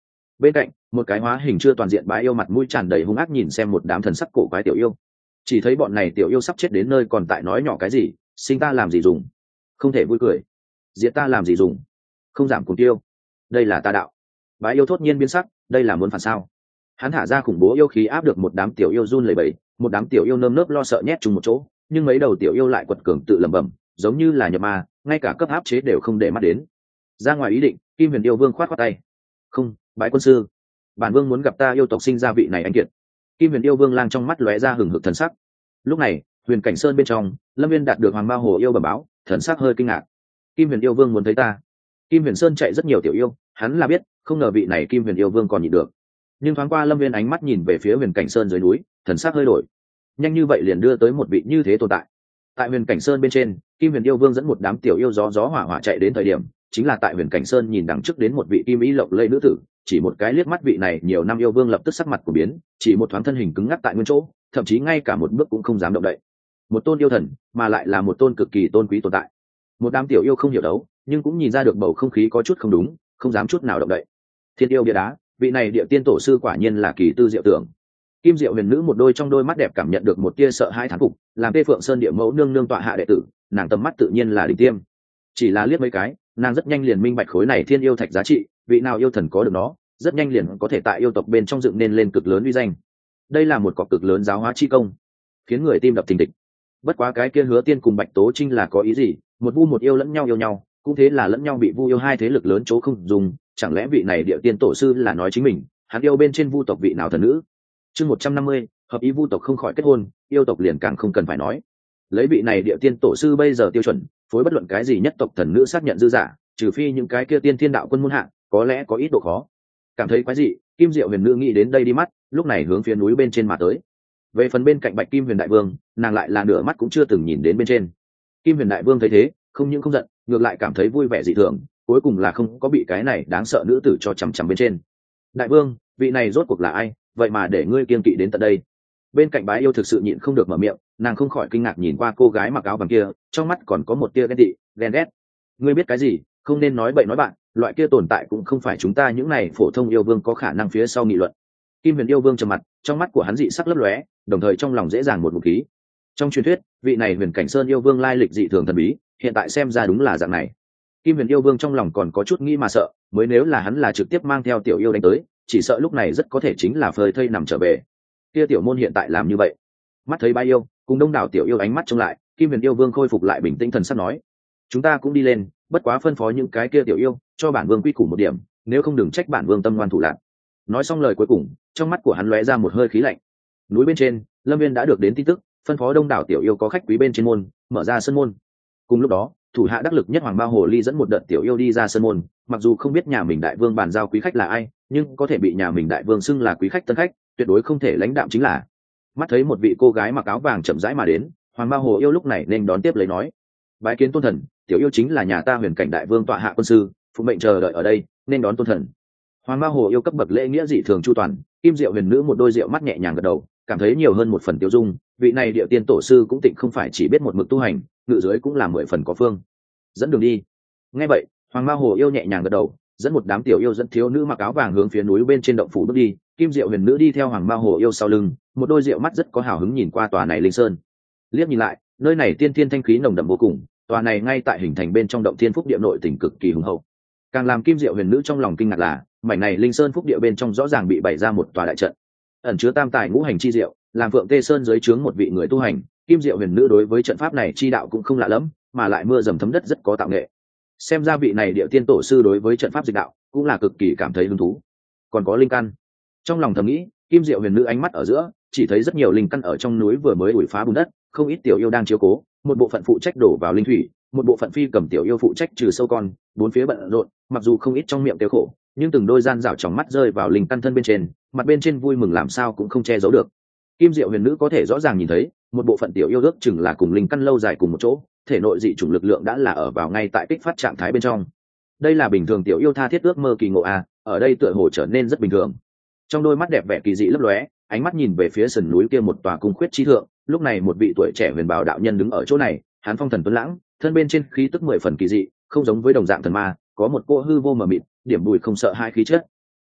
Bên cạnh một cái hóa hình chưa toàn diện bái yêu mặt mũi tràn đầy hung ác nhìn xem một đám thần sắc cổ quái tiểu yêu, chỉ thấy bọn này tiểu yêu sắp chết đến nơi còn tại nói nhỏ cái gì, sinh ta làm gì dùng, không thể vui cười, diệt ta làm gì dùng, không giảm cùng tiêu, đây là tà đạo. Bái yêu thốt nhiên biến sắc, đây là muốn phản sao? Hắn thả ra khủng bố yêu khí áp được một đám tiểu yêu run lẩy bẩy, một đám tiểu yêu nơm nớp lo sợ nhét chung một chỗ, nhưng mấy đầu tiểu yêu lại quật cường tự lẩm bẩm, giống như là nhập ma, ngay cả cấp áp chế đều không để mắt đến. Ra ngoài ý định, Kim Huyền yêu vương khoát khoát tay, không, bái quân sư, bản vương muốn gặp ta yêu tộc sinh ra vị này anh kiệt. Kim Huyền yêu vương lang trong mắt lóe ra hừng hực thần sắc. Lúc này, Huyền Cảnh Sơn bên trong, Lâm Viên đạt được Hoàng Ma Hồ yêu bẩm báo, thần sắc hơi kinh ngạc. Kim Huyền yêu vương muốn thấy ta. Kim Huyền Sơn chạy rất nhiều tiểu yêu, hắn là biết, không ngờ vị này Kim Huyền yêu vương còn nhịn được. Nhưng thoáng qua Lâm Viên ánh mắt nhìn về phía Huyền Cảnh Sơn dưới núi, thần sắc hơi đổi. Nhanh như vậy liền đưa tới một vị như thế tồn tại. Tại Huyền Cảnh Sơn bên trên, Kim Huyền yêu vương dẫn một đám tiểu yêu gió gió hỏa hỏa chạy đến thời điểm, chính là tại Huyền Cảnh Sơn nhìn đằng trước đến một vị kim ý lộng lẫy nữ tử, chỉ một cái liếc mắt vị này nhiều năm yêu vương lập tức sắc mặt của biến, chỉ một thoáng thân hình cứng ngắc tại nguyên chỗ, thậm chí ngay cả một bước cũng không dám động đậy. Một tôn yêu thần, mà lại là một tôn cực kỳ tôn quý tồn tại. Một đám tiểu yêu không hiểu đấu, nhưng cũng nhìn ra được bầu không khí có chút không đúng, không dám chút nào động đậy. Thiên yêu bia đá, vị này địa tiên tổ sư quả nhiên là kỳ tư diệu tưởng. Kim Diệu huyền nữ một đôi trong đôi mắt đẹp cảm nhận được một tia sợ hãi thán phục, làm Tê Phượng Sơn địa mẫu nương nương tọa hạ đệ tử, nàng tầm mắt tự nhiên là đỉnh tiêm. Chỉ là liếc mấy cái, nàng rất nhanh liền minh bạch khối này thiên yêu thạch giá trị, vị nào yêu thần có được nó, rất nhanh liền có thể tại yêu tộc bên trong dựng nên lên cực lớn uy danh. Đây là một cọc cực lớn giáo hóa chi công, khiến người tim đập thình thịch. Bất quá cái kia Hứa Tiên cùng Bạch Tố Trinh là có ý gì? Một vu một yêu lẫn nhau yêu nhau, cũng thế là lẫn nhau bị vu yêu hai thế lực lớn chỗ không dùng, chẳng lẽ vị này địa tiên tổ sư là nói chính mình, hắn yêu bên trên vu tộc vị nào thần nữ? Chương một trăm năm mươi, hợp ý vu tộc không khỏi kết hôn, yêu tộc liền càng không cần phải nói. Lấy vị này địa tiên tổ sư bây giờ tiêu chuẩn, phối bất luận cái gì nhất tộc thần nữ xác nhận dư giả, trừ phi những cái kia tiên thiên đạo quân môn hạng, có lẽ có ít độ khó. Cảm thấy quái gì, Kim Diệu huyền nữ nghĩ đến đây đi mắt, lúc này hướng phía núi bên trên mà tới. Về phần bên cạnh Bạch Kim Huyền đại vương, nàng lại là nửa mắt cũng chưa từng nhìn đến bên trên. Kim Huyền đại vương thấy thế, không những không giận, ngược lại cảm thấy vui vẻ dị thường, cuối cùng là không có bị cái này đáng sợ nữ tử cho chằm chằm bên trên. Đại vương, vị này rốt cuộc là ai, vậy mà để ngươi kiên kỵ đến tận đây? Bên cạnh bái yêu thực sự nhịn không được mở miệng, nàng không khỏi kinh ngạc nhìn qua cô gái mặc áo vàng kia, trong mắt còn có một tia ghen tị, ghen ghét. Ngươi biết cái gì, không nên nói bậy nói bạn, loại kia tồn tại cũng không phải chúng ta những này phổ thông yêu vương có khả năng phía sau nghị luận. Kim Huyền yêu vương trầm mặt, trong mắt của hắn dị sắc lấp lóe, đồng thời trong lòng dễ dàng một ngụm khí. Trong truyền thuyết, vị này Huyền Cảnh Sơn yêu vương lai lịch dị thường thần bí, hiện tại xem ra đúng là dạng này. Kim Huyền yêu vương trong lòng còn có chút nghĩ mà sợ, mới nếu là hắn là trực tiếp mang theo tiểu yêu đánh tới, chỉ sợ lúc này rất có thể chính là phơi thây nằm trở về. Kia tiểu môn hiện tại làm như vậy, mắt thấy bái yêu cùng đông đảo tiểu yêu ánh mắt trông lại, Kim Huyền yêu vương khôi phục lại bình tĩnh thần sắc nói, chúng ta cũng đi lên, bất quá phân phó những cái kia tiểu yêu cho bản vương quy củ một điểm, nếu không đừng trách bản vương tâm ngoan thủ lạn. Nói xong lời cuối cùng, trong mắt của hắn lóe ra một hơi khí lạnh. Núi bên trên, Lâm Viên đã được đến tin tức, phân phó đông đảo tiểu yêu có khách quý bên trên môn, mở ra sân môn. Cùng lúc đó, thủ hạ đắc lực nhất Hoàng Ba Hồ Ly dẫn một đợt tiểu yêu đi ra sân môn, mặc dù không biết nhà mình đại vương bàn giao quý khách là ai, nhưng có thể bị nhà mình đại vương xưng là quý khách tân khách, tuyệt đối không thể lãnh đạm chính là. Mắt thấy một vị cô gái mặc áo vàng chậm rãi mà đến, Hoàng Ba Hồ yêu lúc này nên đón tiếp lấy nói, bái kiến tôn thần, tiểu yêu chính là nhà ta Huyền Cảnh đại vương tọa hạ quân sư, phụ mệnh chờ đợi ở đây, nên đón tôn thần. Hoàng Ma Hồ yêu cấp bậc lễ nghĩa dị thường chu toàn, Kim Diệu huyền nữ một đôi rượu mắt nhẹ nhàng gật đầu, cảm thấy nhiều hơn một phần tiêu dung, vị này địa tiên tổ sư cũng tịnh không phải chỉ biết một mực tu hành, ngự dưới cũng là mười phần có phương. Dẫn đường đi. Nghe vậy, Hoàng Ma Hồ yêu nhẹ nhàng gật đầu, dẫn một đám tiểu yêu dẫn thiếu nữ mặc áo vàng hướng phía núi bên trên động phủ bước đi, Kim Diệu huyền nữ đi theo Hoàng Ma Hồ yêu sau lưng, một đôi rượu mắt rất có hào hứng nhìn qua tòa này linh sơn. Liếc nhìn lại, nơi này tiên thiên thanh khí nồng đậm vô cùng, tòa này ngay tại hình thành bên trong động thiên phúc địa nội tỉnh cực kỳ hùng hậu. Càng làm Kim Diệu huyền nữ trong lòng kinh ngạc là, mảnh này linh sơn phúc địa bên trong rõ ràng bị bày ra một tòa đại trận, ẩn chứa tam tài ngũ hành chi diệu, làm Phượng Tê Sơn dưới trướng một vị người tu hành. Kim Diệu huyền nữ đối với trận pháp này chi đạo cũng không lạ lẫm, mà lại mưa dầm thấm đất rất có tạo nghệ. Xem ra vị này địa tiên tổ sư đối với trận pháp dịch đạo cũng là cực kỳ cảm thấy hứng thú. Còn có linh căn. Trong lòng thầm nghĩ, Kim Diệu huyền nữ ánh mắt ở giữa, chỉ thấy rất nhiều linh căn ở trong núi vừa mới ủi phá bùn đất, không ít tiểu yêu đang chiếu cố, một bộ phận phụ trách đổ vào linh thủy, một bộ phận phi cầm tiểu yêu phụ trách trừ sâu con, bốn phía bận rộn, mặc dù không ít trong miệng tiêu khổ, nhưng từng đôi gian rảo trong mắt rơi vào linh căn thân bên trên, mặt bên trên vui mừng làm sao cũng không che giấu được. Kim Diệu huyền nữ có thể rõ ràng nhìn thấy, một bộ phận tiểu yêu ước chừng là cùng linh căn lâu dài cùng một chỗ, thể nội dị chủng lực lượng đã là ở vào ngay tại kích phát trạng thái bên trong. Đây là bình thường tiểu yêu tha thiết ước mơ kỳ ngộ à, ở đây tựa hồ trở nên rất bình thường. Trong đôi mắt đẹp vẻ kỳ dị lấp lóe, ánh mắt nhìn về phía sườn núi kia một tòa cung khuyết chi thượng, lúc này một vị tuổi trẻ huyền bảo đạo nhân đứng ở chỗ này, hắn phong thần tuấn lãng, thân bên trên khí tức mười phần kỳ dị, không giống với đồng dạng thần ma, có một cỗ hư vô mờ mịt, điểm bùi không sợ hai khí chất.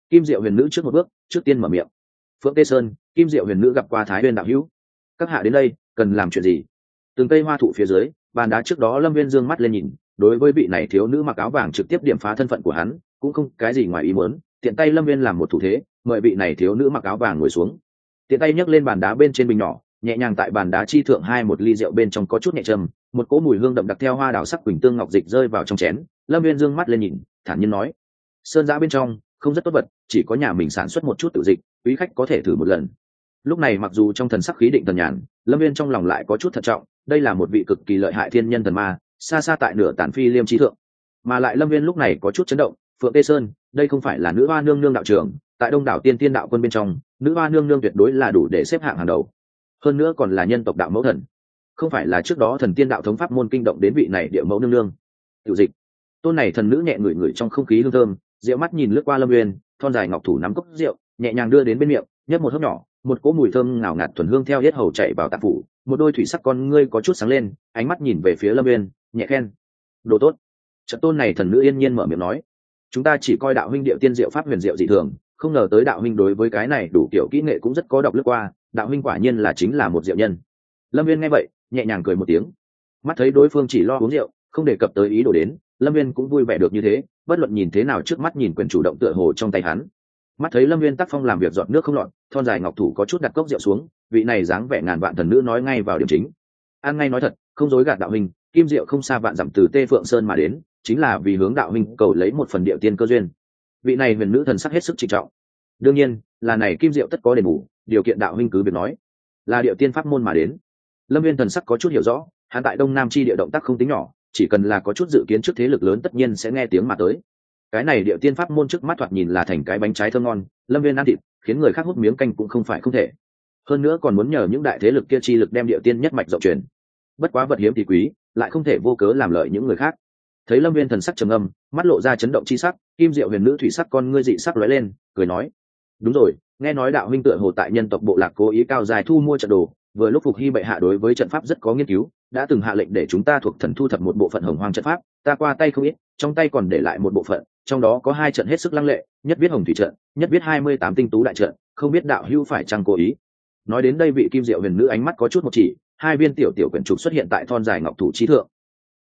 Kim Diệu huyền nữ trước một bước, trước tiên mở miệng. Phượng Tê Sơn, Kim Diệu huyền nữ gặp qua Thái Huyền đạo hữu. Các hạ đến đây, cần làm chuyện gì? Từng cây hoa thụ phía dưới, bàn đá trước đó Lâm Viên dương mắt lên nhìn, đối với vị này thiếu nữ mặc áo vàng trực tiếp điểm phá thân phận của hắn, cũng không cái gì ngoài ý muốn, tiện tay Lâm Viên làm một thủ thế, mời vị này thiếu nữ mặc áo vàng ngồi xuống. Tiện tay nhấc lên bàn đá bên trên bình nhỏ, nhẹ nhàng tại bàn đá chi thượng hai một ly rượu bên trong có chút nhẹ trầm, một cỗ mùi hương đậm đặc theo hoa đào sắc quỳnh tương ngọc dịch rơi vào trong chén. Lâm Viên dương mắt lên nhìn, thản nhiên nói: sơn giã bên trong không rất tốt vật, chỉ có nhà mình sản xuất một chút tự dịch, quý khách có thể thử một lần. Lúc này mặc dù trong thần sắc khí định thần nhàn, Lâm Viên trong lòng lại có chút thận trọng, đây là một vị cực kỳ lợi hại thiên nhân thần ma, xa xa tại nửa tản phi liêm trí thượng. Mà lại Lâm Viên lúc này có chút chấn động, Phượng Tê Sơn, đây không phải là nữ hoa nương nương đạo trưởng, tại đông đảo tiên tiên đạo quân bên trong, nữ hoa nương nương tuyệt đối là đủ để xếp hạng hàng đầu, hơn nữa còn là nhân tộc đạo mẫu thần, không phải là trước đó thần tiên đạo thống pháp môn kinh động đến vị này địa mẫu nương nương. Tiểu dịch, tôn này thần nữ nhẹ ngửi ngửi trong không khí hương thơm, rượu mắt nhìn lướt qua Lâm Uyên, thon dài ngọc thủ nắm cốc rượu, nhẹ nhàng đưa đến bên miệng, nhấp một hớp nhỏ, một cỗ mùi thơm ngào ngạt thuần hương theo hết hầu chạy vào tạng phủ, một đôi thủy sắc con ngươi có chút sáng lên, ánh mắt nhìn về phía Lâm Uyên, nhẹ khen: đồ tốt. Trận tôn này thần nữ yên nhiên mở miệng nói: chúng ta chỉ coi đạo huynh điệu tiên diệu pháp huyền diệu dị thường, không ngờ tới đạo huynh đối với cái này đủ kiểu kỹ nghệ cũng rất có độc lướt qua, đạo huynh quả nhiên là chính là một diệu nhân. Lâm Viên nghe vậy nhẹ nhàng cười một tiếng, mắt thấy đối phương chỉ lo uống rượu, không đề cập tới ý đồ đến, Lâm Viên cũng vui vẻ được như thế, bất luận nhìn thế nào trước mắt nhìn quyền chủ động tựa hồ trong tay hắn. Mắt thấy Lâm Viên tác phong làm việc giọt nước không lọt, thon dài ngọc thủ có chút đặt cốc rượu xuống, vị này dáng vẻ ngàn vạn thần nữ nói ngay vào điểm chính. An ngay nói thật, không dối gạt đạo huynh, kim diệu không xa vạn dặm từ Tê Phượng Sơn mà đến, chính là vì hướng đạo huynh cầu lấy một phần điệu tiên cơ duyên. Vị này huyền nữ thần sắc hết sức trịnh trọng. Đương nhiên, là này kim diệu tất có đền bù, điều kiện đạo huynh cứ việc nói. Là điệu tiên pháp môn mà đến. Lâm Viên thần sắc có chút hiểu rõ, hắn tại Đông Nam chi địa động tác không tính nhỏ, chỉ cần là có chút dự kiến trước thế lực lớn tất nhiên sẽ nghe tiếng mà tới. Cái này điệu tiên pháp môn trước mắt thoạt nhìn là thành cái bánh trái thơm ngon, Lâm Viên ăn thịt, khiến người khác hút miếng canh cũng không phải không thể. Hơn nữa còn muốn nhờ những đại thế lực kia chi lực đem điệu tiên nhất mạch rộng truyền. Bất quá vật hiếm thì quý, lại không thể vô cớ làm lợi những người khác. Thấy Lâm Viên thần sắc trầm ngâm, mắt lộ ra chấn động chi sắc, kim diệu huyền nữ thủy sắc con ngươi dị sắc lóe lên, cười nói: đúng rồi, nghe nói đạo huynh tựa hồ tại nhân tộc bộ lạc cố ý cao dài thu mua trận đồ, vừa lúc Phục Hy bệ hạ đối với trận pháp rất có nghiên cứu, đã từng hạ lệnh để chúng ta thuộc thần thu thập một bộ phận hồng hoang trận pháp, ta qua tay không ít, trong tay còn để lại một bộ phận, trong đó có hai trận hết sức lăng lệ, nhất viết hồng thủy trận, nhất viết hai mươi tám tinh tú đại trận, không biết đạo hữu phải chăng cố ý. Nói đến đây vị kim diệu huyền nữ ánh mắt có chút một chỉ, hai viên tiểu tiểu quyển trục xuất hiện tại thon dài ngọc thủ trí thượng,